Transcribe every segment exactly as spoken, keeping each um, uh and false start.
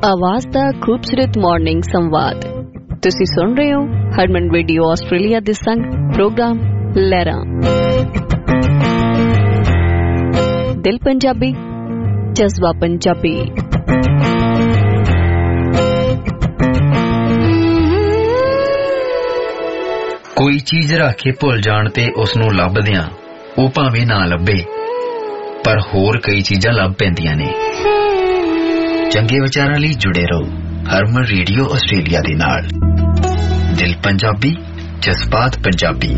आवाज दा खूबसूरत मॉर्निंग संवाद तुसी सुन रहे हो हरमन रेडियो आस्ट्रेलिया दे संग प्रोग्राम लहरां दिल पंजाबी जज्बा पंजाबी। कोई चीज रख के भुल जाण ते उसनूं लभदियां ਉਹ ਭਾਵੇਂ ਨਾ ਲੱਭੇ ਪਰ ਹੋਰ ਕਈ ਚੀਜ਼ਾਂ ਲੱਭ ਪੈਂਦੀਆਂ ਨੇ। ਚੰਗੇ ਵਿਚਾਰਾਂ ਲਈ ਜੁੜੇ ਰਹੋ ਹਰਮਨ ਰੇਡੀਓ ਆਸਟ੍ਰੇਲੀਆ ਦੇ ਨਾਲ। ਦਿਲ ਪੰਜਾਬੀ ਜਜ਼ਬਾਤ ਪੰਜਾਬੀ।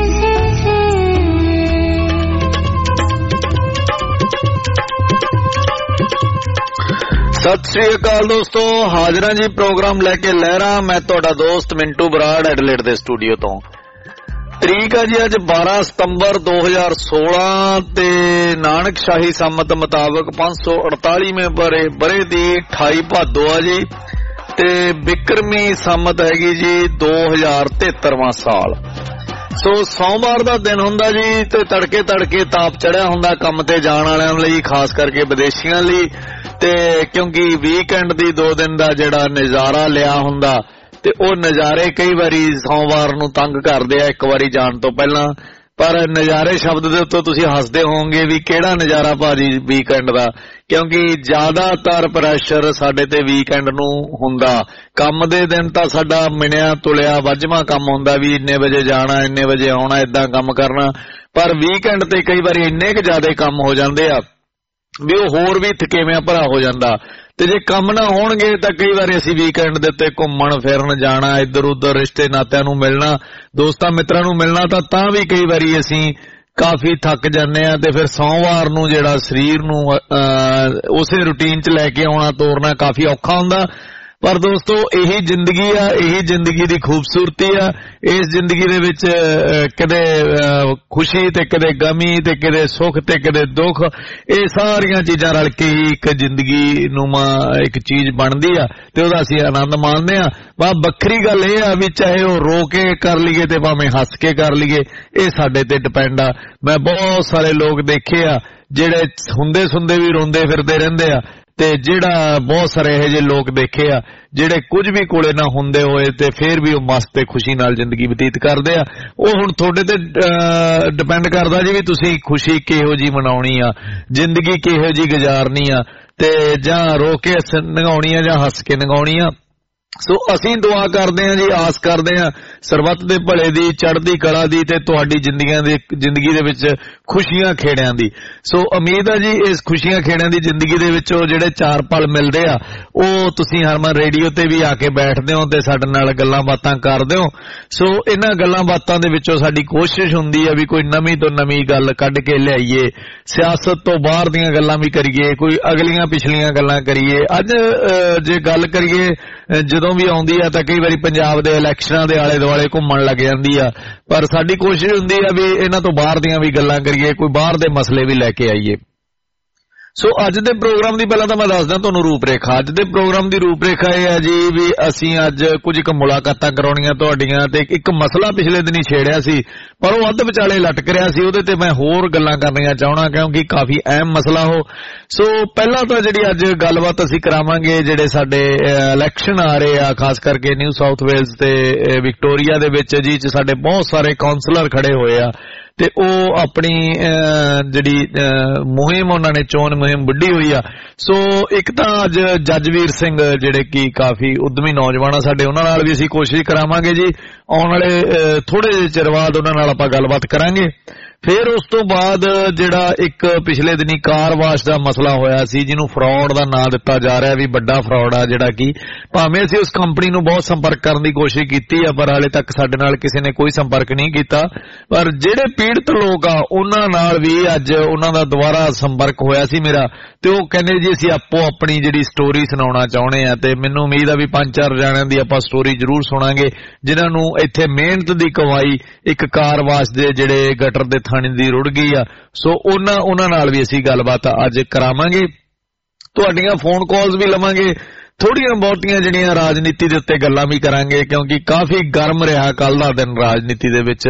ਸਤਿ ਸ੍ਰੀ ਅਕਾਲ ਦੋਸਤੋ, ਹਾਜ਼ਰਾਂ ਜੀ ਪ੍ਰੋਗਰਾਮ ਲੈ ਕੇ ਲਹਿਰਾ। ਮੈਂ ਤੁਹਾਡਾ ਦੋਸਤ ਮਿੰਟੂ ਬਰਾੜ ਐਡਲੇਡ ਦੇ ਸਟੂਡੀਓ ਤੋਂ। ਤਰੀਕ ਆ ਜੀ ਅੱਜ ਬਾਰਾਂ ਸਤੰਬਰ ਦੋ ਹਜ਼ਾਰ ਸੋਲਾਂ ਤੇ ਨਾਨਕ ਸ਼ਾਹੀ ਸੰਮਤ ਮੁਤਾਬਕ ਪੰਜ ਸੌ ਅੜਤਾਲੀਵੇਂ ਬਰੇ ਬਰੇ ਦੀ ਅਠਾਈ ਭਾਦੋ ਆ ਜੀ ਤੇ ਬਿਕਰਮੀ ਸੰਮਤ ਹੈਗੀ ਜੀ ਦੋ ਹਜ਼ਾਰ ਤੇਹੱਤਰਵਾਂ ਸਾਲ। ਸੋ ਸੋਮਵਾਰ ਦਾ ਦਿਨ ਹੁੰਦਾ ਜੀ ਤੇ ਤੜਕੇ ਤੜਕੇ ਤਾਪ ਚੜਿਆ ਹੁੰਦਾ ਕੰਮ ਤੇ ਜਾਣ ਵਾਲਿਆਂ ਲਈ, ਖਾਸ ਕਰਕੇ ਵਿਦੇਸ਼ੀਆਂ ਲਈ। ਤੇ ਕਿਉਂਕਿ ਵੀਕਐਂਡ ਦੀ ਦੋ ਦਿਨ ਦਾ ਜਿਹੜਾ ਨਜ਼ਾਰਾ ਲਿਆ ਹੁੰਦਾ ਤੇ ਉਹ ਨਜ਼ਾਰੇ ਕਈ ਵਾਰੀ ਸੋਮਵਾਰ ਨੂੰ ਤੰਗ ਕਰਦੇ ਆ ਇੱਕ ਵਾਰੀ ਜਾਣ ਤੋਂ ਪਹਿਲਾਂ। ਪਰ ਨਜ਼ਾਰੇ ਸ਼ਬਦ ਦੇ ਉੱਤੇ ਤੁਸੀਂ ਹੱਸਦੇ ਹੋਵੋਗੇ ਵੀ ਕਿਹੜਾ ਨਜ਼ਾਰਾ ਭਾਜੀ ਵੀਕਐਂਡ ਦਾ, ਕਿਉਂਕਿ ਜ਼ਿਆਦਾਤਰ ਪ੍ਰੈਸ਼ਰ ਸਾਡੇ ਤੇ ਵੀਕਐਂਡ ਨੂੰ ਹੁੰਦਾ। ਕੰਮ ਦੇ ਦਿਨ ਤਾਂ ਸਾਡਾ ਮਿਣਿਆ ਤੁਲਿਆ ਵੱਜਵਾਂ ਕੰਮ ਹੁੰਦਾ ਵੀ ਇੰਨੇ ਵਜੇ ਜਾਣਾ ਇੰਨੇ ਵਜੇ ਆਉਣਾ ਏਦਾਂ ਕੰਮ ਕਰਨਾ। ਪਰ ਵੀਕਐਂਡ ਤੇ ਕਈ ਵਾਰੀ ਇੰਨੇ ਕੁ ਜ਼ਿਆਦਾ ਕੰਮ ਹੋ ਜਾਂਦੇ ਆ ਵੀ ਉਹ ਹੋਰ ਵੀ ਥਕੇਵਿਆਂ ਭਰਾ ਹੋ ਜਾਂਦਾ। ਤੇ ਜੇ ਕੰਮ ਨਾ ਹੋਣਗੇ ਤਾਂ ਕਈ ਵਾਰੀ ਅਸੀਂ ਵੀਕਐਂਡ ਦੇ ਉੱਤੇ ਘੁੰਮਣ ਫਿਰਨ ਜਾਣਾ, ਇੱਧਰ ਉੱਧਰ ਰਿਸ਼ਤੇ ਨਾਤਿਆਂ ਨੂੰ ਮਿਲਣਾ, ਦੋਸਤਾਂ ਮਿੱਤਰਾਂ ਨੂੰ ਮਿਲਣਾ, ਤਾਂ ਤਾਂ ਵੀ ਕਈ ਵਾਰੀ ਅਸੀਂ ਕਾਫੀ ਥੱਕ ਜਾਂਦੇ ਆ। ਤੇ ਫਿਰ ਸੋਮਵਾਰ ਨੂੰ ਜਿਹੜਾ ਸਰੀਰ ਨੂੰ ਉਸੇ ਰੂਟੀਨ 'ਚ ਲੈ ਕੇ ਆਉਣਾ ਤੋਰਨਾ ਕਾਫੀ ਔਖਾ ਹੁੰਦਾ। ਪਰ ਦੋਸਤੋ ਇਹੀ ਜ਼ਿੰਦਗੀ ਆ, ਇਹੀ ਜ਼ਿੰਦਗੀ ਦੀ ਖੂਬਸੂਰਤੀ ਆ। ਇਸ ਜ਼ਿੰਦਗੀ ਦੇ ਵਿੱਚ ਕਦੇ ਖੁਸ਼ੀ ਤੇ ਕਦੇ ਗਮੀ ਤੇ ਕਦੇ ਸੁੱਖ ਤੇ ਕਦੇ ਦੁੱਖ, ਇਹ ਸਾਰੀਆਂ ਚੀਜ਼ਾਂ ਰਲ ਕੇ ਹੀ ਇੱਕ ਜ਼ਿੰਦਗੀ ਨੂੰਮਾ ਇੱਕ ਚੀਜ਼ ਬਣਦੀ ਆ ਤੇ ਉਹਦਾ ਅਸੀਂ ਆਨੰਦ ਮਾਣਦੇ ਆ। ਬਾ ਵੱਖਰੀ ਗੱਲ ਇਹ ਆ ਵੀ ਚਾਹੇ ਉਹ ਰੋ ਕੇ ਕਰ ਲਈਏ ਤੇ ਭਾਵੇਂ ਹੱਸ ਕੇ ਕਰ ਲਈਏ, ਇਹ ਸਾਡੇ ਤੇ ਡਿਪੈਂਡ ਆ। ਮੈਂ ਬਹੁਤ ਸਾਰੇ ਲੋਕ ਦੇਖੇ ਆ ਜਿਹੜੇ ਹੁੰਦੇ ਸੁੰਦੇ ਵੀ ਰੋਂਦੇ ਫਿਰਦੇ ਰਹਿੰਦੇ ਆ ਤੇ ਜਿਹੜਾ ਬਹੁਤ ਸਾਰੇ ਇਹੋ ਜਿਹੇ ਲੋਕ ਦੇਖੇ ਆ ਜਿਹੜੇ ਕੁਝ ਵੀ ਕੋਲੇ ਨਾ ਹੁੰਦੇ ਹੋਏ ਤੇ ਫੇਰ ਵੀ ਉਹ ਮਸਤ ਤੇ ਖੁਸ਼ੀ ਨਾਲ ਜ਼ਿੰਦਗੀ ਬਤੀਤ ਕਰਦੇ ਆ। ਉਹ ਹੁਣ ਤੁਹਾਡੇ ਤੇ ਡਿਪੈਂਡ ਕਰਦਾ ਜੀ ਵੀ ਤੁਸੀਂ ਖੁਸ਼ੀ ਕਿਹੋ ਜਿਹੀ ਮਨਾਉਣੀ ਆ, ਜ਼ਿੰਦਗੀ ਕਿਹੋ ਜਿਹੀ ਗੁਜ਼ਾਰਨੀ ਆ ਤੇ ਜਾਂ ਰੋ ਕੇ ਨਗਾਉਣੀ ਆ ਜਾਂ ਹੱਸ ਕੇ ਨਗਾਉਣੀ ਆ। ਸੋ ਅਸੀਂ ਦੁਆ ਕਰਦੇ ਹਾਂ ਜੀ, ਆਸ ਕਰਦੇ ਹਾਂ ਸਰਬੱਤ ਦੇ ਭਲੇ ਦੀ, ਚੜ੍ਹਦੀ ਕਲਾ ਦੀ ਤੇ ਤੁਹਾਡੀ ਜ਼ਿੰਦਗੀਆਂ ਦੇ ਜ਼ਿੰਦਗੀ ਦੇ ਵਿੱਚ ਖੁਸ਼ੀਆਂ ਖੇੜਿਆਂ ਦੀ। ਸੋ ਉਮੀਦ ਆ ਜੀ ਇਸ ਖੁਸ਼ੀਆਂ ਖੇੜਿਆਂ ਦੀ ਜ਼ਿੰਦਗੀ ਦੇ ਵਿੱਚ ਉਹ ਜਿਹੜੇ ਚਾਰ ਪਲ ਮਿਲਦੇ ਆ ਉਹ ਤੁਸੀਂ ਹਰਮਨ ਰੇਡੀਓ ਤੇ ਵੀ ਆ ਕੇ ਬੈਠਦੇ ਹੋ ਤੇ ਸਾਡੇ ਨਾਲ ਗੱਲਾਂ ਬਾਤਾਂ ਕਰਦੇ ਹੋ। ਸੋ ਇਹਨਾਂ ਗੱਲਾਂ ਬਾਤਾਂ ਦੇ ਵਿੱਚੋਂ ਸਾਡੀ ਕੋਸ਼ਿਸ਼ ਹੁੰਦੀ ਆ ਵੀ ਕੋਈ ਨਵੀਂ ਤੋਂ ਨਵੀਂ ਗੱਲ ਕੱਢ ਕੇ ਲਿਆਈਏ, ਸਿਆਸਤ ਤੋਂ ਬਾਹਰ ਦੀਆਂ ਗੱਲਾਂ ਵੀ ਕਰੀਏ, ਕੋਈ ਅਗਲੀਆਂ ਪਿਛਲੀਆਂ ਗੱਲਾਂ ਕਰੀਏ। ਅੱਜ ਜੇ ਗੱਲ ਕਰੀਏ ਜਦੋਂ ਵੀ ਆਉਂਦੀ ਆ ਤਾਂ ਕਈ ਵਾਰੀ ਪੰਜਾਬ ਦੇ ਇਲੈਕਸ਼ਨਾਂ ਦੇ ਆਲੇ ਦੁਆਲੇ ਘੁੰਮਣ ਲੱਗ ਜਾਂਦੀ ਆ, ਪਰ ਸਾਡੀ ਕੋਸ਼ਿਸ਼ ਹੁੰਦੀ ਆ ਵੀ ਇਹਨਾਂ ਤੋਂ ਬਾਹਰ ਦੀਆਂ ਵੀ ਗੱਲਾਂ ਕਰੀਏ, ਕੋਈ ਬਾਹਰ ਦੇ ਮਸਲੇ ਵੀ ਲੈ ਕੇ ਆਈਏ। ਸੋ ਅੱਜ ਦੇ ਪ੍ਰੋਗਰਾਮ ਦੀ ਪਹਿਲਾਂ ਤਾਂ ਮੈਂ ਦੱਸਦਾ ਤੁਹਾਨੂੰ ਰੂਪਰੇਖਾ। ਅੱਜ ਦੇ ਪ੍ਰੋਗਰਾਮ ਦੀ ਰੂਪਰੇਖਾ ਇਹ ਹੈ ਜੀ ਵੀ ਅਸੀਂ ਅੱਜ ਕੁਝ ਕੁ ਮੁਲਾਕਾਤਾਂ ਕਰਾਉਣੀਆਂ ਤੁਹਾਡੀਆਂ ਤੇ ਇੱਕ ਮਸਲਾ ਪਿਛਲੇ ਦਿਨੀ ਛੇੜਿਆ ਸੀ ਪਰ ਉਹ ਅੱਧ ਵਿਚਾਲੇ ਲਟਕ ਰਿਹਾ ਸੀ, ਉਹਦੇ ਤੇ ਮੈਂ ਹੋਰ ਗੱਲਾਂ ਕਰਨੀਆਂ ਚਾਹਣਾ ਕਿਉਂਕਿ ਕਾਫੀ ਅਹਿਮ ਮਸਲਾ ਉਹ। ਸੋ ਪਹਿਲਾਂ ਤਾਂ ਜਿਹੜੀ ਅੱਜ ਗੱਲਬਾਤ ਅਸੀਂ ਕਰਾਵਾਂਗੇ ਜਿਹੜੇ ਸਾਡੇ ਇਲੈਕਸ਼ਨ ਆ ਰਹੇ ਆ, ਖਾਸ ਕਰਕੇ ਨਿਊ ਸਾਊਥ ਵੇਲਜ਼ ਤੇ ਵਿਕਟੋਰੀਆ ਦੇ ਵਿੱਚ ਜੀ ਚ ਸਾਡੇ ਬਹੁਤ ਸਾਰੇ ਕਾਉਂਸਲਰ ਖੜੇ ਹੋਏ ਆ ਤੇ ਉਹ ਆਪਣੀ ਜਿਹੜੀ ਮੁਹਿੰਮ ਉਹਨਾਂ ਨੇ ਚੋਣ ਮੁਹਿੰਮ ਵਿੱਢੀ ਹੋਈ ਆ। ਸੋ ਇੱਕ ਤਾਂ ਅੱਜ ਜੱਜਵੀਰ ਸਿੰਘ ਜਿਹੜੇ ਕਿ ਕਾਫੀ ਉਦਮੀ ਨੌਜਵਾਨ ਆ ਸਾਡੇ, ਉਹਨਾਂ ਨਾਲ ਵੀ ਅਸੀਂ ਕੋਸ਼ਿਸ਼ ਕਰਾਵਾਂਗੇ ਜੀ ਆਉਣ ਵਾਲੇ ਥੋੜੇ ਜਿਹੇ ਚਿਰ ਬਾਅਦ ਉਹਨਾਂ ਨਾਲ ਆਪਾਂ ਗੱਲਬਾਤ ਕਰਾਂਗੇ। ਫਿਰ ਉਸ ਤੋਂ ਬਾਅਦ ਜਿਹੜਾ ਇੱਕ ਪਿਛਲੇ ਦਿਨੀ ਕਾਰ ਵਾਸ਼ ਦਾ ਮਸਲਾ ਹੋਇਆ ਸੀ ਜਿਹਨੂੰ ਫਰਾਡ ਦਾ ਨਾਂ ਦਿੱਤਾ ਜਾ ਰਿਹਾ ਵੀ ਵੱਡਾ ਫਰਾਡ ਆ, ਜਿਹੜਾ ਕਿ ਭਾਵੇਂ ਅਸੀਂ ਉਸ ਕੰਪਨੀ ਨੂੰ ਬਹੁਤ ਸੰਪਰਕ ਕਰਨ ਦੀ ਕੋਸ਼ਿਸ਼ ਕੀਤੀ ਆ ਪਰ ਹਾਲੇ ਤੱਕ ਸਾਡੇ ਨਾਲ ਕਿਸੇ ਨੇ ਕੋਈ ਸੰਪਰਕ ਨਹੀਂ ਕੀਤਾ। ਪਰ ਜਿਹੜੇ ਪੀੜਤ ਲੋਕ ਆ ਉਹਨਾਂ ਨਾਲ ਵੀ ਅੱਜ ਉਹਨਾਂ ਦਾ ਦੁਬਾਰਾ ਸੰਪਰਕ ਹੋਇਆ ਸੀ ਮੇਰਾ ਤੇ ਉਹ ਕਹਿੰਦੇ ਜੀ ਅਸੀਂ ਆਪੋ ਆਪਣੀ ਜਿਹੜੀ ਸਟੋਰੀ ਸੁਣਾਉਣਾ ਚਾਹੁੰਦੇ ਆ ਤੇ ਮੈਨੂੰ ਉਮੀਦ ਆ ਵੀ ਪੰਜ ਚਾਰ ਜਣਿਆਂ ਦੀ ਆਪਾਂ ਸਟੋਰੀ ਜ਼ਰੂਰ ਸੁਣਾਂਗੇ ਜਿਨ੍ਹਾਂ ਨੂੰ ਇੱਥੇ ਮਿਹਨਤ ਦੀ ਕਮਾਈ ਇੱਕ ਕਾਰ ਵਾਸ਼ ਦੇ ਜਿਹੜੇ ਗਟਰ ਦੇ ਥਾਣੇ ਦੀ ਰੁੜ ਗਈ ਆ। ਸੋ ਉਹਨਾਂ ਉਹਨਾਂ ਨਾਲ ਵੀ ਅਸੀਂ ਗੱਲਬਾਤ ਅੱਜ ਕਰਾਵਾਂਗੇ, ਤੁਹਾਡੀਆਂ ਫੋਨ ਕਾਲਸ ਵੀ ਲਵਾਂਗੇ, ਥੋੜੀਆਂ ਬਹੁਤੀਆਂ ਜਿਹੜੀਆਂ ਰਾਜਨੀਤੀ ਦੇ ਉੱਤੇ ਗੱਲਾਂ ਵੀ ਕਰਾਂਗੇ ਕਿਉਂਕਿ ਕਾਫੀ ਗਰਮ ਰਿਹਾ ਕੱਲ ਦਾ ਦਿਨ ਰਾਜਨੀਤੀ ਦੇ ਵਿੱਚ।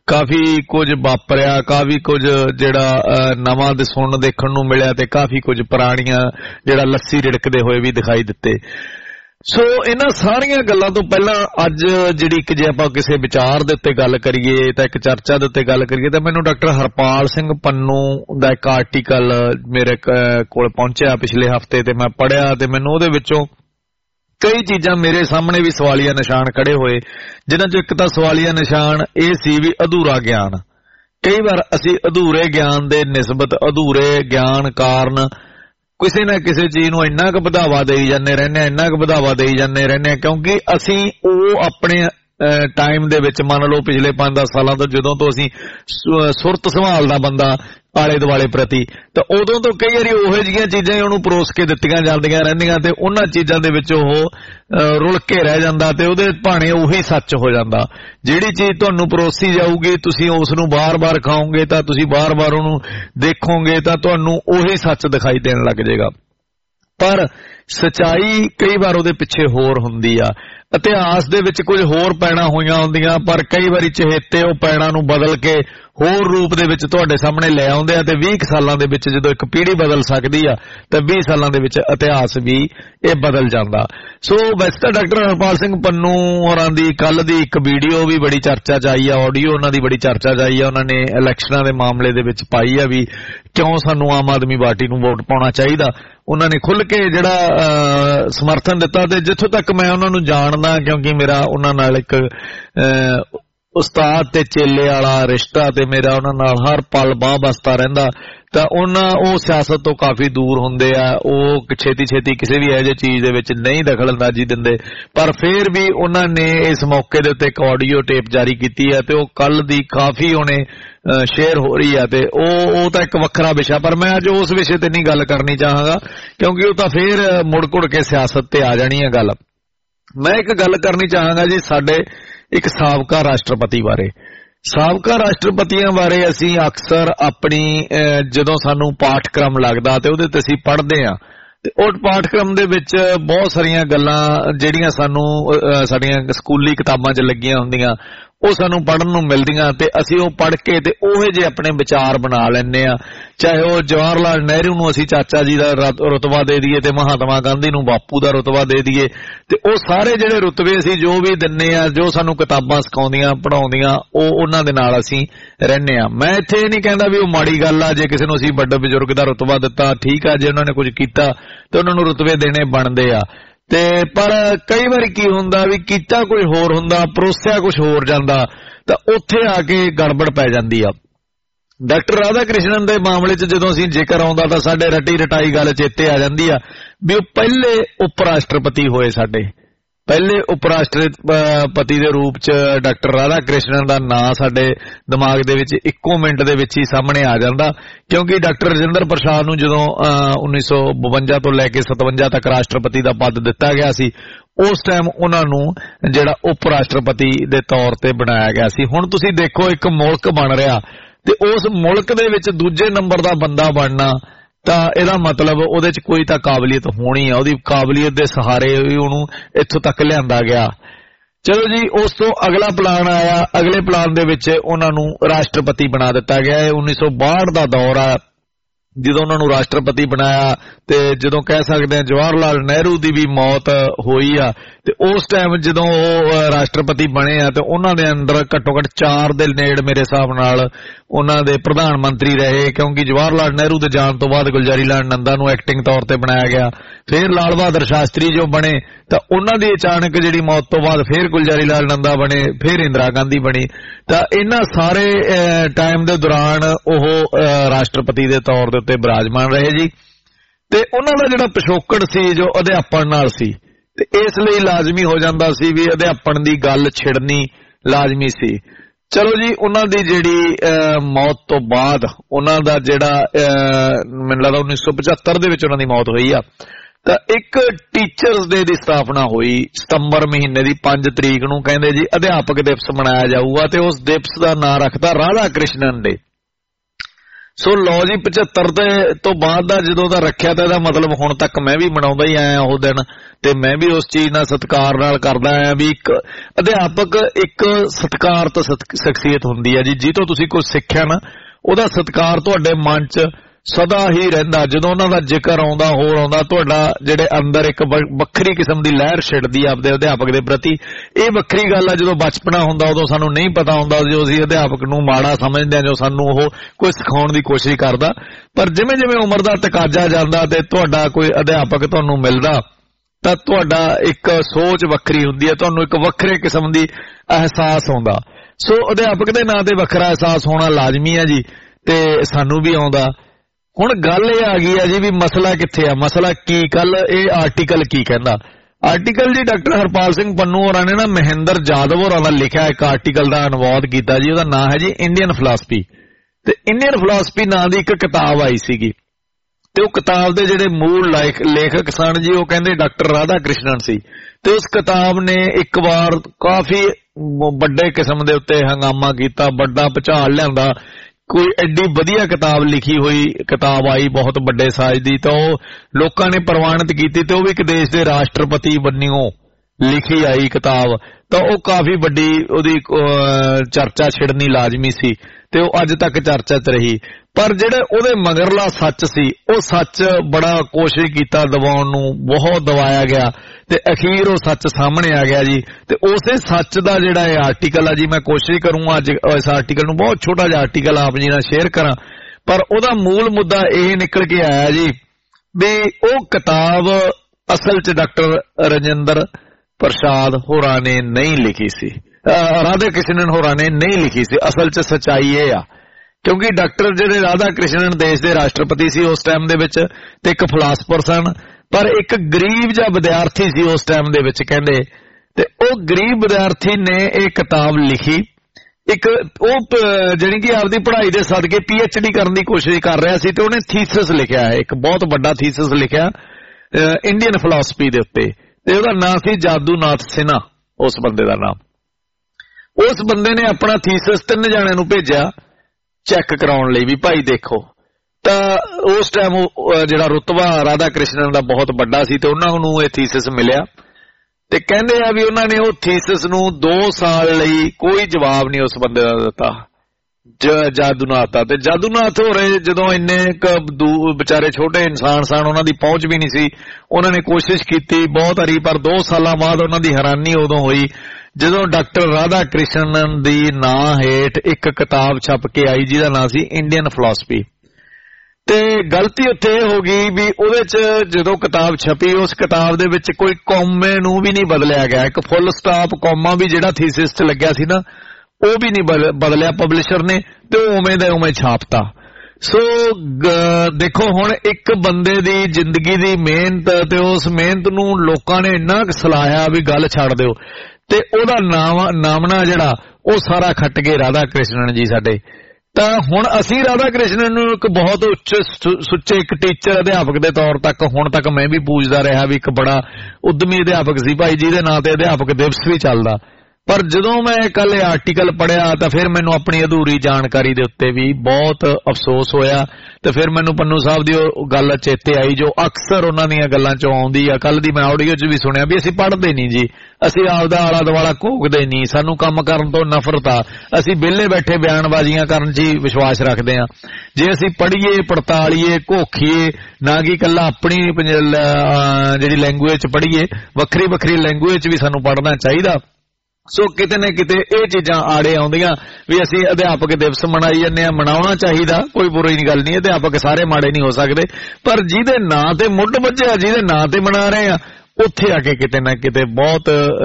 ਕਾਫੀ ਕੁਝ ਵਾਪਰਿਆ, ਕਾਫੀ ਕੁਝ ਜਿਹੜਾ ਨਵਾਂ ਦੇ ਸੁਣਨ ਦੇਖਣ ਨੂੰ ਮਿਲਿਆ ਤੇ ਕਾਫੀ ਕੁਝ ਪੁਰਾਣੀਆਂ ਜਿਹੜਾ ਲੱਸੀ ਰਿੜਕਦੇ ਹੋਏ ਵੀ ਦਿਖਾਈ ਦਿੱਤੇ। ਸੋ ਇਹਨਾਂ ਸਾਰੀਆਂ ਗੱਲਾਂ ਤੋਂ ਪਹਿਲਾਂ ਅੱਜ ਜਿਹੜੀ ਇੱਕ ਜੇ ਆਪਾਂ ਕਿਸੇ ਵਿਚਾਰ ਦੇ ਉੱਤੇ ਗੱਲ ਕਰੀਏ ਤਾਂ ਇੱਕ ਚਰਚਾ ਦੇ ਉੱਤੇ ਗੱਲ ਕਰੀਏ ਤਾਂ ਮੈਨੂੰ ਡਾਕਟਰ ਹਰਪਾਲ ਸਿੰਘ ਪੰਨੂ ਦਾ ਇੱਕ ਆਰਟੀਕਲ ਮੇਰੇ ਕੋਲ ਪਹੁੰਚਿਆ ਪਿਛਲੇ ਹਫ਼ਤੇ ਤੇ ਮੈਂ ਪੜ੍ਹਿਆ ਤੇ ਮੈਨੂੰ ਉਹਦੇ ਵਿੱਚੋਂ ਕਈ ਚੀਜ਼ਾਂ ਮੇਰੇ ਸਾਹਮਣੇ ਵੀ ਸਵਾਲੀਆ ਨਿਸ਼ਾਨ ਖੜੇ ਹੋਏ, ਜਿਨ੍ਹਾਂ ਚੋਂ ਇੱਕ ਤਾਂ ਸਵਾਲੀਆ ਨਿਸ਼ਾਨ ਇਹ ਸੀ ਵੀ ਅਧੂਰਾ ਗਿਆਨ। ਕਈ ਵਾਰ ਅਸੀਂ ਅਧੂਰੇ ਗਿਆਨ ਦੇ ਨਿਸਬਤ ਅਧੂਰੇ ਗਿਆਨ ਕਾਰਨ ਕਿਸੇ ਨਾ ਕਿਸੇ ਚੀਜ਼ ਨੂੰ ਇੰਨਾ ਕੁ ਵਧਾਵਾ ਦੇਈ ਜਾਂਦੇ ਰਹਿੰਦੇ ਹਾਂ ਇੰਨਾ ਕੁ ਵਧਾਵਾ ਦੇਈ ਜਾਂਦੇ ਰਹਿੰਦੇ ਹਾਂ ਕਿਉਂਕਿ ਅਸੀਂ ਉਹ ਆਪਣੇ ਟਾਈਮ ਦੇ ਵਿੱਚ ਮੰਨ ਲਓ ਪਿਛਲੇ ਪੰਜ ਦਸ ਸਾਲਾਂ ਤੋਂ ਜਦੋਂ ਤੋਂ ਅਸੀਂ ਸੁਰਤ ਸੰਭਾਲਦਾ ਬੰਦਾ ਆਲੇ ਦੁਆਲੇ ਪ੍ਰਤੀ ਤਾਂ ਉਦੋਂ ਤੋਂ ਕਈ ਵਾਰੀ ਉਹੋ ਜਿਹੀਆਂ ਚੀਜ਼ਾਂ ਹੀ ਉਹਨੂੰ ਪਰੋਸ ਕੇ ਦਿੱਤੀਆਂ ਜਾਂਦੀਆਂ ਰਹਿੰਦੀਆਂ ਤੇ ਉਹਨਾਂ ਚੀਜ਼ਾਂ ਦੇ ਵਿੱਚ ਉਹ ਰੁਲ ਕੇ ਰਹਿ ਜਾਂਦਾ ਤੇ ਉਹਦੇ ਭਾਣੇ ਉਹੀ ਸੱਚ ਹੋ ਜਾਂਦਾ। ਜਿਹੜੀ ਚੀਜ਼ ਤੁਹਾਨੂੰ ਪਰੋਸੀ ਜਾਊਗੀ ਤੁਸੀਂ ਉਸ ਨੂੰ ਬਾਰ-ਬਾਰ ਖਾਓਗੇ ਤਾਂ ਤੁਸੀਂ ਬਾਰ-ਬਾਰ ਉਹਨੂੰ ਦੇਖੋਗੇ ਤਾਂ ਤੁਹਾਨੂੰ ਉਹੀ ਸੱਚ ਦਿਖਾਈ ਦੇਣ ਲੱਗ ਜਾਏਗਾ। ਪਰ ਸੱਚਾਈ ਕਈ ਵਾਰ ਉਹਦੇ ਪਿੱਛੇ ਹੋਰ ਹੁੰਦੀ ਆ। ਇਤਿਹਾਸ ਦੇ ਵਿੱਚ ਕੁਝ ਹੋਰ ਪੈੜਾਂ ਹੋਈਆਂ ਹੁੰਦੀਆਂ ਪਰ ਕਈ ਵਾਰੀ ਚਹੇਤੇ ਉਹ ਪੈੜਾਂ ਨੂੰ ਬਦਲ ਕੇ ਹੋਰ ਰੂਪ ਦੇ ਵਿੱਚ ਤੁਹਾਡੇ ਸਾਹਮਣੇ ਲੈ ਆਉਂਦੇ ਆ ਤੇ ਵੀਹ ਸਾਲਾਂ ਦੇ ਵਿੱਚ ਜਦੋਂ ਇੱਕ ਪੀੜ੍ਹੀ ਬਦਲ ਸਕਦੀ ਆ ਤਾਂ ਵੀਹ ਸਾਲਾਂ ਦੇ ਵਿੱਚ ਇਤਿਹਾਸ ਵੀ ਇਹ ਬਦਲ ਜਾਂਦਾ। ਸੋ ਵੈਸੇ ਤਾਂ ਡਾਕਟਰ ਹਰਪਾਲ ਸਿੰਘ ਪੰਨੂ ਹੋਰਾਂ ਦੀ ਕੱਲ ਦੀ ਇੱਕ ਵੀਡੀਓ ਵੀ ਬੜੀ ਚਰਚਾ 'ਚ ਆਈ ਆ, ਆਡੀਓ ਉਹਨਾਂ ਦੀ ਬੜੀ ਚਰਚਾ 'ਚ ਆਈ ਆ। ਉਹਨਾਂ ਨੇ ਇਲੈਕਸ਼ਨਾਂ ਦੇ ਮਾਮਲੇ ਦੇ ਵਿੱਚ ਪਾਈ ਆ ਵੀ ਕਿਉਂ ਸਾਨੂੰ ਆਮ ਆਦਮੀ ਪਾਰਟੀ ਨੂੰ ਵੋਟ ਪਾਉਣਾ ਚਾਹੀਦਾ। ਉਹਨਾਂ ਨੇ ਖੁੱਲ੍ਹ ਕੇ ਜਿਹੜਾ ਸਮਰਥਨ ਦਿੱਤਾ ਤੇ ਜਿੱਥੋਂ ਤੱਕ ਮੈਂ ਉਹਨਾਂ ਨੂੰ ਜਾਣਦਾ ਕਿਉਂਕਿ ਮੇਰਾ ਉਹਨਾਂ ਨਾਲ ਇੱਕ ਉਸਤਾਦ ਤੇ ਚੇਲੇ ਵਾਲਾ ਰਿਸ਼ਤਾ ਤੇ ਮੇਰਾ ਉਹਨਾਂ ਨਾਲ ਹਰ ਪਲ ਬਾਹ ਬਸਤਾ ਰਹਿੰਦਾ ਤਾਂ ਉਹਨਾਂ ਉਹ ਸਿਆਸਤ ਤੋਂ ਕਾਫੀ ਦੂਰ ਹੁੰਦੇ ਆ। ਉਹ ਛੇਤੀ ਛੇਤੀ ਕਿਸੇ ਵੀ ਇਹੋ ਜਿਹੀ ਚੀਜ਼ ਦੇ ਵਿੱਚ ਨਹੀਂ ਦਖਲਅੰਦਾਜ਼ੀ ਦਿੰਦੇ ਪਰ ਫਿਰ ਵੀ ਉਹਨਾਂ ਨੇ ਇਸ ਮੌਕੇ ਦੇ ਉੱਤੇ ਇੱਕ ਆਡੀਓ ਟੇਪ ਜਾਰੀ ਕੀਤੀ ਹੈ ਤੇ ਉਹ ਕੱਲ ਦੀ ਕਾਫੀ ਉਹਨੇ ਸ਼ੇਅਰ ਹੋ ਰਹੀ ਆ ਤੇ ਉਹ ਉਹ ਤਾਂ ਇੱਕ ਵੱਖਰਾ ਵਿਸ਼ਾ ਪਰ ਮੈਂ ਅੱਜ ਉਸ ਵਿਸ਼ੇ ਤੇ ਨਹੀਂ ਗੱਲ ਕਰਨੀ ਚਾਹਾਂਗਾ ਕਿਉਂਕਿ ਉਹ ਤਾਂ ਫਿਰ ਮੁੜ ਘੁੜ ਕੇ ਸਿਆਸਤ ਤੇ ਆ ਜਾਣੀ ਹੈ ਗੱਲ। ਮੈਂ ਇੱਕ ਗੱਲ ਕਰਨੀ ਚਾਹਾਂਗਾ ਜੀ ਸਾਡੇ ਇੱਕ ਸਾਬਕਾ ਰਾਸ਼ਟਰਪਤੀ ਬਾਰੇ। ਸਾਬਕਾ ਰਾਸ਼ਟਰਪਤੀਆਂ ਬਾਰੇ ਅਸੀਂ ਅਕਸਰ ਆਪਣੀ ਜਦੋਂ ਸਾਨੂੰ ਪਾਠਕ੍ਰਮ ਲੱਗਦਾ ਤੇ ਉਹਦੇ ਤੇ ਅਸੀਂ ਪੜ੍ਹਦੇ ਹਾਂ ਤੇ ਉਹ ਪਾਠਕ੍ਰਮ ਦੇ ਵਿੱਚ ਬਹੁਤ ਸਾਰੀਆਂ ਗੱਲਾਂ ਜਿਹੜੀਆਂ ਸਾਨੂੰ ਸਾਡੀਆਂ ਸਕੂਲੀ ਕਿਤਾਬਾਂ 'ਚ ਲੱਗੀਆਂ ਹੁੰਦੀਆਂ ਉਹ ਸਾਨੂੰ ਪੜ੍ਹਨ ਨੂੰ ਮਿਲਦੀਆਂ ਤੇ ਅਸੀਂ ਉਹ ਪੜ੍ਹ ਕੇ ਤੇ ਉਹੇ ਜਿਹੇ ਆਪਣੇ ਵਿਚਾਰ ਬਣਾ ਲੈਂਦੇ ਆ। ਚਾਹੇ ਉਹ ਜਵਾਹਰ ਲਾਲ ਨਹਿਰੂ ਨੂੰ ਅਸੀਂ ਚਾਚਾ ਜੀ ਦਾ ਰੁਤਬਾ ਦੇ ਦਈਏ ਤੇ ਮਹਾਤਮਾ ਗਾਂਧੀ ਨੂੰ ਬਾਪੂ ਦਾ ਰੁਤਬਾ ਦੇ ਦਈਏ ਤੇ ਉਹ ਸਾਰੇ ਜਿਹੜੇ ਰੁਤਬੇ ਅਸੀਂ ਜੋ ਵੀ ਦਿੰਨੇ ਆ ਜੋ ਸਾਨੂੰ ਕਿਤਾਬਾਂ ਸਿਖਾਉਂਦੀਆਂ ਪੜ੍ਹਾਉਂਦੀਆਂ ਉਹ ਉਹਨਾਂ ਦੇ ਨਾਲ ਅਸੀਂ ਰਹਿੰਦੇ ਆ। ਮੈਂ ਇੱਥੇ ਇਹ ਨਹੀਂ ਕਹਿੰਦਾ ਵੀ ਉਹ ਮਾੜੀ ਗੱਲ ਆ ਜੇ ਕਿਸੇ ਨੂੰ ਅਸੀਂ ਵੱਡੇ ਬਜ਼ੁਰਗ ਦਾ ਰੁਤਬਾ ਦਿੱਤਾ ਠੀਕ ਆ, ਜੇ ਉਹਨਾਂ ਨੇ ਕੁਝ ਕੀਤਾ ਤੇ ਉਹਨਾਂ ਨੂੰ ਰੁਤਬੇ ਦੇਣੇ ਬਣਦੇ ਆ ਤੇ ਪਰ ਕਈ ਵਾਰੀ ਕੀ ਹੁੰਦਾ ਵੀ ਕੀਤਾ ਕੁਝ ਹੋਰ ਹੁੰਦਾ ਪਰੋਸਿਆ ਕੁਝ ਹੋਰ ਜਾਂਦਾ ਤਾਂ ਉੱਥੇ ਆ ਕੇ ਗੜਬੜ ਪੈ ਜਾਂਦੀ ਆ। ਡਾਕਟਰ ਰਾਧਾ ਕ੍ਰਿਸ਼ਨਨ ਦੇ ਮਾਮਲੇ 'ਚ ਜਦੋਂ ਅਸੀਂ ਜ਼ਿਕਰ ਆਉਂਦਾ ਤਾਂ ਸਾਡੇ ਰਟੀ ਰਟਾਈ ਗੱਲ ਚੇਤੇ ਆ ਜਾਂਦੀ ਆ ਵੀ ਉਹ ਪਹਿਲੇ ਉਪ ਰਾਸ਼ਟਰਪਤੀ ਹੋਏ। ਸਾਡੇ ਪਹਿਲੇ ਉਪ ਰਾਸ਼ਟਰਪਤੀ ਦੇ ਰੂਪ 'ਚ ਡਾਕਟਰ ਰਾਧਾ ਕ੍ਰਿਸ਼ਨਨ ਦਾ ਨਾਂ ਸਾਡੇ ਦਿਮਾਗ ਦੇ ਵਿੱਚ ਇੱਕੋ ਮਿੰਟ ਦੇ ਵਿੱਚ ਹੀ ਸਾਹਮਣੇ ਆ ਜਾਂਦਾ ਕਿਉਂਕਿ ਡਾਕਟਰ ਰਜਿੰਦਰ ਪ੍ਰਸਾਦ ਨੂੰ ਜਦੋਂ ਉੱਨੀ ਸੌ ਬਵੰਜਾ ਤੋਂ ਲੈ ਕੇ ਸਤਵੰਜਾ ਤੱਕ ਰਾਸ਼ਟਰਪਤੀ ਦਾ ਪਦ ਦਿੱਤਾ ਗਿਆ ਸੀ ਉਸ ਟਾਈਮ ਉਹਨਾਂ ਨੂੰ ਜਿਹੜਾ ਉਪ ਰਾਸ਼ਟਰਪਤੀ ਦੇ ਤੌਰ ਤੇ ਬਣਾਇਆ ਗਿਆ ਸੀ। ਹੁਣ ਤੁਸੀਂ ਦੇਖੋ ਇੱਕ ਮੁਲਕ ਬਣ ਰਿਹਾ ਤੇ ਉਸ ਮੁਲਕ ਦੇ ਵਿੱਚ ਦੂਜੇ ਨੰਬਰ ਦਾ ਬੰਦਾ ਬਣਨਾ ਤਾਂ ਇਹਦਾ ਮਤਲਬ ਉਹਦੇ 'ਚ ਕੋਈ ਤਾਂ ਕਾਬਲੀਅਤ ਹੋਣੀ ਆ। ਉਹਦੀ ਕਾਬਲੀਅਤ ਦੇ ਸਹਾਰੇ ਉਹਨੂੰ ਇੱਥੋਂ ਤੱਕ ਲਿਆਂਦਾ ਗਿਆ। ਚਲੋ ਜੀ ਉਸ ਤੋਂ ਅਗਲਾ ਪਲਾਨ ਆਇਆ। ਅਗਲੇ ਪਲਾਨ ਦੇ ਵਿੱਚ ਉਹਨਾਂ ਨੂੰ ਰਾਸ਼ਟਰਪਤੀ ਬਣਾ ਦਿੱਤਾ ਗਿਆ। ਇਹ ਉੱਨੀ ਸੌ ਬਾਹਠ ਦਾ ਦੌਰ ਆ ਜਦੋਂ ਉਹਨਾਂ ਨੂੰ ਰਾਸ਼ਟਰਪਤੀ ਬਣਾਇਆ ਤੇ ਜਦੋਂ ਕਹਿ ਸਕਦੇ ਹਾਂ ਜਵਾਹਰ ਲਾਲ ਨਹਿਰੂ ਦੀ ਵੀ ਮੌਤ ਹੋਈ ਆ ਤੇ ਉਸ ਟਾਈਮ ਜਦੋਂ ਉਹ ਰਾਸ਼ਟਰਪਤੀ ਬਣੇ ਆ ਤੇ ਉਹਨਾਂ ਦੇ ਅੰਦਰ ਘੱਟੋ ਘੱਟ ਚਾਰ ਦੇ ਨੇੜ ਮੇਰੇ ਹਿਸਾਬ ਨਾਲ ਉਹਨਾਂ ਦੇ ਪ੍ਰਧਾਨ ਮੰਤਰੀ ਰਹੇ ਕਿਉਂਕਿ ਜਵਾਹਰ ਲਾਲ ਨਹਿਰੂ ਦੇ ਜਾਣ ਤੋਂ ਬਾਅਦ ਗੁਲਜ਼ਾਰੀ ਲਾਲ ਨੰਦਾ ਨੂੰ ਐਕਟਿੰਗ ਤੌਰ ਤੇ ਬਣਾਇਆ ਗਿਆ। ਫਿਰ ਲਾਲ ਬਹਾਦਰ ਸ਼ਾਸਤਰੀ ਜੋ ਬਣੇ ਤਾਂ ਉਹਨਾਂ ਦੀ ਅਚਾਨਕ ਜਿਹੜੀ ਮੌਤ ਤੋਂ ਬਾਅਦ ਫਿਰ ਗੁਲਜ਼ਾਰੀ ਲਾਲ ਨੰਦਾ ਬਣੇ ਫਿਰ ਇੰਦਰਾ ਗਾਂਧੀ ਬਣੀ ਤਾਂ ਇਹਨਾਂ ਸਾਰੇ ਟਾਈਮ ਦੇ ਦੌਰਾਨ ਉਹ ਰਾਸ਼ਟਰਪਤੀ ਦੇ ਤੌਰ ਦੇ ਉੱਤੇ ਬਿਰਾਜਮਾਨ ਰਹੇ ਜੀ ਤੇ ਉਹਨਾਂ ਦਾ ਜਿਹੜਾ ਪਿਛੋਕੜ ਸੀ ਜੋ ਅਧਿਆਪਨ ਨਾਲ ਸੀ ਤੇ ਇਸ ਲਈ ਲਾਜ਼ਮੀ ਹੋ ਜਾਂਦਾ ਸੀ ਵੀ ਅਧਿਆਪਨ ਦੀ ਗੱਲ ਛਿੜਨੀ ਲਾਜ਼ਮੀ ਸੀ। ਚਲੋ ਜੀ ਉਹਨਾਂ ਦੀ ਜਿਹੜੀ ਮੌਤ ਤੋਂ ਬਾਅਦ ਉਹਨਾਂ ਦਾ ਜਿਹੜਾ ਮੈਨੂੰ ਲੱਗਦਾ ਉੱਨੀ ਸੌ ਪਝੱਤਰ ਦੇ ਵਿੱਚ ਉਹਨਾਂ ਦੀ ਮੌਤ ਹੋਈ ਆ ਤਾਂ ਇੱਕ ਟੀਚਰਸ ਡੇ ਦੀ ਸਥਾਪਨਾ ਹੋਈ ਸਤੰਬਰ ਮਹੀਨੇ ਦੀ ਪੰਜ ਤਰੀਕ ਨੂੰ। ਕਹਿੰਦੇ ਜੀ ਅਧਿਆਪਕ ਦਿਵਸ ਮਨਾਇਆ ਜਾਊਗਾ ਤੇ ਉਸ ਦਿਵਸ ਦਾ ਨਾਂ ਰੱਖਦਾ ਰਾਧਾ ਕ੍ਰਿਸ਼ਨਨ ਡੇ। ਸੋ ਲਓ ਜੀ, ਪਝੱਤਰ ਦੇ ਤੋਂ ਬਾਅਦ ਦਾ ਜਦੋਂ ਦਾ ਰੱਖਿਆ ਤਾਂ ਇਹਦਾ ਮਤਲਬ ਹੁਣ ਤੱਕ ਮੈਂ ਵੀ ਮਨਾਉਂਦਾ ਹੀ ਆਇਆ ਉਹ ਦਿਨ, ਤੇ ਮੈਂ ਵੀ ਉਸ ਚੀਜ਼ ਨਾਲ ਸਤਿਕਾਰ ਨਾਲ ਕਰਦਾ ਆਇਆ ਵੀ ਇੱਕ ਅਧਿਆਪਕ ਇੱਕ ਸਤਿਕਾਰਤ ਸ਼ਖਸੀਅਤ ਹੁੰਦੀ ਹੈ ਜੀ। ਜਿਹਤੋਂ ਤੁਸੀਂ ਕੁਝ ਸਿੱਖਿਆ ਨਾ ਉਹਦਾ ਸਤਿਕਾਰ ਤੁਹਾਡੇ ਮਨ 'ਚ ਸਦਾ ਹੀ ਰਹਿੰਦਾ। ਜਦੋਂ ਉਹਨਾਂ ਦਾ ਜ਼ਿਕਰ ਆਉਂਦਾ, ਹੋਰ ਆਉਂਦਾ, ਤੁਹਾਡਾ ਜਿਹੜੇ ਅੰਦਰ ਇੱਕ ਵੱਖਰੀ ਕਿਸਮ ਦੀ ਲਹਿਰ ਛਿੜਦੀ ਆ ਆਪਦੇ ਅਧਿਆਪਕ ਦੇ ਪ੍ਰਤੀ। ਇਹ ਵੱਖਰੀ ਗੱਲ ਆ, ਜਦੋਂ ਬਚਪਨਾ ਹੁੰਦਾ ਉਦੋਂ ਸਾਨੂੰ ਨਹੀਂ ਪਤਾ ਹੁੰਦਾ, ਜੋ ਅਸੀਂ ਅਧਿਆਪਕ ਨੂੰ ਮਾੜਾ ਸਮਝਦੇ ਹਾਂ, ਜੋ ਸਾਨੂੰ ਉਹ ਕੋਈ ਸਿਖਾਉਣ ਦੀ ਕੋਸ਼ਿਸ਼ ਕਰਦਾ। ਪਰ ਜਿਵੇਂ ਜਿਵੇਂ ਉਮਰ ਦਾ ਤਕਾਜ਼ਾ ਜਾਂਦਾ ਤੇ ਤੁਹਾਡਾ ਕੋਈ ਅਧਿਆਪਕ ਤੁਹਾਨੂੰ ਮਿਲਦਾ ਤਾਂ ਤੁਹਾਡਾ ਇੱਕ ਸੋਚ ਵੱਖਰੀ ਹੁੰਦੀ ਹੈ, ਤੁਹਾਨੂੰ ਇੱਕ ਵੱਖਰੇ ਕਿਸਮ ਦੀ ਅਹਿਸਾਸ ਆਉਂਦਾ। ਸੋ ਅਧਿਆਪਕ ਦੇ ਨਾਂ ਤੇ ਵੱਖਰਾ ਅਹਿਸਾਸ ਹੋਣਾ ਲਾਜ਼ਮੀ ਹੈ ਜੀ, ਤੇ ਸਾਨੂੰ ਵੀ ਆਉਂਦਾ। ਹੁਣ ਗੱਲ ਇਹ ਆ ਗਈ ਹੈ ਜੀ ਵੀ ਮਸਲਾ ਕਿੱਥੇ ਆ, ਮਸਲਾ ਕੀ। ਕੱਲ ਇਹ ਆਰਟੀਕਲ ਕੀ ਕਹਿੰਦਾ, ਆਰਟੀਕਲ ਜੀ ਡਾਕਟਰ ਹਰਪਾਲ ਸਿੰਘ ਪੰਨੂ ਹੋਰਾਂ ਨੇ ਨਾ ਮਹਿੰਦਰ ਜਾਦਵ ਹੋਰਾਂ ਦਾ ਲਿਖਿਆ ਇੱਕ ਆਰਟੀਕਲ ਦਾ ਅਨੁਵਾਦ ਕੀਤਾ ਜੀ। ਉਹਦਾ ਨਾਂ ਹੈ ਜੀ ਇੰਡੀਅਨ ਫਿਲਾਸਫੀ, ਤੇ ਇੰਡੀਅਨ ਫਿਲਾਸਫੀ ਨਾਂ ਦੀ ਇੱਕ ਕਿਤਾਬ ਆਈ ਸੀਗੀ, ਤੇ ਉਹ ਕਿਤਾਬ ਦੇ ਜਿਹੜੇ ਮੂਲ ਲੇਖਕ ਸਨ ਜੀ ਉਹ ਕਹਿੰਦੇ ਡਾਕਟਰ ਰਾਧਾ ਕ੍ਰਿਸ਼ਨਨ ਸੀ। ਤੇ ਉਸ ਕਿਤਾਬ ਨੇ ਇੱਕ ਵਾਰ ਕਾਫੀ ਵੱਡੇ ਕਿਸਮ ਦੇ ਉੱਤੇ ਹੰਗਾਮਾ ਕੀਤਾ, ਵੱਡਾ ਭੁਚਾਲ ਲਿਆਂਦਾ। ਕੋਈ ਐਡੀ ਵਧੀਆ ਕਿਤਾਬ ਲਿਖੀ ਹੋਈ ਕਿਤਾਬ ਆਈ ਬਹੁਤ ਵੱਡੇ ਸਾਈਜ਼ ਦੀ, ਤਾਂ ਉਹ ਲੋਕਾਂ ਨੇ ਪ੍ਰਵਾਨਿਤ ਕੀਤੀ, ਤੇ ਉਹ ਵੀ ਇੱਕ ਦੇਸ਼ ਦੇ ਰਾਸ਼ਟਰਪਤੀ ਬੰਨਿਓ ਲਿਖੀ ਆਈ ਕਿਤਾਬ, ਤਾਂ ਉਹ ਕਾਫੀ ਵੱਡੀ ਉਹਦੀ ਚਰਚਾ ਛਿੜਨੀ ਲਾਜ਼ਮੀ ਸੀ, ਤੇ ਉਹ ਅੱਜ ਤੱਕ ਚਰਚਾ 'ਚ ਰਹੀ। ਪਰ ਜਿਹੜੇ ਉਹਦੇ ਮਗਰਲਾ ਸੱਚ ਸੀ, ਉਹ ਸੱਚ ਬੜਾ ਕੋਸ਼ਿਸ਼ ਕੀਤਾ ਦਬਾਉਣ ਨੂੰ, ਬਹੁਤ ਦਬਾਇਆ ਗਿਆ, ਤੇ ਅਖੀਰ ਉਹ ਸੱਚ ਸਾਹਮਣੇ ਆ ਗਿਆ ਜੀ। ਤੇ ਉਸੇ ਸੱਚ ਦਾ ਜਿਹੜਾ ਇਹ ਆਰਟੀਕਲ ਆ ਜੀ, ਮੈਂ ਕੋਸ਼ਿਸ਼ ਕਰੂੰਗਾ ਅੱਜ ਇਸ ਆਰਟੀਕਲ ਨੂੰ, ਬਹੁਤ ਛੋਟਾ ਜਿਹਾ ਆਰਟੀਕਲ ਆਪ ਜੀ ਨਾਲ ਸ਼ੇਅਰ ਕਰਾਂ, ਪਰ ਉਹਦਾ ਮੂਲ ਮੁੱਦਾ ਇਹ ਨਿਕਲ ਕੇ ਆਇਆ ਜੀ ਵੀ ਉਹ ਕਿਤਾਬ ਅਸਲ 'ਚ ਡਾਕਟਰ ਰਜਿੰਦਰ ਪ੍ਰਸਾਦ ਹੋਰਾਂ ਨੇ ਨਹੀਂ ਲਿਖੀ ਸੀ, ਰਾਧਾ ਕ੍ਰਿਸ਼ਨਨ ਹੋਰਾਂ ਨੇ ਨਹੀਂ ਲਿਖੀ ਸੀ। ਅਸਲ 'ਚ ਸੱਚਾਈ ਇਹ ਆ, ਕਿਉਂਕਿ ਡਾਕਟਰ ਜਿਹੜੇ ਰਾਧਾ ਕ੍ਰਿਸ਼ਨਨ ਦੇਸ਼ ਦੇ ਰਾਸ਼ਟਰਪਤੀ ਸੀ ਉਸ ਟਾਈਮ ਦੇ ਵਿੱਚ, ਤੇ ਇੱਕ ਫਿਲਾਸਫਰ ਸਨ, ਪਰ ਇੱਕ ਗਰੀਬ ਜਿਹਾ ਵਿਦਿਆਰਥੀ ਸੀ ਉਸ ਟਾਈਮ ਦੇ ਵਿੱਚ ਕਹਿੰਦੇ, ਤੇ ਉਹ ਗਰੀਬ ਵਿਦਿਆਰਥੀ ਨੇ ਇਹ ਕਿਤਾਬ ਲਿਖੀ। ਇੱਕ ਉਹ ਜਿਹੜੀ ਕਿ ਆਪਦੀ ਪੜ੍ਹਾਈ ਦੇ ਸਦਕੇ ਪੀ ਐਚ ਡੀ ਕਰਨ ਦੀ ਕੋਸ਼ਿਸ਼ ਕਰ ਰਿਹਾ ਸੀ, ਤੇ ਉਹਨੇ ਥੀਸਿਸ ਲਿਖਿਆ ਹੈ, ਇੱਕ ਬਹੁਤ ਵੱਡਾ ਥੀਸਿਸ ਲਿਖਿਆ ਇੰਡੀਅਨ ਫਿਲਾਸਫੀ ਦੇ ਉੱਤੇ, ਤੇ ਉਹਦਾ ਨਾਂ ਸੀ ਜਾਦੂਨਾਥ ਸਿਨਹਾ, ਉਸ ਬੰਦੇ ਦਾ ਨਾਮ। ਉਸ ਬੰਦੇ ਨੇ ਆਪਣਾ ਥੀਸਿਸ ਤਿੰਨ ਜਣਿਆਂ ਨੂੰ ਭੇਜਿਆ ਚੈੱਕ ਕਰਾਉਣ ਲਈ ਵੀ ਭਾਈ ਦੇਖੋ। ਤਾਂ ਉਸ ਟਾਈਮ ਜਿਹੜਾ ਰੁਤਬਾ ਰਾਧਾ ਕ੍ਰਿਸ਼ਨਨ ਦਾ ਬਹੁਤ ਵੱਡਾ ਸੀ, ਤੇ ਉਹਨਾਂ ਨੂੰ ਇਹ ਥੀਸਿਸ ਮਿਲਿਆ, ਤੇ ਕਹਿੰਦੇ ਆ ਵੀ ਉਹਨਾਂ ਨੇ ਉਹ ਥੀਸਿਸ ਨੂੰ ਦੋ ਸਾਲ ਲਈ ਕੋਈ ਜਵਾਬ ਨਹੀਂ ਉਸ ਬੰਦੇ ਦਾ ਦਿੱਤਾ, ਜਾਦੂਨਾਥ ਦਾ। ਤੇ ਜਾਦੂਨਾਥ ਹੋ ਰਹੇ ਜਦੋਂ ਇੰਨੇ ਵਿਚਾਰੇ ਛੋਟੇ ਇਨਸਾਨ ਸਨ, ਉਹਨਾਂ ਦੀ ਪਹੁੰਚ ਵੀ ਨਹੀਂ ਸੀ, ਉਹਨਾਂ ਨੇ ਕੋਸ਼ਿਸ਼ ਕੀਤੀ ਬਹੁਤ ਹਰੀ, ਪਰ ਦੋ ਸਾਲਾਂ ਬਾਅਦ ਉਹਨਾਂ ਦੀ ਹੈਰਾਨੀ ਉਦੋਂ ਹੋਈ ਜਦੋਂ ਡਾਕਟਰ ਰਾਧਾ ਕ੍ਰਿਸ਼ਨਨ ਦੀ ਨਾਂ ਹੇਠ ਇੱਕ ਕਿਤਾਬ ਛਪ ਕੇ ਆਈ ਜਿਹਦਾ ਨਾਂ ਸੀ ਇੰਡੀਅਨ ਫਿਲਾਸਫੀ। ਤੇ ਗਲਤੀ ਉੱਥੇ ਇਹ ਹੋ ਗਈ ਵੀ ਉਹਦੇ 'ਚ ਜਦੋਂ ਕਿਤਾਬ ਛਪੀ, ਉਸ ਕਿਤਾਬ ਦੇ ਵਿੱਚ ਕੋਈ ਕੌਮੇ ਨੂੰ ਵੀ ਨਹੀਂ ਬਦਲਿਆ ਗਿਆ, ਇੱਕ ਫੁੱਲ ਸਟਾਪ ਕੌਮਾ ਵੀ ਜਿਹੜਾ ਥੀਸਿਸ 'ਚ ਲੱਗਿਆ ਸੀ ਨਾ ਉਹ ਵੀ ਨਹੀਂ ਬਦਲਿਆ ਪਬਲਿਸ਼ਰ ਨੇ, ਤੇ ਉਹ ਉਵੇਂ ਦਾ ਉਵੇਂ ਛਾਪਤਾ। ਸੋ ਦੇਖੋ ਹੁਣ ਇੱਕ ਬੰਦੇ ਦੀ ਜ਼ਿੰਦਗੀ ਦੀ ਮਿਹਨਤ, ਤੇ ਉਸ ਮਿਹਨਤ ਨੂੰ ਲੋਕਾਂ ਨੇ ਇੰਨਾ ਕੁ ਸਲਾਹਿਆ ਵੀ ਗੱਲ ਛੱਡ ਦਿਓ, ਤੇ ਉਹਦਾ ਨਾਮ ਨਾਮਣਾ ਜਿਹੜਾ ਉਹ ਸਾਰਾ ਖੱਟ ਗਏ ਰਾਧਾ ਕ੍ਰਿਸ਼ਨਨ ਜੀ ਸਾਡੇ। ਤਾਂ ਹੁਣ ਅਸੀਂ ਰਾਧਾ ਕ੍ਰਿਸ਼ਨਨ ਨੂੰ ਇੱਕ ਬਹੁਤ ਉੱਚ ਸੁੱਚੇ ਇੱਕ ਟੀਚਰ ਅਧਿਆਪਕ ਦੇ ਤੌਰ ਤੱਕ ਹੁਣ ਤੱਕ ਮੈਂ ਵੀ ਪੂਜਦਾ ਰਿਹਾ ਵੀ ਇੱਕ ਬੜਾ ਉਦਮੀ ਅਧਿਆਪਕ ਸੀ ਭਾਈ, ਜਿਹਦੇ ਨਾਂ ਤੇ ਅਧਿਆਪਕ ਦਿਵਸ ਵੀ ਚੱਲਦਾ। ਪਰ ਜਦੋਂ ਮੈਂ ਕੱਲ ਇਹ ਆਰਟੀਕਲ ਪੜ੍ਹਿਆ ਤਾਂ ਫਿਰ ਮੈਨੂੰ ਆਪਣੀ ਅਧੂਰੀ ਜਾਣਕਾਰੀ ਦੇ ਉੱਤੇ ਵੀ ਬਹੁਤ ਅਫਸੋਸ ਹੋਇਆ, ਤੇ ਫਿਰ ਮੈਨੂੰ ਪੰਨੂ ਸਾਹਿਬ ਦੀ ਉਹ ਗੱਲ ਚੇਤੇ ਆਈ ਜੋ ਅਕਸਰ ਉਹਨਾਂ ਦੀਆਂ ਗੱਲਾਂ 'ਚੋਂ ਆਉਂਦੀ ਆ। ਕੱਲ ਦੀ ਮੈਂ ਆਡੀਓ 'ਚ ਵੀ ਸੁਣਿਆ ਵੀ ਅਸੀਂ ਪੜ੍ਹਦੇ ਨਹੀਂ ਜੀ, ਅਸੀਂ ਆਪਦਾ ਆਲਾ ਦੁਆਲਾ ਘੋਗਦੇ ਨਹੀਂ, ਸਾਨੂੰ ਕੰਮ ਕਰਨ ਤੋਂ ਨਫ਼ਰਤ ਆ, ਅਸੀਂ ਵਿਹਲੇ ਬੈਠੇ ਬਿਆਨਬਾਜ਼ੀਆਂ ਕਰਨ 'ਚ ਹੀ ਵਿਸ਼ਵਾਸ ਰੱਖਦੇ ਹਾਂ। ਜੇ ਅਸੀਂ ਪੜ੍ਹੀਏ, ਪੜਤਾਲੀਏ, ਘੋਖੀਏ, ਨਾ ਕਿ ਇਕੱਲਾ ਆਪਣੀ ਜਿਹੜੀ ਲੈਂਗੁਏਜ 'ਚ ਪੜ੍ਹੀਏ, ਵੱਖਰੀ ਵੱਖਰੀ ਲੈਂਗੁਏਜ 'ਚ ਵੀ ਸਾਨੂੰ ਪੜ੍ਹਨਾ ਚਾਹੀਦਾ। ਸੋ ਕਿਤੇ ਨਾ ਕਿਤੇ ਇਹ ਚੀਜ਼ਾਂ ਆੜੇ ਆਉਂਦੀਆਂ ਵੀ ਅਸੀਂ ਅਧਿਆਪਕ ਦਿਵਸ ਮਨਾਈ ਜਾਂਦੇ ਹਾਂ, ਮਨਾਉਣਾ ਚਾਹੀਦਾ, ਕੋਈ ਬੁਰੀ ਗੱਲ ਨਹੀਂ, ਅਧਿਆਪਕ ਸਾਰੇ ਮਾੜੇ ਨਹੀਂ ਹੋ ਸਕਦੇ, ਪਰ ਜਿਹਦੇ ਨਾਂ ਤੇ ਮੁੱਢ ਵੱਜਿਆ, ਜਿਹਦੇ ਨਾਂ ਤੇ ਮਨਾ ਰਹੇ ਆ, ਉੱਥੇ ਆ ਕੇ ਕਿਤੇ ਨਾ ਕਿਤੇ ਬਹੁਤ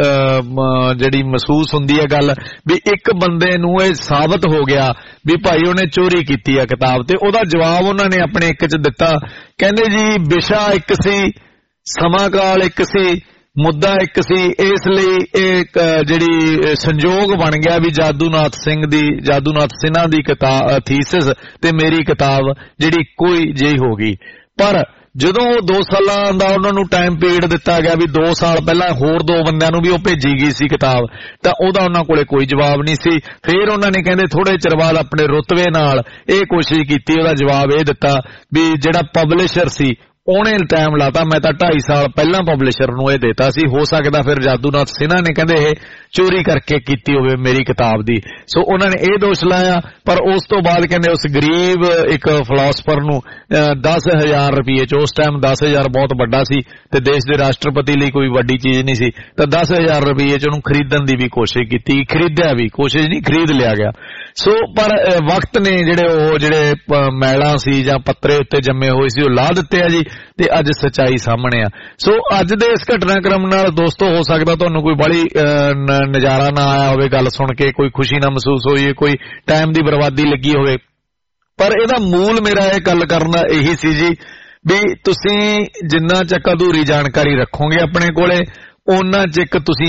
ਜਿਹੜੀ ਮਹਿਸੂਸ ਹੁੰਦੀ ਹੈ ਗੱਲ ਵੀ ਇੱਕ ਬੰਦੇ ਨੂੰ ਇਹ ਸਾਬਤ ਹੋ ਗਿਆ ਵੀ ਭਾਈ ਉਹਨੇ ਚੋਰੀ ਕੀਤੀ ਆ ਕਿਤਾਬ, ਤੇ ਉਹਦਾ ਜਵਾਬ ਉਹਨਾਂ ਨੇ ਆਪਣੇ ਇੱਕ 'ਚ ਦਿੱਤਾ। ਕਹਿੰਦੇ ਜੀ ਵਿਸ਼ਾ ਇੱਕ ਸੀ, ਸਮਾਂ ਕਾਲ ਇੱਕ ਸੀ, ਮੁੱਦਾ ਇੱਕ ਸੀ, ਇਸ ਲਈ ਇਹ ਜਿਹੜੀ ਸੰਜੋਗ ਬਣ ਗਿਆ ਵੀ ਜਾਦੂਨਾਥ ਸਿੰਘ ਦੀ ਜਾਦੂਨਾਥ ਸਿਨਹਾ ਦੀ ਕਿਤਾਬ ਥੀਸਿਸ ਤੇ ਮੇਰੀ ਕਿਤਾਬ ਜਿਹੜੀ ਕੋਈ ਜਿਹੀ ਹੋ ਗਈ। ਪਰ ਜਦੋਂ ਉਹ ਦੋ ਸਾਲਾਂ ਦਾ ਉਹਨਾਂ ਨੂੰ ਟਾਈਮ ਪੀਰੀਅਡ ਦਿੱਤਾ ਗਿਆ ਵੀ ਦੋ ਸਾਲ ਪਹਿਲਾਂ ਹੋਰ ਦੋ ਬੰਦਿਆਂ ਨੂੰ ਵੀ ਉਹ ਭੇਜੀ ਗਈ ਸੀ ਕਿਤਾਬ, ਤਾਂ ਉਹਦਾ ਉਹਨਾਂ ਕੋਲੇ ਕੋਈ ਜਵਾਬ ਨਹੀਂ ਸੀ। ਫਿਰ ਉਹਨਾਂ ਨੇ ਕਹਿੰਦੇ ਥੋੜੇ ਚਿਰ ਬਾਅਦ ਆਪਣੇ ਰੁਤਬੇ ਨਾਲ ਇਹ ਕੋਸ਼ਿਸ਼ ਕੀਤੀ, ਉਹਦਾ ਜਵਾਬ ਇਹ ਦਿੱਤਾ ਵੀ ਜਿਹੜਾ ਪਬਲਿਸ਼ਰ ਸੀ ਉਹਨੇ ਟਾਈਮ ਲਾਤਾ, ਮੈਂ ਤਾਂ ਢਾਈ ਸਾਲ ਪਹਿਲਾਂ ਪਬਲਿਸ਼ਰ ਨੂੰ ਇਹ ਦੇਤਾ ਸੀ, ਹੋ ਸਕਦਾ ਫਿਰ ਜਾਦੂਨਾਥ ਸਿਨਹਾ ਨੇ ਕਹਿੰਦੇ ਇਹ ਚੋਰੀ ਕਰਕੇ ਕੀਤੀ ਹੋਵੇ ਮੇਰੀ ਕਿਤਾਬ ਦੀ। ਸੋ ਉਹਨਾਂ ਨੇ ਇਹ ਦੋਸ਼ ਲਾਇਆ। ਪਰ ਉਸ ਤੋਂ ਬਾਅਦ ਕਹਿੰਦੇ ਉਸ ਗਰੀਬ ਇੱਕ ਫਿਲਾਸਫਰ ਨੂੰ ਦਸ ਹਜ਼ਾਰ ਰੁਪਈਏ ਚ, ਉਸ ਟਾਈਮ ਦਸ ਹਜ਼ਾਰ ਬਹੁਤ ਵੱਡਾ ਸੀ ਤੇ ਦੇਸ਼ ਦੇ ਰਾਸ਼ਟਰਪਤੀ ਲਈ ਕੋਈ ਵੱਡੀ ਚੀਜ਼ ਨਹੀਂ ਸੀ, ਤਾਂ ਦਸ ਹਜ਼ਾਰ ਰੁਪਈਏ ਚ ਉਹਨੂੰ ਖਰੀਦਣ ਦੀ ਵੀ ਕੋਸ਼ਿਸ਼ ਕੀਤੀ, ਖਰੀਦਿਆ ਵੀ, ਕੋਸ਼ਿਸ਼ ਨਹੀਂ ਖਰੀਦ ਲਿਆ ਗਿਆ। ਸੋ ਪਰ ਵਕਤ ਨੇ ਜਿਹੜੇ ਉਹ ਜਿਹੜੇ ਮੈਲਾਂ ਸੀ ਜਾਂ ਪੱਤਰੇ ਉੱਤੇ ਜੰਮੇ ਹੋਏ ਸੀ ਉਹ ਲਾ ਦਿੱਤੇ ਆ ਜੀ, ਤੇ ਅੱਜ ਸੱਚਾਈ ਸਾਹਮਣੇ ਆ। ਸੋ ਅੱਜ ਦੇ ਇਸ ਘਟਨਾਕ੍ਰਮ ਨਾਲ ਦੋਸਤੋ ਹੋ ਸਕਦਾ ਤੁਹਾਨੂੰ ਕੋਈ ਬੜੀ ਨਜ਼ਾਰਾ ਨਾ ਆਇਆ ਹੋਵੇ ਗੱਲ ਸੁਣ ਕੇ, ਕੋਈ ਖੁਸ਼ੀ ਨਾ ਮਹਿਸੂਸ ਹੋਈ, ਕੋਈ ਟਾਈਮ ਦੀ ਬਰਬਾਦੀ ਲੱਗੀ ਹੋਵੇ, ਪਰ ਇਹਦਾ ਮੂਲ ਮੇਰਾ ਇਹ ਗੱਲ ਕਰਨ ਦਾ ਇਹੀ ਸੀ ਜੀ ਵੀ ਤੁਸੀਂ ਜਿੰਨਾ ਚੱਕ ਅਧੂਰੀ ਜਾਣਕਾਰੀ ਰੱਖੋਗੇ ਆਪਣੇ ਕੋਲੇ, ਉਹਨਾਂ ਚ ਇੱਕ ਤੁਸੀਂ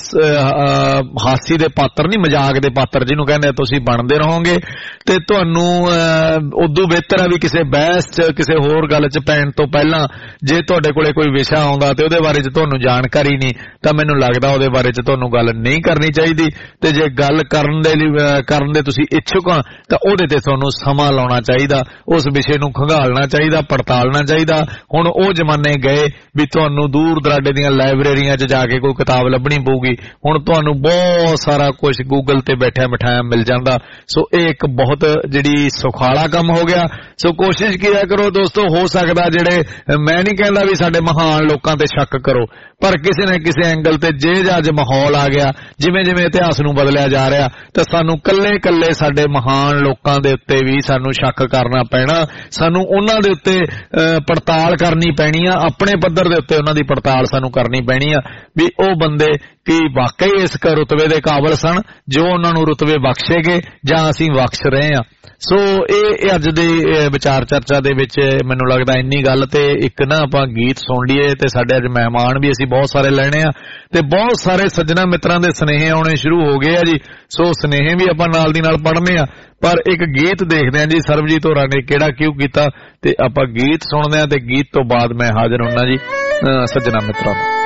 ਹਾਸੀ ਦੇ ਪਾਤਰ ਨਹੀਂ, ਮਜ਼ਾਕ ਦੇ ਪਾਤਰ ਜਿਹਨੂੰ ਕਹਿੰਦੇ ਤੁਸੀਂ ਬਣਦੇ ਰਹੋਗੇ, ਤੇ ਤੁਹਾਨੂੰ ਉਦੋਂ ਬਿਹਤਰ ਆ ਵੀ ਕਿਸੇ ਬਹਿਸ ਚ ਕਿਸੇ ਹੋਰ ਗੱਲ ਚ ਪੈਣ ਤੋਂ ਪਹਿਲਾਂ ਜੇ ਤੁਹਾਡੇ ਕੋਲੇ ਕੋਈ ਵਿਸ਼ਾ ਆਉਂਦਾ ਤੇ ਉਹਦੇ ਬਾਰੇ ਚ ਤੁਹਾਨੂੰ ਜਾਣਕਾਰੀ ਨਹੀਂ, ਤਾਂ ਮੈਨੂੰ ਲੱਗਦਾ ਉਹਦੇ ਬਾਰੇ ਚ ਤੁਹਾਨੂੰ ਗੱਲ ਨਹੀਂ ਕਰਨੀ ਚਾਹੀਦੀ। ਤੇ ਜੇ ਗੱਲ ਕਰਨ ਦੇ ਲਈ ਕਰਨ ਦੇ ਤੁਸੀਂ ਇੱਛੁਕ ਆ ਤਾਂ ਉਹਦੇ ਤੇ ਤੁਹਾਨੂੰ ਸਮਾਂ ਲਾਉਣਾ ਚਾਹੀਦਾ, ਉਸ ਵਿਸ਼ੇ ਨੂੰ ਖੰਗਾਲਣਾ ਚਾਹੀਦਾ, ਪੜਤਾਲਣਾ ਚਾਹੀਦਾ। ਹੁਣ ਉਹ ਜ਼ਮਾਨੇ ਗਏ ਵੀ ਤੁਹਾਨੂੰ ਦੂਰ ਦਰਾਡੇ ਦੀਆਂ ਲਾਇਬ੍ਰੇਰੀਆਂ ਜਾ ਕੇ ਕੋਈ ਕਿਤਾਬ ਲੱਭਣੀ ਪਊਗੀ, ਹੁਣ ਤੁਹਾਨੂੰ ਬਹੁਤ ਸਾਰਾ ਕੁਝ ਗੂਗਲ ਤੇ ਬੈਠਿਆ ਬਿਠਾਇਆ ਮਿਲ ਜਾਂਦਾ। ਸੋ ਇਹ ਇੱਕ ਬਹੁਤ ਜਿਹੜੀ ਸੁਖਾਲਾ ਕੰਮ ਹੋ ਗਿਆ। ਸੋ ਕੋਸ਼ਿਸ਼ ਕੀਤਾ ਕਰੋ ਦੋਸਤੋ, ਹੋ ਸਕਦਾ ਜਿਹੜੇ, ਮੈਂ ਨਹੀਂ ਕਹਿੰਦਾ ਵੀ ਸਾਡੇ ਮਹਾਨ ਲੋਕਾਂ ਤੇ ਸ਼ੱਕ ਕਰੋ, ਪਰ ਕਿਸੇ ਨਾ ਕਿਸੇ ਐਂਗਲ ਤੇ ਜੇ ਅੱਜ ਮਾਹੌਲ ਆ ਗਿਆ, ਜਿਵੇਂ ਜਿਵੇਂ ਇਤਿਹਾਸ ਨੂੰ ਬਦਲਿਆ ਜਾ ਰਿਹਾ, ਤਾਂ ਸਾਨੂੰ ਕੱਲੇ ਕੱਲੇ ਸਾਡੇ ਮਹਾਨ ਲੋਕਾਂ ਦੇ ਉੱਤੇ ਵੀ ਸਾਨੂੰ ਸ਼ੱਕ ਕਰਨਾ ਪੈਣਾ, ਸਾਨੂੰ ਉਹਨਾਂ ਦੇ ਉੱਤੇ ਪੜਤਾਲ ਕਰਨੀ ਪੈਣੀ ਆ, ਆਪਣੇ ਪੱਧਰ ਦੇ ਉੱਤੇ ਉਹਨਾਂ ਦੀ ਪੜਤਾਲ ਸਾਨੂੰ ਕਰਨੀ ਪੈਣੀ ਆ ਵੀ ਉਹ ਬੰਦੇ ਕੀ ਵਾਕਈ ਇਸ ਰੁਤਬੇ ਦੇ ਕਾਬਲ ਸਨ ਜੋ ਉਹਨਾਂ ਨੂੰ ਰੁਤਬੇ ਬਖਸ਼ੇ ਗਏ ਜਾਂ ਅਸੀਂ ਬਖਸ਼ ਰਹੇ ਹਾਂ। ਸੋ ਇਹ ਅੱਜ ਦੇ ਵਿਚਾਰ ਚਰਚਾ ਦੇ ਵਿੱਚ ਮੈਨੂੰ ਲੱਗਦਾ ਇੰਨੀ ਗੱਲ। ਤੇ ਇੱਕ ਨਾ ਆਪਾਂ ਗੀਤ ਸੁਣ ਲਈਏ, ਤੇ ਸਾਡੇ ਅੱਜ ਮਹਿਮਾਨ ਵੀ ਅਸੀਂ ਬਹੁਤ ਸਾਰੇ ਲੈਣੇ ਆ, ਤੇ ਬਹੁਤ ਸਾਰੇ ਸੱਜਣਾ ਮਿੱਤਰਾਂ ਦੇ ਸੁਨੇਹੇ ਆਉਣੇ ਸ਼ੁਰੂ ਹੋ ਗਏ ਆ ਜੀ। ਸੋ ਸੁਨੇਹੇ ਵੀ ਆਪਾਂ ਨਾਲ ਦੀ ਨਾਲ ਪੜ੍ਹਨੇ ਆ, ਪਰ ਇੱਕ ਗੀਤ ਦੇਖਦੇ ਆ ਜੀ ਸਰਬਜੀਤ ਹੋਰਾਂ ਨੇ ਕਿਹੜਾ ਕਿਉਂ ਕੀਤਾ, ਤੇ ਆਪਾਂ ਗੀਤ ਸੁਣਦੇ ਆ, ਤੇ ਗੀਤ ਤੋਂ ਬਾਅਦ ਮੈਂ ਹਾਜ਼ਰ ਹੁੰਨਾ ਜੀ ਸੱਜਣਾ ਮਿੱਤਰਾਂ ਨੂੰ।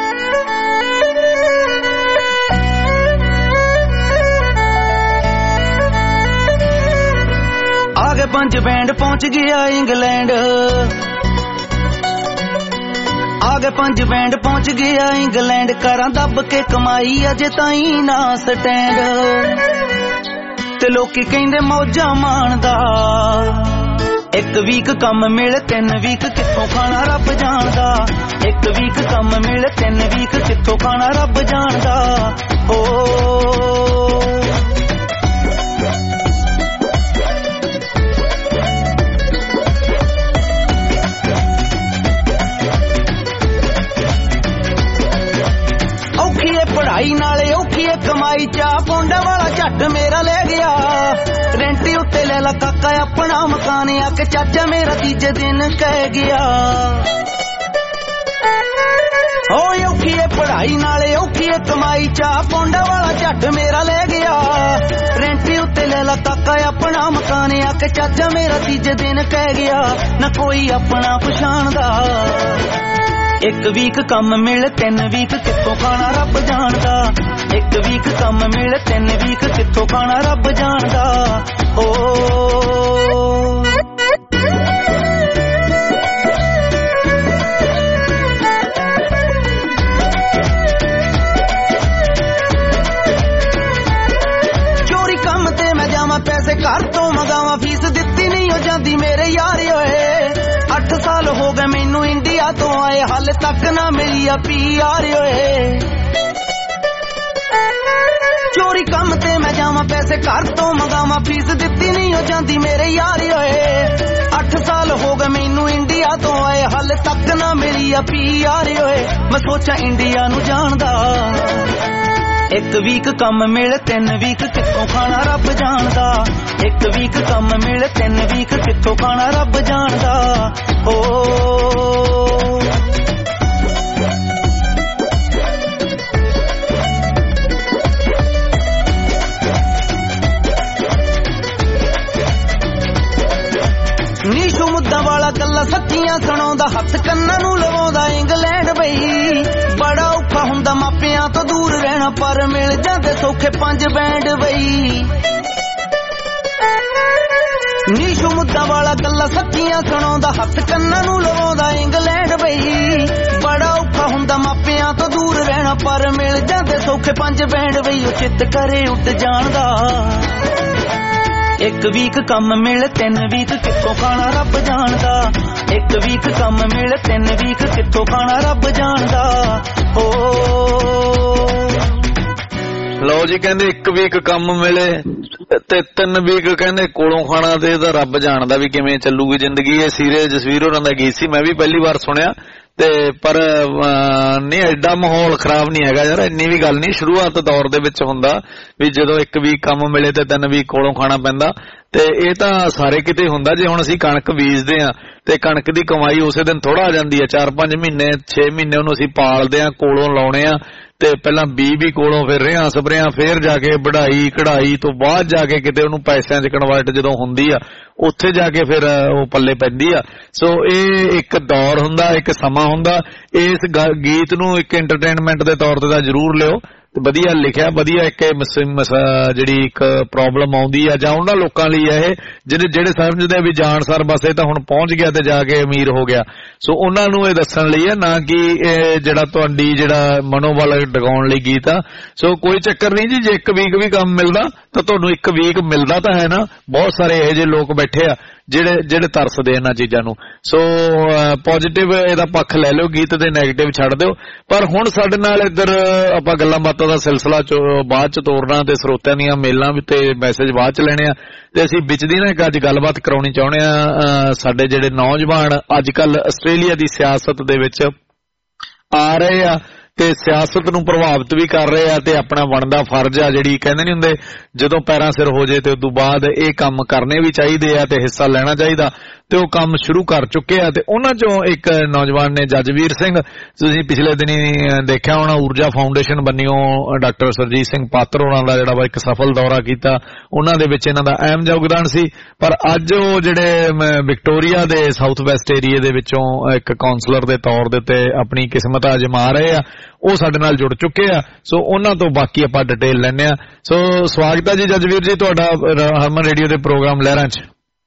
ਆਗੇ ਪੰਜ ਬੈਂਡ ਪਹੁੰਚ ਗਿਆ ਇੰਗਲੈਂਡ, ਆਗੇ ਪੰਜ ਬੈਂਡ ਪਹੁੰਚ ਗਿਆ ਇੰਗਲੈਂਡ, ਕਰਾਂ ਦੱਬ ਕੇ ਕਮਾਈ ਅਜੇ ਤਾਈਂ ਨਾ ਸਟੈਂਡ, ਤੇ ਲੋਕੀ ਕਹਿੰਦੇ ਮੌਜਾਂ ਮਾਣਦਾ, ਇੱਕ ਵੀਕ ਕੰਮ ਮਿਲ ਤਿੰਨ ਵੀਕ ਕਿੱਥੋਂ ਖਾਣਾ ਰੱਬ ਜਾਣਦਾ, ਇੱਕ ਵੀਕ ਕੰਮ ਮਿਲ ਤਿੰਨ ਵੀਕ ਕਿੱਥੋਂ ਖਾਣਾ ਰੱਬ ਜਾਣਦਾ। ਓ ਪੜਾਈ ਨਾਲੇ ਔਖੀ ਏ ਕਮਾਈ, ਚਾਹ ਪੌਂਡਾ ਵਾਲਾ ਝੱਟ ਮੇਰਾ ਲੈ ਗਿਆ, ਰੈਂਟੀ ਉੱਤੇ ਲੈ ਲਾ ਕਾਕਾ ਆਪਣਾ ਮਕਾਨ, ਆ ਕੇ ਚਾਚਾ ਮੇਰਾ ਤੀਜੇ ਦਿਨ ਕਹਿ ਗਿਆ। ਓਏ ਔਖੀ ਏ ਪੜਾਈ ਨਾਲੇ ਔਖੀ ਏ ਕਮਾਈ, ਚਾਹ ਪੌਂਡਾ ਵਾਲਾ ਝੱਟ ਮੇਰਾ ਲੈ ਗਿਆ, ਰੈਂਟੀ ਉੱਤੇ ਲੈ ਲਾ ਕਾਕਾ ਆਪਣਾ ਮਕਾਨ, ਆ ਕੇ ਚਾਚਾ ਮੇਰਾ ਤੀਜੇ ਦਿਨ ਕਹਿ ਗਿਆ। ਨਾ ਕੋਈ ਆਪਣਾ ਪਛਾਣਦਾ, ਇੱਕ ਵੀਕ ਕੰਮ ਮਿਲ ਤਿੰਨ ਵੀਕ ਕਿੱਥੋਂ ਖਾਣਾ ਰੱਬ ਜਾਣਦਾ, ਇੱਕ ਵੀਕ ਕੰਮ ਮਿਲ ਤਿੰਨ ਵੀਕ ਕਿੱਥੋਂ ਖਾਣਾ ਰੱਬ ਜਾਣਦਾ। ਓ ਚੋਰੀ ਕੰਮ ਤੇ ਮੈਂ ਜਾਵਾਂ, ਪੈਸੇ ਘਰ ਤੋਂ ਮੰਗਾਵਾਂ, ਫੀਸ ਦਿੱਤੀ ਨਹੀਂ ਹੋ ਜਾਂਦੀ ਮੇਰੇ ਯਾਰ ਓਏ, ਅੱਠ ਸਾਲ ਹੋ ਗਏ ਮੈਨੂੰ ਇੰਡੀਆ ਤੋਂ ਆਏ, ਹਾਲੇ ਤੱਕ ਨਾ ਮਿਲੀ ਆ ਪੀ ਆਰ ਓਏ, ਚੋਰੀ ਕੰਮ ਤੇ ਮੈਂ ਜਾਵਾਂ, ਪੈਸੇ ਘਰ ਤੋਂ ਮੰਗਾਵਾਂ, ਫੀਸ ਦਿੱਤੀ ਨਹੀਂ ਹੋ ਜਾਂਦੀ ਮੇਰੇ ਯਾਰ ਓਏ, ਅੱਠ ਸਾਲ ਹੋ ਗਏ ਮੈਨੂੰ ਇੰਡੀਆ ਤੋਂ ਆਏ, ਹਾਲੇ ਤੱਕ ਨਾ ਮਿਲੀ ਆ ਪੀ ਆਰ ਓਏ। ਮੈਂ ਸੋਚਾਂ ਇੰਡੀਆ ਨੂੰ ਜਾਣਦਾ, ਇੱਕ ਵੀਕ ਕੰਮ ਮਿਲ ਤਿੰਨ ਵੀਕ ਕਿੱਥੋਂ ਖਾਣਾ ਰੱਬ ਜਾਣਦਾ, ਇੱਕ ਵੀਕ ਕੰਮ ਮਿਲ ਤਿੰਨ ਵੀਕ ਕਿੱਥੋਂ ਖਾਣਾ ਰੱਬ ਜਾਣਦਾ। ਓ ਨੀਸ਼ੂ ਮੁੱਦਾ ਵਾਲਾ ਗੱਲਾਂ ਸੱਚੀਆਂ ਸੁਣਾਉਂਦਾ ਹੱਥ ਕੰਨਾਂ ਨੂੰ ਲਵਾਉਂਦਾ ਇੰਗਲੈਂਡ ਬਈ ਬੜਾ ਔਖਾ ਹੁੰਦਾ ਮਾਪਿਆਂ ਤੋਂ ਦੂਰ ਰਹਿਣਾ ਪਰ ਮਿਲ ਜਾਂਦੇ ਸੌਖੇ ਪੰਜ ਬੈਂਡ ਬਈ ਨੀਸ਼ੂ ਮੁੱਦਾ ਵਾਲਾ ਗੱਲਾਂ ਸੱਚੀਆਂ ਸੁਣਾਉਂਦਾ ਹੱਥ ਕੰਨਾਂ ਨੂੰ ਲਵਾਉਂਦਾ ਇੰਗਲੈਂਡ ਬਈ ਬੜਾ ਔਖਾ ਹੁੰਦਾ ਮਾਪਿਆਂ ਤੋਂ ਦੂਰ ਰਹਿਣਾ ਪਰ ਮਿਲ ਜਾਂਦੇ ਸੌਖੇ ਪੰਜ ਬੈਂਡ ਬਈ ਉਹ ਚਿੱਤ ਕਰੇ ਉੱਡ ਜਾਣ ਦਾ ਇੱਕ ਵੀਕ ਕੰਮ ਮਿਲ ਤਿੰਨ ਵੀਕ ਕਿੱਥੋਂ ਖਾਣਾ ਰੱਬ ਜਾਣਦਾ ਇੱਕ ਵੀਕ ਕੰਮ ਮਿਲ ਤਿੰਨ ਵੀਕ ਕਿੱਥੋਂ ਖਾਣਾ ਰੱਬ ਜਾਣਦਾ ਓ ਲਓ ਜੀ ਕਹਿੰਦੇ ਇੱਕ ਵੀਕ ਕੰਮ ਮਿਲੇ ਤੇ ਤਿੰਨ ਵੀਕ ਕਹਿੰਦੇ ਕੋਲੋਂ ਖਾਣਾ ਤੇ ਇਹਦਾ ਰੱਬ ਜਾਣਦਾ ਵੀ ਕਿਵੇਂ ਚੱਲੂਗੀ ਜ਼ਿੰਦਗੀ। ਇਹ ਸੀਰੇ ਜਸਵੀਰ ਹੋਰਾਂ ਦਾ ਗੀਤ ਸੀ, ਮੈਂ ਵੀ ਪਹਿਲੀ ਵਾਰ ਸੁਣਿਆ ਤੇ ਪਰ ਨਹੀਂ ਐਡਾ ਮਾਹੌਲ ਖਰਾਬ ਨਹੀਂ ਹੈਗਾ ਯਾਰ, ਇੰਨੀ ਵੀ ਗੱਲ ਨਹੀਂ। ਸ਼ੁਰੂਆਤ ਦੌਰ ਦੇ ਵਿੱਚ ਹੁੰਦਾ ਵੀ ਜਦੋਂ ਇੱਕ ਵੀਕ ਕੰਮ ਮਿਲੇ ਤੇ ਤਿੰਨ ਵੀਕ ਕੋਲੋਂ ਖਾਣਾ ਪੈਂਦਾ ਤੇ ਇਹ ਤਾਂ ਸਾਰੇ ਕਿਤੇ ਹੁੰਦਾ। ਜੇ ਹੁਣ ਅਸੀਂ ਕਣਕ ਬੀਜਦੇ ਆ ਤੇ ਕਣਕ ਦੀ ਕਮਾਈ ਉਸੇ ਦਿਨ ਥੋੜਾ ਆ ਜਾਂਦੀ ਹੈ, ਚਾਰ ਪੰਜ ਮਹੀਨੇ ਛੇ ਮਹੀਨੇ ਉਹਨੂੰ ਅਸੀਂ ਪਾਲਦੇ ਆ, ਕੋਲੋਂ ਲਾਉਣੇ ਆ ਤੇ ਪਹਿਲਾਂ ਬੀ ਵੀ ਕੋਲੋਂ ਫਿਰ ਰਿਆਂ ਸਪਰੇਆਂ ਫੇਰ ਜਾ ਕੇ ਵਢਾਈ ਕਢਾਈ ਤੋਂ ਬਾਅਦ ਜਾ ਕੇ ਕਿਤੇ ਉਹਨੂੰ ਪੈਸਿਆਂ 'ਚ ਕਨਵਰਟ ਜਦੋਂ ਹੁੰਦੀ ਆ ਉੱਥੇ ਜਾ ਕੇ ਫਿਰ ਉਹ ਪੱਲੇ ਪੈਂਦੀ ਆ। ਸੋ ਇਹ ਇੱਕ ਦੌਰ ਹੁੰਦਾ, ਇੱਕ ਸਮਾਂ ਹੁੰਦਾ। ਇਸ ਗੀਤ ਨੂੰ ਇੱਕ ਐਂਟਰਟੇਨਮੈਂਟ ਦੇ ਤੌਰ ਤੇ ਤਾਂ ਜ਼ਰੂਰ ਲਿਓ, ਵਧੀਆ ਲਿਖਿਆ, ਵਧੀਆ ਇੱਕ ਜਿਹੜੀ ਇੱਕ ਪ੍ਰੋਬਲਮ ਆਉਂਦੀ ਆ ਜਾਂ ਉਹਨਾਂ ਲੋਕਾਂ ਲਈ ਇਹ ਜਿਹੜੇ ਜਿਹੜੇ ਸਮਝਦੇ ਵੀ ਜਾਣ ਸਰ ਬਸ ਇਹ ਤਾਂ ਹੁਣ ਪਹੁੰਚ ਗਿਆ ਤੇ ਜਾ ਕੇ ਅਮੀਰ ਹੋ ਗਿਆ, ਸੋ ਉਹਨਾਂ ਨੂੰ ਇਹ ਦੱਸਣ ਲਈ ਆ, ਨਾ ਕਿ ਇਹ ਜਿਹੜਾ ਤੁਹਾਡੀ ਜਿਹੜਾ ਮਨੋਬਲ ਡਗਾਉਣ ਲਈ ਗੀਤ ਆ। ਸੋ ਕੋਈ ਚੱਕਰ ਨਹੀਂ ਜੀ, ਜੇ ਇੱਕ ਵੀਕ ਵੀ ਕੰਮ ਮਿਲਦਾ ਤਾਂ ਤੁਹਾਨੂੰ ਇੱਕ ਵੀਕ ਮਿਲਦਾ ਤਾਂ ਹੈ ਨਾ। ਬਹੁਤ ਸਾਰੇ ਇਹੋ ਜਿਹੇ ਲੋਕ ਬੈਠੇ ਆ ਜਿਹੜੇ ਜਿਹੜੇ ਤਰਸਦੇ ਇਹਨਾਂ ਚੀਜ਼ਾਂ ਨੂੰ। ਸੋ ਪੋਜ਼ਿਟਿਵ ਇਹਦਾ ਪੱਖ ਲੈ ਲਿਓ ਗੀਤ ਦੇ, ਨੈਗੇਟਿਵ ਛੱਡ ਦਿਓ। ਪਰ ਹੁਣ ਸਾਡੇ ਨਾਲ ਇੱਧਰ ਆਪਾਂ ਗੱਲਾਂ ਬਾਤਾਂ ਦਾ ਸਿਲਸਿਲਾ ਚ ਬਾਅਦ ਚ ਤੋਰਨਾ ਤੇ ਸਰੋਤਿਆਂ ਦੀਆਂ ਮੇਲਾਂ ਵੀ ਤੇ ਮੈਸੇਜ ਬਾਅਦ ਚ ਲੈਣੇ ਆ ਤੇ ਅਸੀਂ ਵਿੱਚ ਦੀ ਨਾ ਇੱਕ ਅੱਜ ਗੱਲਬਾਤ ਕਰਾਉਣੀ ਚਾਹੁੰਦੇ ਆ। ਸਾਡੇ ਜਿਹੜੇ ਨੌਜਵਾਨ ਅੱਜ ਕੱਲ ਆਸਟ੍ਰੇਲੀਆ ਦੀ ਸਿਆਸਤ ਦੇ ਵਿੱਚ ਆ ਰਹੇ ਆ ਤੇ ਸਿਆਸਤ ਨੂੰ ਪ੍ਰਭਾਵਿਤ ਵੀ ਕਰ ਰਹੇ ਆ ਤੇ ਆਪਣਾ ਬਣਦਾ ਫਰਜ਼ ਆ, ਜਿਹੜੀ ਕਹਿੰਦੇ ਨਹੀਂ ਹੁੰਦੇ ਜਦੋਂ ਪੈਰਾਂ ਸਿਰ ਹੋ ਜੇ ਤੇ ਉਦੋਂ ਬਾਅਦ ਇਹ ਕੰਮ ਕਰਨੇ ਵੀ ਚਾਹੀਦੇ ਆ ਤੇ ਹਿੱਸਾ ਲੈਣਾ ਚਾਹੀਦਾ, ਤੇ ਉਹ ਕੰਮ ਸ਼ੁਰੂ ਕਰ ਚੁੱਕੇ ਆ। ਤੇ ਉਹਨਾਂ ਚੋਂ ਇੱਕ ਨੌਜਵਾਨ ਨੇ ਜੱਜਵੀਰ ਸਿੰਘ, ਤੁਸੀਂ ਪਿਛਲੇ ਦਿਨੀ ਦੇਖਿਆ ਹੋਣਾ, ਊਰਜਾ ਫਾਊਂਡੇਸ਼ਨ ਬੰਨਿਓ ਡਾਕਟਰ ਸਰਜੀਤ ਸਿੰਘ ਪਾਤਰ ਹੋਣਾ ਦਾ ਜਿਹੜਾ ਵਾ ਇੱਕ ਸਫਲ ਦੌਰਾ ਕੀਤਾ, ਉਹਨਾਂ ਦੇ ਵਿੱਚ ਇਹਨਾਂ ਦਾ ਅਹਿਮ ਯੋਗਦਾਨ ਸੀ। ਪਰ ਅੱਜ ਉਹ ਜਿਹੜੇ ਵਿਕਟੋਰੀਆ ਦੇ ਸਾਊਥ ਵੈਸਟ ਏਰੀਏ ਦੇ ਵਿੱਚੋਂ ਇੱਕ ਕਾਉਂਸਲਰ ਦੇ ਤੌਰ ਦੇ ਉੱਤੇ ਆਪਣੀ ਕਿਸਮਤ ਅਜਮਾ ਰਹੇ ਆ, ਉਹ ਸਾਡੇ ਨਾਲ ਜੁੜ ਚੁੱਕੇ ਆ। ਸੋ ਉਹਨਾਂ ਤੋਂ ਬਾਕੀ ਆਪਾਂ ਡਿਟੇਲ ਲੈਣੇ ਆ। ਸੋ ਸਵਾਗਤ ਹੈ ਜੀ ਜੱਜਵੀਰ ਜੀ ਤੁਹਾਡਾ ਹਰਮਨ ਰੇਡੀਓ ਦੇ ਪ੍ਰੋਗਰਾਮ ਲਹਿਰਾਂ 'ਚ।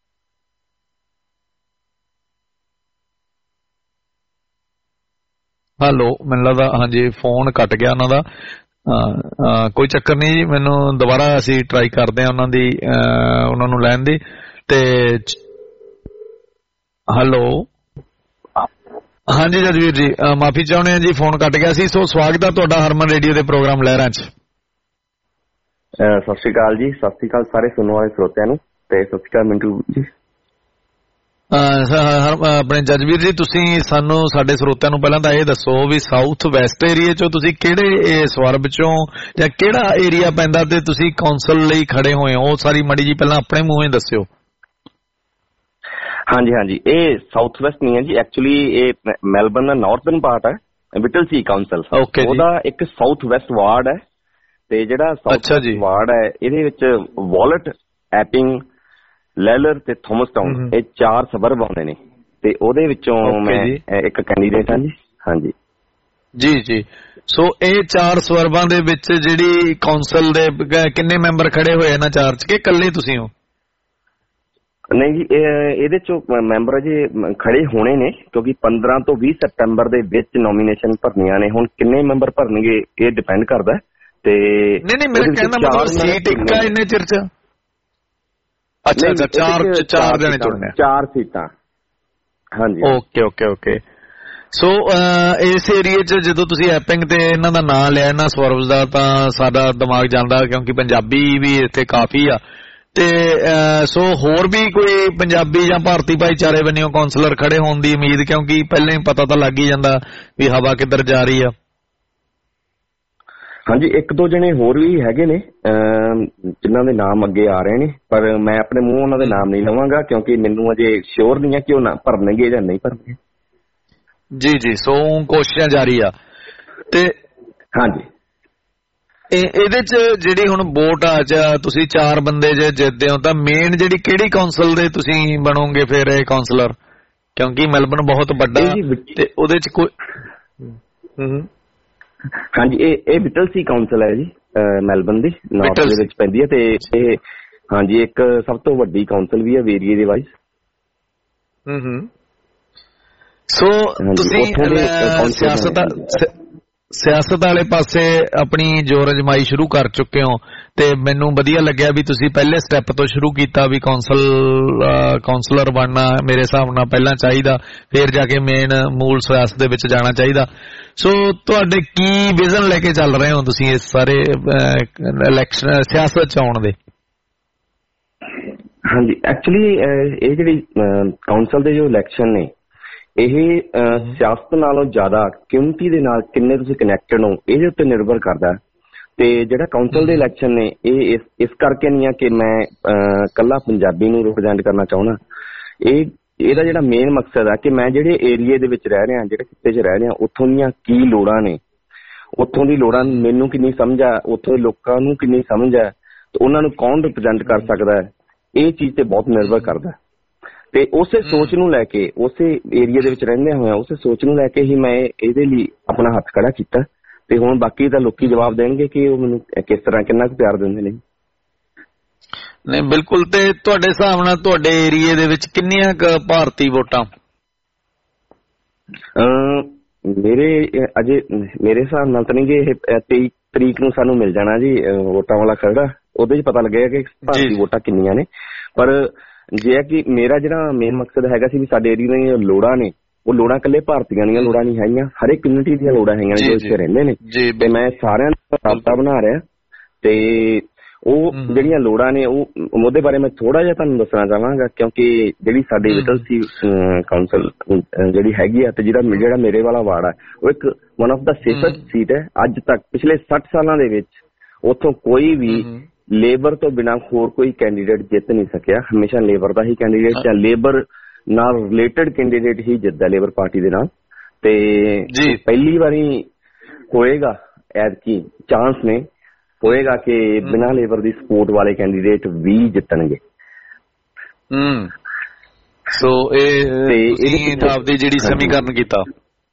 ਹੈਲੋ, ਮੈਨੂੰ ਲੱਗਦਾ ਹਾਂਜੀ ਫੋਨ ਕੱਟ ਗਿਆ ਉਹਨਾਂ ਦਾ। ਕੋਈ ਚੱਕਰ ਨਹੀਂ ਜੀ, ਮੈਨੂੰ ਦੁਬਾਰਾ ਅਸੀਂ ਟਰਾਈ ਕਰਦੇ ਹਾਂ ਉਹਨਾਂ ਦੀ ਉਹਨਾਂ ਨੂੰ ਲੈਣ ਦੀ। ਤੇ ਹੈਲੋ ਹਾਂਜੀ ਜਜਵੀਰ ਜੀ, ਮਾਫੀ ਚਾਹੁੰਦੇ ਹਾਂ ਜੀ, ਫੋਨ ਕੱਟ ਗਿਆ ਸੀ। ਸੋ ਸਵਾਗਤ ਹੈ ਤੁਹਾਡਾ ਹਰਮਨ ਰੇਡੀਓ ਦੇ ਪ੍ਰੋਗਰਾਮ ਲਹਿਰਾਂ 'ਚ। ਸਤਿ ਸ਼੍ਰੀ ਅਕਾਲ ਜੀ, ਸਤਿ ਸ਼੍ਰੀ ਅਕਾਲ ਸਾਰੇ ਸੁਣਨ ਵਾਲੇ ਸਰੋਤਿਆਂ ਨੂੰ ਤੇ ਸਤਿ ਸ਼੍ਰੀ ਅਕਾਲ ਮਿੰਟੂ ਜੀ। ਆਪਣੇ ਜਜਵੀਰ ਜੀ, ਤੁਸੀਂ ਸਾਨੂੰ ਸਾਡੇ ਸਰੋਤਿਆਂ ਨੂੰ ਪਹਿਲਾਂ ਤਾਂ ਇਹ ਦੱਸੋ ਵੀ ਸਾਊਥ ਵੈਸਟ ਏਰੀਏ ਚੋਂ ਤੁਸੀਂ ਕਿਹੜੇ ਸਵਰਬ ਚੋਂ ਜਾਂ ਕਿਹੜਾ ਏਰੀਆ ਪੈਂਦਾ ਤੇ ਤੁਸੀਂ ਕੌਂਸਲ ਲਈ ਖੜੇ ਹੋਏ ਹੋ, ਉਹ ਸਾਰੀ ਮੜੀ ਜੀ ਪਹਿਲਾਂ ਆਪਣੇ ਮੂੰਹੋਂ ਹੀ ਦੱਸਿਓ। ਹਾਂਜੀ ਹਾਂਜੀ, ਇਹ ਸਾਊਥ ਵੈਸਟ ਨਹੀਂ ਹੈ ਜੀ, ਐਕਚੁਅਲੀ ਇਹ ਮੈਲਬਰਨ ਦਾ ਨਾਰਥਰਨ ਪਾਰਟ ਹੈ, ਵਿਟਲਸੀ ਕਾਉਂਸਲ, ਉਹਦਾ ਇੱਕ ਸਾਊਥ ਵੈਸਟ ਵਾਰਡ ਹੈ। ਤੇ ਜਿਹੜਾ ਸਾਊਥ ਵੈਸਟ ਵਾਰਡ ਹੈ ਇਹਦੇ ਵਿੱਚ ਵਾਲਟ, ਐਪਿੰਗ, ਲੈਲਰ ਤੇ ਥੋਮਸਟਾਊਨ ਇਹ ਚਾਰ ਸਬਰਬ ਆਉਂਦੇ ਨੇ ਤੇ ਉਹਦੇ ਵਿੱਚੋਂ ਮੈਂ ਇੱਕ ਕੈਂਡੀਡੇਟ ਹਾਂ ਜੀ। ਹਾਂਜੀ ਜੀ ਜੀ, ਸੋ ਇਹ ਚਾਰ ਸਵਰਬਾਂ ਦੇ ਵਿੱਚ ਜਿਹੜੀ ਕੌਂਸਲ ਦੇ ਕਿੰਨੇ ਮੈਂਬਰ ਖੜੇ ਹੋਏ ਇਹਨਾਂ ਚਾਰ ਚ, ਕਿ ਇਕੱਲੇ ਤੁਸੀਂ ਹੋ? ਨਹੀਂ ਜੀ, ਇਹਦੇ ਚੋਂ ਮੈਂਬਰ ਅਜੇ ਖੜੇ ਹੋਣੇ ਨੇ ਕਿਉਂਕਿ ਪੰਦਰਾਂ ਤੋਂ ਵੀਹ ਸਤੰਬਰ ਦੇ ਵਿੱਚ ਨੋਮੀਨੇਸ਼ਨ ਭਰਨੀਆਂ ਨੇ। ਹੁਣ ਕਿੰਨੇ ਮੈਂਬਰ ਭਰਨਗੇ ਇਹ ਡਿਪੈਂਡ ਕਰਦਾ। ਤੇ ਨਹੀਂ ਨਹੀਂ, ਮੇਰੇ ਕਹਿਣ ਦਾ ਮਤਲਬ ਸੀਟ ਇੱਕ ਆ ਇੰਨੇ ਚਿਰ ਚ। ਅੱਛਾ ਅੱਛਾ, ਚਾਰ ਚਾਰ ਜਣੇ ਚੁਣਨੇ, ਚਾਰ ਸੀਟਾਂ। ਹਾਂਜੀ, ਓਕੇ ਓਕੇ ਓਕੇ। ਸੋ ਇਸ ਏਰੀਏ ਚ ਜਦੋਂ ਤੁਸੀਂ ਐਪਿੰਗ ਤੇ ਇਹਨਾਂ ਦਾ ਨਾਂ ਲਿਆ, ਇਹਨਾਂ ਸਵਰਬਸ ਦਾ, ਤਾਂ ਸਾਡਾ ਦਿਮਾਗ ਜਾਂਦਾ ਕਿਉਂਕਿ ਪੰਜਾਬੀ ਵੀ ਇੱਥੇ ਕਾਫੀ ਆ। ਤੇ ਸੋ ਹੋਰ ਵੀ ਕੋਈ ਪੰਜਾਬੀ ਜਾਂ ਭਾਰਤੀ ਭਾਈਚਾਰੇ ਬੰਨਿਓ ਕੌਂਸਲਰ ਖੜੇ ਹੋਣ ਦੀ ਉਮੀਦ, ਕਿਉਂਕਿ ਪਹਿਲਾਂ ਹੀ ਪਤਾ ਤਾਂ ਲੱਗ ਹੀ ਜਾਂਦਾ ਵੀ ਹਵਾ ਕਿੱਧਰ ਜਾ ਰਹੀ ਆ। ਹਾਂਜੀ, ਇੱਕ ਦੋ ਜਣੇ ਹੋਰ ਵੀ ਹੈਗੇ ਨੇ ਜਿਨ੍ਹਾਂ ਦੇ ਨਾਮ ਅੱਗੇ ਆ ਰਹੇ ਨੇ, ਪਰ ਮੈਂ ਆਪਣੇ ਮੂੰਹ ਉਹਨਾਂ ਦੇ ਨਾਮ ਨਹੀਂ ਲਵਾਂਗਾ ਕਿਉਂਕਿ ਮੈਨੂੰ ਅਜੇ ਸ਼ੋਰ ਨਹੀਂ ਹੈ ਕਿ ਉਹ ਭਰਨਗੇ ਜਾਂ ਨਹੀਂ ਭਰਨਗੇ। ਜੀ ਜੀ, ਸੋ ਕੋਸ਼ਿਸ਼ਾਂ ਜਾਰੀ ਆ। ਤੇ ਹਾਂਜੀ, ਇਹਦੇ ਚ ਜਿਹੜੀ ਹੁਣ ਵੋਟ ਆ ਚ ਤੁਸੀਂ ਚਾਰ ਬੰਦੇ ਜੇ ਜਿੱਤਦੇ ਹੋ ਤਾਂ ਮੇਨ ਜਿਹੜੀ ਕਿਹੜੀ ਕਾਉਂਸਲ ਦੇ ਤੁਸੀਂ ਬਣੋਗੇ ਫਿਰ ਇਹ ਕਾਉਂਸਲਰ, ਕਿਉਂਕਿ ਮੈਲਬਨ ਬਹੁਤ ਵੱਡਾ ਤੇ ਉਹਦੇ ਚ ਕੋਈ ਹਾਂਜੀ ਇਹ ਇਹ ਵਿਟਲਸੀ ਕਾਉਂਸਲ ਹੈ ਜੀ ਮੈਲਬਨ ਦੀ ਨਾਰਥ ਦੇ ਵਿੱਚ ਪੈਂਦੀ ਹੈ ਤੇ ਇਹ ਹਾਂਜੀ ਇੱਕ ਸਭ ਤੋਂ ਵੱਡੀ ਕਾਉਂਸਲ ਵੀ ਹੈ ਏਰੀਏ ਦੇ ਵਾਈਜ਼। ਹੂੰ ਹੂੰ ਸੋ ਤੁਸੀਂ ਸਿਆਸਤ ਸਿਆਸਤ ਵਾਲੇ ਪਾਸੇ ਆਪਣੀ ਜੋਰ ਅਜਮਾਈ ਸ਼ੁਰੂ ਕਰ ਚੁੱਕੇ ਹੋ ਤੇ ਮੈਨੂੰ ਵਧੀਆ ਲੱਗਿਆ ਵੀ ਤੁਸੀਂ ਪਹਿਲੇ ਸਟੈਪ ਤੋਂ ਸ਼ੁਰੂ ਕੀਤਾ ਵੀ ਕੌਂਸਲ ਕਾਉਂਸਲਰ ਬਣਨਾ ਮੇਰੇ ਹਿਸਾਬ ਨਾਲ ਪਹਿਲਾਂ ਚਾਹੀਦਾ, ਫਿਰ ਜਾ ਕੇ ਮੇਨ ਮੂਲ ਸਿਆਸਤ ਦੇ ਵਿੱਚ ਜਾਣਾ ਚਾਹੀਦਾ। ਸੋ ਤੁਹਾਡੇ ਕੀ ਵਿਜ਼ਨ ਲੈ ਕੇ ਚੱਲ ਰਹੇ ਹੋ ਤੁਸੀਂ ਇਸ ਸਾਰੇ ਇਲੈਕਸ਼ਨ ਸਿਆਸਤ ਚ ਆਉਣ ਦੇ? ਹਾਂਜੀ ਐਕਚੁਅਲੀ ਇਹ ਜਿਹੜੀ ਕਾਉਂਸਲ ਦੇ ਜੋ ਇਲੈਕਸ਼ਨ ਨੇ ਇਹ ਸਿਆਸਤ ਨਾਲੋਂ ਜ਼ਿਆਦਾ ਕਮਿਊਨਿਟੀ ਦੇ ਨਾਲ ਕਿੰਨੇ ਤੁਸੀਂ ਕਨੈਕਟਡ ਹੋ ਇਹਦੇ ਉੱਤੇ ਨਿਰਭਰ ਕਰਦਾ। ਤੇ ਜਿਹੜਾ ਕਾਉਂਸਲ ਦੇ ਇਲੈਕਸ਼ਨ ਨੇ ਇਹ ਇਸ ਕਰਕੇ ਨਹੀਂ ਆ ਕਿ ਮੈਂ ਇਕੱਲਾ ਪੰਜਾਬੀ ਨੂੰ ਰਿਪਰੈਜ਼ੈਂਟ ਕਰਨਾ ਚਾਹੁੰਦਾ, ਇਹ ਇਹਦਾ ਜਿਹੜਾ ਮੇਨ ਮਕਸਦ ਆ ਕਿ ਮੈਂ ਜਿਹੜੇ ਏਰੀਏ ਦੇ ਵਿੱਚ ਰਹਿ ਰਿਹਾ, ਜਿਹੜੇ ਖਿੱਤੇ 'ਚ ਰਹਿ ਰਿਹਾ, ਉੱਥੋਂ ਦੀਆਂ ਕੀ ਲੋੜਾਂ ਨੇ, ਉੱਥੋਂ ਦੀ ਲੋੜਾਂ ਮੈਨੂੰ ਕਿੰਨੀ ਸਮਝ ਆ, ਉੱਥੋਂ ਦੇ ਲੋਕਾਂ ਨੂੰ ਕਿੰਨੀ ਸਮਝ ਆ, ਤੇ ਉਹਨਾਂ ਨੂੰ ਕੌਣ ਰਿਪਰੈਜ਼ੈਂਟ ਕਰ ਸਕਦਾ ਹੈ, ਇਹ ਚੀਜ਼ ਤੇ ਬਹੁਤ ਨਿਰਭਰ ਕਰਦਾ। ਤੇ ਉਸੇ ਸੋਚ ਨੂੰ ਲੈ ਕੇ ਉਸੇ ਏਰੀਆ ਦੇ ਵਿੱਚ ਰਹਿੰਦੇ ਹੋਇਆ ਉਸੇ ਸੋਚ ਨੂੰ ਲੈ ਕੇ ਹੀ ਮੈਂ ਇਹਦੇ ਲਈ ਆਪਣਾ ਹੱਥ ਖੜਾ ਕੀਤਾ ਤੇ ਹੁਣ ਬਾਕੀ ਤਾਂ ਲੋਕੀ ਜਵਾਬ ਦੇਣਗੇ ਕਿ ਉਹ ਮੈਨੂੰ ਕਿਸ ਤਰ੍ਹਾਂ ਕਿੰਨਾ ਕੁ ਪਿਆਰ ਦਿੰਦੇ ਨੇ। ਨਹੀਂ ਬਿਲਕੁਲ। ਤੇ ਤੁਹਾਡੇ ਹਿਸਾਬ ਨਾਲ ਤੁਹਾਡੇ ਏਰੀਏ ਦੇ ਵਿੱਚ ਕਿੰਨੀਆਂ ਕੁ ਭਾਰਤੀ ਵੋਟਾਂ? ਮੇਰੇ ਅਜੇ ਮੇਰੇ ਹਿਸਾਬ ਨਾਲ ਤਾਂ ਨਹੀਂ ਗੇ ਇਹ ਤੇਈ ਤਰੀਕ ਨੂੰ ਸਾਨੂੰ ਮਿਲ ਜਾਣਾ ਜੀ ਵੋਟਾਂ ਵਾਲਾ ਖਰੜਾ, ਉਹਦੇ 'ਚ ਪਤਾ ਲੱਗੇਗਾ ਕਿ ਭਾਰਤੀ ਵੋਟਾਂ ਕਿੰਨੀਆਂ ਨੇ। ਪਰ ਜੇ ਹੈ ਕਿ ਮੇਰਾ ਜਿਹੜਾ ਮੇਨ ਮਕਸਦ ਹੈਗਾ ਸੀ ਵੀ ਸਾਡੇ ਏਰੀਏ ਦੀਆਂ ਲੋੜਾਂ ਨੇ ਉਹ ਲੋੜਾਂ ਇਕੱਲੇ ਭਾਰਤੀਆਂ ਦੀਆਂ ਲੋੜਾਂ ਨਹੀਂ ਹੈਗੀਆਂ, ਹਰ ਇੱਕ ਕਮਿਊਨਿਟੀ ਦੀਆਂ ਲੋੜਾਂ ਹੈਗੀਆਂ ਜੋ ਇੱਥੇ ਰਹਿੰਦੇ ਨੇ ਤੇ ਮੈਂ ਸਾਰਿਆਂ ਦਾ ਰਾਬਤਾ ਬਣਾ ਰਿਹਾ ਤੇ ਉਹ ਜਿਹੜੀਆਂ ਲੋੜਾਂ ਨੇ ਉਹ ਉਹਦੇ ਬਾਰੇ ਮੈਂ ਥੋੜਾ ਜਿਹਾ ਤੁਹਾਨੂੰ ਦੱਸਣਾ ਚਾਹਾਂਗਾ ਕਿਉਂਕਿ ਜਿਹੜੀ ਸਾਡੀ ਵਿਟਲਸੀ ਕਾਉਂਸਲ ਜਿਹੜੀ ਹੈਗੀ ਆ ਤੇ ਜਿਹੜਾ ਜਿਹੜਾ ਮੇਰੇ ਵਾਲਾ ਵਾਰਡ ਆ ਉਹ ਇੱਕ one of the safest seat ਹੈ। ਅੱਜ ਤੱਕ ਪਿਛਲੇ ਸੱਠ ਸਾਲਾਂ ਦੇ ਵਿੱਚ ਉੱਥੋਂ ਕੋਈ ਵੀ ਲੇਬਰ ਤੋਂ ਬਿਨਾਂ ਹੋਰ ਕੋਈ ਕੈਂਡੀਡੇਟ ਜਿੱਤ ਨਹੀਂ ਸਕਿਆ, ਹਮੇਸ਼ਾ ਲੇਬਰ ਦਾ ਹੀ ਕੈਂਡੀਡੇਟ ਜਾਂ ਲੇਬਰ ਨਾਲ ਰਿਲੇਟਡ ਕੈਂਡੀਡੇਟ ਹੀ ਜਿੱਤਦਾ ਲੇਬਰ ਪਾਰਟੀ ਦੇ ਨਾਲ। ਤੇ ਪਹਿਲੀ ਵਾਰੀ ਹੋਏਗਾ ਐਤਕੀ ਚਾਂਸ ਨੇ ਹੋਏਗਾ ਕਿ ਬਿਨਾਂ ਲੇਬਰ ਦੀ ਸਪੋਰਟ ਵਾਲੇ ਕੈਂਡੀਡੇਟ ਵੀ ਜਿੱਤਣਗੇ। ਹੂੰ ਸੋ ਇਹ ਆਪਦੀ ਜਿਹੜੀ ਸਮੀਕਰਨ ਕੀਤਾ।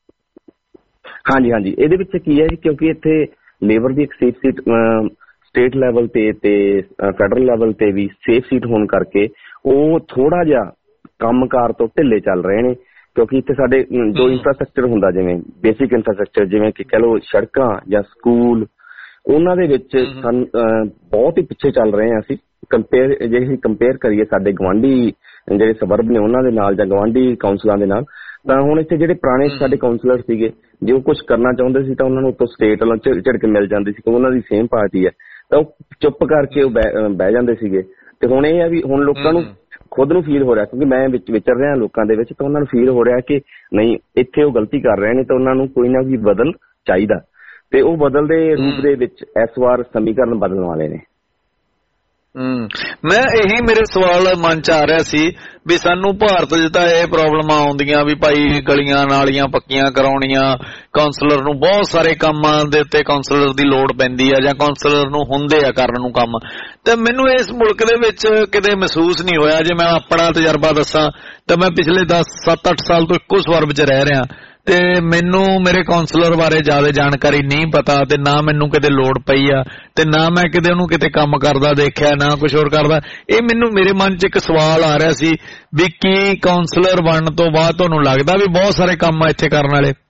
ਹਾਂਜੀ ਹਾਂਜੀ ਇਹਦੇ ਵਿੱਚ ਕੀ ਹੈ ਜੀ ਕਿਉਂਕਿ ਇੱਥੇ ਲੇਬਰ ਦੀ ਇੱਕ ਸੇਫ ਸੀਟ ਸਟੇਟ ਲੈਵਲ ਤੇ ਤੇ ਫੈਡਰਲ ਲੈਵਲ ਤੇ ਵੀ ਸੇਫ ਸੀਟ ਹੋਣ ਕਰਕੇ ਉਹ ਥੋੜਾ ਜਿਹਾ ਕੰਮਕਾਰ ਤੋਂ ਢਿੱਲੇ ਚੱਲ ਰਹੇ ਨੇ ਕਿਉਂਕਿ ਇੱਥੇ ਸਾਡੇ ਜੋ ਇੰਫਰਾਸਟਰਕਚਰ ਹੁੰਦਾ ਜਿਵੇਂ ਬੇਸਿਕ ਇੰਫਰਾਸਟਰਕਚਰ ਜਿਵੇਂ ਕਿ ਕਹਿ ਲਓ ਸੜਕਾਂ ਜਾਂ ਸਕੂਲ ਉਹਨਾਂ ਦੇ ਵਿੱਚ ਸਾਨੂੰ ਬਹੁਤ ਹੀ ਪਿੱਛੇ ਚੱਲ ਰਹੇ ਹਾਂ ਅਸੀਂ ਕੰਪੇਅਰ ਜੇ ਅਸੀਂ ਕੰਪੇਅਰ ਕਰੀਏ ਸਾਡੇ ਗੁਆਂਢੀ ਜਿਹੜੇ ਸਬਰਬ ਨੇ ਉਹਨਾਂ ਦੇ ਨਾਲ ਜਾਂ ਗੁਆਂਢੀ ਕਾਉਂਸਲਾਂ ਦੇ ਨਾਲ। ਤਾਂ ਹੁਣ ਇੱਥੇ ਜਿਹੜੇ ਪੁਰਾਣੇ ਸਾਡੇ ਕਾਉਂਸਲਰ ਸੀਗੇ ਜੇ ਉਹ ਕੁਝ ਕਰਨਾ ਚਾਹੁੰਦੇ ਸੀ ਤਾਂ ਉਹਨਾਂ ਨੂੰ ਉੱਥੋਂ ਸਟੇਟ ਵੱਲੋਂ ਝਿੜਕ ਮਿਲ ਜਾਂਦੀ ਸੀ ਕਿਉਂਕਿ ਉਹਨਾਂ ਦੀ ਸੇਮ ਪਾਰਟੀ ਹੈ ਤਾਂ ਉਹ ਚੁੱਪ ਕਰਕੇ ਉਹ ਬਹਿ ਜਾਂਦੇ ਸੀਗੇ। ਤੇ ਹੁਣ ਇਹ ਆ ਵੀ ਹੁਣ ਲੋਕਾਂ ਨੂੰ ਖੁਦ ਨੂੰ ਫੀਲ ਹੋ ਰਿਹਾ ਕਿਉਂਕਿ ਮੈਂ ਵਿੱਚ ਵਿਚਰ ਰਿਹਾ ਲੋਕਾਂ ਦੇ ਵਿੱਚ ਤਾਂ ਉਹਨਾਂ ਨੂੰ ਫੀਲ ਹੋ ਰਿਹਾ ਕਿ ਨਹੀਂ ਇੱਥੇ ਉਹ ਗਲਤੀ ਕਰ ਰਹੇ ਨੇ ਤਾਂ ਉਹਨਾਂ ਨੂੰ ਕੋਈ ਨਾ ਕੋਈ ਬਦਲ ਚਾਹੀਦਾ ਤੇ ਉਹ ਬਦਲ ਦੇ ਰੂਪ ਦੇ ਵਿੱਚ ਇਸ ਵਾਰ ਸਮੀਕਰਨ ਬਦਲਣ ਵਾਲੇ ਨੇ। ਹਮ ਮੈਂ ਇਹੀ ਮੇਰੇ ਸਵਾਲ ਮਨ ਚ ਆ ਰਿਹਾ ਸੀ ਵੀ ਸਾਨੂੰ ਭਾਰਤ ਚ ਤਾਂ ਇਹ ਪ੍ਰੋਬਲਮਾਂ ਆਉਂਦੀਆਂ ਵੀ ਭਾਈ ਗਲੀਆਂ ਨਾਲੀਆਂ ਪੱਕੀਆਂ ਕਰਾਉਣੀਆਂ, ਕਾਉਂਸਲਰ ਨੂੰ ਬਹੁਤ ਸਾਰੇ ਕੰਮਾਂ ਦੇ ਉੱਤੇ ਕਾਉਂਸਲਰ ਦੀ ਲੋੜ ਪੈਂਦੀ ਆ ਜਾਂ ਕਾਉਂਸਲਰ ਨੂੰ ਹੁੰਦੇ ਆ ਕਰਨ ਨੂੰ ਕੰਮ। ਤੇ ਮੈਨੂੰ ਇਸ ਮੁਲਕ ਦੇ ਵਿੱਚ ਕਿਤੇ ਮਹਿਸੂਸ ਨਹੀਂ ਹੋਇਆ, ਜੇ ਮੈਂ ਆਪਣਾ ਤਜਰਬਾ ਦੱਸਾਂ ਤਾਂ ਮੈਂ ਪਿਛਲੇ ਦਸ ਸੱਤ ਅੱਠ ਸਾਲ ਤੋਂ ਇੱਕੋ ਸਵਰ ਵਿੱਚ ਰਹਿ ਰਿਹਾ ਤੇ ਮੈਨੂੰ ਮੇਰੇ ਕਾਉਂਸਲਰ ਬਾਰੇ ਜ਼ਿਆਦਾ ਜਾਣਕਾਰੀ ਨਹੀਂ ਪਤਾ ਤੇ ਨਾ ਮੈਨੂੰ ਕਿਤੇ ਲੋੜ ਪਈ ਆ ਤੇ ਨਾ ਮੈਂ ਕਿਤੇ ਉਹਨੂੰ ਕਿਤੇ ਕੰਮ ਕਰਦਾ ਦੇਖਿਆ ਨਾ ਕੁਝ ਹੋਰ ਕਰਦਾ। ਇਹ ਮੈਨੂੰ ਮੇਰੇ ਮਨ 'ਚ ਇੱਕ ਸਵਾਲ ਆ ਰਿਹਾ ਸੀ ਵੀ ਕੀ ਕਾਉਂਸਲਰ ਬਣਨ ਤੋਂ ਬਾਅਦ ਤੁਹਾਨੂੰ ਲੱਗਦਾ ਵੀ ਬਹੁਤ ਸਾਰੇ ਕੰਮ ਆ ਇੱਥੇ ਕਰਨ ਵਾਲੇ?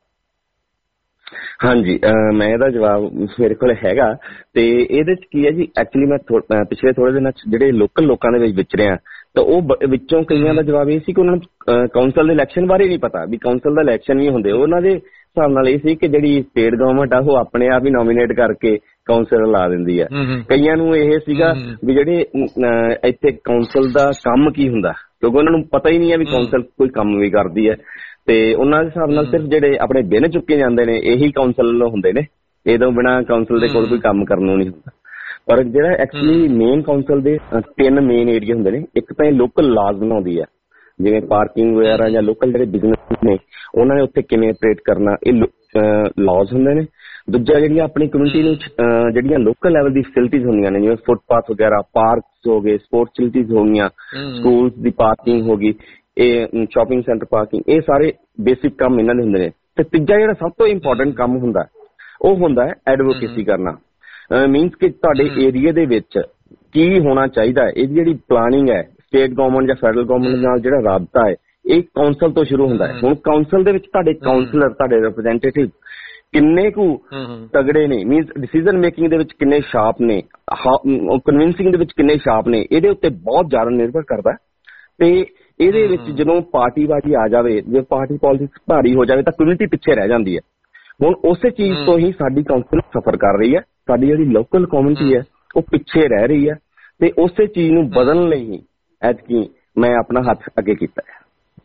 ਹਾਂਜੀ ਮੈਂ ਇਹਦਾ ਜਵਾਬ ਮੇਰੇ ਕੋਲ ਹੈਗਾ ਤੇ ਇਹਦੇ 'ਚ ਕੀ ਹੈ ਜੀ ਐਕਚੁਅਲੀ ਮੈਂ ਪਿਛਲੇ ਥੋੜੇ ਦਿਨਾਂ 'ਚ ਜਿਹੜੇ ਲੋਕਲ ਲੋਕਾਂ ਦੇ ਵਿੱਚ ਵਿਚਰਿਆ ਤਾਂ ਉਹ ਵਿੱਚੋਂ ਕਈਆਂ ਦਾ ਜਵਾਬ ਇਹ ਸੀ ਕਿ ਉਹਨਾਂ ਨੂੰ ਕਾਉਂਸਲ ਦੇ ਇਲੈਕਸ਼ਨ ਬਾਰੇ ਨਹੀਂ ਪਤਾ ਵੀ ਕਾਉਂਸਲ ਦਾ ਇਲੈਕਸ਼ਨ ਵੀ ਹੁੰਦੇ। ਉਹਨਾਂ ਦੇ ਹਿਸਾਬ ਨਾਲ ਇਹ ਸੀ ਕਿ ਜਿਹੜੀ ਸਟੇਟ ਗਵਰਨਮੈਂਟ ਆ ਉਹ ਆਪਣੇ ਆਪ ਹੀ ਨੋਮੀਨੇਟ ਕਰਕੇ ਕਾਉਂਸਲ ਲਾ ਦਿੰਦੀ ਆ। ਕਈਆਂ ਨੂੰ ਇਹ ਸੀਗਾ ਵੀ ਜਿਹੜੇ ਇੱਥੇ ਕਾਉਂਸਲ ਦਾ ਕੰਮ ਕੀ ਹੁੰਦਾ ਕਿਉਂਕਿ ਉਹਨਾਂ ਨੂੰ ਪਤਾ ਹੀ ਨਹੀਂ ਹੈ ਵੀ ਕਾਉਂਸਲ ਕੋਈ ਕੰਮ ਵੀ ਕਰਦੀ ਹੈ ਤੇ ਉਹਨਾਂ ਦੇ ਹਿਸਾਬ ਨਾਲ ਸਿਰਫ ਜਿਹੜੇ ਆਪਣੇ ਬਿੱਲ ਚੁੱਕੇ ਜਾਂਦੇ ਨੇ ਇਹੀ ਕਾਉਂਸਲ ਹੁੰਦੇ ਨੇ, ਇਹਦੋਂ ਬਿਨਾਂ ਕਾਉਂਸਲ ਦੇ ਕੋਲ ਕੋਈ ਕੰਮ ਕਰਨ ਨੂੰ ਨਹੀਂ ਹੁੰਦਾ। ਪਰ ਜਿਹੜਾ ਐਕਚੁਅਲੀ ਮੇਨ ਕਾਉਂਸਲ ਦੇ ਤਿੰਨ ਮੇਨ ਏਰੀਆ ਹੁੰਦੇ ਨੇ, ਇੱਕ ਤਾਂ ਇਹ ਲੋਕਲ ਲਾਜ਼ ਬਣਾਉਂਦੀ ਆ ਜਿਵੇਂ ਪਾਰਕਿੰਗ ਵਗੈਰਾ ਜਾਂ ਲੋਕਲ ਜਿਹੜੇ ਬਿਜ਼ਨਸ ਨੇ ਉਹਨਾਂ ਨੇ ਉੱਥੇ ਕਿਵੇਂ ਆਪਰੇਟ ਕਰਨਾ, ਇਹ ਲਾਜ਼ ਹੁੰਦੇ ਨੇ। ਦੂਜਾ ਜਿਹੜੀਆਂ ਆਪਣੀ ਕਮਿਊਨਿਟੀ ਨੂੰ ਜਿਹੜੀਆਂ ਲੋਕਲ ਲੈਵਲ ਦੀ ਫੈਸਿਲਿਟੀਜ਼ ਹੁੰਦੀਆਂ ਨੇ, ਜਿਵੇਂ ਫੁੱਟਪਾਥ ਵਗੈਰਾ, ਪਾਰਕਸ ਹੋ ਗਏ, ਸਪੋਰਟਸ ਫੈਸਿਲਿਟੀਜ਼ ਹੋ ਗਈਆਂ, ਸਕੂਲਸ ਦੀ ਪਾਰਕਿੰਗ ਹੋ ਗਈ, ਇਹ ਸ਼ਾਪਿੰਗ ਸੈਂਟਰ ਪਾਰਕਿੰਗ, ਇਹ ਸਾਰੇ ਬੇਸਿਕ ਕੰਮ ਇਹਨਾਂ ਦੇ ਹੁੰਦੇ ਨੇ। ਤੇ ਤੀਜਾ ਜਿਹੜਾ ਸਭ ਤੋਂ ਇੰਪੋਰਟੈਂਟ ਕੰਮ ਹੁੰਦਾ ਉਹ ਹੁੰਦਾ ਹੈ ਐਡਵੋਕੇਸੀ ਕਰਨਾ। ਮੀਨਸ ਕਿ ਤੁਹਾਡੇ ਏਰੀਆ ਦੇ ਵਿੱਚ ਕੀ ਹੋਣਾ ਚਾਹੀਦਾ ਹੈ, ਇਹਦੀ ਜਿਹੜੀ ਪਲਾਨਿੰਗ ਹੈ ਸਟੇਟ ਗਵਰਨਮੈਂਟ ਜਾਂ ਫੈਡਰਲ ਗਵਰਨਮੈਂਟ ਨਾਲ ਜਿਹੜਾ ਰਾਬਤਾ ਹੈ ਇਹ ਕਾਉਂਸਲ ਤੋਂ ਸ਼ੁਰੂ ਹੁੰਦਾ ਹੈ। ਹੁਣ ਕਾਉਂਸਲ ਦੇ ਵਿੱਚ ਤੁਹਾਡੇ ਕਾਉਂਸਲਰ, ਤੁਹਾਡੇ ਰਿਪਰੈਜ਼ੈਂਟੇਟਿਵ ਕਿੰਨੇ ਕੁ ਤਗੜੇ ਨੇ, ਮੀਨਸ ਡਿਸੀਜਨ ਮੇਕਿੰਗ ਦੇ ਵਿੱਚ ਕਿੰਨੇ ਸ਼ਾਰਪ ਨੇ, ਕਨਵਿੰਸਿੰਗ ਦੇ ਵਿੱਚ ਕਿੰਨੇ ਸ਼ਾਰਪ ਨੇ, ਇਹਦੇ ਉੱਤੇ ਬਹੁਤ ਜ਼ਿਆਦਾ ਨਿਰਭਰ ਕਰਦਾ। ਤੇ ਇਹਦੇ ਵਿੱਚ ਜਦੋਂ ਪਾਰਟੀਬਾਜ਼ੀ ਆ ਜਾਵੇ, ਜੇ ਪਾਰਟੀ ਪੋਲਿਟਿਕਸ ਭਾਰੀ ਹੋ ਜਾਵੇ ਤਾਂ ਕਮਿਊਨਿਟੀ ਪਿੱਛੇ ਰਹਿ ਜਾਂਦੀ ਹੈ। ਹੁਣ ਉਸੇ ਚੀਜ਼ ਤੋਂ ਹੀ ਸਾਡੀ ਕਾਉਂਸਲ ਸਫਰ ਕਰ ਰਹੀ ਹੈ। ਸਾਡੀ ਜਿਹੜੀ ਲੋਕਲ ਕਮਿਊਨਿਟੀ ਹੈ ਉਹ ਪਿੱਛੇ ਰਹਿ ਰਹੀ ਹੈ ਤੇ ਉਸੇ ਚੀਜ਼ ਨੂੰ ਬਦਲਣ ਲਈ ਹੀ ਐਤਕੀ ਮੈਂ ਆਪਣਾ ਹੱਥ ਅੱਗੇ ਕੀਤਾ ਹੈ।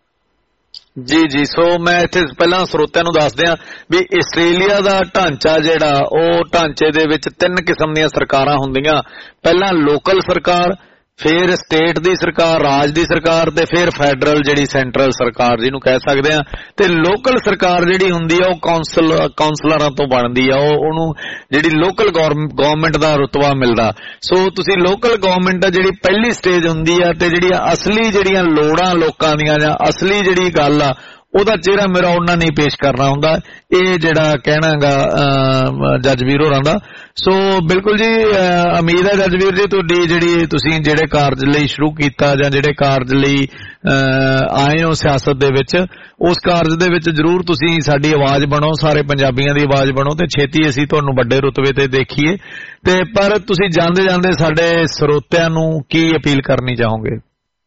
ਜੀ ਜੀ ਸੋ ਮੈਂ ਇੱਥੇ ਪਹਿਲਾਂ ਸਰੋਤਿਆਂ ਨੂੰ ਦੱਸ ਦਿਆਂ ਵੀ ਆਸਟ੍ਰੇਲੀਆ ਦਾ ਢਾਂਚਾ ਜਿਹੜਾ ਉਹ ਢਾਂਚੇ ਦੇ ਵਿੱਚ ਤਿੰਨ ਕਿਸਮ ਦੀਆਂ ਸਰਕਾਰਾਂ ਹੁੰਦੀਆਂ। ਪਹਿਲਾਂ ਲੋਕਲ ਸਰਕਾਰ, ਫਿਰ ਸਟੇਟ ਦੀ ਸਰਕਾਰ, ਰਾਜ ਦੀ ਸਰਕਾਰ, ਤੇ ਫਿਰ ਫੈਡਰਲ ਜਿਹੜੀ ਸੈਂਟਰਲ ਸਰਕਾਰ ਜਿਹਨੂੰ ਕਹਿ ਸਕਦੇ ਆ। ਤੇ ਲੋਕਲ ਸਰਕਾਰ ਜਿਹੜੀ ਹੁੰਦੀ ਆ ਉਹ ਕਾਉਂਸਲ ਕਾਉਂਸਲਰਾਂ ਤੋਂ ਬਣਦੀ ਆ, ਉਹ ਉਹਨੂੰ ਜਿਹੜੀ ਲੋਕਲ ਗਵਰਨਮੈਂਟ ਦਾ ਰੁਤਬਾ ਮਿਲਦਾ। ਸੋ ਤੁਸੀਂ ਲੋਕਲ ਗਵਰਨਮੈਂਟ ਆ ਜਿਹੜੀ ਪਹਿਲੀ ਸਟੇਜ ਹੁੰਦੀ ਆ ਤੇ ਜਿਹੜੀਆਂ ਅਸਲੀ ਜਿਹੜੀਆਂ ਲੋੜਾਂ ਲੋਕਾਂ ਦੀਆਂ ਜਾਂ ਅਸਲੀ ਜਿਹੜੀ ਗੱਲ ਆ ਉਹਦਾ ਚਿਹਰਾ ਮੇਰਾ ਉਹਨਾਂ ਨੇ ਪੇਸ਼ ਕਰਨਾ ਹੁੰਦਾ। ਇਹ ਜਿਹੜਾ ਕਹਿਣਾ ਗਾ ਜੱਜ ਵੀਰ ਹੋਰਾਂ ਦਾ। ਸੋ ਬਿਲਕੁਲ ਜੀ, ਉਮੀਦ ਹੈ ਜੱਜ ਵੀਰ ਜੀ ਤੁਹਾਡੀ ਜਿਹੜੀ ਤੁਸੀਂ ਜਿਹੜੇ ਕਾਰਜ ਲਈ ਸ਼ੁਰੂ ਕੀਤਾ ਜਾਂ ਜਿਹੜੇ ਕਾਰਜ ਲਈ ਆਏ ਹੋ ਸਿਆਸਤ ਦੇ ਵਿੱਚ, ਉਸ ਕਾਰਜ ਦੇ ਵਿੱਚ ਜ਼ਰੂਰ ਤੁਸੀਂ ਸਾਡੀ ਆਵਾਜ਼ ਬਣੋ, ਸਾਰੇ ਪੰਜਾਬੀਆਂ ਦੀ ਆਵਾਜ਼ ਬਣੋ ਤੇ ਛੇਤੀ ਅਸੀਂ ਤੁਹਾਨੂੰ ਵੱਡੇ ਰੁਤਬੇ ਤੇ ਦੇਖੀਏ। ਤੇ ਪਰ ਤੁਸੀਂ ਜਾਂਦੇ ਜਾਂਦੇ ਸਾਡੇ ਸਰੋਤਿਆਂ ਨੂੰ ਕੀ ਅਪੀਲ ਕਰਨੀ ਚਾਹੋਗੇ?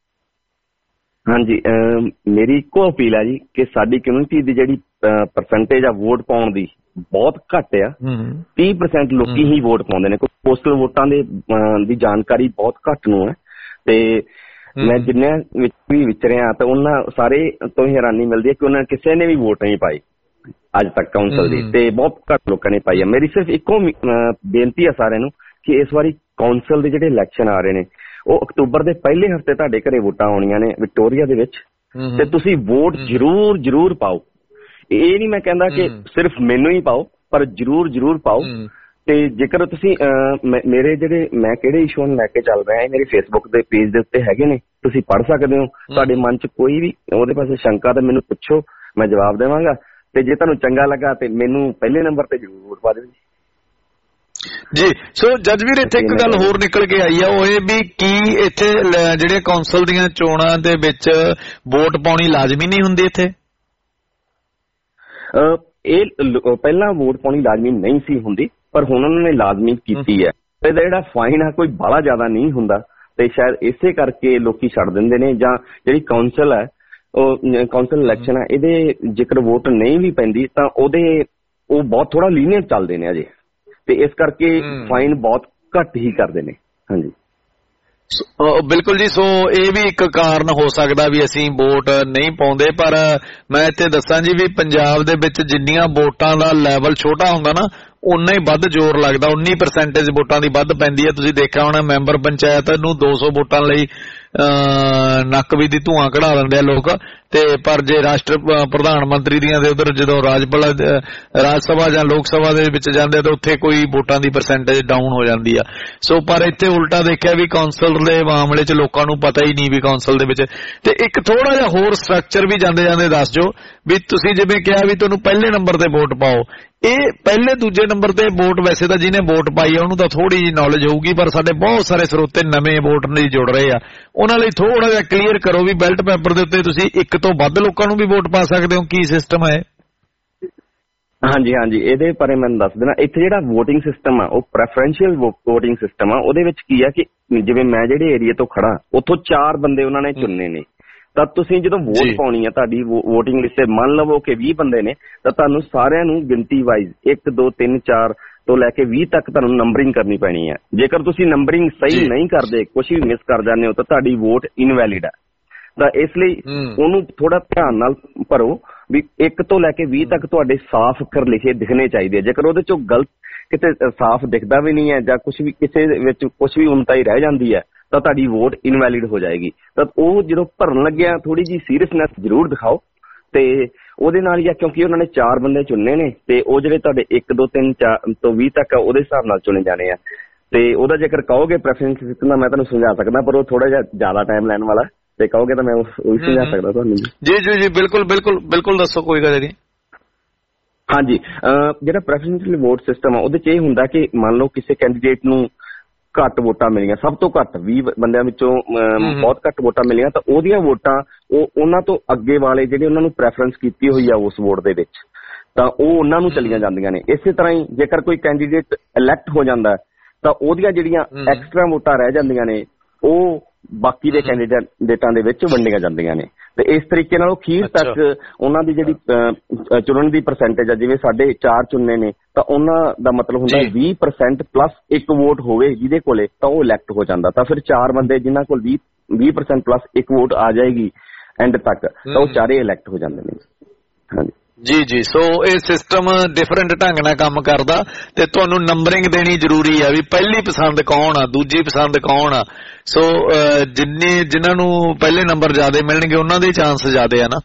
ਹਾਂਜੀ, ਮੇਰੀ ਇੱਕੋ ਅਪੀਲ ਹੈ ਜੀ ਕਿ ਸਾਡੀ ਕਮਿਊਨਿਟੀ ਦੀ ਜਿਹੜੀ ਪਰਸੈਂਟੇਜ ਆ ਵੋਟ ਪਾਉਣ ਦੀ ਬਹੁਤ ਘੱਟ ਆ। ਤੀਹ ਪਰਸੈਂਟ ਲੋਕੀ ਹੀ ਵੋਟ ਪਾਉਂਦੇ ਨੇ। ਪੋਸਟਲ ਵੋਟਾਂ ਦੇ ਦੀ ਜਾਣਕਾਰੀ ਬਹੁਤ ਘੱਟ ਨੂੰ ਹੈ। ਤੇ ਮੈਂ ਜਿੰਨਿਆਂ ਵਿੱਚ ਵੀ ਵਿਚਰਿਆ ਤਾਂ ਉਹਨਾਂ ਸਾਰੇ ਤੋਂ ਹੀ ਹੈਰਾਨੀ ਮਿਲਦੀ ਹੈ ਕਿ ਉਹਨਾਂ ਕਿਸੇ ਨੇ ਵੀ ਵੋਟ ਨਹੀਂ ਪਾਈ ਅੱਜ ਤੱਕ ਕਾਉਂਸਲ ਦੀ, ਤੇ ਬਹੁਤ ਘੱਟ ਲੋਕਾਂ ਨੇ ਪਾਈ ਹੈ। ਮੇਰੀ ਸਿਰਫ ਇੱਕੋ ਬੇਨਤੀ ਹੈ ਸਾਰਿਆਂ ਨੂੰ ਕਿ ਇਸ ਵਾਰੀ ਕਾਉਂਸਲ ਦੇ ਜਿਹੜੇ ਇਲੈਕਸ਼ਨ ਆ ਰਹੇ ਨੇ ਉਹ ਅਕਤੂਬਰ ਦੇ ਪਹਿਲੇ ਹਫ਼ਤੇ ਤੁਹਾਡੇ ਘਰੇ ਵੋਟਾਂ ਆਉਣੀਆਂ ਨੇ ਵਿਕਟੋਰੀਆ ਦੇ ਵਿੱਚ, ਤੇ ਤੁਸੀਂ ਵੋਟ ਜ਼ਰੂਰ ਜ਼ਰੂਰ ਪਾਓ। ਇਹ ਨਹੀਂ ਮੈਂ ਕਹਿੰਦਾ ਕਿ ਸਿਰਫ ਮੈਨੂੰ ਹੀ ਪਾਓ, ਪਰ ਜ਼ਰੂਰ ਜ਼ਰੂਰ ਪਾਓ। ਤੇ ਜੇਕਰ ਤੁਸੀਂ ਮੇਰੇ ਜਿਹੜੇ ਮੈਂ ਕਿਹੜੇ ਇਸ਼ੂਆਂ ਨੂੰ ਲੈ ਕੇ ਚੱਲ ਰਿਹਾ ਮੇਰੇ ਫੇਸਬੁੱਕ ਦੇ ਪੇਜ ਦੇ ਉੱਤੇ ਹੈਗੇ ਨੇ, ਤੁਸੀਂ ਪੜ੍ਹ ਸਕਦੇ ਹੋ। ਤੁਹਾਡੇ ਮਨ 'ਚ ਕੋਈ ਵੀ ਉਹਦੇ ਪਾਸੇ ਸ਼ੰਕਾ ਤਾਂ ਮੈਨੂੰ ਪੁੱਛੋ, ਮੈਂ ਜਵਾਬ ਦੇਵਾਂਗਾ। ਤੇ ਜੇ ਤੁਹਾਨੂੰ ਚੰਗਾ ਲੱਗਾ ਤੇ ਮੈਨੂੰ ਪਹਿਲੇ ਨੰਬਰ ਤੇ ਜ਼ਰੂਰ ਵੋਟ ਪਾ ਦਿਓ ਜੀ। ਜੀ ਸੋ ਜੱਜ ਵੀਰ ਇੱਥੇ ਇੱਕ ਗੱਲ ਹੋਰ ਨਿਕਲ ਕੇ ਆਈ ਆ, ਉਹ ਇਹ ਵੀ ਕੀ ਇੱਥੇ ਜਿਹੜੇ ਕੌਂਸਲ ਦੀਆਂ ਚੋਣਾਂ ਦੇ ਵਿੱਚ ਵੋਟ ਪਾਉਣੀ ਲਾਜ਼ਮੀ ਨਹੀਂ ਹੁੰਦੀ ਇੱਥੇ? ਇਹ ਪਹਿਲਾਂ ਵੋਟ ਪਾਉਣੀ ਲਾਜ਼ਮੀ ਨਹੀਂ ਸੀ ਹੁੰਦੀ, ਪਰ ਹੁਣ ਉਹਨਾਂ ਨੇ ਲਾਜ਼ਮੀ ਕੀਤੀ ਹੈ। ਇਹਦਾ ਜਿਹੜਾ ਫਾਈਨ ਆ ਕੋਈ ਬੜਾ ਜ਼ਿਆਦਾ ਨਹੀਂ ਹੁੰਦਾ, ਤੇ ਸ਼ਾਇਦ ਇਸੇ ਕਰਕੇ ਲੋਕੀ ਛੱਡ ਦਿੰਦੇ ਨੇ। ਜਾਂ ਜਿਹੜੀ ਕਾਉਂਸਲ ਹੈ ਉਹ ਕਾਉਂਸਲ ਇਲੈਕਸ਼ਨ ਹੈ, ਇਹਦੇ ਜੇਕਰ ਵੋਟ ਨਹੀਂ ਵੀ ਪੈਂਦੀ ਤਾਂ ਉਹਦੇ ਉਹ ਬਹੁਤ ਥੋੜਾ ਲੀਨੀਅਰ ਚੱਲਦੇ ਨੇ ਅਜੇ, ਤੇ ਇਸ ਕਰਕੇ ਫਾਈਨ ਬਹੁਤ ਘੱਟ ਹੀ ਕਰਦੇ ਨੇ। ਹਾਂਜੀ ਬਿਲਕੁਲ ਜੀ। ਸੋ ਇਹ ਵੀ ਇੱਕ ਕਾਰਨ ਹੋ ਸਕਦਾ ਵੀ ਅਸੀਂ ਵੋਟ ਨਹੀਂ ਪਾਉਂਦੇ। ਪਰ ਮੈਂ ਇੱਥੇ ਦੱਸਾਂ ਜੀ ਵੀ ਪੰਜਾਬ ਦੇ ਵਿੱਚ ਜਿੰਨੀਆਂ ਵੋਟਾਂ ਦਾ ਲੈਵਲ ਛੋਟਾ ਹੁੰਦਾ ਨਾ ਉਨਾ ਹੀ ਵੱਧ ਜ਼ੋਰ ਲੱਗਦਾ, ਉਨੀ ਪਰਸੈਂਟੇਜ ਵੋਟਾਂ ਦੀ ਵੱਧ ਪੈਂਦੀ ਹੈ। ਤੁਸੀਂ ਦੇਖਿਆ ਹੋਣਾ ਮੈਂਬਰ ਪੰਚਾਇਤ ਨੂੰ ਦੋ ਸੌ ਵੋਟਾਂ ਲਈ ਨੱਕ ਵੀ ਦੀ ਧੂਆਂ ਕਢਾ ਦਿੰਦੇ ਆ ਲੋਕ, ਤੇ ਪਰ ਜੇ ਰਾਸ਼ਟਰ ਪ੍ਰਧਾਨ ਮੰਤਰੀ ਦੀਆਂ ਦੇ ਉਧਰ ਜਦੋਂ ਰਾਜਪਾਲ ਰਾਜ ਸਭਾ ਜਾਂ ਲੋਕ ਸਭਾ ਦੇ ਵਿੱਚ ਜਾਂਦੇ ਤਾਂ ਉੱਥੇ ਕੋਈ ਵੋਟਾਂ ਦੀ ਪਰਸੈਂਟੇਜ ਡਾਊਨ ਹੋ ਜਾਂਦੀ ਆ। ਸੋ ਪਰ ਇੱਥੇ ਉਲਟਾ ਦੇਖਿਆ ਵੀ ਕੌਂਸਲ ਦੇ ਮਾਮਲੇ 'ਚ ਲੋਕਾਂ ਨੂੰ ਪਤਾ ਹੀ ਨਹੀਂ ਵੀ ਕੌਂਸਲ ਦੇ ਵਿੱਚ। ਤੇ ਇੱਕ ਥੋੜਾ ਜਿਹਾ ਹੋਰ ਸਟਰਕਚਰ ਵੀ ਜਾਂਦੇ ਜਾਂਦੇ ਦੱਸ ਜੋ ਵੀ ਤੁਸੀਂ ਜਿਵੇਂ ਕਿਹਾ ਵੀ ਤੁਹਾਨੂੰ ਪਹਿਲੇ ਨੰਬਰ ਤੇ ਵੋਟ ਪਾਓ, ਇਹ ਪਹਿਲੇ ਦੂਜੇ ਨੰਬਰ ਤੇ ਵੋਟ ਵੈਸੇ ਤਾਂ ਜਿਹਨੇ ਵੋਟ ਪਾਈ ਆ ਉਹਨੂੰ ਤਾਂ ਥੋੜੀ ਜਿਹੀ ਨੌਲੇਜ ਹੋਊਗੀ, ਪਰ ਸਾਡੇ ਬਹੁਤ ਸਾਰੇ ਸਰੋਤੇ ਨਵੇਂ ਵੋਟ ਲਈ ਜੁੜ ਰਹੇ ਆ, ਉਹਨਾਂ ਲਈ ਥੋੜਾ ਜਿਹਾ ਕਲੀਅਰ ਕਰੋ ਵੀ ਬੈਲਟ ਪੇਪਰ ਦੇ ਉੱਤੇ ਤੁਸੀਂ ਇੱਕ ਤੋਂ ਵੱਧ ਲੋਕਾਂ ਨੂੰ ਵੀ ਵੋਟ ਪਾ ਸਕਦੇ ਹੋ, ਕੀ ਸਿਸਟਮ ਹੈ? ਹਾਂਜੀ ਹਾਂਜੀ ਇਹਦੇ ਬਾਰੇ ਮੈਨੂੰ ਦੱਸ ਦੇਣਾ। ਇੱਥੇ ਜਿਹੜਾ ਵੋਟਿੰਗ ਸਿਸਟਮ ਆ ਉਹ ਪ੍ਰੈਫਰੈਂਸ਼ੀਅਲ ਵੋਟਿੰਗ ਸਿਸਟਮ ਆ। ਉਹਦੇ ਵਿੱਚ ਕੀ ਆ ਕਿ ਜਿਵੇਂ ਮੈਂ ਜਿਹੜੇ ਏਰੀਆ ਤੋਂ ਖੜਾ ਉੱਥੋਂ ਚਾਰ ਬੰਦੇ ਉਹਨਾਂ ਨੇ ਚੁਣਨੇ ਨੇ, ਤਾਂ ਤੁਸੀਂ ਜਦੋਂ ਵੋਟ ਪਾਉਣੀ ਆ ਤੁਹਾਡੀ ਵੋਟਿੰਗ ਲਿਸਟ ਮੰਨ ਲਵੋ ਕਿ ਵੀਹ ਬੰਦੇ ਨੇ, ਤਾਂ ਤੁਹਾਨੂੰ ਸਾਰਿਆਂ ਨੂੰ ਗਿਣਤੀ ਵਾਈਜ਼ ਇੱਕ ਦੋ ਤਿੰਨ ਚਾਰ ਤੋਂ ਲੈ ਕੇ ਵੀਹ ਤੱਕ ਤੁਹਾਨੂੰ ਨੰਬਰਿੰਗ ਕਰਨੀ ਪੈਣੀ ਹੈ। ਜੇਕਰ ਤੁਸੀਂ ਨੰਬਰਿੰਗ ਸਹੀ ਨਹੀਂ ਕਰਦੇ, ਕੁਛ ਵੀ ਮਿਸ ਕਰ ਜਾਂਦੇ ਹੋ, ਤਾਂ ਤੁਹਾਡੀ ਵੋਟ ਇਨਵੈਲਿਡ ਹੈ। ਤਾਂ ਇਸ ਲਈ ਉਹਨੂੰ ਥੋੜਾ ਧਿਆਨ ਨਾਲ ਭਰੋ ਵੀ ਇੱਕ ਤੋਂ ਲੈ ਕੇ ਵੀਹ ਤੱਕ ਤੁਹਾਡੇ ਸਾਫ਼ ਅੱਖਰ ਲਿਖੇ ਦਿਖਣੇ ਚਾਹੀਦੇ ਆ। ਜੇਕਰ ਉਹਦੇ ਚੋਂ ਗਲਤ ਕਿਤੇ ਸਾਫ਼ ਦਿਖਦਾ ਵੀ ਨਹੀਂ ਹੈ ਜਾਂ ਕੁਛ ਵੀ ਕਿਸੇ ਵਿੱਚ ਕੁਛ ਵੀ ਉਨਤਾਈ ਰਹਿ ਜਾਂਦੀ ਹੈ ਤਾਂ ਤੁਹਾਡੀ ਵੋਟ ਇਨਵੈਲਿਡ ਹੋ ਜਾਏਗੀ। ਤਾਂ ਉਹ ਜਦੋਂ ਭਰਨ ਲੱਗਿਆ ਥੋੜੀ ਜਿਹੀ ਸੀਰੀਅਸਨੈਸ ਜ਼ਰੂਰ ਦਿਖਾਓ ਤੇ ਉਹਦੇ ਨਾਲ ਹੀ ਆ, ਕਿਉਂਕਿ ਉਹਨਾਂ ਨੇ ਚਾਰ ਬੰਦੇ ਚੁਣਨੇ ਨੇ ਤੇ ਉਹ ਜਿਹੜੇ ਤੁਹਾਡੇ ਇੱਕ ਦੋ ਤਿੰਨ ਚਾਰ ਤੋਂ ਵੀਹ ਤੱਕ ਉਹਦੇ ਹਿਸਾਬ ਨਾਲ ਚੁਣੇ ਜਾਣੇ ਆ। ਤੇ ਉਹਦਾ ਜੇਕਰ ਕਹੋਗੇ ਪ੍ਰੈਫਰੈਂਸ ਸਿਸਟਮ ਦਾ ਮੈਂ ਤੁਹਾਨੂੰ ਸਮਝਾ ਸਕਦਾ, ਪਰ ਉਹ ਥੋੜਾ ਜਿਹਾ ਜ਼ਿਆਦਾ ਟਾਈਮ ਲੈਣ ਵਾਲਾ, ਤੇ ਕਹੋਗੇ ਤਾਂ ਮੈਂ ਉਹ ਵੀ ਸਮਝਾ ਸਕਦਾ ਤੁਹਾਨੂੰ। ਜੀ ਜੀ ਜੀ ਬਿਲਕੁਲ ਬਿਲਕੁਲ ਬਿਲਕੁਲ ਦੱਸੋ, ਕੋਈ ਗੱਲ ਨਹੀਂ। ਹਾਂਜੀ, ਜਿਹੜਾ ਪ੍ਰੈਫਰੈਂਸ਼ੀਅਲ ਵੋਟ ਸਿਸਟਮ ਆ ਉਹਦੇ ਚ ਇਹ ਹੁੰਦਾ ਕਿ ਮੰਨ ਲਓ ਕਿਸੇ ਕੈਂਡੀਡੇਟ ਨੂੰ ਘੱਟ ਵੋਟਾਂ ਮਿਲੀਆਂ, ਸਭ ਤੋਂ ਘੱਟ ਵੀਹ ਬੰਦਿਆਂ ਵਿੱਚੋਂ ਬਹੁਤ ਘੱਟ ਵੋਟਾਂ ਮਿਲੀਆਂ, ਤਾਂ ਉਹਦੀਆਂ ਵੋਟਾਂ ਉਹ ਉਹਨਾਂ ਤੋਂ ਅੱਗੇ ਵਾਲੇ ਜਿਹੜੇ ਉਹਨਾਂ ਨੂੰ ਪ੍ਰੈਫਰੈਂਸ ਕੀਤੀ ਹੋਈ ਆ ਉਸ ਵੋਟ ਦੇ ਵਿੱਚ, ਤਾਂ ਉਹ ਉਹਨਾਂ ਨੂੰ ਚਲੀਆਂ ਜਾਂਦੀਆਂ ਨੇ। ਇਸੇ ਤਰ੍ਹਾਂ ਹੀ ਜੇਕਰ ਕੋਈ ਕੈਂਡੀਡੇਟ ਇਲੈਕਟ ਹੋ ਜਾਂਦਾ ਤਾਂ ਉਹਦੀਆਂ ਜਿਹੜੀਆਂ ਐਕਸਟਰਾ ਵੋਟਾਂ ਰਹਿ ਜਾਂਦੀਆਂ ਨੇ ਉਹ ਬਾਕੀ ਦੇ ਕੈਂਡੀਡੇਟਾਂ ਦੇ ਵਿੱਚ ਵੰਡੀਆਂ ਜਾਂਦੀਆਂ ਨੇ। ਤੇ ਇਸ ਤਰੀਕੇ ਨਾਲ ਅਖੀਰ ਤੱਕ ਉਹਨਾਂ ਦੀ ਜਿਹੜੀ ਚੁਣਨ ਦੀ ਪਰਸੈਂਟੇਜ ਆ, ਜਿਵੇਂ ਸਾਡੇ ਚਾਰ ਚੁਣਨੇ ਨੇ ਤਾਂ ਉਹਨਾਂ ਦਾ ਮਤਲਬ ਹੁੰਦਾ ਵੀਹ ਪਰਸੈਂਟ ਪਲੱਸ ਇੱਕ ਵੋਟ ਹੋਵੇ ਜਿਹਦੇ ਕੋਲੇ, ਤਾਂ ਉਹ ਇਲੈਕਟ ਹੋ ਜਾਂਦਾ। ਤਾਂ ਫਿਰ ਚਾਰ ਬੰਦੇ ਜਿਨ੍ਹਾਂ ਕੋਲ ਵੀਹ ਵੀਹ ਪਰਸੈਂਟ ਪਲੱਸ ਇੱਕ ਵੋਟ ਆ ਜਾਏਗੀ ਐਂਡ ਤੱਕ, ਤਾਂ ਉਹ ਚਾਰੇ ਇਲੈਕਟ ਹੋ ਜਾਂਦੇ ਨੇ। ਹਾਂਜੀ ਜੀ ਜੀ, ਸੋ ਇਹ ਸਿਸਟਮ ਡਿਫਰੈਂਟ ਢੰਗ ਨਾਲ ਕੰਮ ਕਰਦਾ ਤੇ ਤੁਹਾਨੂੰ ਨੰਬਰਿੰਗ ਦੇਣੀ ਜ਼ਰੂਰੀ ਆ ਵੀ ਪਹਿਲੀ ਪਸੰਦ ਕੌਣ ਆ, ਦੂਜੀ ਪਸੰਦ ਕੌਣ ਆ। ਸੋ ਜਿੰਨੇ ਜਿਨ੍ਹਾਂ ਨੂੰ ਪਹਿਲੇ ਨੰਬਰ ਜ਼ਿਆਦਾ ਮਿਲਣਗੇ ਉਹਨਾਂ ਦੇ ਚਾਂਸ ਜ਼ਿਆਦਾ ਆ ਨਾ।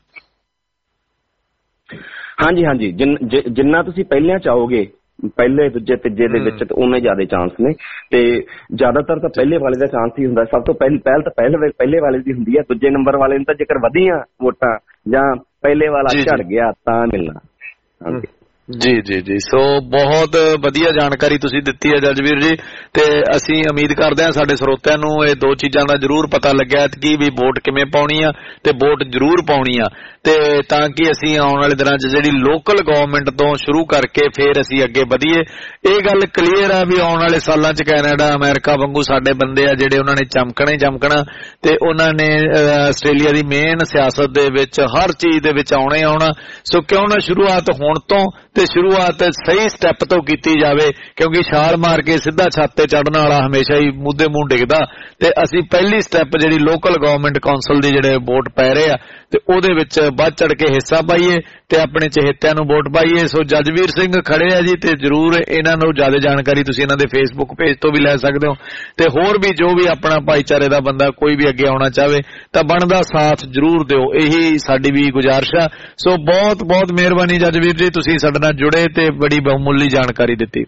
ਹਾਂਜੀ ਹਾਂਜੀ, ਜਿੰਨਾ ਤੁਸੀਂ ਪਹਿਲਿਆਂ ਚਾਹੋਗੇ, ਪਹਿਲੇ ਦੂਜੇ ਤੀਜੇ ਦੇ ਵਿੱਚ ਉਹਨੇ ਜ਼ਿਆਦਾ ਚਾਂਸ ਨੇ। ਤੇ ਜ਼ਿਆਦਾਤਰ ਤਾਂ ਪਹਿਲੇ ਵਾਲੇ ਦਾ ਚਾਂਸ ਹੀ ਹੁੰਦਾ, ਸਭ ਤੋਂ ਪਹਿਲ ਪਹਿਲ ਤਾਂ ਪਹਿਲੇ ਪਹਿਲੇ ਵਾਲੇ ਦੀ ਹੁੰਦੀ ਹੈ। ਦੂਜੇ ਨੰਬਰ ਵਾਲੇ ਨੂੰ ਤਾਂ ਜੇਕਰ ਵਧੀਆਂ ਵੋਟਾਂ ਜਾਂ ਪਹਿਲੇ ਵਾਲਾ ਝੜ ਗਿਆ ਤਾਂ ਮਿਲਣਾ। ਹਾਂਜੀ ਜੀ ਜੀ ਜੀ, ਸੋ ਬਹੁਤ ਵਧੀਆ ਜਾਣਕਾਰੀ ਤੁਸੀਂ ਦਿੱਤੀ ਹੈ ਜਜਵੀਰ ਜੀ, ਤੇ ਅਸੀਂ ਉਮੀਦ ਕਰਦੇ ਹਾਂ ਸਾਡੇ ਸਰੋਤਿਆਂ ਨੂੰ ਇਹ ਦੋ ਚੀਜ਼ਾਂ ਦਾ ਜ਼ਰੂਰ ਪਤਾ ਲੱਗਿਆ ਕਿ ਵੀ ਵੋਟ ਕਿਵੇਂ ਪਾਉਣੀ ਆ ਤੇ ਵੋਟ ਜ਼ਰੂਰ ਪਾਉਣੀ ਆ, ਤੇ ਤਾਂ ਕਿ ਅਸੀਂ ਆਉਣ ਵਾਲੇ ਦਿਨਾਂ 'ਚ ਜਿਹੜੀ ਲੋਕਲ ਗਵਰਨਮੈਂਟ ਤੋਂ ਸ਼ੁਰੂ ਕਰਕੇ ਫਿਰ ਅਸੀਂ ਅੱਗੇ ਵਧੀਏ। ਇਹ ਗੱਲ ਕਲੀਅਰ ਆ ਵੀ ਆਉਣ ਵਾਲੇ ਸਾਲਾਂ 'ਚ ਕੈਨੇਡਾ ਅਮਰੀਕਾ ਵਾਂਗੂ ਸਾਡੇ ਬੰਦੇ ਆ ਜਿਹੜੇ ਉਹਨਾਂ ਨੇ ਚਮਕਣਾ ਹੀ ਚਮਕਣਾ, ਤੇ ਉਹਨਾਂ ਨੇ ਆਸਟ੍ਰੇਲੀਆ ਦੀ ਮੇਨ ਸਿਆਸਤ ਦੇ ਵਿੱਚ ਹਰ ਚੀਜ਼ ਦੇ ਵਿੱਚ ਆਉਣਾ ਹੀ ਆਉਣਾ। ਸੋ ਕਿਉਂ ਨਾ ਸ਼ੁਰੂਆਤ ਹੁਣ ਤੋਂ ਤੇ ਸ਼ੁਰੂਆਤ ਸਹੀ ਸਟੈਪ ਤੋਂ ਕੀਤੀ ਜਾਵੇ, ਕਿਉਂਕਿ ਛਾਲ ਮਾਰ ਕੇ ਸਿੱਧਾ ਛੱਤ ਤੇ ਚੜ੍ਹਨ ਵਾਲਾ ਹਮੇਸ਼ਾ ਹੀ ਮੂਧੇ ਮੂੰਹ ਡਿੱਗਦਾ, ਤੇ ਅਸੀਂ ਪਹਿਲੀ ਸਟੈਪ ਜਿਹੜੀ ਲੋਕਲ ਗਵਰਨਮੈਂਟ ਕੌਂਸਲ ਦੀ ਜਿਹੜੇ ਵੋਟ ਪੈ ਰਹੇ ਆ ਤੇ ਉਹਦੇ ਵਿੱਚ ਵੱਧ ਚੜ ਕੇ ਹਿੱਸਾ ਪਾਈਏ ਤੇ ਆਪਣੇ ਚਹੇਤਿਆਂ ਨੂੰ ਵੋਟ ਪਾਈਏ। ਸੋ ਜਜਵੀਰ ਸਿੰਘ ਖੜੇ ਆ ਜੀ, ਤੇ ਜ਼ਰੂਰ ਇਹਨਾਂ ਨੂੰ ਜ਼ਿਆਦਾ ਜਾਣਕਾਰੀ ਤੁਸੀਂ ਇਹਨਾਂ ਦੇ ਫੇਸਬੁੱਕ ਪੇਜ ਤੋਂ ਵੀ ਲੈ ਸਕਦੇ ਹੋ, ਤੇ ਹੋਰ ਵੀ ਜੋ ਵੀ ਆਪਣਾ ਭਾਈਚਾਰੇ ਦਾ ਬੰਦਾ ਕੋਈ ਵੀ ਅੱਗੇ ਆਉਣਾ ਚਾਹਵੇ ਤਾਂ ਬਣਦਾ ਸਾਥ ਜ਼ਰੂਰ ਦਿਓ, ਇਹੀ ਸਾਡੀ ਵੀ ਗੁਜ਼ਾਰਿਸ਼ ਆ। ਸੋ ਬਹੁਤ ਬਹੁਤ ਮਿਹਰਬਾਨੀ ਜਜਵੀਰ ਜੀ, ਤੁਸੀਂ ਸਾਡੇ ਨਾਲ ਜੁੜੇ ਤੇ ਬੜੀ ਬਹੁਮੁੱਲੀ ਜਾਣਕਾਰੀ ਦਿੱਤੀ।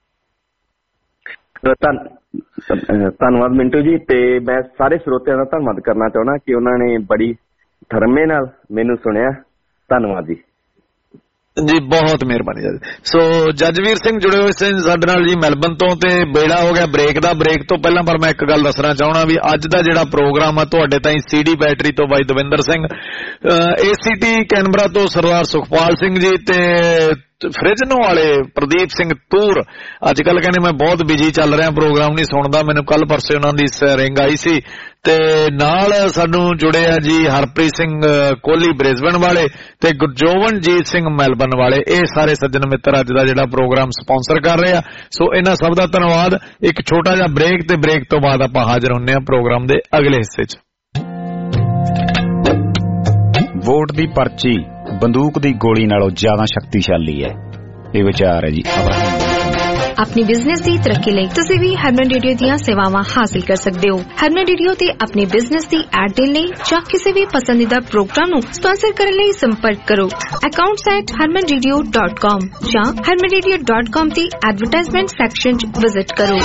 ਧੰਨਵਾਦ ਮਿੰਟੂ ਜੀ, ਤੇ ਮੈਂ ਸਾਰੇ ਸਰੋਤਿਆਂ ਦਾ ਧੰਨਵਾਦ ਕਰਨਾ ਚਾਹੁੰਦਾ ਕਿ ਉਹਨਾਂ ਨੇ ਬੜੀ ਧਰਮੇ ਨਾਲ ਮੈਨੂੰ ਸੁਣਿਆ। ਧੰਨਵਾਦ ਜੀ। ਜੀ ਬਹੁਤ ਮਿਹਰਬਾਨੀ ਜੀ। ਸੋ ਜਜਵੀਰ ਸਿੰਘ ਜੁੜੇ ਹੋਏ ਸੀ ਸਾਡੇ ਨਾਲ ਜੀ ਮੈਲਬਨ ਤੋਂ, ਤੇ ਬੇੜਾ ਹੋ ਗਿਆ ਬ੍ਰੇਕ ਦਾ। ਬ੍ਰੇਕ ਤੋਂ ਪਹਿਲਾਂ ਪਰ ਮੈਂ ਇੱਕ ਗੱਲ ਦੱਸਣਾ ਚਾਹਣਾ ਵੀ ਅੱਜ ਦਾ ਜਿਹੜਾ ਪ੍ਰੋਗਰਾਮ ਆ ਤੁਹਾਡੇ ਤਾਈਂ ਸੀਡੀ ਬੈਟਰੀ ਤੋਂ ਬਾਈ ਦਵਿੰਦਰ ਸਿੰਘ, ਏਸੀਟੀ ਕੈਨਬਰਾ ਤੋਂ ਸਰਦਾਰ ਸੁਖਪਾਲ ਸਿੰਘ ਜੀ, ਤੇ ਫ੍ਰਿਜਨੋ ਵਾਲੇ ਪ੍ਰਦੀਪ ਸਿੰਘ ਤੂਰ। ਅੱਜ ਕੱਲ ਕਹਿੰਦੇ ਮੈਂ ਬਹੁਤ ਬਿਜੀ ਚੱਲ ਰਿਹਾ, ਪ੍ਰੋਗਰਾਮ ਨਹੀਂ ਸੁਣਦਾ, ਮੈਨੂੰ ਕੱਲ ਪਰਸੇ ਉਹਨਾਂ ਦੀ ਰਿੰਗ ਆਈ ਸੀ। ਤੇ ਨਾਲ ਸਾਨੂੰ ਜੁੜੇ ਆ ਜੀ ਹਰਪ੍ਰੀਤ ਸਿੰਘ ਕੋਹਲੀ ਬ੍ਰਿਸਬਨ ਵਾਲੇ ਤੇ ਗੁਰਜੋਵਨਜੀਤ ਸਿੰਘ ਮੈਲਬਨ ਵਾਲੇ। ਇਹ ਸਾਰੇ ਸੱਜਣ ਮਿੱਤਰ ਅੱਜ ਦਾ ਜਿਹੜਾ ਪ੍ਰੋਗਰਾਮ ਸਪਾਂਸਰ ਕਰ ਰਹੇ ਆ, ਸੋ ਇਹਨਾਂ ਸਭ ਦਾ ਧੰਨਵਾਦ। ਇੱਕ ਛੋਟਾ ਜਿਹਾ ਬ੍ਰੇਕ, ਤੇ ਬ੍ਰੇਕ ਤੋਂ ਬਾਅਦ ਆਪਾਂ ਹਾਜ਼ਰ ਹੁੰਨੇ ਆ ਪ੍ਰੋਗਰਾਮ ਦੇ ਅਗਲੇ ਹਿੱਸੇ 'ਚ। ਵੋਟ ਦੀ ਪਰਚੀ ਬੰਦੂਕ ਦੀ ਗੋਲੀ ਨਾਲੋਂ ਜ਼ਿਆਦਾ ਸ਼ਕਤੀਸ਼ਾਲੀ ਹੈ, ਇਹ ਵਿਚਾਰ ਹੈ ਜੀ ਅਬਰਾਹਮ। अपनी बिजनेस की तरक्की ਲਈ ਤੁਸੀਂ ਵੀ ਹਰਮਨ ਰੇਡੀਓ ਦੀਆਂ ਸੇਵਾਵਾਂ ਹਾਸਲ ਕਰ ਸਕਦੇ ਹੋ। ਹਰਮਨ ਰੇਡੀਓ ਤੇ ਆਪਣੀ ਬਿਜ਼ਨਸ ਦੀ ਐਡ ਦੇਣ ਲਈ ਜਾਂ ਕਿਸੇ ਵੀ ਪਸੰਦੀਦਾ ਪ੍ਰੋਗਰਾਮ ਨੂੰ ਸਪਾਂਸਰ ਕਰਨ ਲਈ ਸੰਪਰਕ ਕਰੋ accounts at harman radio dot com ਜਾਂ harman radio dot com ਦੀ ਐਡਵਰਟਾਈਜ਼ਮੈਂਟ ਸੈਕਸ਼ਨ 'ਚ ਵਿਜ਼ਿਟ ਕਰੋ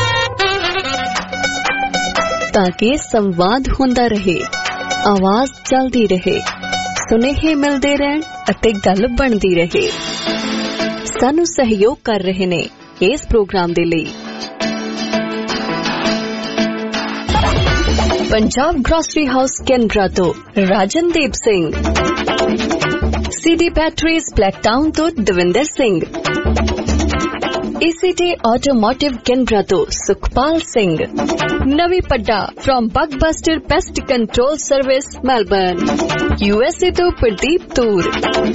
ਤਾਂ ਕਿ ਸੰਵਾਦ ਹੁੰਦਾ ਰਹੇ, ਆਵਾਜ਼ ਚੱਲਦੀ ਰਹੇ, ਸੁਨੇਹੇ ਮਿਲਦੇ ਰਹਿਣ ਅਤੇ ਗੱਲ ਬਣਦੀ ਰਹੇ। ਸਾਨੂੰ ਸਹਿਯੋਗ ਕਰ ਰਹੇ ਨੇ ਇਸ ਪ੍ਰੋਗਰਾਮ ਦੇ ਲਈ ਪੰਜਾਬ ਗ੍ਰੋਸਰੀ ਹਾਊਸ ਕੈਨਬਰਾ ਤੋਂ Rajandeep Singh, CD batteries Blacktown ਤੋਂ Davinder Singh, ACT automotive Canberra ਤੋਂ Sukhpal Singh, Navi Padda from Bugbuster pest control service Melbourne, USA ਤੋਂ ਪ੍ਰਦੀਪ ਤੂਰ।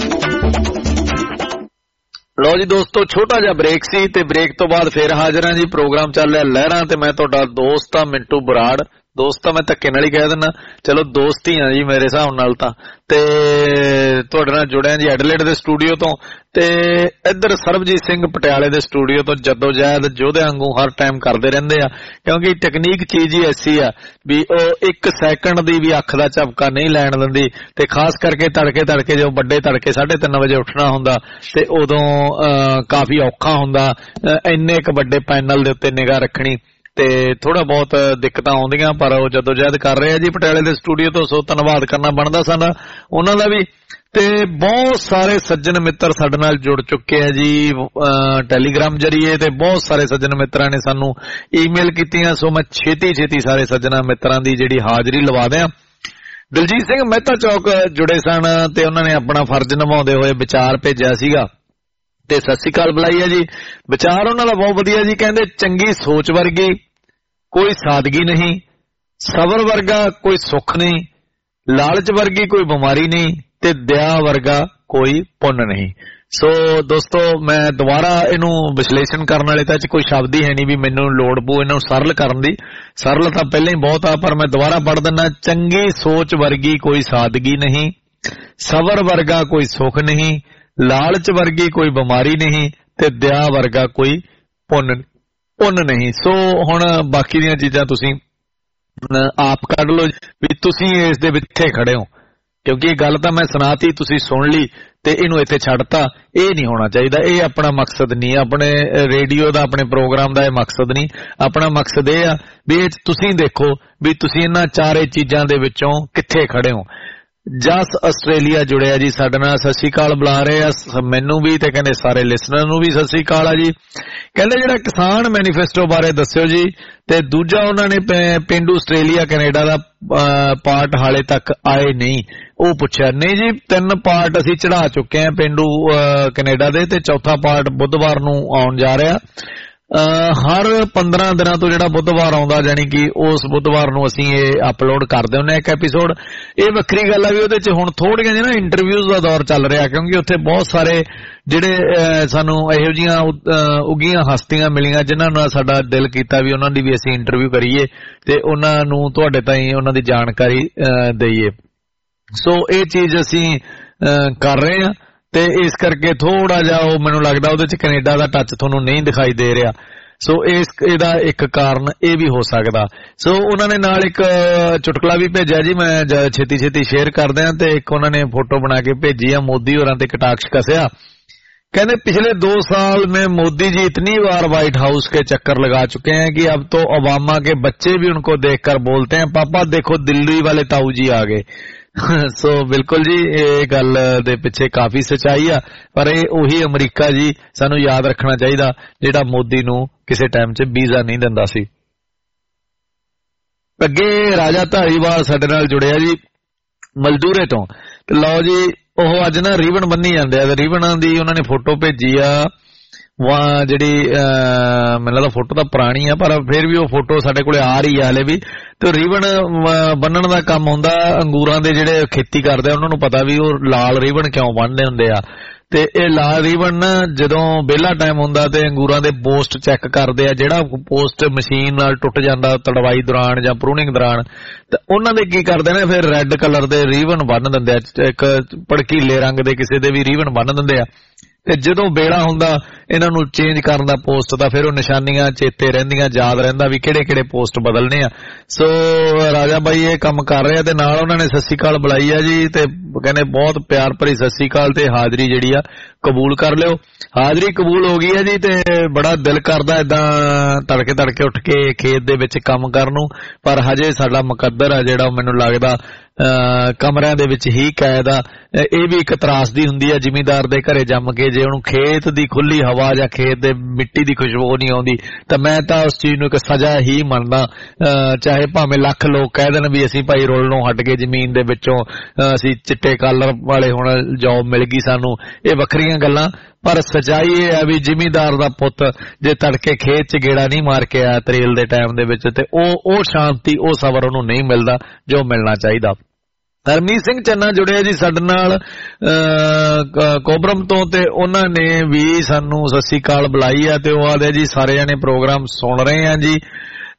ਲੋ ਜੀ ਦੋਸਤੋ, ਛੋਟਾ ਜਿਹਾ ਬ੍ਰੇਕ ਸੀ ਤੇ ਬ੍ਰੇਕ ਤੋਂ ਬਾਅਦ ਫੇਰ ਹਾਜ਼ਰ ਹਾਂ ਜੀ। ਪ੍ਰੋਗਰਾਮ ਚੱਲ ਰਿਹਾ ਲਹਿਰਾਂ ਤੇ ਮੈਂ ਤੁਹਾਡਾ ਦੋਸਤ ਆ ਮਿੰਟੂ ਬਰਾੜ। ਦੋਸਤ ਤਾਂ ਮੈਂ ਧੱਕੇ ਨਾਲ ਹੀ ਕਹਿ ਦਿੰਦਾ, ਚਲੋ ਦੋਸਤ ਹੀ ਆ ਜੀ ਮੇਰੇ ਹਿਸਾਬ ਨਾਲ ਤਾਂ। ਤੇ ਤੁਹਾਡੇ ਨਾਲ ਜੁੜਿਆ ਜੀ ਐਡਲੇਡ ਦੇ ਸਟੂਡੀਓ ਤੋਂ, ਤੇ ਇੱਧਰ ਸਰਬਜੀਤ ਸਿੰਘ ਪਟਿਆਲੇ ਦੇ ਸਟੂਡੀਓ ਤੋਂ ਜੱਦੋ ਜਹਿਦ ਯੋਧੇ ਵਾਂਗੂ ਹਰ ਟਾਈਮ ਕਰਦੇ ਰਹਿੰਦੇ ਆ, ਕਿਉਂਕਿ ਟੈਕਨੀਕ ਚੀਜ਼ ਹੀ ਐਸੀ ਆ ਵੀ ਉਹ ਇੱਕ ਸੈਕਿੰਡ ਦੀ ਵੀ ਅੱਖ ਦਾ ਝਪਕਾ ਨਹੀਂ ਲੈਣ ਦਿੰਦੀ। ਤੇ ਖਾਸ ਕਰਕੇ ਤੜਕੇ ਤੜਕੇ ਜੋ ਵੱਡੇ ਤੜਕੇ ਸਾਢੇ ਤਿੰਨ ਵਜੇ ਉੱਠਣਾ ਹੁੰਦਾ ਤੇ ਉਦੋਂ ਕਾਫੀ ਔਖਾ ਹੁੰਦਾ ਇੰਨੇ ਇੱਕ ਵੱਡੇ ਪੈਨਲ ਦੇ ਉੱਤੇ ਨਿਗਾਹ ਰੱਖਣੀ, ਤੇ ਥੋੜਾ ਬਹੁਤ ਦਿੱਕਤਾਂ ਆਉਂਦੀਆਂ, ਪਰ ਉਹ ਜਦੋਜਹਿਦ ਕਰ ਰਹੇ ਆ ਜੀ ਪਟਿਆਲੇ ਦੇ ਸਟੂਡੀਓ ਤੋਂ। ਸੋ ਧੰਨਵਾਦ ਕਰਨਾ ਬਣਦਾ ਸਾਡਾ ਉਹਨਾਂ ਦਾ ਵੀ। ਤੇ ਬਹੁਤ ਸਾਰੇ ਸੱਜਣ ਮਿੱਤਰ ਸਾਡੇ ਨਾਲ ਜੁੜ ਚੁੱਕੇ ਆ ਜੀ ਟੈਲੀਗ੍ਰਾਮ ਜਰੀਏ, ਤੇ ਬਹੁਤ ਸਾਰੇ ਸੱਜਣ ਮਿੱਤਰਾਂ ਨੇ ਸਾਨੂੰ ਈਮੇਲ ਕੀਤੀਆਂ। ਸੋ ਮੈਂ ਛੇਤੀ ਛੇਤੀ ਸਾਰੇ ਸੱਜਣਾ ਮਿੱਤਰਾਂ ਦੀ ਜਿਹੜੀ ਹਾਜ਼ਰੀ ਲਵਾ ਦਿਆਂ। ਦਿਲਜੀਤ ਸਿੰਘ ਮਹਿਤਾ ਚੌਕ ਜੁੜੇ ਸਨ ਤੇ ਉਹਨਾਂ ਨੇ ਆਪਣਾ ਫਰਜ਼ ਨਿਭਾਉਂਦੇ ਹੋਏ ਵਿਚਾਰ ਭੇਜਿਆ ਸੀਗਾ, ਤੇ ਸਤਿ ਸ੍ਰੀ ਅਕਾਲ ਬੁਲਾਈ ਆ ਜੀ। ਵਿਚਾਰ ਉਹਨਾਂ ਦਾ ਬਹੁਤ ਵਧੀਆ ਜੀ। ਕਹਿੰਦੇ ਚੰਗੀ ਸੋਚ ਵਰਗੀ ਕੋਈ ਸਾਦਗੀ ਨਹੀਂ, ਸਬਰ ਵਰਗਾ ਕੋਈ ਸੁੱਖ ਨਹੀਂ, ਲਾਲਚ ਵਰਗੀ ਕੋਈ ਬਿਮਾਰੀ ਨਹੀਂ, ਤੇ ਦਇਆ ਵਰਗਾ ਕੋਈ ਪੁੰਨ ਨਹੀਂ। ਸੋ ਦੋਸਤੋ ਮੈਂ ਦੁਬਾਰਾ ਇਹਨੂੰ ਵਿਸ਼ਲੇਸ਼ਣ ਕਰਨ ਵਾਲੇ ਤਾਂ ਚ ਕੋਈ ਸ਼ਬਦ ਹੀ ਹੈ ਨਹੀਂ ਵੀ ਮੈਨੂੰ ਲੋੜ ਪਊ ਇਹਨੂੰ ਸਰਲ ਕਰਨ ਦੀ, ਸਰਲ ਤਾਂ ਪਹਿਲਾਂ ਹੀ ਬਹੁਤ ਆ, ਪਰ ਮੈਂ ਦੁਬਾਰਾ ਪੜ੍ਹ ਦਿੰਦਾ। ਚੰਗੀ ਸੋਚ ਵਰਗੀ ਕੋਈ ਸਾਦਗੀ ਨਹੀਂ, ਸਬਰ ਵਰਗਾ ਕੋਈ ਸੁੱਖ ਨਹੀਂ, ਲਾਲਚ ਵਰਗੀ ਕੋਈ ਬਿਮਾਰੀ ਨਹੀਂ, ਤੇ ਦਇਆ ਵਰਗਾ ਕੋਈ ਪੁੰਨ ਪੁੰਨ ਨਹੀਂ। ਸੋ ਹੁਣ ਬਾਕੀ ਦੀਆਂ ਚੀਜ਼ਾਂ ਤੁਸੀਂ ਆਪ ਕੱਢ ਲਓ ਵੀ ਤੁਸੀਂ ਇਸ ਦੇ ਵਿੱਚ ਕਿੱਥੇ ਖੜੇ ਹੋ, ਕਿਉਂਕਿ ਇਹ ਗੱਲ ਤਾਂ ਮੈਂ ਸੁਣਾਤੀ, ਤੁਸੀਂ ਸੁਣ ਲਈ ਤੇ ਇਹਨੂੰ ਇੱਥੇ ਛੱਡਤਾ। ਇਹ ਨਹੀਂ ਹੋਣਾ ਚਾਹੀਦਾ, ਇਹ ਆਪਣਾ ਮਕਸਦ ਨਹੀਂ, ਆਪਣੇ ਰੇਡੀਓ ਦਾ ਆਪਣੇ ਪ੍ਰੋਗਰਾਮ ਦਾ ਇਹ ਮਕਸਦ ਨਹੀਂ। ਆਪਣਾ ਮਕਸਦ ਇਹ ਆ ਵੀ ਇਹ ਤੁਸੀਂ ਦੇਖੋ ਵੀ ਤੁਸੀਂ ਇਹਨਾਂ ਚਾਰੇ ਚੀਜ਼ਾਂ ਦੇ ਵਿੱਚੋਂ ਕਿੱਥੇ ਖੜੇ ਹੋ। ਜਸ ਆਸਟ੍ਰੇਲੀਆ ਜੁੜਿਆ ਜੀ ਸਾਡੇ ਨਾਲ, ਸਤਿ ਸ੍ਰੀ ਅਕਾਲ ਬੁਲਾ ਰਹੇ ਆ ਮੈਨੂੰ ਵੀ, ਤੇ ਕਹਿੰਦੇ ਸਾਰੇ ਲਿਸਨਰ ਨੂੰ ਵੀ ਸਤਿ ਸ੍ਰੀ ਅਕਾਲ ਆ ਜੀ। ਕਹਿੰਦੇ ਜਿਹੜਾ ਕਿਸਾਨ ਮੈਨੀਫੈਸਟੋ ਬਾਰੇ ਦੱਸਿਓ ਜੀ, ਤੇ ਦੂਜਾ ਉਹਨਾਂ ਨੇ ਪੇਂਡੂ ਆਸਟ੍ਰੇਲੀਆ ਕੈਨੇਡਾ ਦਾ ਪਾਰਟ ਹਾਲੇ ਤੱਕ ਆਏ ਨਹੀਂ ਉਹ ਪੁੱਛਿਆ। ਨਹੀਂ ਜੀ, ਤਿੰਨ ਪਾਰਟ ਅਸੀਂ ਚੜਾ ਚੁੱਕੇ ਆ ਪੇਂਡੂ ਕੈਨੇਡਾ ਦੇ, ਤੇ ਚੌਥਾ ਪਾਰਟ ਬੁੱਧਵਾਰ ਨੂੰ ਆਉਣ ਜਾ ਰਿਹਾ। ਹਰ ਪੰਦਰਾਂ ਦਿਨਾਂ ਤੋਂ ਜਿਹੜਾ ਬੁੱਧਵਾਰ ਆਉਂਦਾ, ਜਾਨੀ ਕਿ ਉਸ ਬੁੱਧਵਾਰ ਨੂੰ ਅਸੀਂ ਇਹ ਅਪਲੋਡ ਕਰਦੇ ਹੁੰਦੇ ਇੱਕ ਐਪੀਸੋਡ। ਇਹ ਵੱਖਰੀ ਗੱਲ ਆ ਵੀ ਉਹਦੇ ਚ ਹੁਣ ਥੋੜੀਆਂ ਜਿਹੀਆਂ ਨਾ ਇੰਟਰਵਿਊਜ਼ ਦਾ ਦੌਰ ਚੱਲ ਰਿਹਾ, ਕਿਉਂਕਿ ਉੱਥੇ ਬਹੁਤ ਸਾਰੇ ਜਿਹੜੇ ਸਾਨੂੰ ਇਹੋ ਜਿਹੀਆਂ ਉੱਗੀਆਂ ਹਸਤੀਆਂ ਮਿਲੀਆਂ ਜਿਨ੍ਹਾਂ ਨਾਲ ਸਾਡਾ ਦਿਲ ਕੀਤਾ ਵੀ ਉਹਨਾਂ ਦੀ ਵੀ ਅਸੀਂ ਇੰਟਰਵਿਊ ਕਰੀਏ ਤੇ ਉਹਨਾਂ ਨੂੰ ਤੁਹਾਡੇ ਤਾਈਂ ਉਹਨਾਂ ਦੀ ਜਾਣਕਾਰੀ ਦਈਏ। ਸੋ ਇਹ ਚੀਜ਼ ਅਸੀਂ ਕਰ ਰਹੇ ਹਾਂ, ਤੇ ਇਸ ਕਰਕੇ ਥੋੜਾ ਜਿਹਾ ਉਹ ਮੈਨੂੰ ਲੱਗਦਾ ਉਹਦੇ ਚ ਕੈਨੇਡਾ ਦਾ ਟੱਚ ਤੁਹਾਨੂੰ ਨਹੀਂ ਦਿਖਾਈ ਦੇ ਰਿਹਾ। ਸੋ ਇਸ ਇਹਦਾ ਇੱਕ ਕਾਰਨ ਇਹ ਵੀ ਹੋ ਸਕਦਾ। ਸੋ ਉਹਨਾਂ ਨੇ ਨਾਲ ਇੱਕ ਚੁਟਕਲਾ ਵੀ ਭੇਜਿਆ ਜੀ, ਮੈਂ ਛੇਤੀ ਛੇਤੀ ਸ਼ੇਅਰ ਕਰਦੇ ਹਾਂ। ਤੇ ਇੱਕ ਉਹਨਾਂ ਨੇ ਫੋਟੋ ਬਣਾ ਕੇ ਭੇਜੀ ਆ, ਮੋਦੀ ਹੋਰਾਂ ਤੇ ਕਟਾਕਸ਼ ਕਸਿਆ। कहते पिछले दो साल में मोदी जी इतनी बार व्हाइट हाउस के चक्कर लगा चुके हैं कि अब तो ओबामा के बच्चे भी उनको देखकर बोलते हैं पापा देखो दिल्ली वाले ताऊ जी आ गए। सो बिल्कुल जी ये गल दे पिछे काफी सच्चाई आ, पर ये उही अमरीका जी सानू याद रखना चाहिए जिहड़ा मोदी नू किसी टाइम च वीजा नहीं दिंदा सी। अगे राजा धारीवाल साडे नाल जुड़िया जी मजदूरे तो, लो जी ਉਹ ਅੱਜ ਨਾ ਰੀਵਨ ਬੰਨੀ ਜਾਂਦੇ ਆ, ਰੀਵਨਾਂ ਦੀ ਉਹਨਾਂ ਨੇ ਫੋਟੋ ਭੇਜੀ ਆ ਵਾ ਜਿਹੜੀ ਮੈਨੂੰ ਲੱਗਦਾ ਫੋਟੋ ਤਾਂ ਪੁਰਾਣੀ ਆ ਪਰ ਫਿਰ ਵੀ ਉਹ ਫੋਟੋ ਸਾਡੇ ਕੋਲੇ ਆ ਰਹੀ ਆ ਹਲੇ ਵੀ। ਤੇ ਰੀਵਨ ਬੰਨਣ ਦਾ ਕੰਮ ਹੁੰਦਾ ਅੰਗੂਰਾਂ ਦੇ ਜਿਹੜੇ ਖੇਤੀ ਕਰਦੇ ਆ ਉਹਨਾਂ ਨੂੰ ਪਤਾ ਵੀ ਉਹ ਲਾਲ ਰੀਵਨ ਕਿਉਂ ਬੰਨਦੇ ਹੁੰਦੇ ਆ। ਤੇ ਇਹ ਲਾਲ ਰੀਵਨ ਜਦੋਂ ਵਿਹਲਾ ਟਾਈਮ ਹੁੰਦਾ ਤੇ ਅੰਗੂਰਾਂ ਦੇ ਪੋਸਟ ਚੈੱਕ ਕਰਦੇ ਆ, ਜਿਹੜਾ ਪੋਸਟ ਮਸ਼ੀਨ ਨਾਲ ਟੁੱਟ ਜਾਂਦਾ ਤੜਵਾਈ ਦੌਰਾਨ ਜਾਂ ਪ੍ਰੂਨਿੰਗ ਦੌਰਾਨ, ਤੇ ਉਹਨਾਂ ਦੇ ਕੀ ਕਰਦੇ ਨੇ ਫਿਰ ਰੈੱਡ ਕਲਰ ਦੇ ਰੀਵਨ ਬੰਨ ਦਿੰਦੇ ਆ, ਇੱਕ ਭੜਕੀਲੇ ਰੰਗ ਦੇ ਕਿਸੇ ਦੇ ਵੀ ਰੀਵਨ ਬੰਨ ਦਿੰਦੇ ਆ। ਤੇ ਜਦੋਂ ਵੇਲਾ ਹੁੰਦਾ ਇਹਨਾਂ ਨੂੰ ਚੇਂਜ ਕਰਨ ਦਾ ਪੋਸਟ ਦਾ, ਫਿਰ ਉਹ ਨਿਸ਼ਾਨੀਆਂ ਚੇਤੇ ਰਹਿੰਦੀਆਂ, ਯਾਦ ਰਹਿੰਦਾ ਵੀ ਕਿਹੜੇ ਕਿਹੜੇ ਪੋਸਟ ਬਦਲਨੇ ਆ। ਸੋ ਰਾਜਾ ਬਾਈ ਇਹ ਕੰਮ ਕਰ ਰਹੇ ਆ ਤੇ ਨਾਲ ਉਹਨਾਂ ਨੇ ਸਤਿ ਸ੍ਰੀ ਅਕਾਲ ਬੁਲਾਈ ਆ ਜੀ, ਤੇ ਕਹਿੰਦੇ ਬਹੁਤ ਪਿਆਰ ਭਰੀ ਸਤਿ ਸ੍ਰੀ ਅਕਾਲ ਤੇ ਹਾਜ਼ਰੀ ਜਿਹੜੀ ਆ ਕਬੂਲ ਕਰ ਲਿਓ। ਹਾਜ਼ਰੀ ਕਬੂਲ ਹੋ ਗਈ ਹੈ ਜੀ, ਤੇ ਬੜਾ ਦਿਲ ਕਰਦਾ ਏਦਾਂ ਤੜਕੇ ਤੜਕੇ ਉੱਠ ਕੇ ਖੇਤ ਦੇ ਵਿੱਚ ਕੰਮ ਕਰਨ ਨੂੰ, ਪਰ ਹਜੇ ਸਾਡਾ ਮੁਕੱਦਰ ਆ ਜਿਹੜਾ ਮੈਨੂੰ ਲੱਗਦਾ ਕਮਰਿਆਂ ਦੇ ਵਿੱਚ ਹੀ ਕੈਦ ਆ। ਇਹ ਵੀ ਇੱਕ ਤਰਾਸਦੀ ਹੁੰਦੀ ਆ ਜ਼ਿਮੀਂਦਾਰ ਦੇ ਘਰੇ ਜੰਮ ਕੇ, ਜੇ ਉਹਨੂੰ ਖੇਤ ਦੀ ਖੁੱਲੀ ਹਵਾ ਜਾਂ ਖੇਤ ਦੇ ਮਿੱਟੀ ਦੀ ਖੁਸ਼ਬੂ ਨਹੀਂ ਆਉਂਦੀ ਤਾਂ ਮੈਂ ਤਾਂ ਉਸ ਚੀਜ਼ ਨੂੰ ਇੱਕ ਸਜ਼ਾ ਹੀ ਮੰਨਦਾ। ਚਾਹੇ ਭਾਵੇਂ ਲੱਖ ਲੋਕ ਕਹਿ ਦੇਣ ਵੀ ਅਸੀਂ ਭਾਈ ਰੁਲਣੋਂ ਹਟ ਗਏ ਜ਼ਮੀਨ ਦੇ ਵਿੱਚੋਂ, ਅਸੀਂ ਚਿੱਟੇ ਕਾਲਰ ਵਾਲੇ ਹੁਣ ਜੌਬ ਮਿਲ ਗਈ ਸਾਨੂੰ, ਇਹ ਵੱਖਰੀਆਂ ਗੱਲਾਂ, ਪਰ ਸੱਚਾਈ ਇਹ ਹੈ ਵੀ ਜ਼ਿਮੀਂਦਾਰ ਦਾ ਪੁੱਤ ਜੇ ਤੜਕੇ ਖੇਤ 'ਚ ਗੇੜਾ ਨਹੀਂ ਮਾਰ ਕੇ ਆਇਆ ਤਰੇਲ ਦੇ ਟਾਈਮ ਦੇ ਵਿੱਚ, ਤੇ ਉਹ ਉਹ ਸ਼ਾਂਤੀ ਉਹ ਸਬਰ ਉਹਨੂੰ ਨਹੀਂ ਮਿਲਦਾ ਜੋ ਮਿਲਣਾ ਚਾਹੀਦਾ। ਹਰਮੀਤ ਸਿੰਘ ਚੰਨਾ ਜੁੜਿਆ ਜੀ ਸਾਡੇ ਨਾਲ ਕੋਬਰਮ ਤੋਂ, ਤੇ ਉਹਨਾਂ ਨੇ ਵੀ ਸਾਨੂੰ ਸਤਿ ਸ੍ਰੀ ਅਕਾਲ ਬੁਲਾਈ ਆ, ਤੇ ਉਹ ਆਦੇ ਜੀ ਸਾਰੇ ਜਾਣੇ ਪ੍ਰੋਗਰਾਮ ਸੁਣ ਰਹੇ ਆ ਜੀ,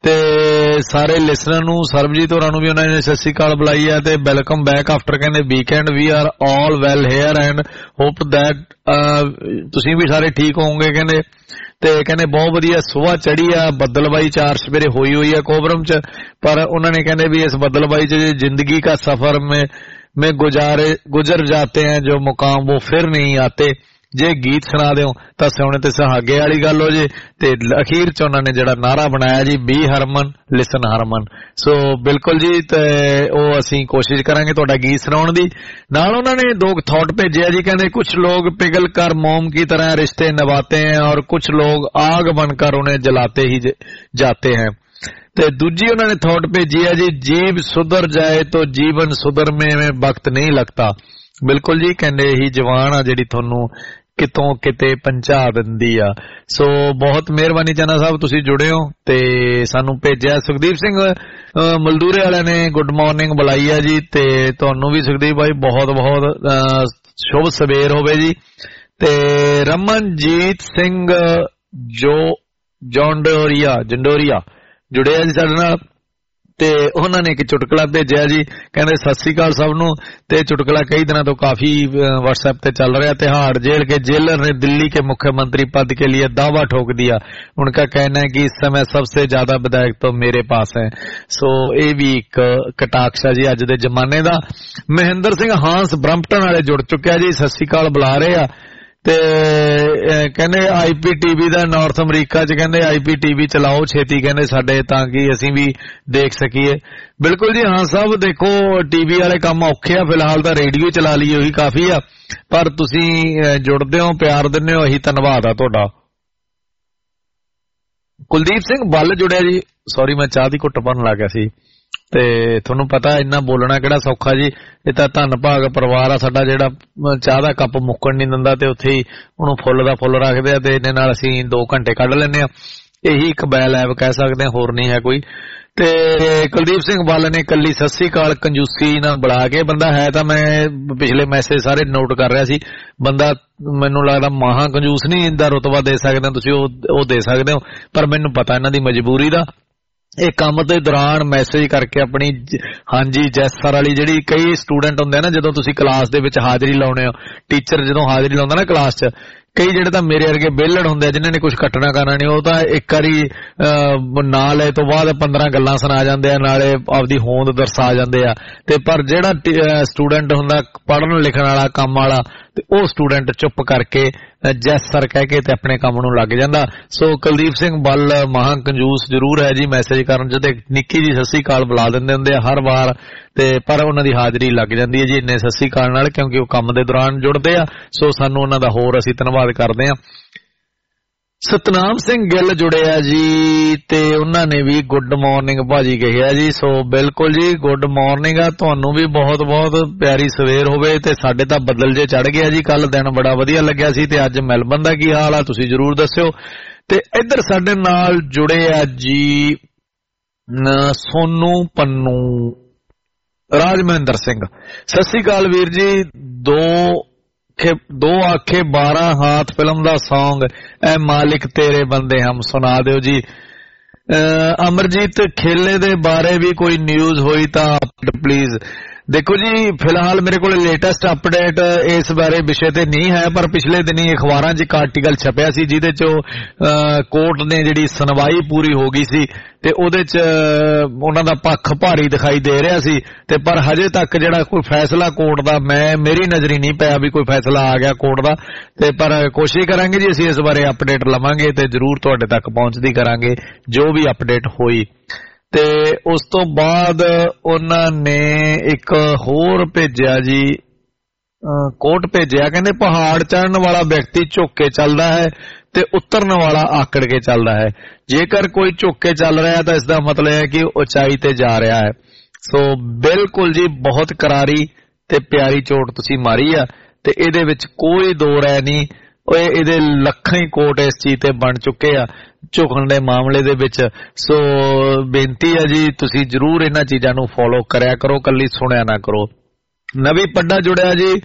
ਤੇ ਸਾਰੇ ਲਿਸਨਰ ਨੂੰ, ਸਰਬਜੀਤ ਹੋਰਾਂ ਨੂੰ ਵੀ ਉਹਨਾਂ ਨੇ ਸਤਿ ਸ਼੍ਰੀ ਅਕਾਲ ਬੁਲਾਈ ਹੈ ਤੇ ਵੈਲਕਮ ਬੈਕ ਆਫਟਰ ਕਹਿੰਦੇ weekend. We are all well here and hope that ਤੁਸੀਂ ਵੀ ਸਾਰੇ ਠੀਕ ਹੋਵੋਗੇ ਕਹਿੰਦੇ। ਤੇ ਕਹਿੰਦੇ ਬਹੁਤ ਵਧੀਆ ਸੁਬਾਹ ਚੜੀ ਆ, ਬੱਦਲਬਾਈ ਚਾਰ ਸਵੇਰੇ ਹੋਈ ਹੋਈ ਆ ਕੋਬਰਮ ਚ, ਪਰ ਉਹਨਾਂ ਨੇ ਕਹਿੰਦੇ ਵੀ ਇਸ ਬੱਦਲਬਾਈ ਚ ਜ਼ਿੰਦਗੀ का सफर में में गुजारे गुजर जाते हैं जो मुकाम वो फिर नहीं आते। ਜੇ ਗੀਤ ਸੁਣਾ ਦਿਓ ਤਾਂ ਸੋਹਣੇ ਤੇ ਸੁਹਾਗੇ ਵਾਲੀ ਗੱਲ ਹੋ ਜੇ। ਤੇ ਅਖੀਰ ਚ ਉਹਨਾਂ ਨੇ ਜਿਹੜਾ ਨਾਰਾ ਬਣਾਇਆ ਜੀ, ਬੀ ਹਰਮਨ ਲਿਸਨ ਹਰਮਨ। ਸੋ ਬਿਲਕੁਲ ਜੀ, ਤੇ ਉਹ ਅਸੀਂ ਕੋਸ਼ਿਸ਼ ਕਰਾਂਗੇ ਤੁਹਾਡਾ ਗੀਤ ਸੁਣਾਉਣ ਦੀ। ਨਾਲ ਉਹਨਾਂ ਨੇ ਦੋ ਥॉट ਭੇਜਿਆ ਜੀ, ਕਹਿੰਦੇ ਕੁਝ ਲੋग पिघल कर मोम की तरह रिश्ते निभाते हैं और कुछ लोग आग बनकर उन्हें जलाते ही जाते हैं। ਤੇ ਦੂਜੀ ਉਹਨਾਂ ਨੇ ਥॉट ਭੇਜੀ ਹੈ ਜੀ, ਜੀਵ ਸੁਧਰ ਜਾਏ तो जीवन सुधरने में वक्त नहीं लगता। ਬਿਲਕੁਲ ਜੀ, ਕਹਿੰਦੇ ਇਹੀ ਜਵਾਨ ਆ ਜਿਹੜੀ ਤੁਹਾਨੂੰ ਕਿਤੋਂ ਕਿਤੇ ਪਹੁੰਚਾ ਦਿੰਦੀ ਆ। ਸੋ ਬਹੁਤ ਮਿਹਰਬਾਨੀ ਚਾਨਾ ਸਾਹਿਬ, ਤੁਸੀਂ ਜੁੜੇ ਹੋ ਤੇ ਸਾਨੂੰ ਭੇਜਿਆ। ਸੁਖਦੀਪ ਸਿੰਘ ਮਲਦੂਰੇ ਵਾਲਿਆਂ ਨੇ ਗੁੱਡ ਮਾਰਨਿੰਗ ਬੁਲਾਈ ਆ ਜੀ, ਤੇ ਤੁਹਾਨੂੰ ਵੀ ਸੁਖਦੀਪ ਭਾਈ ਬਹੁਤ ਬਹੁਤ ਸ਼ੁਭ ਸਵੇਰ ਹੋਵੇ ਜੀ। ਤੇ ਰਮਨਜੀਤ ਸਿੰਘ ਜੋ ਜੌਂਡੋਰੀਆ ਜੰਡੋਰੀਆ ਜੁੜੇ ਆ ਜੀ ਸਾਡੇ ਨਾਲ, ਤੇ ਉਹਨਾਂ ਨੇ ਇੱਕ ਚੁਟਕਲਾ ਭੇਜਿਆ ਜੀ, ਕਹਿੰਦੇ ਸਤਿ ਸ੍ਰੀ ਅਕਾਲ ਸਭ ਨੂੰ। ਤੇ ਚੁਟਕਲਾ ਕਈ ਦਿਨਾਂ ਤੋਂ ਕਾਫੀ व्हाट्सएप पे चल रहा है। तिहाड़ जेल के जेलर ने दिल्ली के मुख्यमंत्री पद के लिए दावा ठोक दिया। उनका कहना है कि इस समय सबसे ज्यादा विधायक तो मेरे पास हैं। सो ये भी एक कटाक्ष है जी अज दे जमाने दा। महेंद्र सिंह हांस ब्रम्पटन वाले जुड़ चुके जी, सतਿ ਸ੍ਰੀ ਅਕਾਲ ਬੁਲਾ ਰਹੇ ਆ। ਤੇ ਕਹਿੰਦੇ ਆਈਪੀਟੀਵੀ ਦਾ ਨਾਰਥ ਅਮਰੀਕਾ ਚ ਕਹਿੰਦੇ ਆਈਪੀਟੀਵੀ ਚਲਾਓ ਛੇਤੀ, ਕਹਿੰਦੇ ਸਾਡੇ, ਤਾਂ ਕਿ ਅਸੀਂ ਵੀ ਦੇਖ ਸਕੀਏ। ਬਿਲਕੁਲ ਜੀ ਹਾਂ ਸਾਹਿਬ, ਦੇਖੋ ਟੀਵੀ ਵਾਲੇ ਕੰਮ ਔਖੇ ਆ, ਫਿਲਹਾਲ ਤਾਂ ਰੇਡੀਓ ਚਲਾ ਲਈਏ ਉਹੀ ਕਾਫੀ ਆ, ਪਰ ਤੁਸੀਂ ਜੁੜਦੇ ਹੋ, ਪਿਆਰ ਦਿੰਦੇ ਹੋ, ਇਹੀ ਧੰਨਵਾਦ ਆ ਤੁਹਾਡਾ। ਕੁਲਦੀਪ ਸਿੰਘ ਬੱਲ ਜੁੜਿਆ ਜੀ, ਸੌਰੀ ਮੈਂ ਚਾਹ ਦੀ ਘੁੱਟ ਭਰਨ ਲੱਗ ਗਿਆ ਸੀ। ਤੇ ਤੁਹਾਨੂੰ ਪਤਾ ਇੰਨਾ ਬੋਲਣਾ ਕਿਹੜਾ ਸੌਖਾ ਜੀ, ਇਹ ਤਾਂ ਧੰਨ ਭਾਗ ਪਰਿਵਾਰ ਆ ਸਾਡਾ ਜਿਹੜਾ ਚਾਹ ਦਾ ਕੱਪ ਮੁੱਕਣ ਨਹੀਂ ਦਿੰਦਾ ਤੇ ਉੱਥੇ ਹੀ ਉਹਨੂੰ ਫੁੱਲ ਦਾ ਫੁੱਲ ਰੱਖਦੇ ਆ, ਤੇ ਇਹਦੇ ਨਾਲ ਅਸੀਂ ਦੋ ਘੰਟੇ ਕੱਢ ਲੈਂਦੇ ਆ। ਇਹੀ ਇੱਕ ਬੈਲ ਐਬ ਕਹਿ ਸਕਦੇ ਆ, ਹੋਰ ਨਹੀਂ ਹੈ ਕੋਈ। ਤੇ ਕੁਲਦੀਪ ਸਿੰਘ ਬੱਲ ਨੇ ਕੱਲੀ ਸਤਿ ਸ੍ਰੀ ਅਕਾਲ ਕੰਜੂਸੀ ਨਾਲ ਬੁਲਾ ਕੇ, ਬੰਦਾ ਹੈ ਤਾਂ ਮੈਂ ਪਿਛਲੇ ਮੈਸੇਜ ਸਾਰੇ ਨੋਟ ਕਰ ਰਿਹਾ ਸੀ, ਬੰਦਾ ਮੈਨੂੰ ਲੱਗਦਾ ਮਹਾ ਕੰਜੂਸ ਨਹੀਂ ਦਾ ਰੁਤਬਾ ਦੇ ਸਕਦੇ ਤੁਸੀਂ, ਉਹ ਦੇ ਸਕਦੇ ਹੋ, ਪਰ ਮੈਨੂੰ ਪਤਾ ਇਹਨਾਂ ਦੀ ਮਜਬੂਰੀ ਦਾ। ਇਹ ਕੰਮ ਦੇ ਦੌਰਾਨ ਮੈਸੇਜ ਕਰਕੇ ਆਪਣੀ ਹਾਂਜੀ ਜੈਸ ਸਰ ਵਾਲੀ, ਜਿਹੜੀ ਕਈ ਸਟੂਡੈਂਟ ਹੁੰਦੇ ਨਾ ਜਦੋਂ ਤੁਸੀਂ ਕਲਾਸ ਦੇ ਵਿੱਚ ਹਾਜ਼ਰੀ ਲਾਉਣੇ ਹੋ, ਟੀਚਰ ਜਦੋਂ ਹਾਜ਼ਰੀ ਲਾਉਂਦਾ ਨਾ ਕਲਾਸ 'ਚ, ਕਈ ਜਿਹੜੇ ਤਾਂ ਮੇਰੇ ਵਰਗੇ ਵਿਹਲੜ ਹੁੰਦੇ ਆ ਜਿਨ੍ਹਾਂ ਨੇ ਕੁਝ ਕੱਟਣਾ ਕਰਨਾ ਨਹੀਂ, ਉਹ ਤਾਂ ਇੱਕ ਵਾਰੀ ਨਾਂ ਲਏ ਤੋਂ ਬਾਅਦ ਪੰਦਰਾਂ ਗੱਲਾਂ ਸੁਣਾ ਜਾਂਦੇ ਆ, ਨਾਲੇ ਆਪਦੀ ਹੋਂਦ ਦਰਸਾ ਜਾਂਦੇ ਆ। ਤੇ ਪਰ ਜਿਹੜਾ ਸਟੂਡੈਂਟ ਹੁੰਦਾ ਪੜ੍ਹਨ ਲਿਖਣ ਵਾਲਾ ਕੰਮ ਵਾਲਾ, ਤੇ ਉਹ ਸਟੂਡੈਂਟ ਚੁੱਪ ਕਰਕੇ ਜੈਸ ਸਰ ਕਹਿ ਕੇ ਤੇ ਆਪਣੇ ਕੰਮ ਨੂੰ ਲੱਗ ਜਾਂਦਾ। ਸੋ ਕੁਲਦੀਪ ਸਿੰਘ ਬੱਲ ਮਹਾ ਕੰਜੂਸ ਜ਼ਰੂਰ ਹੈ ਜੀ ਮੈਸੇਜ ਕਰਨ ਚ, ਤੇ ਨਿੱਕੀ ਜੀ ਸਤਿ ਸ੍ਰੀ ਅਕਾਲ ਬੁਲਾ ਦਿੰਦੇ ਹੁੰਦੇ ਆ ਹਰ ਵਾਰ, ਤੇ ਪਰ ਉਹਨਾਂ ਦੀ ਹਾਜ਼ਰੀ ਲੱਗ ਜਾਂਦੀ ਹੈ ਜੀ ਇੰਨੇ ਸਤਿ ਸ੍ਰੀ ਅਕਾਲ ਨਾਲ, ਕਿਉਂਕਿ ਉਹ ਕੰਮ ਦੇ ਦੌਰਾਨ ਜੁੜਦੇ ਆ। ਸੋ ਸਾਨੂੰ ਉਹਨਾਂ ਦਾ ਹੋਰ ਅਸੀਂ ਧੰਨਵਾਦ ਕਰਦੇ ਆ। ਸਤਨਾਮ ਸਿੰਘ ਗਿੱਲ ਜੁੜੇ ਆ ਜੀ, ਤੇ ਉਹਨਾਂ ਨੇ ਵੀ ਗੁੱਡ ਮਾਰਨਿੰਗ ਭਾਜੀ ਕਿਹਾ ਜੀ। ਸੋ ਬਿਲਕੁਲ ਜੀ ਗੁੱਡ ਮਾਰਨਿੰਗ ਆ, ਤੁਹਾਨੂੰ ਵੀ ਬਹੁਤ ਬਹੁਤ ਪਿਆਰੀ ਸਵੇਰ ਹੋਵੇ। ਤੇ ਸਾਡੇ ਤਾਂ ਬੱਦਲ ਜੇ ਚੜ ਗਿਆ ਜੀ, ਕੱਲ ਦਿਨ ਬੜਾ ਵਧੀਆ ਲੱਗਿਆ ਸੀ, ਤੇ ਅੱਜ ਮੈਲਬਨ ਦਾ ਕੀ ਹਾਲ ਆ ਤੁਸੀਂ ਜਰੂਰ ਦੱਸਿਓ। ਤੇ ਇੱਧਰ ਸਾਡੇ ਨਾਲ ਜੁੜੇ ਆ ਜੀ ਸੋਨੂ ਪੰਨੂ ਰਾਜ ਮਹਿੰਦਰ ਸਿੰਘ, ਸਤਿ ਸ੍ਰੀ ਅਕਾਲ ਵੀਰ ਜੀ। ਦੋ ਦੋ ਆਖੇ ਬਾਰਾਂ ਹਾਥ ਫਿਲਮ ਦਾ ਸੌਂਗ ਐ ਮਾਲਿਕ ਤੇਰੇ ਬੰਦੇ ਹਮ ਸੁਣਾ ਦਿਓ ਜੀ। ਅਮਰਜੀਤ ਖੇਲੇ ਦੇ ਬਾਰੇ ਵੀ ਕੋਈ ਨਿਊਜ਼ ਹੋਈ ਤਾਂ ਪਲੀਜ਼। ਦੇਖੋ ਜੀ ਫਿਲਹਾਲ ਮੇਰੇ ਕੋਲ ਲੇਟੈਸਟ ਅਪਡੇਟ ਇਸ ਬਾਰੇ ਵਿਸ਼ੇ ਤੇ ਨਹੀਂ ਹੈ, ਪਰ ਪਿਛਲੇ ਦਿਨੀ ਅਖਬਾਰਾਂ 'ਚ ਇੱਕ ਆਰਟੀਕਲ ਛਪਿਆ ਸੀ ਜਿਹਦੇ 'ਚ ਕੋਰਟ ਨੇ ਜਿਹੜੀ ਸੁਣਵਾਈ ਪੂਰੀ ਹੋ ਗਈ ਸੀ, ਤੇ ਉਹਦੇ 'ਚ ਉਹਨਾਂ ਦਾ ਪੱਖ ਭਾਰੀ ਦਿਖਾਈ ਦੇ ਰਿਹਾ ਸੀ। ਤੇ ਪਰ ਹਜੇ ਤੱਕ ਜਿਹੜਾ ਕੋਈ ਫੈਸਲਾ ਕੋਰਟ ਦਾ ਮੈਂ ਮੇਰੀ ਨਜ਼ਰੀ ਨਹੀਂ ਪਿਆ ਵੀ ਕੋਈ ਫੈਸਲਾ ਆ ਗਿਆ ਕੋਰਟ ਦਾ। ਤੇ ਪਰ ਕੋਸ਼ਿਸ਼ ਕਰਾਂਗੇ ਜੀ ਅਸੀਂ ਇਸ ਬਾਰੇ ਅਪਡੇਟ ਲਵਾਂਗੇ ਤੇ ਜ਼ਰੂਰ ਤੁਹਾਡੇ ਤੱਕ ਪਹੁੰਚਦੀ ਕਰਾਂਗੇ ਜੋ ਵੀ ਅਪਡੇਟ ਹੋਈ। ਤੇ ਉਸ ਤੋਂ ਬਾਅਦ ਉਹਨਾਂ ਨੇ ਇੱਕ ਹੋਰ ਭੇਜਿਆ ਜੀ, ਕੋਟ ਭੇਜਿਆ, ਕਹਿੰਦੇ ਪਹਾੜ ਚੜ੍ਹਨ ਵਾਲਾ ਵਿਅਕਤੀ ਝੁੱਕ ਕੇ ਚੱਲਦਾ ਹੈ ਤੇ ਉਤਰਨ ਵਾਲਾ ਆਕੜ ਕੇ ਚੱਲਦਾ ਹੈ। ਜੇਕਰ ਕੋਈ ਝੁੱਕ ਕੇ ਚੱਲ ਰਿਹਾ ਤਾਂ ਇਸ ਦਾ ਮਤਲਬ ਹੈ ਕਿ ਉਚਾਈ ਤੇ ਜਾ ਰਿਹਾ ਹੈ। ਸੋ ਬਿਲਕੁਲ ਜੀ ਬਹੁਤ ਕਰਾਰੀ ਤੇ ਪਿਆਰੀ ਚੋਟ ਤੁਸੀਂ ਮਾਰੀ ਆ, ਤੇ ਇਹਦੇ ਵਿੱਚ ਕੋਈ ਦੋ ਰਾਏ ਨਹੀਂ। ਇਹਦੇ ਲੱਖਾਂ ਹੀ ਕੋਟ ਇਸ ਚੀਜ਼ ਤੇ ਬਣ ਚੁੱਕੇ ਆ ਝੁਕਣ ਦੇ ਮਾਮਲੇ ਦੇ ਵਿੱਚ। ਸੋ ਬੇਨਤੀ ਹੈ ਜੀ ਤੁਸੀਂ ਜ਼ਰੂਰ ਇਹਨਾਂ ਚੀਜ਼ਾਂ ਨੂੰ ਫੋਲੋ ਕਰਿਆ ਕਰੋ, ਕੱਲੀ ਸੁਣਿਆ ਨਾ ਕਰੋ। ਨਵੀਂ ਪੱਡਾ ਜੁੜਿਆ ਜੀ,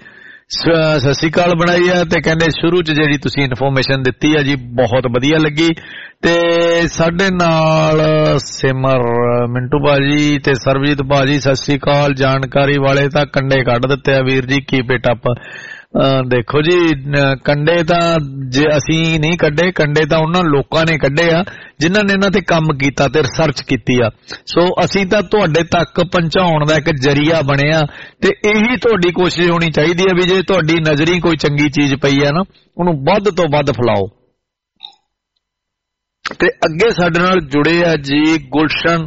ਸਤਿ ਸ਼੍ਰੀ ਅਕਾਲ ਬਣਾਈ ਆ ਤੇ ਕਹਿੰਦੇ ਸ਼ੁਰੂ ਚ ਜਿਹੜੀ ਤੁਸੀਂ ਇਨਫੋਰਮੇਸ਼ਨ ਦਿੱਤੀ ਆ ਜੀ ਬਹੁਤ ਵਧੀਆ ਲੱਗੀ। ਤੇ ਸਾਡੇ ਨਾਲ ਸਿਮਰ ਮਿੰਟੂ ਭਾਜੀ ਤੇ ਸਰਬਜੀਤ ਭਾਜੀ ਸਤਿ ਸ਼੍ਰੀ ਅਕਾਲ। ਜਾਣਕਾਰੀ ਵਾਲੇ ਤਾਂ ਕੰਡੇ ਕੱਢ ਦਿੱਤੇ ਆ ਵੀਰ ਜੀ, ਕੀਪ ਇਟ ਅਪ। ਦੇਖੋ ਜੀ ਕੰਡੇ ਤਾਂ ਜੇ ਅਸੀਂ ਨਹੀਂ ਕੱਢੇ, ਕੰਡੇ ਤਾਂ ਉਹਨਾਂ ਲੋਕਾਂ ਨੇ ਕੱਢੇ ਆ ਜਿਨ੍ਹਾਂ ਨੇ ਇਹਨਾਂ ਤੇ ਕੰਮ ਕੀਤਾ ਤੇ ਰਿਸਰਚ ਕੀਤੀ ਆ। ਸੋ ਅਸੀਂ ਤਾਂ ਤੁਹਾਡੇ ਤੱਕ ਪਹੁੰਚਾਉਣ ਦਾ ਇੱਕ ਜਰੀਆ ਬਣਿਆ ਤੇ ਇਹੀ ਤੁਹਾਡੀ ਕੋਸ਼ਿਸ਼ ਹੋਣੀ ਚਾਹੀਦੀ ਹੈ ਵੀ ਜੇ ਤੁਹਾਡੀ ਨਜ਼ਰੀ ਕੋਈ ਚੰਗੀ ਚੀਜ਼ ਪਈ ਆ ਨਾ ਉਹਨੂੰ ਵੱਧ ਤੋਂ ਵੱਧ ਫੈਲਾਓ। ਤੇ ਅੱਗੇ ਸਾਡੇ ਨਾਲ ਜੁੜੇ ਆ ਜੀ ਗੁਲਸ਼ਨ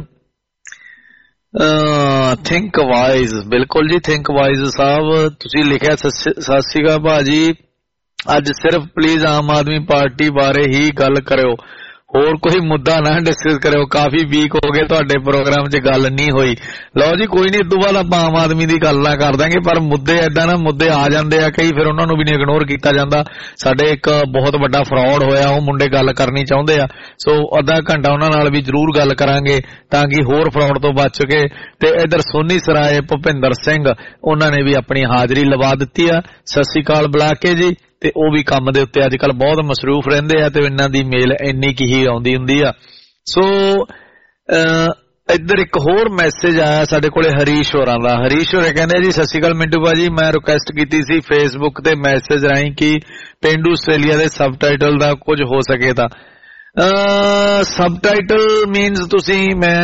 ਥਿੰਕ ਵਾਈਜ਼। ਬਿਲਕੁਲ ਜੀ ਥਿੰਕ ਵਾਈਜ਼ ਸਾਹਿਬ ਤੁਸੀਂ ਲਿਖਿਆ ਸਤਿ ਸ਼੍ਰੀ ਅਕਾਲ ਭਾਜੀ, ਅੱਜ ਸਿਰਫ ਪਲੀਜ਼ ਆਮ ਆਦਮੀ ਪਾਰਟੀ ਬਾਰੇ ਹੀ ਗੱਲ ਕਰਿਓ, ਹੋਰ ਕੋਈ ਮੁੱਦਾ ਨਾ ਡਿਸਕਸ ਕਰਿਓ, ਕਾਫੀ ਵੀਕ ਹੋ ਗਏ ਤੁਹਾਡੇ ਪ੍ਰੋਗਰਾਮ 'ਚ ਗੱਲ ਨਹੀਂ ਹੋਈ। ਲਓ ਜੀ ਕੋਈ ਨਹੀਂ, ਇਸ ਤੋਂ ਬਾਅਦ ਆਪਾਂ ਆਮ ਆਦਮੀ ਦੀ ਗੱਲ ਨਾ ਕਰ ਦਾਂਗੇ, ਪਰ ਮੁੱਦੇ ਏਦਾਂ ਨਾ ਮੁੱਦੇ ਆ ਜਾਂਦੇ ਆ ਕਈ, ਫਿਰ ਉਹਨਾਂ ਨੂੰ ਵੀ ਨਹੀਂ ਇਗਨੋਰ ਕੀਤਾ ਜਾਂਦਾ। ਸਾਡੇ ਇੱਕ ਬਹੁਤ ਵੱਡਾ ਫਰਾਡ ਹੋਇਆ, ਉਹ ਮੁੰਡੇ ਗੱਲ ਕਰਨੀ ਚਾਹੁੰਦੇ ਆ, ਸੋ ਅੱਧਾ ਘੰਟਾ ਉਹਨਾਂ ਨਾਲ ਵੀ ਜ਼ਰੂਰ ਗੱਲ ਕਰਾਂਗੇ ਤਾਂ ਕਿ ਹੋਰ ਫਰਾਡ ਤੋਂ ਬਚ ਕੇ। ਤੇ ਇਧਰ ਸੋਨੀ ਸਰਾਏ ਭੁਪਿੰਦਰ ਸਿੰਘ ਉਹਨਾਂ ਨੇ ਵੀ ਆਪਣੀ ਹਾਜ਼ਰੀ ਲਵਾ ਦਿੱਤੀ ਆ, ਸਤਿ ਸ਼੍ਰੀ ਅਕਾਲ ਬੁਲਾ ਕੇ ਜੀ। ਤੇ ਉਹ ਵੀ ਕੰਮ ਦੇ ਉੱਤੇ ਅੱਜ ਕੱਲ ਬਹੁਤ ਮਸਰੂਫ ਰਹਿੰਦੇ ਆ ਤੇ ਇਹਨਾਂ ਦੀ ਮੇਲ ਇੰਨੀ ਕੀ ਹੀ ਆਉਂਦੀ ਹੁੰਦੀ ਆ। ਸੋ ਇੱਧਰ ਇੱਕ ਹੋਰ ਮੈਸੇਜ ਆਇਆ ਸਾਡੇ ਕੋਲੇ ਹਰੀਸ਼ ਹੋਰਾਂ ਦਾ। ਹਰੀਸ਼ ਹੋਰੇ ਕਹਿੰਦੇ ਜੀ ਸਤਿ ਸ਼੍ਰੀ ਅਕਾਲ ਮਿੰਟੂ ਭਾਜੀ, ਮੈਂ ਰਿਕੁਐਸਟ ਕੀਤੀ ਸੀ ਫੇਸਬੁੱਕ ਤੇ ਮੈਸੇਜ ਰਾਹੀਂ ਕਿ ਪੇਂਡੂ ਆਸਟ੍ਰੇਲੀਆ ਦੇ ਸਬਟਾਈਟਲ ਦਾ ਕੁਝ ਹੋ ਸਕੇ ਤਾਂ। ਸਬਟਾਈਟਲ ਮੀਨਸ ਤੁਸੀਂ